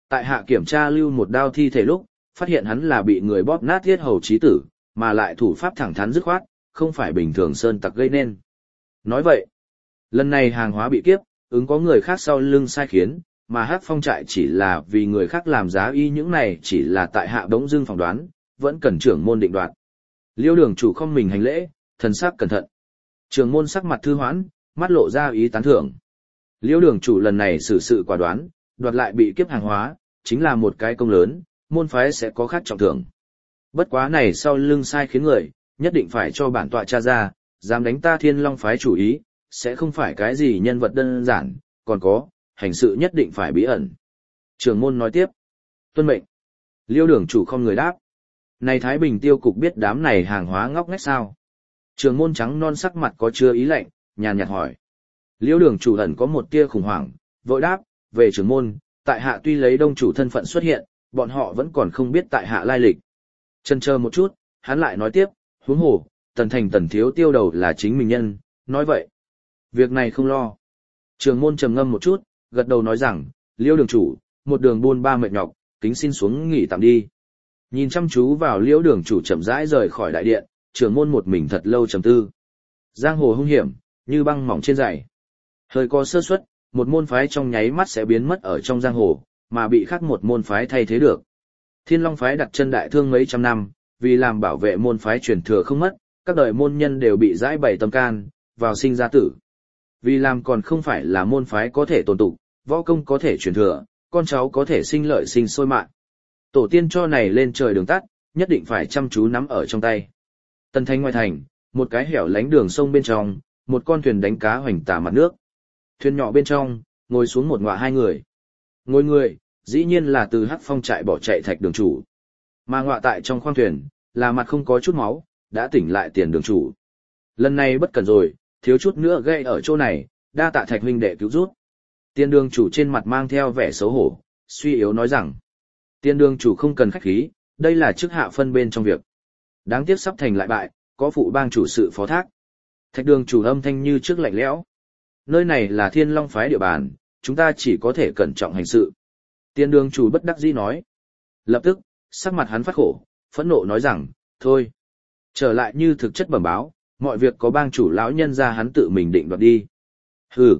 Tại hạ kiểm tra lưu một đao thi thể lúc, phát hiện hắn là bị người bóp nát thiết hầu chí tử, mà lại thủ pháp thẳng thắn dứt khoát, không phải bình thường sơn tặc gây nên. Nói vậy, lần này hàng hóa bị kiếp, ứng có người khác sau lưng sai khiến, mà Hắc Phong trại chỉ là vì người khác làm giá y, những này chỉ là tại hạ bỗng dưng phỏng đoán, vẫn cần trưởng môn định đoạt. Liêu đường chủ không mình hành lễ, thần sắc cẩn thận. Trưởng môn sắc mặt thư hoãn, mắt lộ ra ý tán thưởng. Liêu đường chủ lần này xử sự quả đoán, đoạt lại bị kiếp hàng hóa, chính là một cái công lớn, môn phái sẽ có khác trọng thưởng. Bất quá này sau lưng sai khiến người, nhất định phải cho bản tọa tra ra, dám đánh ta Thiên Long phái chủ ý, sẽ không phải cái gì nhân vật đơn giản, còn có, hành sự nhất định phải bí ẩn. Trưởng môn nói tiếp. Tuân mệnh. Liêu đường chủ không người đáp. Này Thái Bình tiêu cục biết đám này hàng hóa ngóc ngách sao? Trưởng môn trắng non sắc mặt có chưa ý lạnh, nhàn nhạt hỏi. Liêu đường chủ ẩn có một tia khủng hoảng, vội đáp, về trưởng môn, tại hạ tuy lấy đông chủ thân phận xuất hiện, bọn họ vẫn còn không biết tại hạ lai lịch. Chần chờ một chút, hắn lại nói tiếp, huống hồ, tần thành tần thiếu tiêu đầu là chính mình nhân, nói vậy. Việc này không lo. Trường môn trầm ngâm một chút, gật đầu nói rằng, Liêu đường chủ, một đường buôn ba mệt nhọc, kính xin xuống nghỉ tạm đi. Nhìn chăm chú vào Liêu đường chủ chậm rãi rời khỏi đại điện, trường môn một mình thật lâu trầm tư. Giang hồ hung hiểm, như băng mỏng trên giày. Hơi có sơ suất, một môn phái trong nháy mắt sẽ biến mất ở trong giang hồ, mà bị khác một môn phái thay thế được. Thiên Long phái đặt chân đại thương mấy trăm năm, vì làm bảo vệ môn phái truyền thừa không mất, các đời môn nhân đều bị giải bày tâm can, vào sinh ra tử. Vì làm còn không phải là môn phái có thể tồn tụ, võ công có thể truyền thừa, con cháu có thể sinh lợi sinh sôi mạng. Tổ tiên cho này lên trời đường tắt, nhất định phải chăm chú nắm ở trong tay. Tân Thanh ngoài thành, một cái hẻo lánh đường sông bên trong, một con thuyền đánh cá hoành tả mặt nước. Thuyền nhỏ bên trong, ngồi xuống một ngọa hai người. Ngồi người, dĩ nhiên là từ Hắc Phong trại bỏ chạy Thạch đường chủ. Mà ngọa tại trong khoang thuyền, là mặt không có chút máu, đã tỉnh lại Tiền đường chủ. Lần này bất cẩn rồi, thiếu chút nữa gây ở chỗ này, đa tạ Thạch huynh đệ cứu rút. Tiền đường chủ trên mặt mang theo vẻ xấu hổ, suy yếu nói rằng. Tiền đường chủ không cần khách khí, đây là chức hạ phân bên trong việc. Đáng tiếc sắp thành lại bại, có phụ bang chủ sự phó thác. Thạch đường chủ âm thanh như trước lạnh lẽo. Nơi này là Thiên Long phái địa bàn, chúng ta chỉ có thể cẩn trọng hành sự. Tiền đường chủ bất đắc dĩ nói. Lập tức, sắc mặt hắn phát khổ, phẫn nộ nói rằng, thôi. Trở lại như thực chất bẩm báo, mọi việc có bang chủ lão nhân ra hắn tự mình định đoạt đi. Hừ.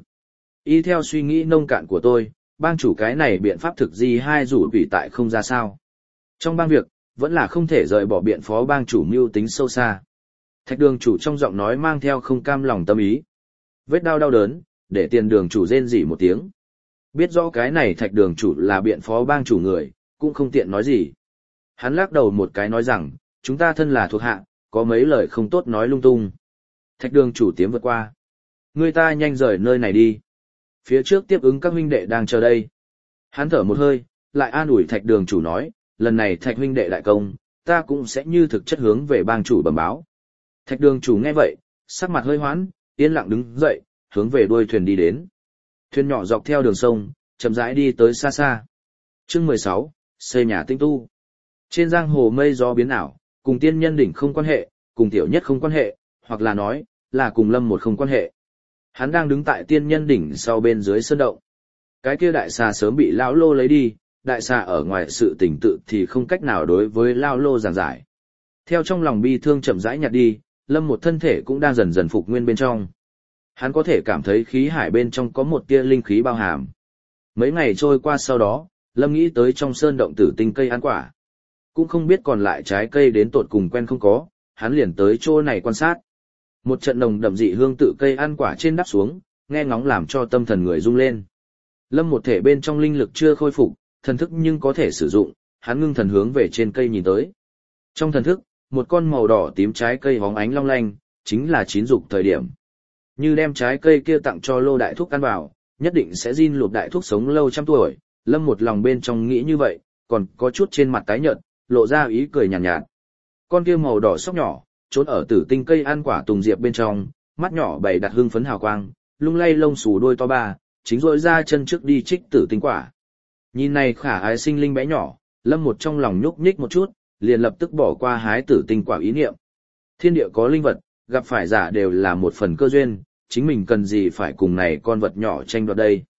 Y theo suy nghĩ nông cạn của tôi, bang chủ cái này biện pháp thực di hai rủ quỷ tại không ra sao. Trong bang việc, vẫn là không thể rời bỏ biện phó bang chủ mưu tính sâu xa. Thạch đường chủ trong giọng nói mang theo không cam lòng tâm ý. Vết đau đau đớn, để tiền đường chủ rên rỉ một tiếng. Biết rõ cái này thạch đường chủ là biện phó bang chủ người, cũng không tiện nói gì. Hắn lắc đầu một cái nói rằng, chúng ta thân là thuộc hạ, có mấy lời không tốt nói lung tung. Thạch đường chủ tiếm vượt qua. Người ta nhanh rời nơi này đi. Phía trước tiếp ứng các huynh đệ đang chờ đây. Hắn thở một hơi, lại an ủi thạch đường chủ nói, lần này thạch huynh đệ đại công, ta cũng sẽ như thực chất hướng về bang chủ bẩm báo. Thạch đường chủ nghe vậy, sắc mặt hơi hoãn, yên lặng đứng dậy, hướng về đuôi thuyền đi đến. Thuyền nhỏ dọc theo đường sông, chậm rãi đi tới xa xa. Chương mười sáu, xây nhà tinh tu. Trên giang hồ mây gió biến ảo, cùng tiên nhân đỉnh không quan hệ, cùng tiểu nhất không quan hệ, hoặc là nói, là cùng lâm một không quan hệ. Hắn đang đứng tại tiên nhân đỉnh sau bên dưới sơn động. Cái kia đại xà sớm bị lão lô lấy đi, đại xà ở ngoài sự tình tự thì không cách nào đối với lão lô giảng giải. Theo trong lòng bi thương chậm rãi nhạt đi, lâm một thân thể cũng đang dần dần phục nguyên bên trong. Hắn có thể cảm thấy khí hải bên trong có một tia linh khí bao hàm. Mấy ngày trôi qua sau đó, Lâm nghĩ tới trong sơn động tử tinh cây ăn quả. Cũng không biết còn lại trái cây đến tột cùng quen không có, hắn liền tới chỗ này quan sát. Một trận nồng đậm dị hương tự cây ăn quả trên đắp xuống, nghe ngóng làm cho tâm thần người rung lên. Lâm một thể bên trong linh lực chưa khôi phục, thần thức nhưng có thể sử dụng, hắn ngưng thần hướng về trên cây nhìn tới. Trong thần thức, một con màu đỏ tím trái cây hóng ánh long lanh, chính là chín dục thời điểm. Như đem trái cây kia tặng cho Lô đại thúc ăn vào, nhất định sẽ gin lụt đại thúc sống lâu trăm tuổi. Lâm một lòng bên trong nghĩ như vậy, còn có chút trên mặt tái nhợt, lộ ra ý cười nhàn nhạt, nhạt. Con kia màu đỏ sóc nhỏ, trốn ở tử tinh cây ăn quả tùng diệp bên trong, mắt nhỏ bày đặt hưng phấn hào quang, lung lay lông xù đôi to ba, chính rỗi ra chân trước đi trích tử tinh quả. Nhìn này khả ái sinh linh bé nhỏ, Lâm một trong lòng nhúc nhích một chút, liền lập tức bỏ qua hái tử tinh quả ý niệm. Thiên địa có linh vật, gặp phải giả đều là một phần cơ duyên, chính mình cần gì phải cùng này con vật nhỏ tranh đoạt đây.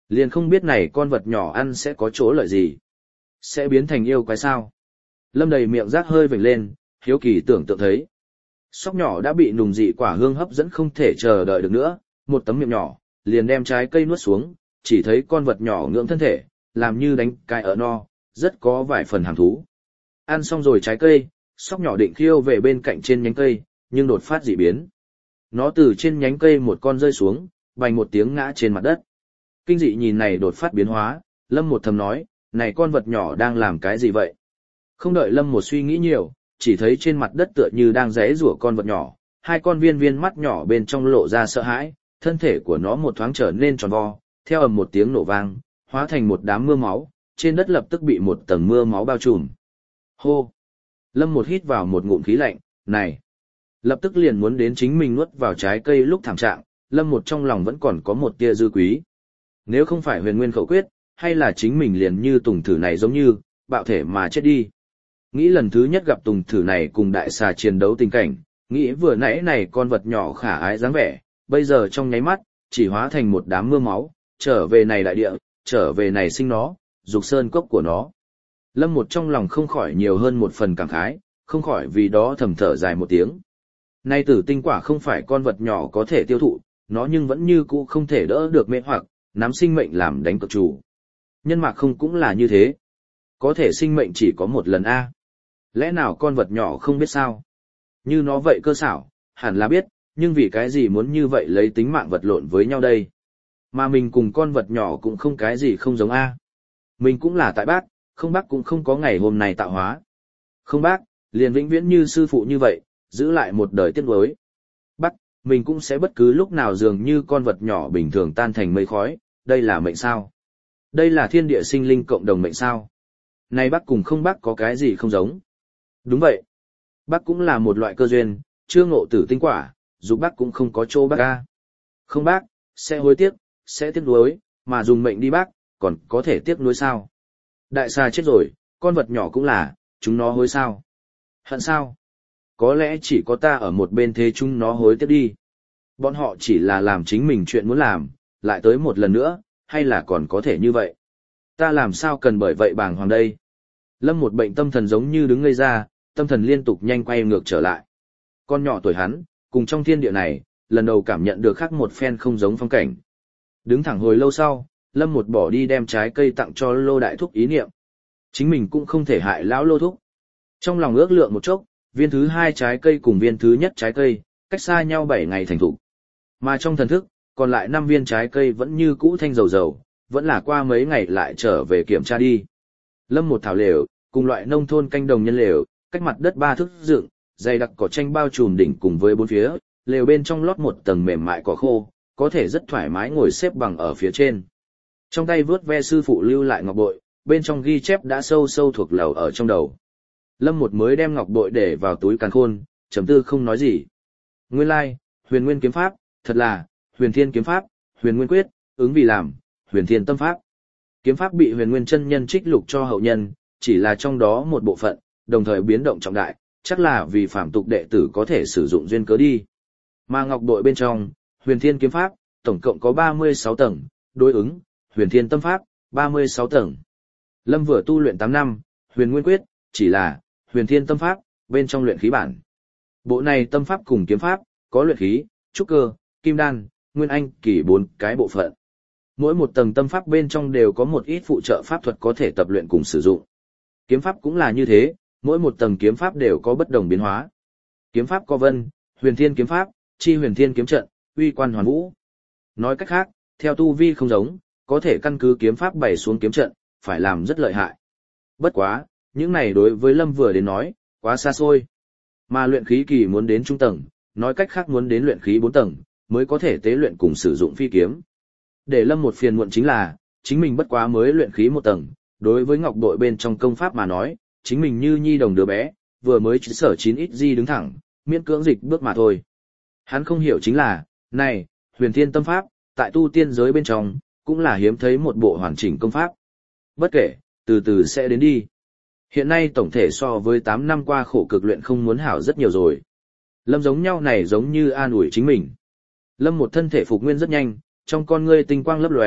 Liền không biết này con vật nhỏ ăn sẽ có chỗ lợi gì. Sẽ biến thành yêu quái sao? Lâm đầy miệng rác hơi vểnh lên, hiếu kỳ tưởng tượng thấy. Sóc nhỏ đã bị nùng dị quả hương hấp dẫn không thể chờ đợi được nữa, một tấm miệng nhỏ, liền đem trái cây nuốt xuống, chỉ thấy con vật nhỏ ngưỡng thân thể, làm như đánh cái ở no, rất có vài phần hàm thú. Ăn xong rồi trái cây, sóc nhỏ định khiêu về bên cạnh trên nhánh cây, nhưng đột phát dị biến. Nó từ trên nhánh cây một con rơi xuống, bành một tiếng ngã trên mặt đất. Kinh dị nhìn này đột phát biến hóa, Lâm một thầm nói, này con vật nhỏ đang làm cái gì vậy? Không đợi Lâm một suy nghĩ nhiều, chỉ thấy trên mặt đất tựa như đang giãy giụa con vật nhỏ, hai con viên viên mắt nhỏ bên trong lộ ra sợ hãi, thân thể của nó một thoáng trở nên tròn vo, theo ầm một tiếng nổ vang, hóa thành một đám mưa máu, trên đất lập tức bị một tầng mưa máu bao trùm. Hô! Lâm một hít vào một ngụm khí lạnh, này! Lập tức liền muốn đến chính mình nuốt vào trái cây lúc thảm trạng, Lâm một trong lòng vẫn còn có một tia dư quý. Nếu không phải huyền nguyên khẩu quyết, hay là chính mình liền như tùng thử này giống như, bạo thể mà chết đi. Nghĩ lần thứ nhất gặp tùng thử này cùng đại xà chiến đấu tình cảnh, nghĩ vừa nãy này con vật nhỏ khả ái dáng vẻ, bây giờ trong nháy mắt, chỉ hóa thành một đám mưa máu, trở về này đại địa, trở về này sinh nó, dục sơn cốc của nó. Lâm một trong lòng không khỏi nhiều hơn một phần cảm khái, không khỏi vì đó thầm thở dài một tiếng. Nay tử tinh quả không phải con vật nhỏ có thể tiêu thụ, nó nhưng vẫn như cũ không thể đỡ được mê hoặc, nắm sinh mệnh làm đánh cược chủ. Nhân mạc không cũng là như thế. Có thể sinh mệnh chỉ có một lần a. Lẽ nào con vật nhỏ không biết sao? Như nó vậy cơ xảo, hẳn là biết, nhưng vì cái gì muốn như vậy lấy tính mạng vật lộn với nhau đây? Mà mình cùng con vật nhỏ cũng không cái gì không giống a. Mình cũng là tại bác, không bác cũng không có ngày hôm nay tạo hóa. Không bác, liền vĩnh viễn như sư phụ như vậy, giữ lại một đời tiếc nuối. Bác, mình cũng sẽ bất cứ lúc nào dường như con vật nhỏ bình thường tan thành mây khói, đây là mệnh sao? Đây là thiên địa sinh linh cộng đồng mệnh sao? Này bác cùng không bác có cái gì không giống? Đúng vậy. Bác cũng là một loại cơ duyên, chưa ngộ tử tinh quả, dù bác cũng không có chỗ bác ca. Không bác, sẽ hối tiếc, sẽ tiếc nuối, mà dùng mệnh đi bác, còn có thể tiếc nuối sao? Đại xà chết rồi, con vật nhỏ cũng là, chúng nó hối sao? Hận sao? Có lẽ chỉ có ta ở một bên thế chúng nó hối tiếc đi. Bọn họ chỉ là làm chính mình chuyện muốn làm, lại tới một lần nữa, hay là còn có thể như vậy? Ta làm sao cần bởi vậy bàng hoàng đây? Lâm một bệnh tâm thần giống như đứng ngây ra, tâm thần liên tục nhanh quay ngược trở lại. Con nhỏ tuổi hắn, cùng trong thiên địa này, lần đầu cảm nhận được khác một phen không giống phong cảnh. Đứng thẳng hồi lâu sau, Lâm một bỏ đi đem trái cây tặng cho Lô Đại Thúc ý niệm. Chính mình cũng không thể hại lão Lô Thúc. Trong lòng ước lượng một chốc, viên thứ hai trái cây cùng viên thứ nhất trái cây, cách xa nhau bảy ngày thành thủ. Mà trong thần thức, còn lại năm viên trái cây vẫn như cũ thanh dầu dầu, vẫn là qua mấy ngày lại trở về kiểm tra đi. Lâm một thảo lều, cùng loại nông thôn canh đồng nhân lều, cách mặt đất ba thước dựng, dày đặc cỏ tranh bao trùm đỉnh cùng với bốn phía, lều bên trong lót một tầng mềm mại cỏ khô, có thể rất thoải mái ngồi xếp bằng ở phía trên. Trong tay vướt ve sư phụ lưu lại ngọc bội, bên trong ghi chép đã sâu sâu thuộc lầu ở trong đầu. Lâm một mới đem ngọc bội để vào túi càn khôn, trầm tư không nói gì. Nguyên lai, huyền nguyên kiếm pháp, thật là, huyền thiên kiếm pháp, huyền nguyên quyết, ứng vì làm, huyền thiên tâm pháp. Kiếm pháp bị huyền nguyên chân nhân trích lục cho hậu nhân, chỉ là trong đó một bộ phận, đồng thời biến động trọng đại, chắc là vì phạm tục đệ tử có thể sử dụng duyên cớ đi. Mà ngọc bội bên trong, huyền thiên kiếm pháp, tổng cộng có ba mươi sáu tầng, đối ứng, huyền thiên tâm pháp, ba mươi sáu tầng. Lâm vừa tu luyện tám năm, huyền nguyên quyết, chỉ là, huyền thiên tâm pháp, bên trong luyện khí bản. Bộ này tâm pháp cùng kiếm pháp, có luyện khí, trúc cơ, kim đan, nguyên anh, kỳ bốn cái bộ phận. Mỗi một tầng tâm pháp bên trong đều có một ít phụ trợ pháp thuật có thể tập luyện cùng sử dụng. Kiếm pháp cũng là như thế, mỗi một tầng kiếm pháp đều có bất đồng biến hóa. Kiếm pháp có vân, huyền thiên kiếm pháp, chi huyền thiên kiếm trận, uy quan hoàn vũ. Nói cách khác, theo tu vi không giống, có thể căn cứ kiếm pháp bày xuống kiếm trận, phải làm rất lợi hại. Bất quá, những này đối với Lâm vừa đến nói, quá xa xôi. Mà luyện khí kỳ muốn đến trung tầng, nói cách khác muốn đến luyện khí bốn tầng, mới có thể tế luyện cùng sử dụng phi kiếm. Để Lâm một phiền muộn chính là, chính mình bất quá mới luyện khí một tầng, đối với ngọc bội bên trong công pháp mà nói, chính mình như nhi đồng đứa bé, vừa mới chỉ sở chín ít di đứng thẳng, miễn cưỡng dịch bước mà thôi. Hắn không hiểu chính là, này, huyền thiên tâm pháp, tại tu tiên giới bên trong, cũng là hiếm thấy một bộ hoàn chỉnh công pháp. Bất kể, từ từ sẽ đến đi. Hiện nay tổng thể so với tám năm qua khổ cực luyện không muốn hảo rất nhiều rồi. Lâm giống nhau này giống như an ủi chính mình. Lâm một thân thể phục nguyên rất nhanh, trong con ngươi tinh quang lấp lóe,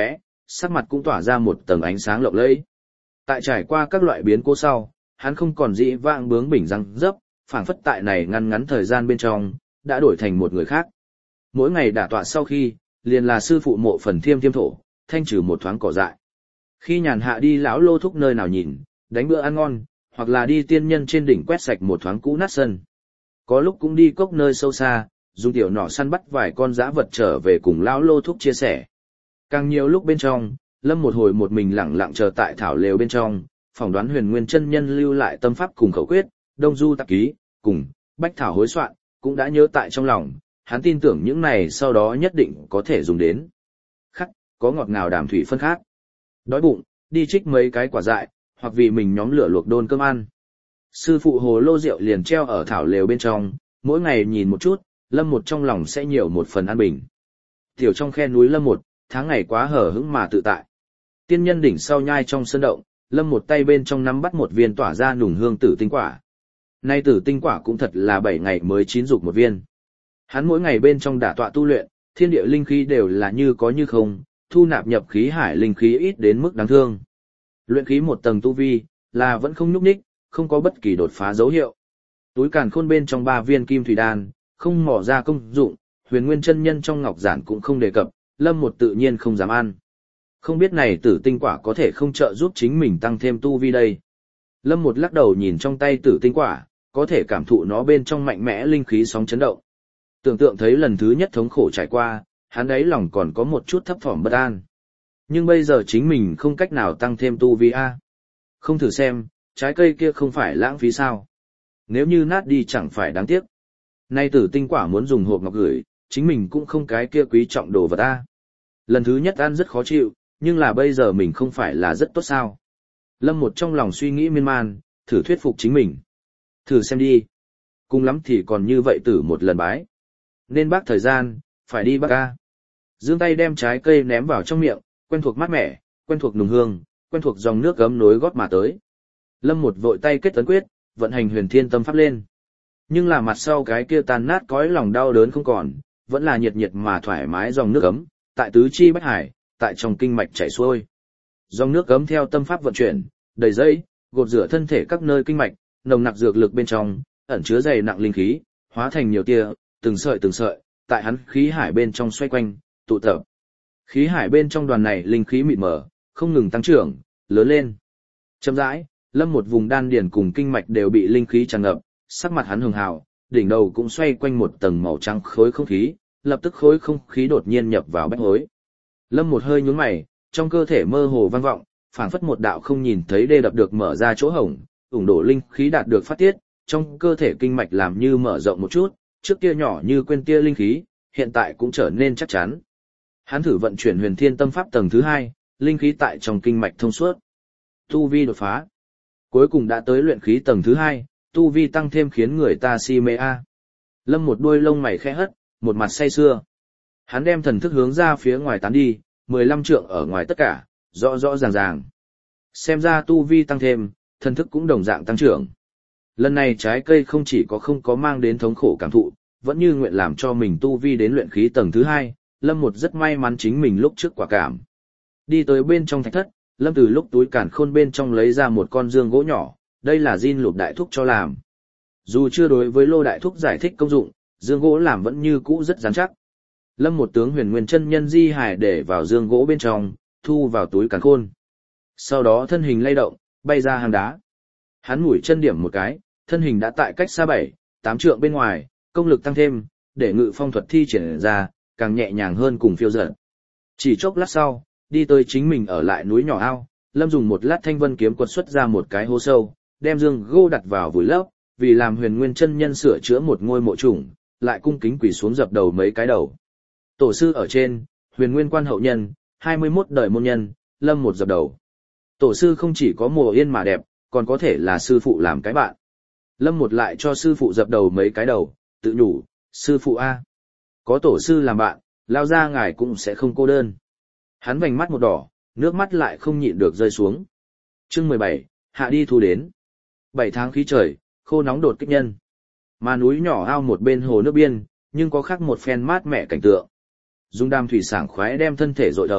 sắc mặt cũng tỏa ra một tầng ánh sáng lộng lẫy. Tại trải qua các loại biến cố sau, hắn không còn dĩ vãng bướng bỉnh răng dấp, phảng phất tại này ngăn ngắn thời gian bên trong, đã đổi thành một người khác. Mỗi ngày đả tọa sau khi, liền là sư phụ mộ phần thiêm thiêm thổ, thanh trừ một thoáng cỏ dại. Khi nhàn hạ đi lão lô thúc nơi nào nhìn, đánh bữa ăn ngon, hoặc là đi tiên nhân trên đỉnh quét sạch một thoáng cũ nát sân. Có lúc cũng đi cốc nơi sâu xa, dùng tiểu nỏ săn bắt vài con dã vật trở về cùng lão lô thúc chia sẻ. Càng nhiều lúc bên trong, Lâm một hồi một mình lặng lặng chờ tại thảo lều bên trong, phỏng đoán Huyền Nguyên chân nhân lưu lại tâm pháp cùng khẩu quyết, Đông Du tạp ký, cùng Bách thảo hối soạn, cũng đã nhớ tại trong lòng, hắn tin tưởng những này sau đó nhất định có thể dùng đến. Khắc, có ngọt ngào đàm thủy phân khác. Đói bụng, đi trích mấy cái quả dại, hoặc vì mình nhóm lửa luộc đôn cơm ăn. Sư phụ hồ lô rượu liền treo ở thảo lều bên trong, mỗi ngày nhìn một chút, Lâm một trong lòng sẽ nhiều một phần an bình. Tiểu trong khe núi Lâm một, tháng ngày quá hở hững mà tự tại. Tiên nhân đỉnh sau nhai trong sân động, Lâm một tay bên trong nắm bắt một viên tỏa ra nùng hương tử tinh quả. Nay tử tinh quả cũng thật là bảy ngày mới chín dục một viên. Hắn mỗi ngày bên trong đả tọa tu luyện, thiên địa linh khí đều là như có như không, thu nạp nhập khí hải linh khí ít đến mức đáng thương. Luyện khí một tầng tu vi, là vẫn không nhúc nhích, không có bất kỳ đột phá dấu hiệu. Túi càn khôn bên trong ba viên kim thủy đan, không mỏ ra công dụng, Huyền Nguyên chân nhân trong ngọc giản cũng không đề cập, Lâm một tự nhiên không dám ăn. Không biết này tử tinh quả có thể không trợ giúp chính mình tăng thêm tu vi đây. Lâm một lắc đầu nhìn trong tay tử tinh quả, có thể cảm thụ nó bên trong mạnh mẽ linh khí sóng chấn động. Tưởng tượng thấy lần thứ nhất thống khổ trải qua, hắn ấy lòng còn có một chút thấp thỏm bất an. Nhưng bây giờ chính mình không cách nào tăng thêm tu vi a. Không thử xem, trái cây kia không phải lãng phí sao. Nếu như nát đi chẳng phải đáng tiếc. Nay tử tinh quả muốn dùng hộp ngọc gửi, chính mình cũng không cái kia quý trọng đồ vật a. Lần thứ nhất ăn rất khó chịu, nhưng là bây giờ mình không phải là rất tốt sao. Lâm một trong lòng suy nghĩ miên man, thử thuyết phục chính mình. Thử xem đi. Cùng lắm thì còn như vậy tử một lần bái. Nên bác thời gian, phải đi bác ca. Dương tay đem trái cây ném vào trong miệng, quen thuộc mát mẻ, quen thuộc nùng hương, quen thuộc dòng nước gấm nối gót mà tới. Lâm một vội tay kết ấn quyết, vận hành huyền thiên tâm pháp lên. Nhưng là mặt sau cái kia tan nát cõi lòng đau đớn không còn, vẫn là nhiệt nhiệt mà thoải mái dòng nước gấm, tại tứ chi bách hải, tại trong kinh mạch chảy xuôi. Dòng nước gấm theo tâm pháp vận chuyển, đầy dây, gột rửa thân thể các nơi kinh mạch, nồng nặc dược lực bên trong, ẩn chứa dày nặng linh khí, hóa thành nhiều tia, từng sợi từng sợi, tại hắn khí hải bên trong xoay quanh, tụ tập. Khí hải bên trong đoàn này linh khí mịt mờ, không ngừng tăng trưởng, lớn lên. Chậm rãi, Lâm một vùng đan điền cùng kinh mạch đều bị linh khí tràn ngập, sắc mặt hắn hường hào, đỉnh đầu cũng xoay quanh một tầng màu trắng khối không khí, lập tức khối không khí đột nhiên nhập vào bách hối. Lâm một hơi nhướng mày, trong cơ thể mơ hồ vang vọng, phảng phất một đạo không nhìn thấy đê đập được mở ra chỗ hổng, ủng đổ linh khí đạt được phát tiết, trong cơ thể kinh mạch làm như mở rộng một chút, trước kia nhỏ như quên tia linh khí, hiện tại cũng trở nên chắc chắn. Hắn thử vận chuyển huyền thiên tâm pháp tầng thứ hai, linh khí tại trong kinh mạch thông suốt. Tu vi đột phá. Cuối cùng đã tới luyện khí tầng thứ hai, tu vi tăng thêm khiến người ta si mê a. Lâm một đuôi lông mày khẽ hất, một mặt say sưa. Hắn đem thần thức hướng ra phía ngoài tán đi, mười lăm trượng ở ngoài tất cả, rõ rõ ràng ràng. Xem ra tu vi tăng thêm, thần thức cũng đồng dạng tăng trưởng. Lần này trái cây không chỉ có không có mang đến thống khổ cảm thụ, vẫn như nguyện làm cho mình tu vi đến luyện khí tầng thứ hai, Lâm một rất may mắn chính mình lúc trước quả cảm. Đi tới bên trong thạch thất, Lâm từ lúc túi càn khôn bên trong lấy ra một con dương gỗ nhỏ, đây là Jin Lục đại thúc cho làm. Dù chưa đối với Lô đại thúc giải thích công dụng, dương gỗ làm vẫn như cũ rất rắn chắc. Lâm một tướng Huyền Nguyên chân nhân di hải để vào dương gỗ bên trong, thu vào túi càn khôn. Sau đó thân hình lay động, bay ra hang đá. Hắn mũi chân điểm một cái, thân hình đã tại cách xa bảy, tám trượng bên ngoài, công lực tăng thêm, để ngự phong thuật thi triển ra, càng nhẹ nhàng hơn cùng phiêu dật. Chỉ chốc lát sau, đi tới chính mình ở lại núi nhỏ ao, Lâm dùng một lát thanh vân kiếm quật xuất ra một cái hố sâu, đem dương gỗ đặt vào vùi lấp, vì làm Huyền Nguyên chân nhân sửa chữa một ngôi mộ chủng, lại cung kính quỳ xuống dập đầu mấy cái đầu. Tổ sư ở trên, Huyền Nguyên quan hậu nhân, hai mươi mốt đời môn nhân, Lâm một dập đầu. Tổ sư không chỉ có mùa yên mà đẹp, còn có thể là sư phụ làm cái bạn. Lâm một lại cho sư phụ dập đầu mấy cái đầu, tự nhủ, sư phụ A. Có tổ sư làm bạn, lao ra ngài cũng sẽ không cô đơn. Hắn vành mắt một đỏ, nước mắt lại không nhịn được rơi xuống. Chương mười bảy, hạ đi thu đến. Bảy tháng khí trời, khô nóng đột kích nhân. Mà núi nhỏ ao một bên hồ nước biên, nhưng có khác một phen mát mẻ cảnh tượng. Dung đam thủy sảng khoái đem thân thể dội đấu,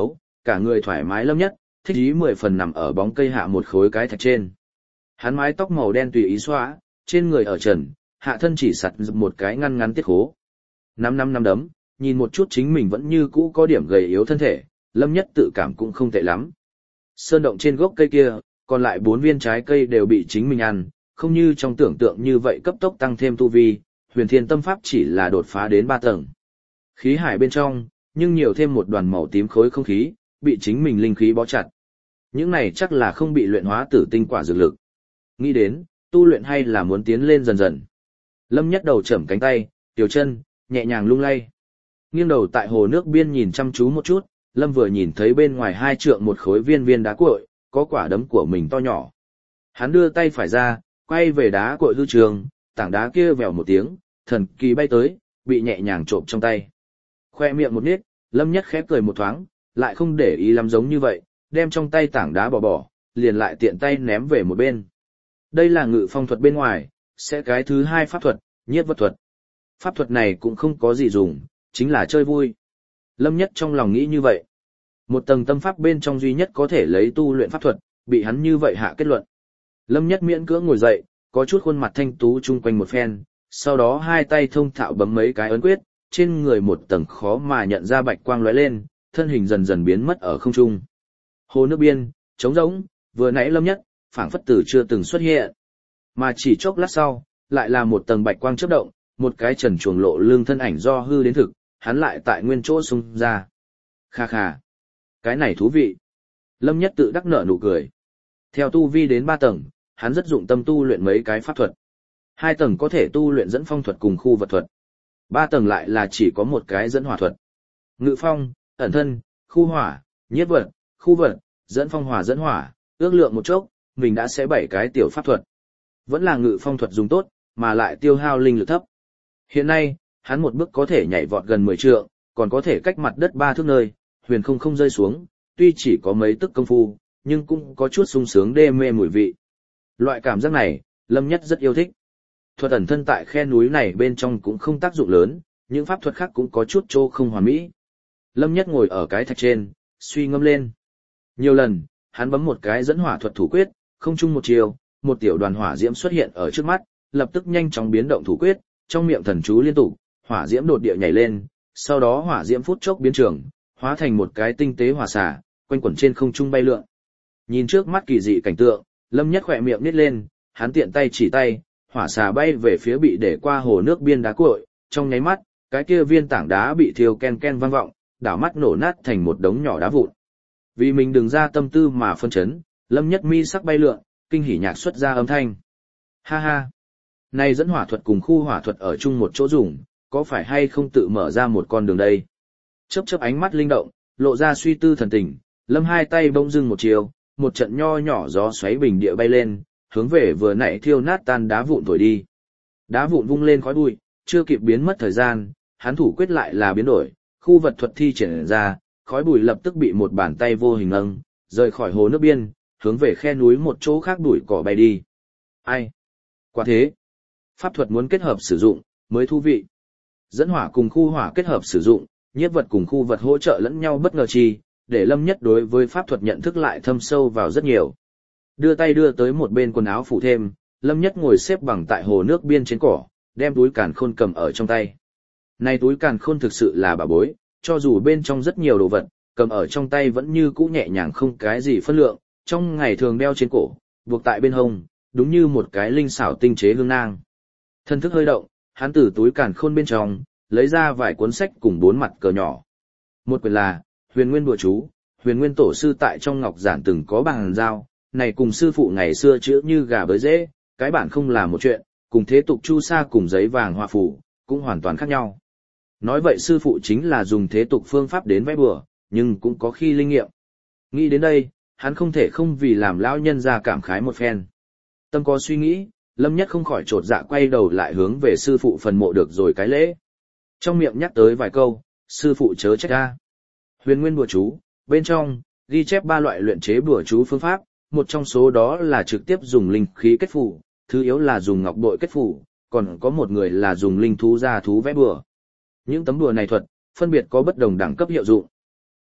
cả người thoải mái Lâm Nhất, thích ý mười phần nằm ở bóng cây hạ một khối cái thạch trên. Hắn mái tóc màu đen tùy ý xóa, trên người ở trần, hạ thân chỉ sặt một cái ngăn ngắn tiết khố. Năm năm năm đấm, nhìn một chút chính mình vẫn như cũ có điểm gầy yếu thân thể, Lâm Nhất tự cảm cũng không tệ lắm. Sơn động trên gốc cây kia, còn lại bốn viên trái cây đều bị chính mình ăn, không như trong tưởng tượng như vậy cấp tốc tăng thêm tu vi, huyền thiên tâm pháp chỉ là đột phá đến ba tầng. Khí hải bên trong, nhưng nhiều thêm một đoàn màu tím khối không khí, bị chính mình linh khí bó chặt. Những này chắc là không bị luyện hóa tử tinh quả dược lực. Nghĩ đến, tu luyện hay là muốn tiến lên dần dần. Lâm Nhất đầu chẩm cánh tay, tiểu chân, nhẹ nhàng lung lay. Nghiêng đầu tại hồ nước biên nhìn chăm chú một chút, Lâm vừa nhìn thấy bên ngoài hai trượng một khối viên viên đá cuội, có quả đấm của mình to nhỏ. Hắn đưa tay phải ra, quay về đá cuội hư trường, tảng đá kia vèo một tiếng, thần kỳ bay tới, bị nhẹ nhàng trộm trong tay. Khoe miệng một nít, Lâm Nhất khép cười một thoáng, lại không để ý lắm giống như vậy, đem trong tay tảng đá bỏ bỏ, liền lại tiện tay ném về một bên. Đây là ngự phong thuật bên ngoài, sẽ cái thứ hai pháp thuật, nhiếp vật thuật. Pháp thuật này cũng không có gì dùng, chính là chơi vui. Lâm Nhất trong lòng nghĩ như vậy. Một tầng tâm pháp bên trong duy nhất có thể lấy tu luyện pháp thuật, bị hắn như vậy hạ kết luận. Lâm Nhất miễn cưỡng ngồi dậy, có chút khuôn mặt thanh tú chung quanh một phen, sau đó hai tay thông thạo bấm mấy cái ấn quyết, trên người một tầng khó mà nhận ra bạch quang lóe lên, thân hình dần dần biến mất ở không trung. Hồ nước biên, trống rỗng, vừa nãy Lâm Nhất, phảng phất tử chưa từng xuất hiện. Mà chỉ chốc lát sau, lại là một tầng bạch quang chớp động, một cái trần chuồng lộ lưng thân ảnh do hư đến thực, hắn lại tại nguyên chỗ xung ra. Kha kha. Cái này thú vị. Lâm Nhất tự đắc nở nụ cười. Theo tu vi đến ba tầng, hắn rất dụng tâm tu luyện mấy cái pháp thuật. Hai tầng có thể tu luyện dẫn phong thuật cùng khu vật thuật. Ba tầng lại là chỉ có một cái dẫn hỏa thuật. Ngự phong, ẩn thân, khu hỏa, nhiếp vật, khu vật, dẫn phong hỏa dẫn hỏa, ước lượng một chốc, mình đã sẽ bảy cái tiểu pháp thuật. Vẫn là ngự phong thuật dùng tốt, mà lại tiêu hao linh lực thấp. Hiện nay, hắn một bước có thể nhảy vọt gần mười trượng, còn có thể cách mặt đất ba thước nơi, huyền không không rơi xuống, tuy chỉ có mấy tức công phu, nhưng cũng có chút sung sướng đê mê mùi vị. Loại cảm giác này, Lâm Nhất rất yêu thích. Thuật ẩn thân tại khe núi này bên trong cũng không tác dụng lớn, những pháp thuật khác cũng có chút chỗ không hoàn mỹ. Lâm Nhất ngồi ở cái thạch trên, suy ngẫm lên. Nhiều lần, hắn bấm một cái dẫn hỏa thuật thủ quyết, không chung một chiều, một tiểu đoàn hỏa diễm xuất hiện ở trước mắt, lập tức nhanh chóng biến động thủ quyết, trong miệng thần chú liên tục, hỏa diễm đột địa nhảy lên, sau đó hỏa diễm phút chốc biến trường, hóa thành một cái tinh tế hỏa xả, quanh quẩn trên không trung bay lượn. Nhìn trước mắt kỳ dị cảnh tượng, Lâm Nhất khỏe miệng nít lên, hắn tiện tay chỉ tay, hỏa xà bay về phía bị để qua hồ nước biên đá cuội, trong nháy mắt, cái kia viên tảng đá bị thiêu ken ken vang vọng, đảo mắt nổ nát thành một đống nhỏ đá vụn. Vì mình đừng ra tâm tư mà phân chấn, Lâm Nhất mi sắc bay lượn, kinh hỉ nhạc xuất ra âm thanh. Ha ha! Này dẫn hỏa thuật cùng khu hỏa thuật ở chung một chỗ dùng, có phải hay không tự mở ra một con đường đây? Chớp chớp ánh mắt linh động, lộ ra suy tư thần tình, Lâm hai tay bỗng dưng một chiều, một trận nho nhỏ gió xoáy bình địa bay lên, hướng về vừa nãy thiêu nát tan đá vụn thổi đi. Đá vụn vung lên khói bụi, chưa kịp biến mất thời gian, hắn thủ quyết lại là biến đổi, khu vật thuật thi triển ra, khói bụi lập tức bị một bàn tay vô hình nâng, rời khỏi hồ nước biên, hướng về khe núi một chỗ khác bụi cỏ bay đi. Ai? Quả thế, pháp thuật muốn kết hợp sử dụng, mới thú vị. Dẫn hỏa cùng khu hỏa kết hợp sử dụng, nhiếp vật cùng khu vật hỗ trợ lẫn nhau bất ngờ chi, để Lâm Nhất đối với pháp thuật nhận thức lại thâm sâu vào rất nhiều. Đưa tay đưa tới một bên quần áo phủ thêm, Lâm Nhất ngồi xếp bằng tại hồ nước biên trên cỏ, đem túi càn khôn cầm ở trong tay. Này túi càn khôn thực sự là bà bối, cho dù bên trong rất nhiều đồ vật, cầm ở trong tay vẫn như cũ nhẹ nhàng không cái gì phân lượng, trong ngày thường đeo trên cổ, buộc tại bên hông, đúng như một cái linh xảo tinh chế hương nang. Thân thức hơi động, hắn từ túi càn khôn bên trong, lấy ra vài cuốn sách cùng bốn mặt cờ nhỏ. Một quyển là Huyền Nguyên Bùa Chú, Huyền Nguyên Tổ sư tại trong ngọc giản từng có bàn giao, này cùng sư phụ ngày xưa chữa như gà bới dễ, cái bản không là một chuyện, cùng thế tục chu sa cùng giấy vàng hoa phủ, cũng hoàn toàn khác nhau. Nói vậy sư phụ chính là dùng thế tục phương pháp đến vẽ bùa, nhưng cũng có khi linh nghiệm. Nghĩ đến đây, hắn không thể không vì làm lão nhân ra cảm khái một phen. Tâm có suy nghĩ, Lâm Nhất không khỏi trột dạ quay đầu lại hướng về sư phụ phần mộ được rồi cái lễ. Trong miệng nhắc tới vài câu, sư phụ chớ trách ta. Huyền Nguyên Bùa Chú, bên trong, ghi chép ba loại luyện chế bùa chú phương pháp, một trong số đó là trực tiếp dùng linh khí kết phù, thứ yếu là dùng ngọc bội kết phù, còn có một người là dùng linh thú ra thú vẽ bùa. Những tấm bùa này thuật, phân biệt có bất đồng đẳng cấp hiệu dụng.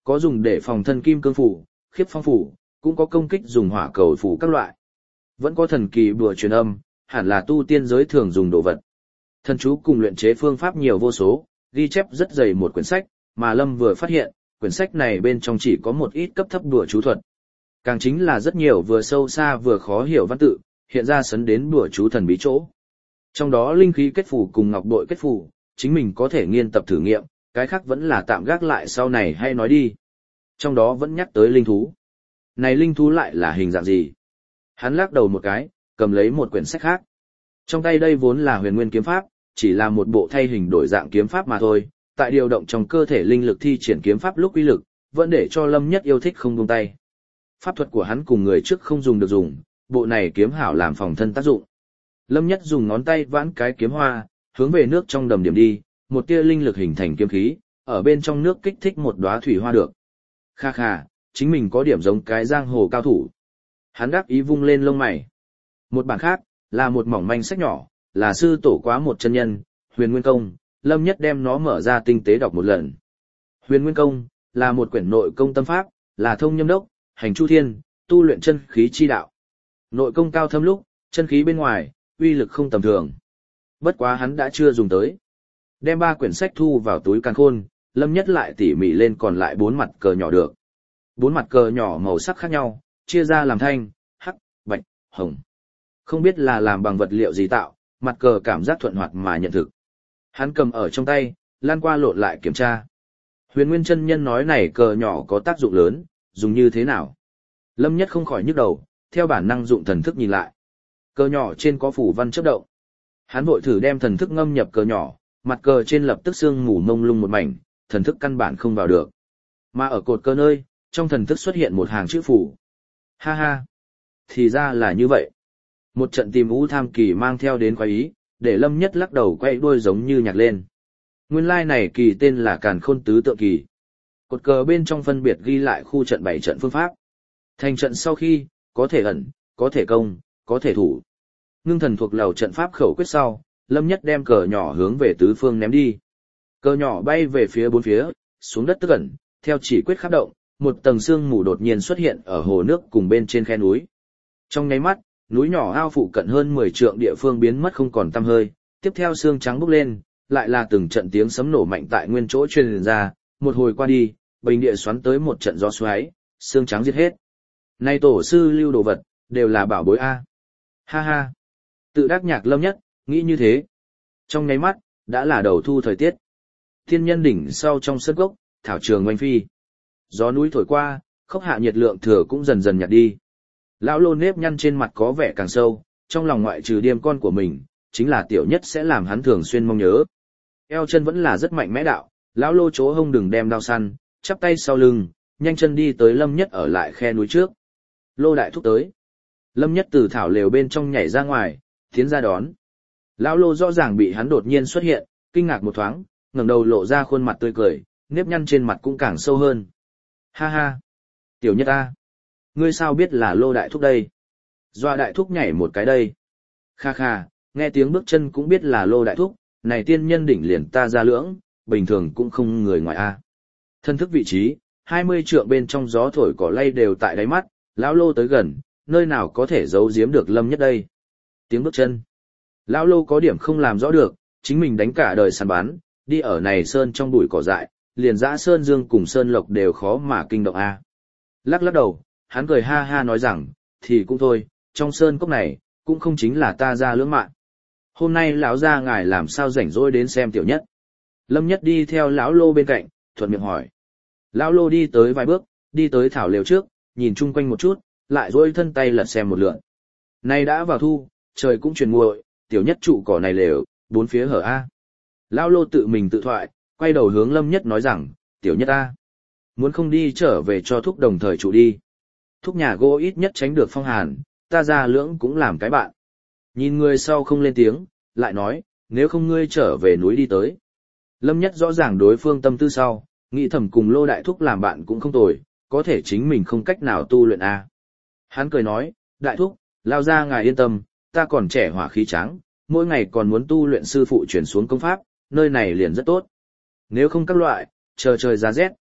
có dùng để phòng thân kim cương phủ, khiếp phong phủ, cũng có công kích dùng hỏa cầu phủ các loại. Vẫn có thần kỳ bùa truyền âm, hẳn là tu tiên giới thường dùng đồ vật. Thần chú cùng luyện chế phương pháp nhiều vô số, ghi chép rất dày một quyển sách, mà Lâm vừa phát hiện, quyển sách này bên trong chỉ có một ít cấp thấp đùa chú thuật. Càng chính là rất nhiều vừa sâu xa vừa khó hiểu văn tự, hiện ra sấn đến đùa chú thần bí chỗ. Trong đó linh khí kết phù cùng ngọc bội kết phù, chính mình có thể nghiên tập thử nghiệm, cái khác vẫn là tạm gác lại sau này hay nói đi. Trong đó vẫn nhắc tới linh thú. Này linh thú lại là hình dạng gì? Hắn lắc đầu một cái, cầm lấy một quyển sách khác. Trong tay đây vốn là huyền nguyên kiếm pháp, chỉ là một bộ thay hình đổi dạng kiếm pháp mà thôi, tại điều động trong cơ thể linh lực thi triển kiếm pháp lúc uy lực, vẫn để cho Lâm Nhất yêu thích không buông tay. Pháp thuật của hắn cùng người trước không dùng được dùng, bộ này kiếm hảo làm phòng thân tác dụng. Lâm Nhất dùng ngón tay vãn cái kiếm hoa, hướng về nước trong đầm điểm đi, một tia linh lực hình thành kiếm khí, ở bên trong nước kích thích một đóa thủy hoa được. Kha kha, chính mình có điểm giống cái giang hồ cao thủ. Hắn đắc ý vung lên lông mày. Một bản khác, là một mỏng manh sách nhỏ, là sư tổ quá một chân nhân, Huyền Nguyên Công, Lâm Nhất đem nó mở ra tinh tế đọc một lần. Huyền Nguyên Công, là một quyển nội công tâm pháp, là thông nhâm đốc, hành chu thiên, tu luyện chân khí chi đạo. Nội công cao thâm lúc, chân khí bên ngoài, uy lực không tầm thường. Bất quá hắn đã chưa dùng tới. Đem ba quyển sách thu vào túi càn khôn, Lâm Nhất lại tỉ mỉ lên còn lại bốn mặt cờ nhỏ được. Bốn mặt cờ nhỏ màu sắc khác nhau, chia ra làm thanh, hắc, bạch, hồng. Không biết là làm bằng vật liệu gì tạo, mặt cờ cảm giác thuận hoạt mà nhận thực. Hắn cầm ở trong tay, lan qua lộn lại kiểm tra. Huyền Nguyên chân nhân nói này cờ nhỏ có tác dụng lớn, dùng như thế nào? Lâm Nhất không khỏi nhức đầu, theo bản năng dụng thần thức nhìn lại. Cờ nhỏ trên có phủ văn chớp động. Hắn vội thử đem thần thức ngâm nhập cờ nhỏ, mặt cờ trên lập tức sương mù mông lung một mảnh, thần thức căn bản không vào được. Mà ở cột cờ nơi, trong thần thức xuất hiện một hàng chữ phủ. Ha ha! Thì ra là như vậy. Một trận tìm u tham kỳ mang theo đến quái ý, để Lâm Nhất lắc đầu quay đuôi giống như nhạc lên. Nguyên lai này kỳ tên là Càn Khôn Tứ Tượng Kỳ. Cột cờ bên trong phân biệt ghi lại khu trận bảy trận phương pháp. Thành trận sau khi, có thể ẩn, có thể công, có thể thủ. Ngưng thần thuộc lầu trận pháp khẩu quyết sau, Lâm Nhất đem cờ nhỏ hướng về tứ phương ném đi. Cờ nhỏ bay về phía bốn phía, xuống đất tức ẩn, theo chỉ quyết khắp động, một tầng sương mù đột nhiên xuất hiện ở hồ nước cùng bên trên khe núi. Trong nháy mắt, núi nhỏ ao phụ cận hơn mười trượng địa phương biến mất không còn tăm hơi, tiếp theo sương trắng bốc lên, lại là từng trận tiếng sấm nổ mạnh tại nguyên chỗ truyền ra, một hồi qua đi, bình địa xoắn tới một trận gió xoáy, sương trắng giết hết. Nay tổ sư lưu đồ vật, đều là bảo bối a. Ha ha. Tự đắc nhạc Lâm Nhất, nghĩ như thế. Trong nháy mắt, đã là đầu thu thời tiết. Thiên nhân đỉnh sau trong sân gốc, thảo trường oanh phi. Gió núi thổi qua, khốc hạ nhiệt lượng thừa cũng dần dần nhạt đi. Lão Lô nếp nhăn trên mặt có vẻ càng sâu, trong lòng ngoại trừ điềm con của mình, chính là Tiểu Nhất sẽ làm hắn thường xuyên mong nhớ. Eo chân vẫn là rất mạnh mẽ đạo, Lão Lô chỗ hông đừng đem đao săn, chắp tay sau lưng, nhanh chân đi tới Lâm Nhất ở lại khe núi trước. Lô đại thúc tới. Lâm Nhất từ thảo lều bên trong nhảy ra ngoài, tiến ra đón. Lão Lô rõ ràng bị hắn đột nhiên xuất hiện, kinh ngạc một thoáng, ngẩng đầu lộ ra khuôn mặt tươi cười, nếp nhăn trên mặt cũng càng sâu hơn. Ha ha, Tiểu Nhất a, ngươi sao biết là Lô đại thúc đây? Doa đại thúc nhảy một cái đây. Kha kha, nghe tiếng bước chân cũng biết là Lô đại thúc, này tiên nhân đỉnh liền ta ra lưỡng, bình thường cũng không người ngoài a. Thân thức vị trí, hai mươi trượng bên trong gió thổi cỏ lay đều tại đáy mắt, Lão Lô tới gần, nơi nào có thể giấu giếm được Lâm Nhất đây. Tiếng bước chân. Lão Lô có điểm không làm rõ được, chính mình đánh cả đời săn bắn, đi ở này sơn trong bụi cỏ dại, liền dã sơn dương cùng sơn lộc đều khó mà kinh động a. Lắc lắc đầu, hắn cười ha ha nói rằng, thì cũng thôi, trong sơn cốc này, cũng không chính là ta ra lưỡng mạng. Hôm nay lão gia ngài làm sao rảnh rỗi đến xem Tiểu Nhất. Lâm Nhất đi theo lão Lô bên cạnh, thuận miệng hỏi. Lão Lô đi tới vài bước, đi tới thảo lều trước, nhìn chung quanh một chút, lại duỗi thân tay lật xem một lượt. Nay đã vào thu, trời cũng chuyển nguội, Tiểu Nhất trụ cỏ này lều, bốn phía hở a. Lão Lô tự mình tự thoại, quay đầu hướng Lâm Nhất nói rằng, Tiểu Nhất a, muốn không đi trở về cho thúc đồng thời trụ đi. Thúc nhà gỗ ít nhất tránh được phong hàn, ta ra lưỡng cũng làm cái bạn. Nhìn người sau không lên tiếng, lại nói, nếu không ngươi trở về núi đi tới. Lâm Nhất rõ ràng đối phương tâm tư sau, nghĩ thầm cùng Lô đại thúc làm bạn cũng không tồi, có thể chính mình không cách nào tu luyện a. Hắn cười nói, đại thúc, lao ra ngài yên tâm, ta còn trẻ hỏa khí trắng, mỗi ngày còn muốn tu luyện sư phụ chuyển xuống công pháp, nơi này liền rất tốt. Nếu không các loại, chờ trời giá rét,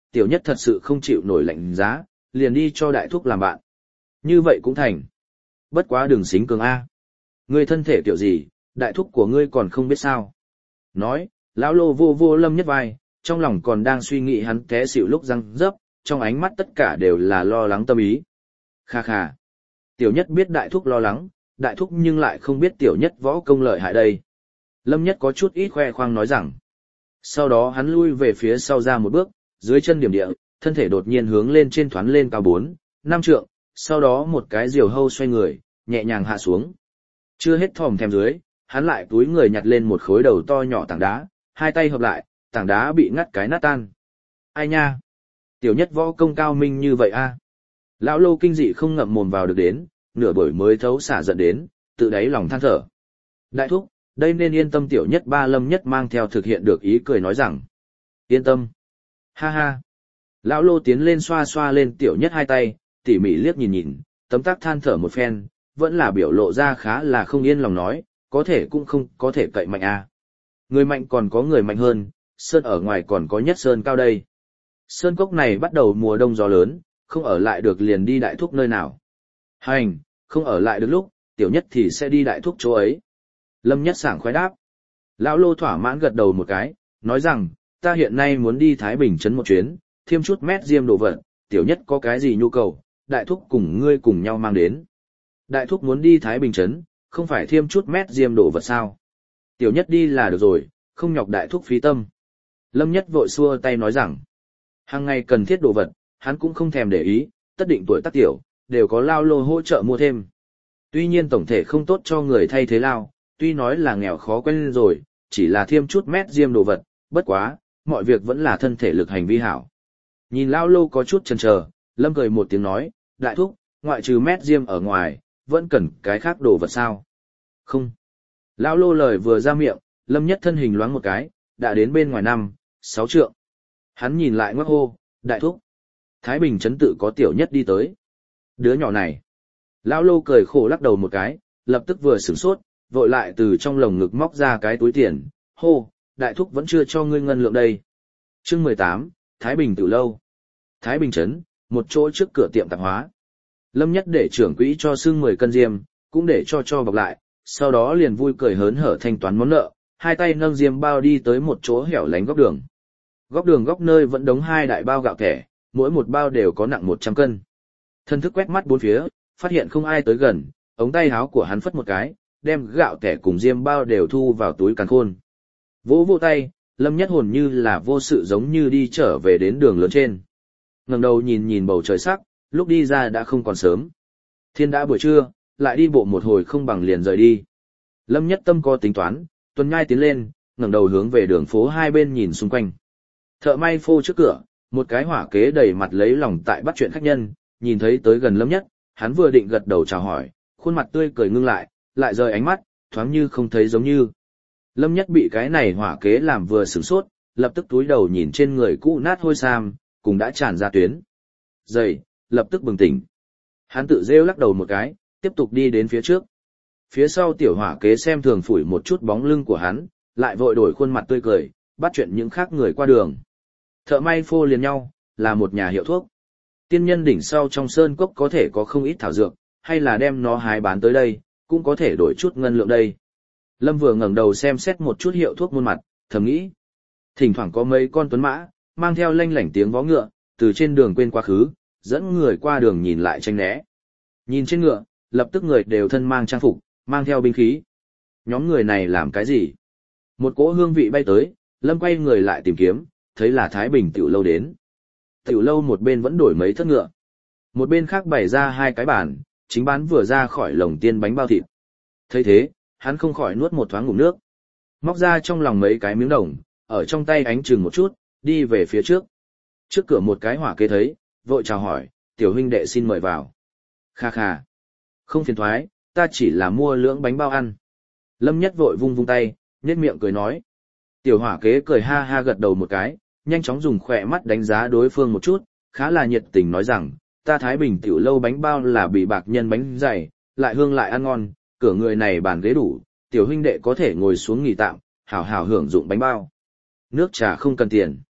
tiểu nhất thật sự không chịu nổi lạnh giá, liền đi cho đại thúc làm bạn. Như vậy cũng thành. Bất quá đừng xính cường A. Ngươi thân thể kiểu gì, đại thúc của ngươi còn không biết sao. Nói, lão lô vô vô Lâm Nhất vai, trong lòng còn đang suy nghĩ hắn té xỉu lúc răng rớp, trong ánh mắt tất cả đều là lo lắng tâm ý. Kha kha. Tiểu nhất biết đại thúc lo lắng, đại thúc nhưng lại không biết tiểu nhất võ công lợi hại đây. Lâm Nhất có chút ít khoe khoang nói rằng. Sau đó hắn lui về phía sau ra một bước, dưới chân điểm địa, thân thể đột nhiên hướng lên trên thoán lên cao bốn, năm trượng, sau đó một cái diều hâu xoay người, nhẹ nhàng hạ xuống. Chưa hết thòm thèm dưới, hắn lại túi người nhặt lên một khối đầu to nhỏ tảng đá, hai tay hợp lại, tảng đá bị ngắt cái nát tan. Ai nha? Tiểu nhất võ công cao minh như vậy a? Lão lô kinh dị không ngậm mồm vào được đến, nửa buổi mới thấu xả giận đến, tự đáy lòng than thở. Đại thúc, đây nên yên tâm tiểu nhất ba Lâm Nhất mang theo thực hiện được ý cười nói rằng. Yên tâm. Ha ha. Lão lô tiến lên xoa xoa lên tiểu nhất hai tay, tỉ mỉ liếc nhìn nhìn, tấm tắc than thở một phen, vẫn là biểu lộ ra khá là không yên lòng nói, có thể cũng không có thể cậy mạnh a. Người mạnh còn có người mạnh hơn, sơn ở ngoài còn có nhất sơn cao đây. Sơn cốc này bắt đầu mùa đông gió lớn, không ở lại được liền đi đại thúc nơi nào. Hành, không ở lại được lúc, tiểu nhất thì sẽ đi đại thúc chỗ ấy. Lâm Nhất sảng khoái đáp. Lão lô thỏa mãn gật đầu một cái, nói rằng, ta hiện nay muốn đi Thái Bình trấn một chuyến, thêm chút mét diêm đồ vật, tiểu nhất có cái gì nhu cầu, đại thúc cùng ngươi cùng nhau mang đến. Đại thúc muốn đi Thái Bình trấn, không phải thêm chút mét diêm đồ vật sao? Tiểu nhất đi là được rồi, không nhọc đại thúc phí tâm. Lâm Nhất vội xua tay nói rằng, hàng ngày cần thiết đồ vật, hắn cũng không thèm để ý, tất định tuổi tác tiểu, đều có lao lô hỗ trợ mua thêm. Tuy nhiên tổng thể không tốt cho người thay thế lao, tuy nói là nghèo khó quen rồi, chỉ là thêm chút mét diêm đồ vật, bất quá, mọi việc vẫn là thân thể lực hành vi hảo. Nhìn lao lô có chút chần chờ, Lâm cười một tiếng nói, đại thúc, ngoại trừ mét diêm ở ngoài, vẫn cần cái khác đồ vật sao? Không. Lao lô lời vừa ra miệng, Lâm Nhất thân hình loáng một cái, đã đến bên ngoài năm, sáu trượng. Hắn nhìn lại ngoắc hô, đại thúc. Thái Bình trấn tự có tiểu nhất đi tới. Đứa nhỏ này. Lão lô cười khổ lắc đầu một cái, lập tức vừa sửng sốt, vội lại từ trong lồng ngực móc ra cái túi tiền, hô, đại thúc vẫn chưa cho ngươi ngân lượng đây. Chương mười tám, Thái Bình Tử Lâu. Thái Bình trấn, một chỗ trước cửa tiệm tạp hóa. Lâm Nhất để trưởng quỹ cho xưng mười cân diêm, cũng để cho cho bọc lại, sau đó liền vui cười hớn hở thanh toán món nợ, hai tay nâng diêm bao đi tới một chỗ hẻo lánh góc đường. Góc đường góc nơi vẫn đống hai đại bao gạo thẻ, mỗi một bao đều có nặng một trăm cân. Thân thức quét mắt bốn phía, phát hiện không ai tới gần, ống tay áo của hắn phất một cái, đem gạo thẻ cùng diêm bao đều thu vào túi càn khôn. Vỗ vỗ tay, Lâm Nhất hồn như là vô sự giống như đi trở về đến đường lớn trên. Ngẩng đầu nhìn nhìn bầu trời sắc, lúc đi ra đã không còn sớm. Thiên đã buổi trưa, lại đi bộ một hồi không bằng liền rời đi. Lâm Nhất tâm có tính toán, tuần nhai tiến lên, ngẩng đầu hướng về đường phố hai bên nhìn xung quanh. Thợ may phô trước cửa, một cái hỏa kế đầy mặt lấy lòng tại bắt chuyện khách nhân, nhìn thấy tới gần Lâm Nhất, hắn vừa định gật đầu chào hỏi, khuôn mặt tươi cười ngưng lại, lại rời ánh mắt, thoáng như không thấy giống như. Lâm Nhất bị cái này hỏa kế làm vừa sửng sốt, lập tức túi đầu nhìn trên người cũ nát hôi sam, cùng đã tràn ra tuyến. Dậy, lập tức bừng tỉnh. Hắn tự rêu lắc đầu một cái, tiếp tục đi đến phía trước. Phía sau tiểu hỏa kế xem thường phủi một chút bóng lưng của hắn, lại vội đổi khuôn mặt tươi cười, bắt chuyện những khác người qua đường. Thợ may phô liền nhau, là một nhà hiệu thuốc. Tiên nhân đỉnh sau trong sơn cốc có thể có không ít thảo dược, hay là đem nó hái bán tới đây, cũng có thể đổi chút ngân lượng đây. Lâm vừa ngẩng đầu xem xét một chút hiệu thuốc muôn mặt, thầm nghĩ. Thỉnh thoảng có mấy con tuấn mã, mang theo lanh lảnh tiếng vó ngựa, từ trên đường quên quá khứ, dẫn người qua đường nhìn lại tranh né. Nhìn trên ngựa, lập tức người đều thân mang trang phục, mang theo binh khí. Nhóm người này làm cái gì? Một cỗ hương vị bay tới, Lâm quay người lại tìm kiếm, thấy là Thái Bình tiểu lâu đến. Tiểu lâu một bên vẫn đổi mấy thất ngựa. Một bên khác bày ra hai cái bàn, chính bán vừa ra khỏi lồng tiên bánh bao thịt. Thấy thế, hắn không khỏi nuốt một thoáng ngụm nước. Móc ra trong lòng mấy cái miếng đồng, ở trong tay ánh chừng một chút, đi về phía trước. Trước cửa một cái hỏa kế thấy, vội chào hỏi, tiểu huynh đệ xin mời vào. Kha kha. Không phiền thoái, ta chỉ là mua lưỡng bánh bao ăn. Lâm Nhất vội vung vung tay, nhếch miệng cười nói. Tiểu hỏa kế cười ha ha gật đầu một cái, nhanh chóng dùng khỏe mắt đánh giá đối phương một chút, khá là nhiệt tình nói rằng, ta Thái Bình tiểu lâu bánh bao là bị bạc nhân bánh dày, lại hương lại ăn ngon, cửa người này bàn ghế đủ, tiểu huynh đệ có thể ngồi xuống nghỉ tạm, hảo hảo hưởng dụng bánh bao. Nước trà không cần tiền.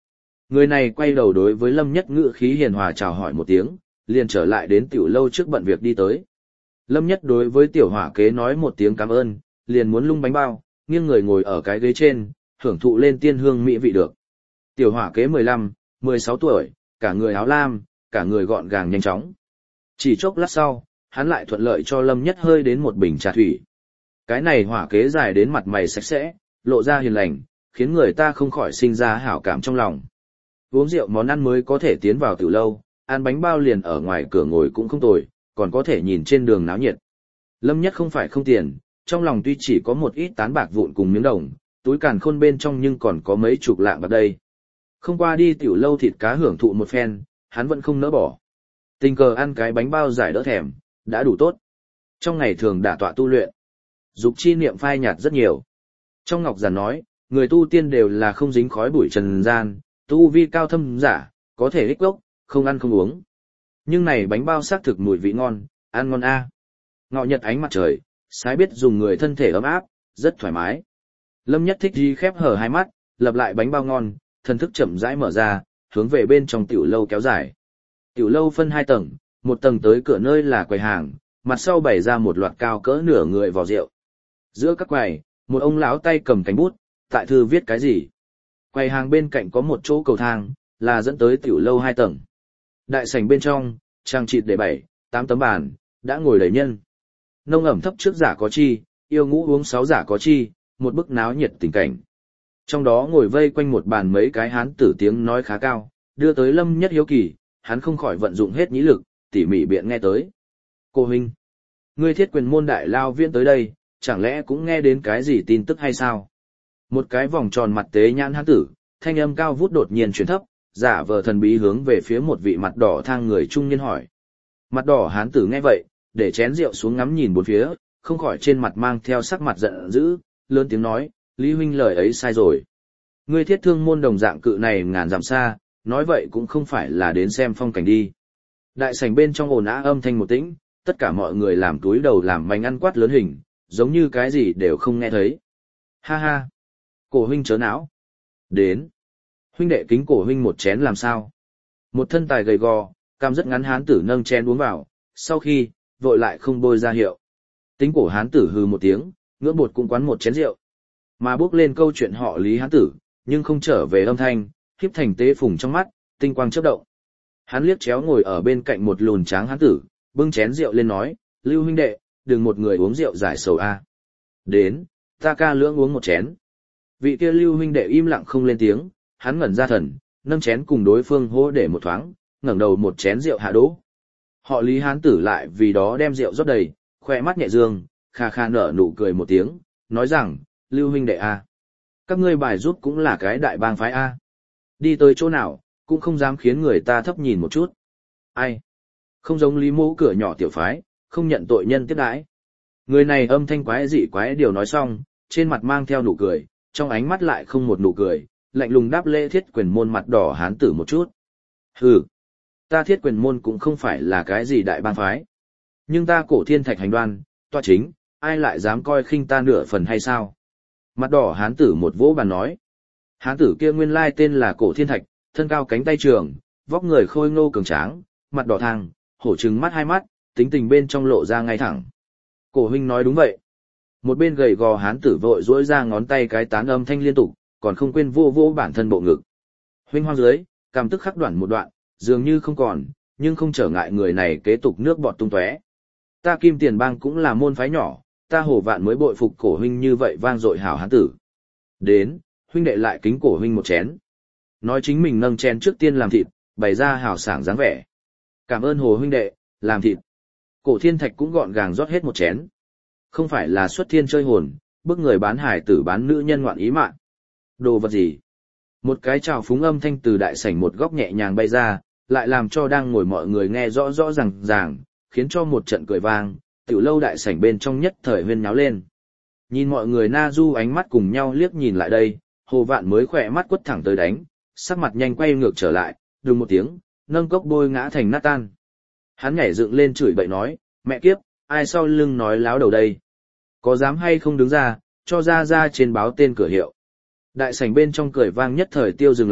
Người này quay đầu đối với Lâm Nhất ngữ khí hiền hòa chào hỏi một tiếng, liền trở lại đến tiểu lâu trước bận việc đi tới. Lâm Nhất đối với tiểu hỏa kế nói một tiếng cảm ơn, liền muốn lung bánh bao, nghiêng người ngồi ở cái ghế trên, hưởng thụ lên tiên hương mỹ vị được. Tiểu hỏa kế mười lăm, mười sáu tuổi, cả người áo lam, cả người gọn gàng nhanh chóng. Chỉ chốc lát sau, hắn lại thuận lợi cho Lâm Nhất hơi đến một bình trà thủy. Cái này hỏa kế dài đến mặt mày sạch sẽ, lộ ra hiền lành, khiến người ta không khỏi sinh ra hảo cảm trong lòng. Uống rượu món ăn mới có thể tiến vào tiểu lâu, ăn bánh bao liền ở ngoài cửa ngồi cũng không tồi, còn có thể nhìn trên đường náo nhiệt. Lâm Nhất không phải không tiền, trong lòng tuy chỉ có một ít tán bạc vụn cùng miếng đồng, túi càn khôn bên trong nhưng còn có mấy chục lạng bạc đây. Không qua đi tiểu lâu thịt cá hưởng thụ một phen, hắn vẫn không nỡ bỏ. Tình cờ ăn cái bánh bao giải đỡ thèm, đã đủ tốt. Trong ngày thường đả tọa tu luyện, dục chi niệm phai nhạt rất nhiều. Trong Ngọc Giản nói, người tu tiên đều là không dính khói bụi trần gian, tu vi cao thâm giả, có thể ích gốc, không ăn không uống. Nhưng này bánh bao xác thực mùi vị ngon, ăn ngon a. Ngọ nhật ánh mặt trời, sái biết dùng người thân thể ấm áp, rất thoải mái. Lâm Nhất thích đi khép hở hai mắt, lập lại bánh bao ngon, thần thức chậm rãi mở ra, hướng về bên trong tiểu lâu kéo dài. Tiểu lâu phân hai tầng, một tầng tới cửa nơi là quầy hàng, mặt sau bày ra một loạt cao cỡ nửa người vò rượu. Giữa các quầy, một ông lão tay cầm cánh bút, tại thư viết cái gì. Quầy hàng bên cạnh có một chỗ cầu thang, là dẫn tới tiểu lâu hai tầng. Đại sảnh bên trong, trang trịt để bảy, tám tấm bàn, đã ngồi đầy nhân. Nông ẩm thấp trước giả có chi, yêu ngũ uống sáu giả có chi, một bức náo nhiệt tình cảnh. Trong đó ngồi vây quanh một bàn mấy cái hán tử tiếng nói khá cao, đưa tới Lâm Nhất hiếu kỳ, hắn không khỏi vận dụng hết nhĩ lực, tỉ mỉ biện nghe tới. Cô huynh, ngươi Thiết Quyền môn đại lao viên tới đây, chẳng lẽ cũng nghe đến cái gì tin tức hay sao? Một cái vòng tròn mặt tế nhãn hán tử, thanh âm cao vút đột nhiên chuyển thấp, giả vờ thần bí hướng về phía một vị mặt đỏ thang người trung niên hỏi. Mặt đỏ hán tử nghe vậy, để chén rượu xuống ngắm nhìn bốn phía, không khỏi trên mặt mang theo sắc mặt giận dữ, lớn tiếng nói, Lý huynh lời ấy sai rồi. Ngươi Thiết Thương môn đồng dạng cự này ngàn dặm xa, nói vậy cũng không phải là đến xem phong cảnh đi. Đại sảnh bên trong ồn ào âm thanh một tĩnh, tất cả mọi người làm túi đầu làm manh ăn quát lớn hình, giống như cái gì đều không nghe thấy. Ha ha! Cổ huynh chớ não. Đến! Huynh đệ kính cổ huynh một chén làm sao? Một thân tài gầy gò, cam rất ngắn hán tử nâng chén uống vào, sau khi, vội lại không bôi ra hiệu. Tính cổ hán tử hừ một tiếng, ngưỡng bột cũng quán một chén rượu. Mà bước lên câu chuyện họ Lý hán tử, nhưng không trở về âm thanh, khiếp thành tế phùng trong mắt, tinh quang chớp động. Hắn liếc chéo ngồi ở bên cạnh một lùn tráng hán tử, bưng chén rượu lên nói, Lưu huynh đệ, đừng một người uống rượu giải sầu a. Đến, ta ca lưỡng uống một chén. Vị kia Lưu huynh đệ im lặng không lên tiếng, hắn ngẩn ra thần, nâng chén cùng đối phương hô để một thoáng, ngẩng đầu một chén rượu hạ đỗ. Họ Lý hán tử lại vì đó đem rượu rót đầy, khoe mắt nhẹ dương, kha kha nở nụ cười một tiếng, nói rằng, Lưu huynh đệ a, các ngươi bài rút cũng là cái đại bang phái a. Đi tới chỗ nào, cũng không dám khiến người ta thấp nhìn một chút. Ai? Không giống Lý mỗ cửa nhỏ tiểu phái, không nhận tội nhân tiếp đãi. Người này âm thanh quái dị quái điều nói xong, trên mặt mang theo nụ cười, trong ánh mắt lại không một nụ cười, lạnh lùng đáp lễ Thiết Quyền môn mặt đỏ hán tử một chút. Hừ, ta Thiết Quyền môn cũng không phải là cái gì đại bang phái. Nhưng ta Cổ Thiên Thạch hành đoan, toa chính, ai lại dám coi khinh ta nửa phần hay sao? Mặt đỏ hán tử một vỗ bàn nói. Hán tử kia nguyên lai tên là Cổ Thiên Thạch, thân cao cánh tay trường, vóc người khôi ngô cường tráng, mặt đỏ thang, hổ trừng mắt hai mắt, tính tình bên trong lộ ra ngay thẳng. Cổ huynh nói đúng vậy. Một bên gầy gò hán tử vội duỗi ra ngón tay cái tán âm thanh liên tục, còn không quên vô vô bản thân bộ ngực. Huynh hoang dưới, cảm tức khắc đoạn một đoạn, dường như không còn, nhưng không trở ngại người này kế tục nước bọt tung tóe. Ta Kim Tiền Bang cũng là môn phái nhỏ, ta Hồ Vạn mới bội phục cổ huynh như vậy vang dội hảo hán tử. Đến, huynh đệ lại kính cổ huynh một chén. Nói chính mình nâng chén trước tiên làm thịt, bày ra hào sảng dáng vẻ. Cảm ơn Hồ huynh đệ, làm thịt. Cổ Thiên Thạch cũng gọn gàng rót hết một chén. Không phải là xuất thiên chơi hồn, bức người bán hải tử bán nữ nhân ngoạn ý mạng. Đồ vật gì? Một cái trào phúng âm thanh từ đại sảnh một góc nhẹ nhàng bay ra, lại làm cho đang ngồi mọi người nghe rõ rõ ràng ràng, khiến cho một trận cười vang, tiểu lâu đại sảnh bên trong nhất thời huyên nháo lên. Nhìn mọi người na du ánh mắt cùng nhau liếc nhìn lại đây, Hồ Vạn mới khỏe mắt quất thẳng tới đánh, sắc mặt nhanh quay ngược trở lại, đùng một tiếng, nâng cốc bôi ngã thành nát tan. Hắn nhảy dựng lên chửi bậy nói, mẹ kiếp, ai sau lưng nói láo đầu đây? Có dám hay không đứng ra, cho ra ra trên báo tên cửa hiệu. Đại sảnh bên trong cười vang nhất thời tiêu dừng lại,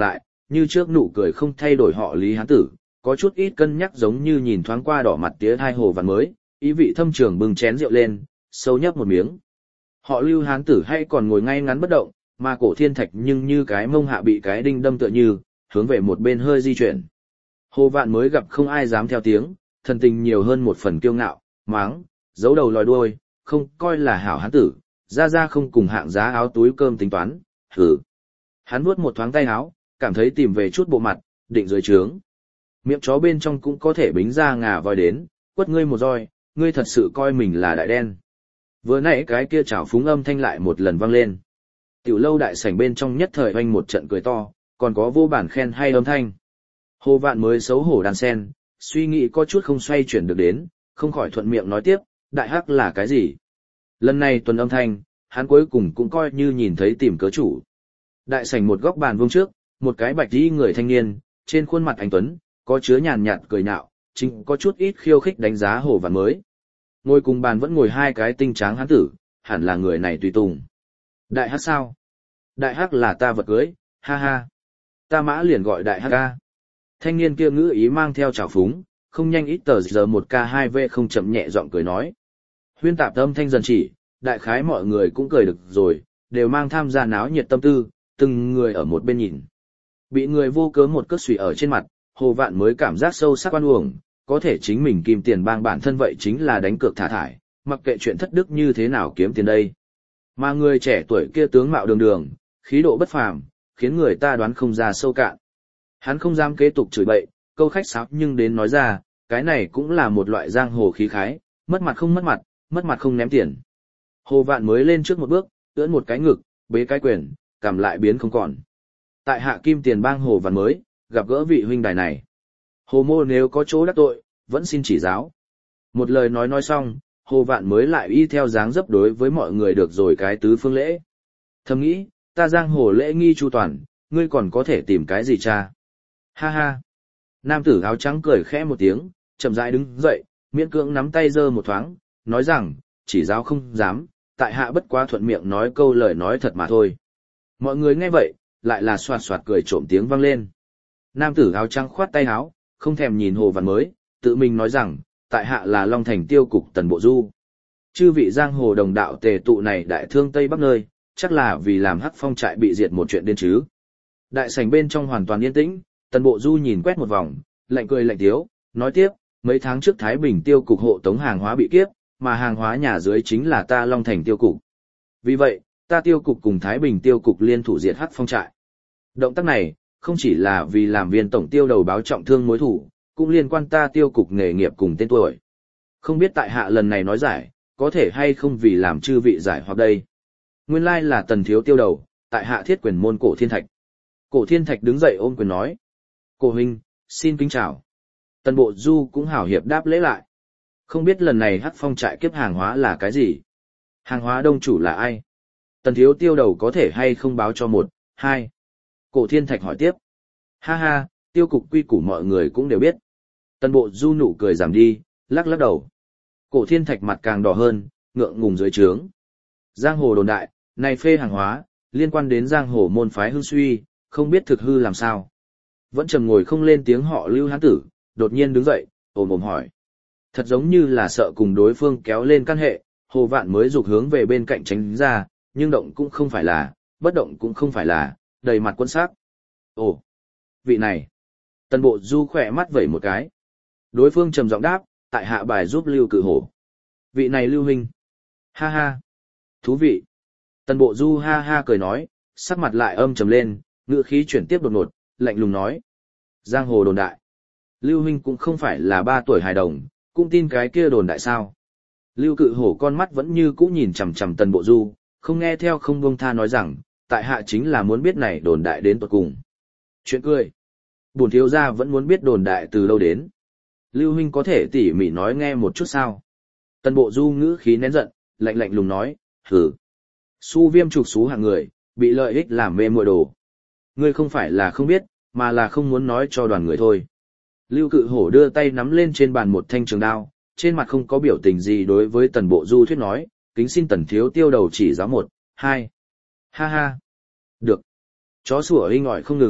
như trước nụ cười không thay đổi họ Lý Hán Tử, có chút ít cân nhắc giống như nhìn thoáng qua đỏ mặt tía thai Hồ Vạn mới, ý vị thâm trường bưng chén rượu lên, sâu nhấp một miếng. Họ Lưu Hán Tử hay còn ngồi ngay ngắn bất động, mà Cổ Thiên Thạch nhưng như cái mông hạ bị cái đinh đâm tựa như, hướng về một bên hơi di chuyển. Hồ Vạn mới gặp không ai dám theo tiếng, thần tình nhiều hơn một phần kiêu ngạo, máng, giấu đầu lòi đuôi, không coi là hảo hán tử, ra ra không cùng hạng giá áo túi cơm tính toán, hử. Hắn vuốt một thoáng tay áo, cảm thấy tìm về chút bộ mặt, định dưới trướng. Miệng chó bên trong cũng có thể bính ra ngà voi đến, quất ngươi một roi, ngươi thật sự coi mình là đại đen. Vừa nãy cái kia chảo phúng âm thanh lại một lần vang lên. Tiểu lâu đại sảnh bên trong nhất thời oanh một trận cười to, còn có vô bản khen hay âm thanh. Hồ Vạn mới xấu hổ đàn sen, suy nghĩ có chút không xoay chuyển được đến, không khỏi thuận miệng nói tiếp, đại hắc là cái gì? Lần này tuần âm thanh, hắn cuối cùng cũng coi như nhìn thấy tìm cớ chủ. Đại sảnh một góc bàn vuông trước, một cái bạch y người thanh niên, trên khuôn mặt anh tuấn, có chứa nhàn nhạt cười nhạo, chính có chút ít khiêu khích đánh giá Hồ Vạn mới. Ngồi cùng bàn vẫn ngồi hai cái tinh tráng hán tử, hẳn là người này tùy tùng. Đại hắc sao? Đại hắc là ta vật cưới, ha ha. Ta mã liền gọi đại hắc ca. Thanh niên kia ngữ ý mang theo trào phúng, không nhanh ít tờ giờ một k hai v không chậm nhẹ giọng cười nói. Huyên tạp âm thanh dần chỉ, đại khái mọi người cũng cười được rồi, đều mang tham gia náo nhiệt tâm tư, từng người ở một bên nhìn. Bị người vô cớ một cước xùy ở trên mặt, Hồ Vạn mới cảm giác sâu sắc oan uổng, có thể chính mình kim tiền bang bản thân vậy chính là đánh cược thả thải, mặc kệ chuyện thất đức như thế nào kiếm tiền đây. Mà người trẻ tuổi kia tướng mạo đường đường, khí độ bất phàm, khiến người ta đoán không ra sâu cạn. Hắn không dám kế tục chửi bậy, câu khách sáo nhưng đến nói ra, cái này cũng là một loại giang hồ khí khái, mất mặt không mất mặt, mất mặt không ném tiền. Hồ Vạn mới lên trước một bước, ưỡn một cái ngực, bế cái quyền, cầm lại biến không còn. Tại hạ kim tiền bang Hồ Vạn mới, gặp gỡ vị huynh đài này. Hồ mô nếu có chỗ đắc tội, vẫn xin chỉ giáo. Một lời nói nói xong, Hồ Vạn mới lại y theo dáng dấp đối với mọi người được rồi cái tứ phương lễ. Thầm nghĩ, ta giang hồ lễ nghi chu toàn, ngươi còn có thể tìm cái gì cha? Ha ha. Nam tử áo trắng cười khẽ một tiếng, chậm rãi đứng dậy, miễn cưỡng nắm tay giơ một thoáng, nói rằng, chỉ giáo không dám, tại hạ bất quá thuận miệng nói câu lời nói thật mà thôi. Mọi người nghe vậy, lại là xoạt xoạt cười trộm tiếng vang lên. Nam tử áo trắng khoát tay áo, không thèm nhìn Hồ Vạn mới, tự mình nói rằng, tại hạ là Long Thành tiêu cục Tần Bộ Du. Chư vị giang hồ đồng đạo tề tụ này đại thương Tây Bắc nơi, chắc là vì làm Hắc Phong trại bị diệt một chuyện đến chứ. Đại sảnh bên trong hoàn toàn yên tĩnh, Tần Bộ Du nhìn quét một vòng, lạnh cười lạnh tiếu, nói tiếp, mấy tháng trước Thái Bình tiêu cục hộ tống hàng hóa bị kiếp, mà hàng hóa nhà dưới chính là ta Long Thành tiêu cục. Vì vậy, ta tiêu cục cùng Thái Bình tiêu cục liên thủ diệt Hắc Phong trại. Động tác này, không chỉ là vì làm viên tổng tiêu đầu báo trọng thương mối thủ, cũng liên quan ta tiêu cục nghề nghiệp cùng tên tuổi. Không biết tại hạ lần này nói giải, có thể hay không vì làm chư vị giải hoặc đây. Nguyên lai là Tần thiếu tiêu đầu, tại hạ thiết quyền môn Cổ Thiên Thạch. Cổ Thiên Thạch đứng dậy ôm quyền nói. Cổ huynh, xin kính chào. Tần Bộ Du cũng hảo hiệp đáp lễ lại. Không biết lần này Hắc Phong trại kiếp hàng hóa là cái gì? Hàng hóa đông chủ là ai? Tần thiếu tiêu đầu có thể hay không báo cho một, hai. Cổ Thiên Thạch hỏi tiếp. Ha ha, tiêu cục quy củ mọi người cũng đều biết. Tần Bộ Du nụ cười giảm đi, lắc lắc đầu. Cổ Thiên Thạch mặt càng đỏ hơn, ngượng ngùng dưới trướng. Giang hồ đồn đại, này phê hàng hóa, liên quan đến giang hồ môn phái hưng suy, không biết thực hư làm sao. Vẫn trầm ngồi không lên tiếng họ Lưu Hán Tử, đột nhiên đứng dậy, ồm ồm hỏi. Thật giống như là sợ cùng đối phương kéo lên căn hệ, Hồ Vạn mới dục hướng về bên cạnh tránh ra, nhưng động cũng không phải là, bất động cũng không phải là, đầy mặt quân sắc. Ồ, vị này. Tần Bộ Du khỏe mắt vẩy một cái. Đối phương trầm giọng đáp, tại hạ bài giúp Lưu Cự Hổ. Vị này Lưu huynh. Ha ha. Thú vị. Tần Bộ Du ha ha cười nói, sắc mặt lại âm trầm lên, ngữ khí chuyển tiếp đột ngột, lạnh lùng nói. Giang hồ đồn đại. Lưu huynh cũng không phải là ba tuổi hài đồng, cũng tin cái kia đồn đại sao. Lưu Cự Hổ con mắt vẫn như cũ nhìn chằm chằm Tần Bộ Du, không nghe theo không buông tha nói rằng, tại hạ chính là muốn biết này đồn đại đến tận cùng. Chuyện cười. Bổn thiếu gia vẫn muốn biết đồn đại từ đâu đến. Lưu huynh có thể tỉ mỉ nói nghe một chút sao? Tần Bộ Du ngữ khí nén giận, lạnh lạnh lùng nói, hử. Su Viêm trục xú hạng người, bị lợi ích làm mê muội đồ. Ngươi không phải là không biết, mà là không muốn nói cho đoàn người thôi. Lưu Cự Hổ đưa tay nắm lên trên bàn một thanh trường đao, trên mặt không có biểu tình gì đối với Tần Bộ Du thuyết nói, kính xin Tần thiếu tiêu đầu chỉ giáo một, hai. Ha ha. Được. Chó sủa inh ỏi không ngừng,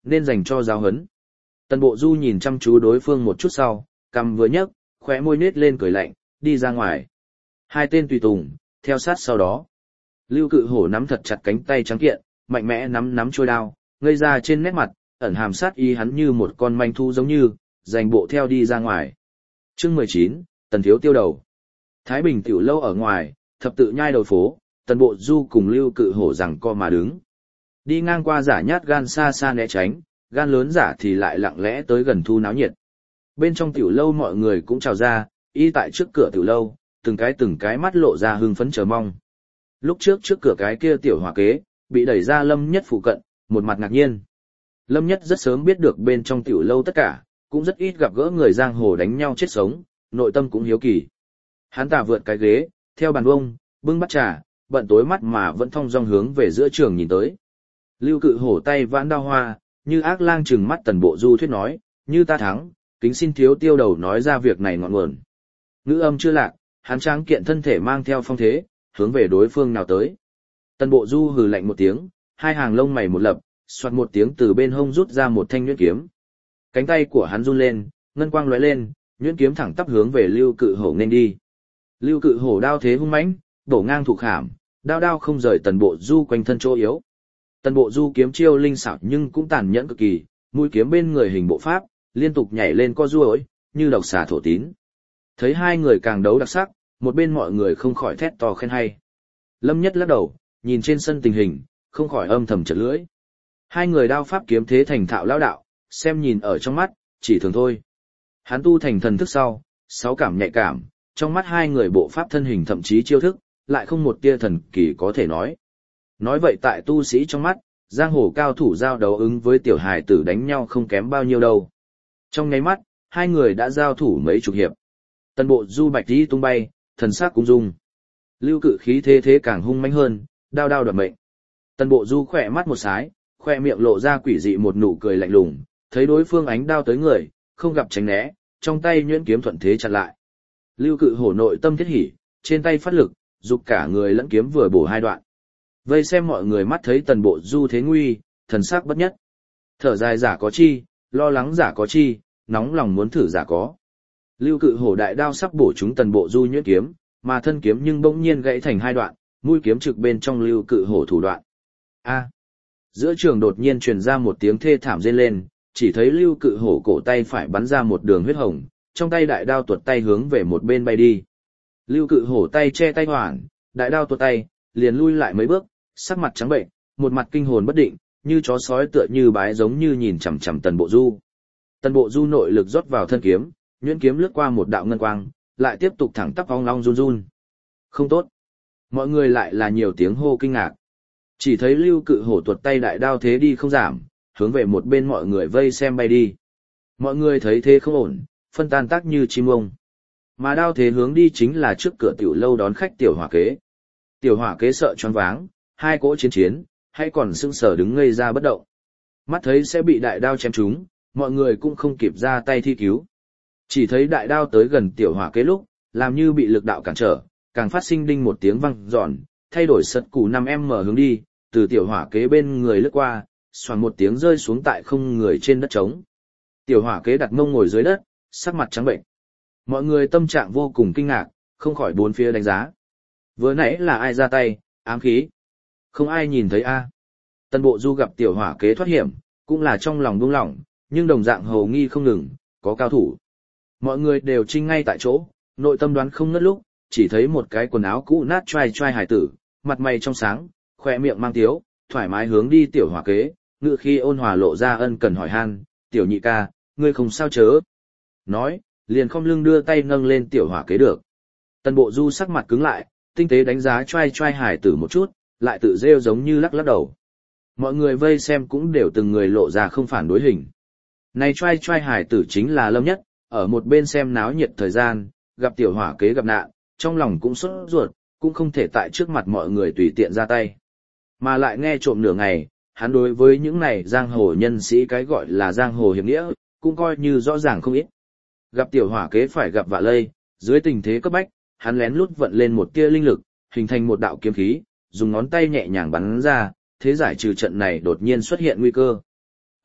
nên dành cho giáo huấn. Tần Bộ Du nhìn chăm chú đối phương một chút sau, cằm vừa nhấc, khóe môi nết lên cười lạnh, đi ra ngoài. Hai tên tùy tùng, theo sát sau đó. Lưu Cự Hổ nắm thật chặt cánh tay trắng kiện, mạnh mẽ nắm nắm trôi đao, ngây ra trên nét mặt, ẩn hàm sát ý hắn như một con manh thu giống như, giành bộ theo đi ra ngoài. Chương mười chín, Tần Thiếu Tiêu Đầu. Thái Bình tiểu lâu ở ngoài, thập tự nhai đầu phố, Tần Bộ Du cùng Lưu Cự Hổ giằng co mà đứng. Đi ngang qua giả nhát gan xa xa né tránh, gan lớn giả thì lại lặng lẽ tới gần thu náo nhiệt. Bên trong tiểu lâu mọi người cũng chào ra, y tại trước cửa tiểu lâu, từng cái từng cái mắt lộ ra hưng phấn chờ mong. Lúc trước trước cửa cái kia tiểu hỏa kế, bị đẩy ra Lâm Nhất phụ cận, một mặt ngạc nhiên. Lâm Nhất rất sớm biết được bên trong tiểu lâu tất cả, cũng rất ít gặp gỡ người giang hồ đánh nhau chết sống, nội tâm cũng hiếu kỳ. Hắn ta vượt cái ghế, theo bàn bông, bưng bát trà, bận tối mắt mà vẫn thong dong hướng về giữa trường nhìn tới. Lưu Cự Hổ tay vãn đao hoa, như ác lang trừng mắt Tần Bộ Du thuyết nói, như ta thắng, kính xin Thiếu Tiêu Đầu nói ra việc này ngọn nguồn. Ngữ âm chưa lạc, hắn tráng kiện thân thể mang theo phong thế, hướng về đối phương nào tới. Tần Bộ Du hừ lạnh một tiếng, hai hàng lông mày một lập, xoạt một tiếng từ bên hông rút ra một thanh nhuyễn kiếm. Cánh tay của hắn run lên, ngân quang lóe lên, nhuyễn kiếm thẳng tắp hướng về Lưu Cự Hổ nên đi. Lưu Cự Hổ đao thế hung mãnh, bổ ngang thủ khảm, đao đao không rời Tần Bộ Du quanh thân chỗ yếu. Tần Bộ Du kiếm chiêu linh xảo nhưng cũng tàn nhẫn cực kỳ, mũi kiếm bên người hình bộ pháp, liên tục nhảy lên co duỗi, như độc xà thổ tín. Thấy hai người càng đấu đặc sắc, một bên mọi người không khỏi thét to khen hay. Lâm Nhất lắc đầu, nhìn trên sân tình hình, không khỏi âm thầm chật lưỡi. Hai người đao pháp kiếm thế thành thạo lão đạo, xem nhìn ở trong mắt, chỉ thường thôi. Hắn tu thành thần thức sau, sáu cảm nhạy cảm, trong mắt hai người bộ pháp thân hình thậm chí chiêu thức, lại không một tia thần kỳ có thể nói. Nói vậy tại tu sĩ trong mắt, giang hồ cao thủ giao đấu ứng với tiểu hài tử đánh nhau không kém bao nhiêu đâu. Trong nháy mắt, hai người đã giao thủ mấy chục hiệp. Tần Bộ Du bạch đi tung bay, thần sắc cũng rung. Lưu Cự khí thế thế càng hung mãnh hơn, đao đao đoạt mệnh. Tần Bộ Du khỏe mắt một sái, khoe miệng lộ ra quỷ dị một nụ cười lạnh lùng, thấy đối phương ánh đao tới người, không gặp tránh né, trong tay nhuyễn kiếm thuận thế chặn lại. Lưu Cự hổ nội tâm thiết hỉ, trên tay phát lực, dục cả người lẫn kiếm vừa bổ hai đoạn. Vây xem mọi người mắt thấy Tần Bộ Du thế nguy, thần sắc bất nhất. Thở dài giả có chi, lo lắng giả có chi, nóng lòng muốn thử giả có. Lưu Cự hổ đại đao sắp bổ trúng Tần Bộ Du nhuyễn kiếm, mà thân kiếm nhưng bỗng nhiên gãy thành hai đoạn, mũi kiếm trực bên trong Lưu Cự hổ thủ đoạn. A! Giữa trường đột nhiên truyền ra một tiếng thê thảm rên lên, chỉ thấy Lưu Cự hổ cổ tay phải bắn ra một đường huyết hồng, trong tay đại đao tuột tay hướng về một bên bay đi. Lưu Cự hổ tay che tay hoảng, đại đao tuột tay, liền lui lại mấy bước, sắc mặt trắng bệnh, một mặt kinh hồn bất định, như chó sói tựa như bái giống như nhìn chằm chằm Tần Bộ Du. Tần Bộ Du nội lực rót vào thân kiếm, nhuyễn kiếm lướt qua một đạo ngân quang, lại tiếp tục thẳng tắp ong long run run. Không tốt. Mọi người lại là nhiều tiếng hô kinh ngạc. Chỉ thấy Lưu Cự hổ tuột tay đại đao thế đi không giảm, hướng về một bên mọi người vây xem bay đi. Mọi người thấy thế không ổn, phân tan tác như chim ông. Mà đao thế hướng đi chính là trước cửa tiểu lâu đón khách tiểu hỏa kế. Tiểu hỏa kế sợ choáng váng, hai cỗ chiến chiến, hay còn sững sờ đứng ngây ra bất động. Mắt thấy sẽ bị đại đao chém trúng, mọi người cũng không kịp ra tay thi cứu. Chỉ thấy đại đao tới gần tiểu hỏa kế lúc, làm như bị lực đạo cản trở, càng phát sinh đinh một tiếng vang giòn, thay đổi sật củ năm em mở hướng đi, từ tiểu hỏa kế bên người lướt qua, xoàng một tiếng rơi xuống tại không người trên đất trống. Tiểu hỏa kế đặt mông ngồi dưới đất, sắc mặt trắng bệnh. Mọi người tâm trạng vô cùng kinh ngạc, không khỏi bốn phía đánh giá. Vừa nãy là ai ra tay, ám khí? Không ai nhìn thấy a. Tần Bộ Du gặp tiểu hỏa kế thoát hiểm, cũng là trong lòng buông lỏng, nhưng đồng dạng hầu nghi không ngừng, có cao thủ. Mọi người đều trinh ngay tại chỗ, nội tâm đoán không ngất lúc, chỉ thấy một cái quần áo cũ nát trai trai hải tử, mặt mày trong sáng, khỏe miệng mang tiếu, thoải mái hướng đi tiểu hỏa kế, ngự khi ôn hòa lộ ra ân cần hỏi han, tiểu nhị ca, ngươi không sao chớ. Nói, liền khom lưng đưa tay nâng lên tiểu hỏa kế được. Tần Bộ Du sắc mặt cứng lại, tinh tế đánh giá trai trai hải tử một chút, lại tự rêu giống như lắc lắc đầu. Mọi người vây xem cũng đều từng người lộ ra không phản đối hình. Này trai trai hải tử chính là Lâm Nhất, ở một bên xem náo nhiệt thời gian, gặp tiểu hỏa kế gặp nạn, trong lòng cũng sốt ruột, cũng không thể tại trước mặt mọi người tùy tiện ra tay. Mà lại nghe trộm nửa ngày, hắn đối với những này giang hồ nhân sĩ cái gọi là giang hồ hiệp nghĩa, cũng coi như rõ ràng không ít. Gặp tiểu hỏa kế phải gặp vạ lây, dưới tình thế cấp bách, hắn lén lút vận lên một tia linh lực, hình thành một đạo kiếm khí, dùng ngón tay nhẹ nhàng bắn ra, thế giải trừ trận này đột nhiên xuất hiện nguy cơ.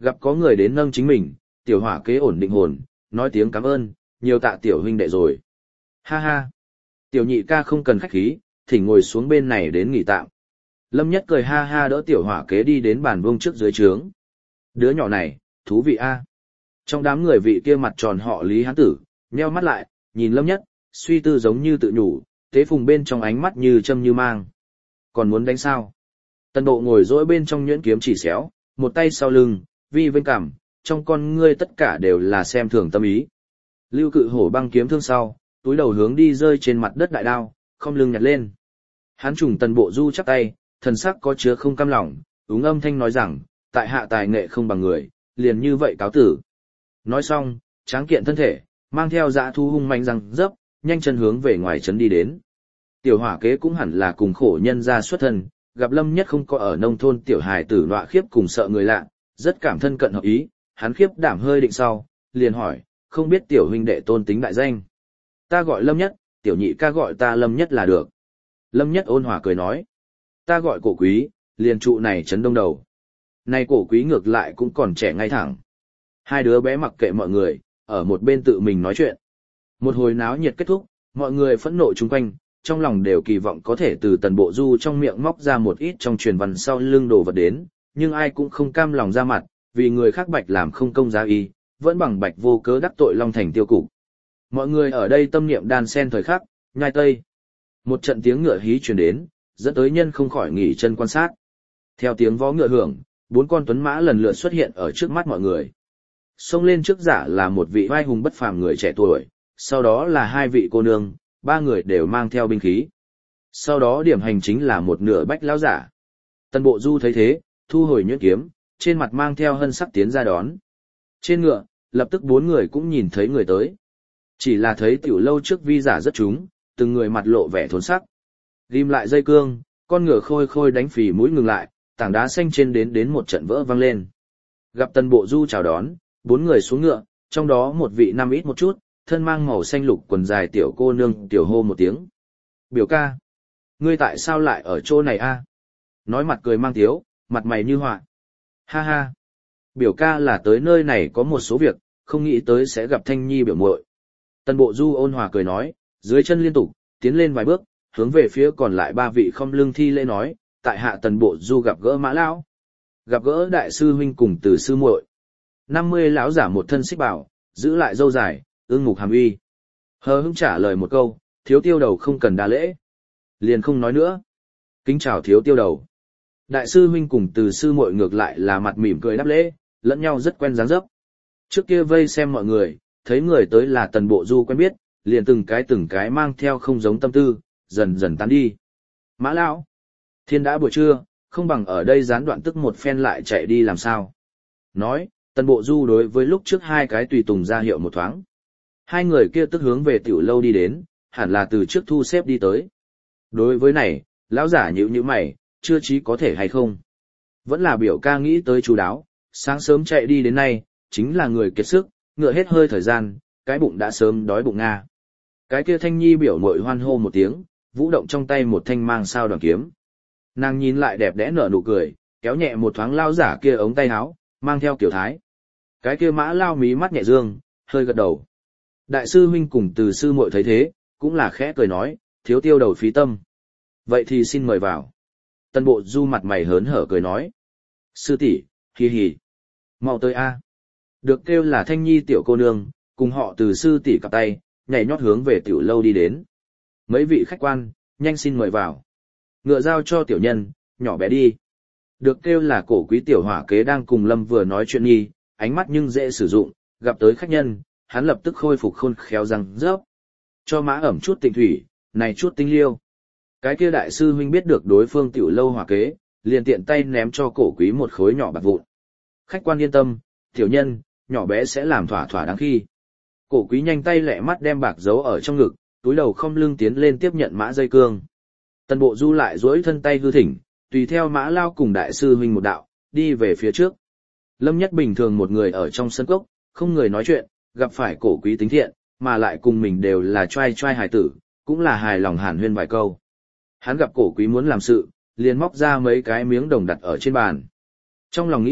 Gặp có người đến nâng chính mình, tiểu hỏa kế ổn định hồn, nói tiếng cảm ơn, nhiều tạ tiểu huynh đệ rồi. Ha ha. Tiểu nhị ca không cần khách khí, thỉnh ngồi xuống bên này đến nghỉ tạm. Lâm Nhất cười ha ha đỡ tiểu hỏa kế đi đến bàn vuông trước dưới trướng. Đứa nhỏ này, thú vị a. Trong đám người vị kia mặt tròn họ Lý Hán Tử, nheo mắt lại, nhìn Lâm Nhất, suy tư giống như tự nhủ, tế phùng bên trong ánh mắt như châm như mang. Còn muốn đánh sao? Tân Độ ngồi dỗi bên trong nhuyễn kiếm chỉ xéo, một tay sau lưng, vi vênh cảm, trong con ngươi tất cả đều là xem thường tâm ý. Lưu Cự Hổ băng kiếm thương sau, túi đầu hướng đi rơi trên mặt đất đại đao, không lưng nhặt lên. Hán trùng Tần Bộ Du chắp tay, thần sắc có chứa không cam lòng, úng âm thanh nói rằng, tại hạ tài nghệ không bằng người, liền như vậy cáo tử. Nói xong, tráng kiện thân thể, mang theo dã thu hung mạnh răng dấp, nhanh chân hướng về ngoài trấn đi đến. Tiểu hỏa kế cũng hẳn là cùng khổ nhân ra xuất thân, gặp Lâm Nhất không có ở nông thôn tiểu hài tử nọa khiếp cùng sợ người lạ, rất cảm thân cận hợp ý, hắn khiếp đảm hơi định sau, liền hỏi, không biết tiểu huynh đệ tôn tính đại danh. Ta gọi Lâm Nhất, tiểu nhị ca gọi ta Lâm Nhất là được. Lâm Nhất ôn hòa cười nói, ta gọi cổ quý, liền trụ này trấn đông đầu. Này cổ quý ngược lại cũng còn trẻ ngay thẳng. Hai đứa bé mặc kệ mọi người, ở một bên tự mình nói chuyện. Một hồi náo nhiệt kết thúc, mọi người phẫn nộ chung quanh, trong lòng đều kỳ vọng có thể từ Tần Bộ Du trong miệng móc ra một ít trong truyền văn sau lưng đồ vật đến, nhưng ai cũng không cam lòng ra mặt, vì người khác bạch làm không công giá y, vẫn bằng bạch vô cớ đắc tội Long Thành tiêu cục. Mọi người ở đây tâm niệm đan sen thời khắc, nhai tây. Một trận tiếng ngựa hí truyền đến, dẫn tới nhân không khỏi nghỉ chân quan sát. Theo tiếng vó ngựa hưởng, bốn con tuấn mã lần lượt xuất hiện ở trước mắt mọi người. Xông lên trước giả là một vị vai hùng bất phàm người trẻ tuổi, sau đó là hai vị cô nương, ba người đều mang theo binh khí. Sau đó điểm hành chính là một nửa bách lão giả. Tần Bộ Du thấy thế, thu hồi nhuyễn kiếm, trên mặt mang theo hân sắc tiến ra đón. Trên ngựa, lập tức bốn người cũng nhìn thấy người tới. Chỉ là thấy tiểu lâu trước vi giả rất trúng, từng người mặt lộ vẻ thốn sắc. Ghim lại dây cương, con ngựa khôi khôi đánh phì mũi ngừng lại, tảng đá xanh trên đến đến một trận vỡ vang lên. Gặp Tần Bộ Du chào đón, bốn người xuống ngựa, trong đó một vị năm ít một chút, thân mang màu xanh lục quần dài tiểu cô nương tiểu hô một tiếng. Biểu ca, ngươi tại sao lại ở chỗ này a? Nói mặt cười mang tiếu, mặt mày như họa. Ha ha, biểu ca là tới nơi này có một số việc, không nghĩ tới sẽ gặp Thanh Nhi biểu muội. Tần Bộ Du ôn hòa cười nói, dưới chân liên tục, tiến lên vài bước, hướng về phía còn lại ba vị không lưng thi lễ nói, tại hạ Tần Bộ Du gặp gỡ Mã lão, gặp gỡ đại sư huynh cùng Từ sư muội. năm mươi lão giả một thân xích bảo, giữ lại râu dài, ương mục hàm uy. Hờ hững trả lời một câu, thiếu tiêu đầu không cần đa lễ. Liền không nói nữa. Kính chào thiếu tiêu đầu. Đại sư huynh cùng Từ sư muội ngược lại là mặt mỉm cười đáp lễ, lẫn nhau rất quen dáng dấp. Trước kia vây xem mọi người, thấy người tới là Tần Bộ Du quen biết, liền từng cái từng cái mang theo không giống tâm tư, dần dần tán đi. Mã lão, thiên đã buổi trưa, không bằng ở đây gián đoạn tức một phen lại chạy đi làm sao. Nói, Tần Bộ Du đối với lúc trước hai cái tùy tùng ra hiệu một thoáng. Hai người kia tức hướng về tiểu lâu đi đến, hẳn là từ trước thu xếp đi tới. Đối với này, lão giả nhíu nhíu mày, chưa chí có thể hay không. Vẫn là biểu ca nghĩ tới chú đáo, sáng sớm chạy đi đến nay, chính là người kiệt sức, ngựa hết hơi thời gian, cái bụng đã sớm đói bụng nga. Cái kia Thanh Nhi biểu mội hoan hô một tiếng, vũ động trong tay một thanh mang sao đoàn kiếm. Nàng nhìn lại đẹp đẽ nở nụ cười, kéo nhẹ một thoáng lao giả kia ống tay áo, mang theo kiểu thái. Cái kia Mã lao mí mắt nhẹ dương, hơi gật đầu. Đại sư huynh cùng Từ sư muội thấy thế, cũng là khẽ cười nói, thiếu tiêu đầu phí tâm. Vậy thì xin mời vào. Tần Bộ Du mặt mày hớn hở cười nói. Sư tỷ, hì hì. Mau tới a. Được kêu là Thanh Nhi tiểu cô nương, cùng họ Từ sư tỷ cặp tay, nhảy nhót hướng về tiểu lâu đi đến. Mấy vị khách quan, nhanh xin mời vào. Ngựa giao cho tiểu nhân, nhỏ bé đi. Được kêu là cổ quý tiểu hỏa kế đang cùng Lâm vừa nói chuyện nghi, ánh mắt nhưng dễ sử dụng, gặp tới khách nhân, hắn lập tức khôi phục khôn khéo răng rớp. Cho mã ẩm chút tịnh thủy, này chút tinh liêu. Cái kia đại sư huynh biết được đối phương tiểu lâu hỏa kế, liền tiện tay ném cho cổ quý một khối nhỏ bạc vụn. Khách quan yên tâm, tiểu nhân, nhỏ bé sẽ làm thỏa thỏa đáng khi. Cổ quý nhanh tay lẹ mắt đem bạc giấu ở trong ngực, túi đầu không lưng tiến lên tiếp nhận mã dây cương. Tần Bộ Du lại duỗi thân tay hư thỉnh, tùy theo mã lao cùng đại sư huynh một đạo, đi về phía trước. Lâm Nhất bình thường một người ở trong sân cốc, không người nói chuyện, gặp phải cổ quý tính thiện, mà lại cùng mình đều là trai trai hài tử, cũng là hài lòng hàn huyên vài câu. Hắn gặp cổ quý muốn làm sự, liền móc ra mấy cái miếng đồng đặt ở trên bàn. Trong lòng nghĩ,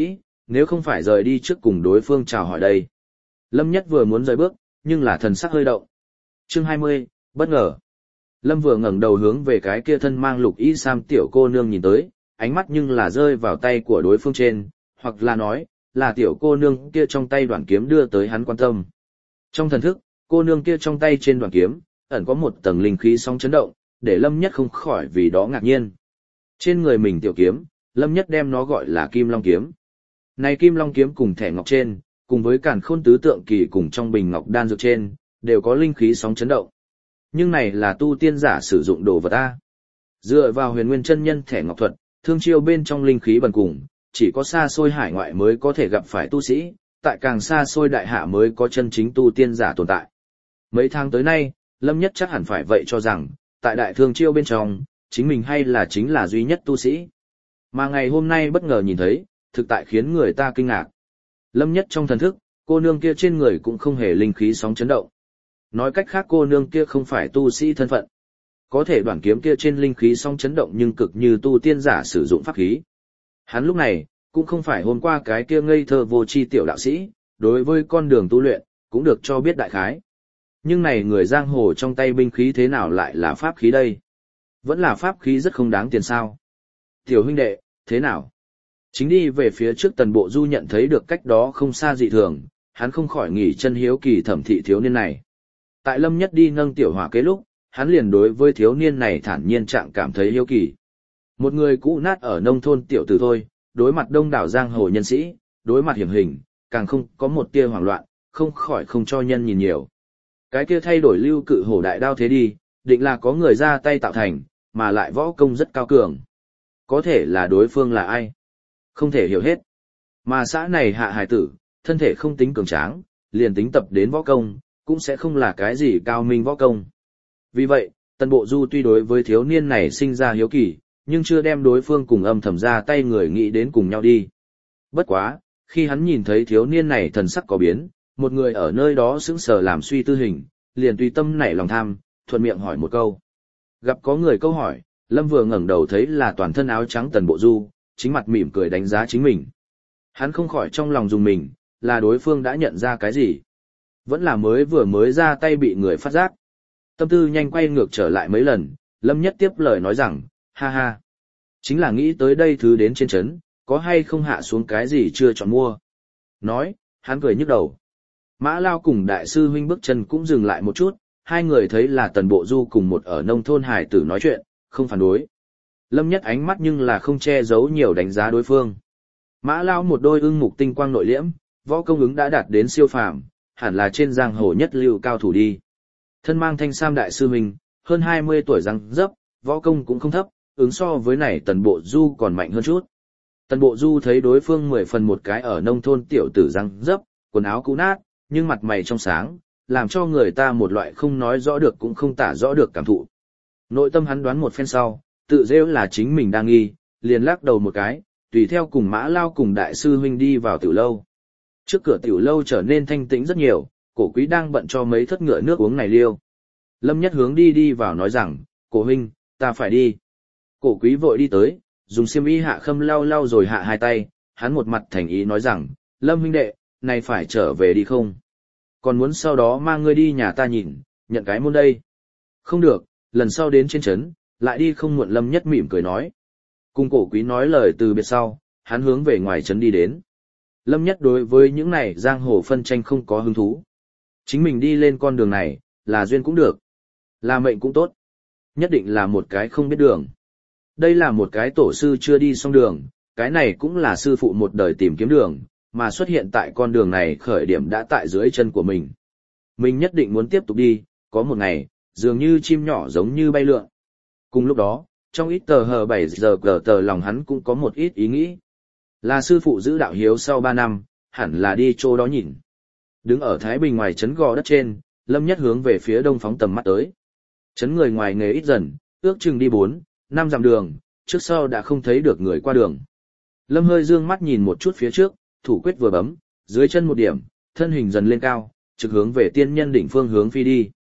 nếu không phải rời đi trước cùng đối phương chào hỏi đây. Lâm Nhất vừa muốn rời bước, nhưng là thần sắc hơi động. Chương hai mươi, bất ngờ. Lâm vừa ngẩng đầu hướng về cái kia thân mang lục y sam tiểu cô nương nhìn tới, ánh mắt nhưng là rơi vào tay của đối phương trên, hoặc là nói, là tiểu cô nương kia trong tay đoạn kiếm đưa tới hắn quan tâm. Trong thần thức, cô nương kia trong tay trên đoạn kiếm, ẩn có một tầng linh khí sóng chấn động, để Lâm Nhất không khỏi vì đó ngạc nhiên. Trên người mình tiểu kiếm, Lâm Nhất đem nó gọi là Kim Long kiếm. Này Kim Long kiếm cùng thẻ ngọc trên, cùng với càn khôn tứ tượng kỳ cùng trong bình ngọc đan dược trên, đều có linh khí sóng chấn động. Nhưng này là tu tiên giả sử dụng đồ vật A. Dựa vào huyền nguyên chân nhân thẻ ngọc thuật, thương chiêu bên trong linh khí bần cùng, chỉ có xa xôi hải ngoại mới có thể gặp phải tu sĩ, tại càng xa xôi đại hạ mới có chân chính tu tiên giả tồn tại. Mấy tháng tới nay, Lâm Nhất chắc hẳn phải vậy cho rằng, tại đại thương chiêu bên trong, chính mình hay là chính là duy nhất tu sĩ. Mà ngày hôm nay bất ngờ nhìn thấy, thực tại khiến người ta kinh ngạc. Lâm Nhất trong thần thức, cô nương kia trên người cũng không hề linh khí sóng chấn động. Nói cách khác cô nương kia không phải tu sĩ thân phận. Có thể đoạn kiếm kia trên linh khí sóng chấn động nhưng cực như tu tiên giả sử dụng pháp khí. Hắn lúc này, cũng không phải hôm qua cái kia ngây thơ vô tri tiểu đạo sĩ, đối với con đường tu luyện, cũng được cho biết đại khái. Nhưng này người giang hồ trong tay binh khí thế nào lại là pháp khí đây? Vẫn là pháp khí rất không đáng tiền sao. Tiểu huynh đệ, thế nào? Chính đi về phía trước Tần Bộ Du nhận thấy được cách đó không xa dị thường, hắn không khỏi nghỉ chân hiếu kỳ thẩm thị thiếu niên này. Tại Lâm Nhất đi nâng tiểu hỏa kế lúc, hắn liền đối với thiếu niên này thản nhiên trạng cảm thấy hiếu kỳ. Một người cũ nát ở nông thôn tiểu tử thôi, đối mặt đông đảo giang hồ nhân sĩ, đối mặt hiểm hình, càng không có một tia hoảng loạn, không khỏi không cho nhân nhìn nhiều. Cái kia thay đổi lưu cự hổ đại đao thế đi, định là có người ra tay tạo thành, mà lại võ công rất cao cường. Có thể là đối phương là ai? Không thể hiểu hết. Mà xã này hạ hải tử, thân thể không tính cường tráng, liền tính tập đến võ công, cũng sẽ không là cái gì cao minh võ công. Vì vậy, Tần Bộ Du tuy đối với thiếu niên này sinh ra hiếu kỳ, nhưng chưa đem đối phương cùng âm thầm ra tay người nghĩ đến cùng nhau đi. Bất quá, khi hắn nhìn thấy thiếu niên này thần sắc có biến, một người ở nơi đó sững sờ làm suy tư hình, liền tùy tâm nảy lòng tham, thuận miệng hỏi một câu. Gặp có người câu hỏi, Lâm vừa ngẩng đầu thấy là toàn thân áo trắng Tần Bộ Du, chính mặt mỉm cười đánh giá chính mình. Hắn không khỏi trong lòng dùng mình, là đối phương đã nhận ra cái gì. Vẫn là mới vừa mới ra tay bị người phát giác. Tâm tư nhanh quay ngược trở lại mấy lần, Lâm Nhất tiếp lời nói rằng, ha ha. Chính là nghĩ tới đây thứ đến trên chấn, có hay không hạ xuống cái gì chưa chọn mua. Nói, hắn cười nhức đầu. Mã Lao cùng đại sư huynh bước chân cũng dừng lại một chút, hai người thấy là Tần Bộ Du cùng một ở nông thôn hải tử nói chuyện, không phản đối. Lâm Nhất ánh mắt nhưng là không che giấu nhiều đánh giá đối phương. Mã Lao một đôi ưng mục tinh quang nội liễm, võ công ứng đã đạt đến siêu phàm, hẳn là trên giang hồ nhất lưu cao thủ đi. Thân mang thanh sam đại sư huynh, hơn hai mươi tuổi răng dấp, võ công cũng không thấp, ứng so với này Tần Bộ Du còn mạnh hơn chút. Tần Bộ Du thấy đối phương mười phần một cái ở nông thôn tiểu tử răng dấp, quần áo cũ nát, nhưng mặt mày trong sáng, làm cho người ta một loại không nói rõ được cũng không tả rõ được cảm thụ. Nội tâm hắn đoán một phen sau, tự rêu là chính mình đang nghi, liền lắc đầu một cái, tùy theo cùng Mã Lao cùng đại sư huynh đi vào tiểu lâu. Trước cửa tiểu lâu trở nên thanh tĩnh rất nhiều, cổ quý đang bận cho mấy thất ngựa nước uống này liêu. Lâm Nhất hướng đi đi vào nói rằng, cổ huynh, ta phải đi. Cổ quý vội đi tới, dùng xiêm y hạ khâm lau lau rồi hạ hai tay, hắn một mặt thành ý nói rằng, Lâm huynh đệ, này phải trở về đi không? Còn muốn sau đó mang ngươi đi nhà ta nhìn, nhận cái môn đây. Không được, lần sau đến trên trấn, lại đi không muộn. Lâm Nhất mỉm cười nói. Cùng cổ quý nói lời từ biệt sau, hắn hướng về ngoài trấn đi đến. Lâm Nhất đối với những này giang hồ phân tranh không có hứng thú. Chính mình đi lên con đường này, là duyên cũng được, là mệnh cũng tốt. Nhất định là một cái không biết đường. Đây là một cái tổ sư chưa đi xong đường, cái này cũng là sư phụ một đời tìm kiếm đường, mà xuất hiện tại con đường này khởi điểm đã tại dưới chân của mình. Mình nhất định muốn tiếp tục đi, có một ngày, dường như chim nhỏ giống như bay lượn. Cùng lúc đó, trong ít tờ hờ bảy giờ cờ tờ lòng hắn cũng có một ít ý nghĩ. Là sư phụ giữ đạo hiếu sau ba năm, hẳn là đi chỗ đó nhìn. Đứng ở Thái Bình ngoài trấn gò đất trên, Lâm Nhất hướng về phía đông phóng tầm mắt tới. Trấn người ngoài nghề ít dần, ước chừng đi bốn, năm dặm đường, trước sau đã không thấy được người qua đường. Lâm hơi dương mắt nhìn một chút phía trước, thủ quyết vừa bấm, dưới chân một điểm, thân hình dần lên cao, trực hướng về tiên nhân đỉnh phương hướng phi đi.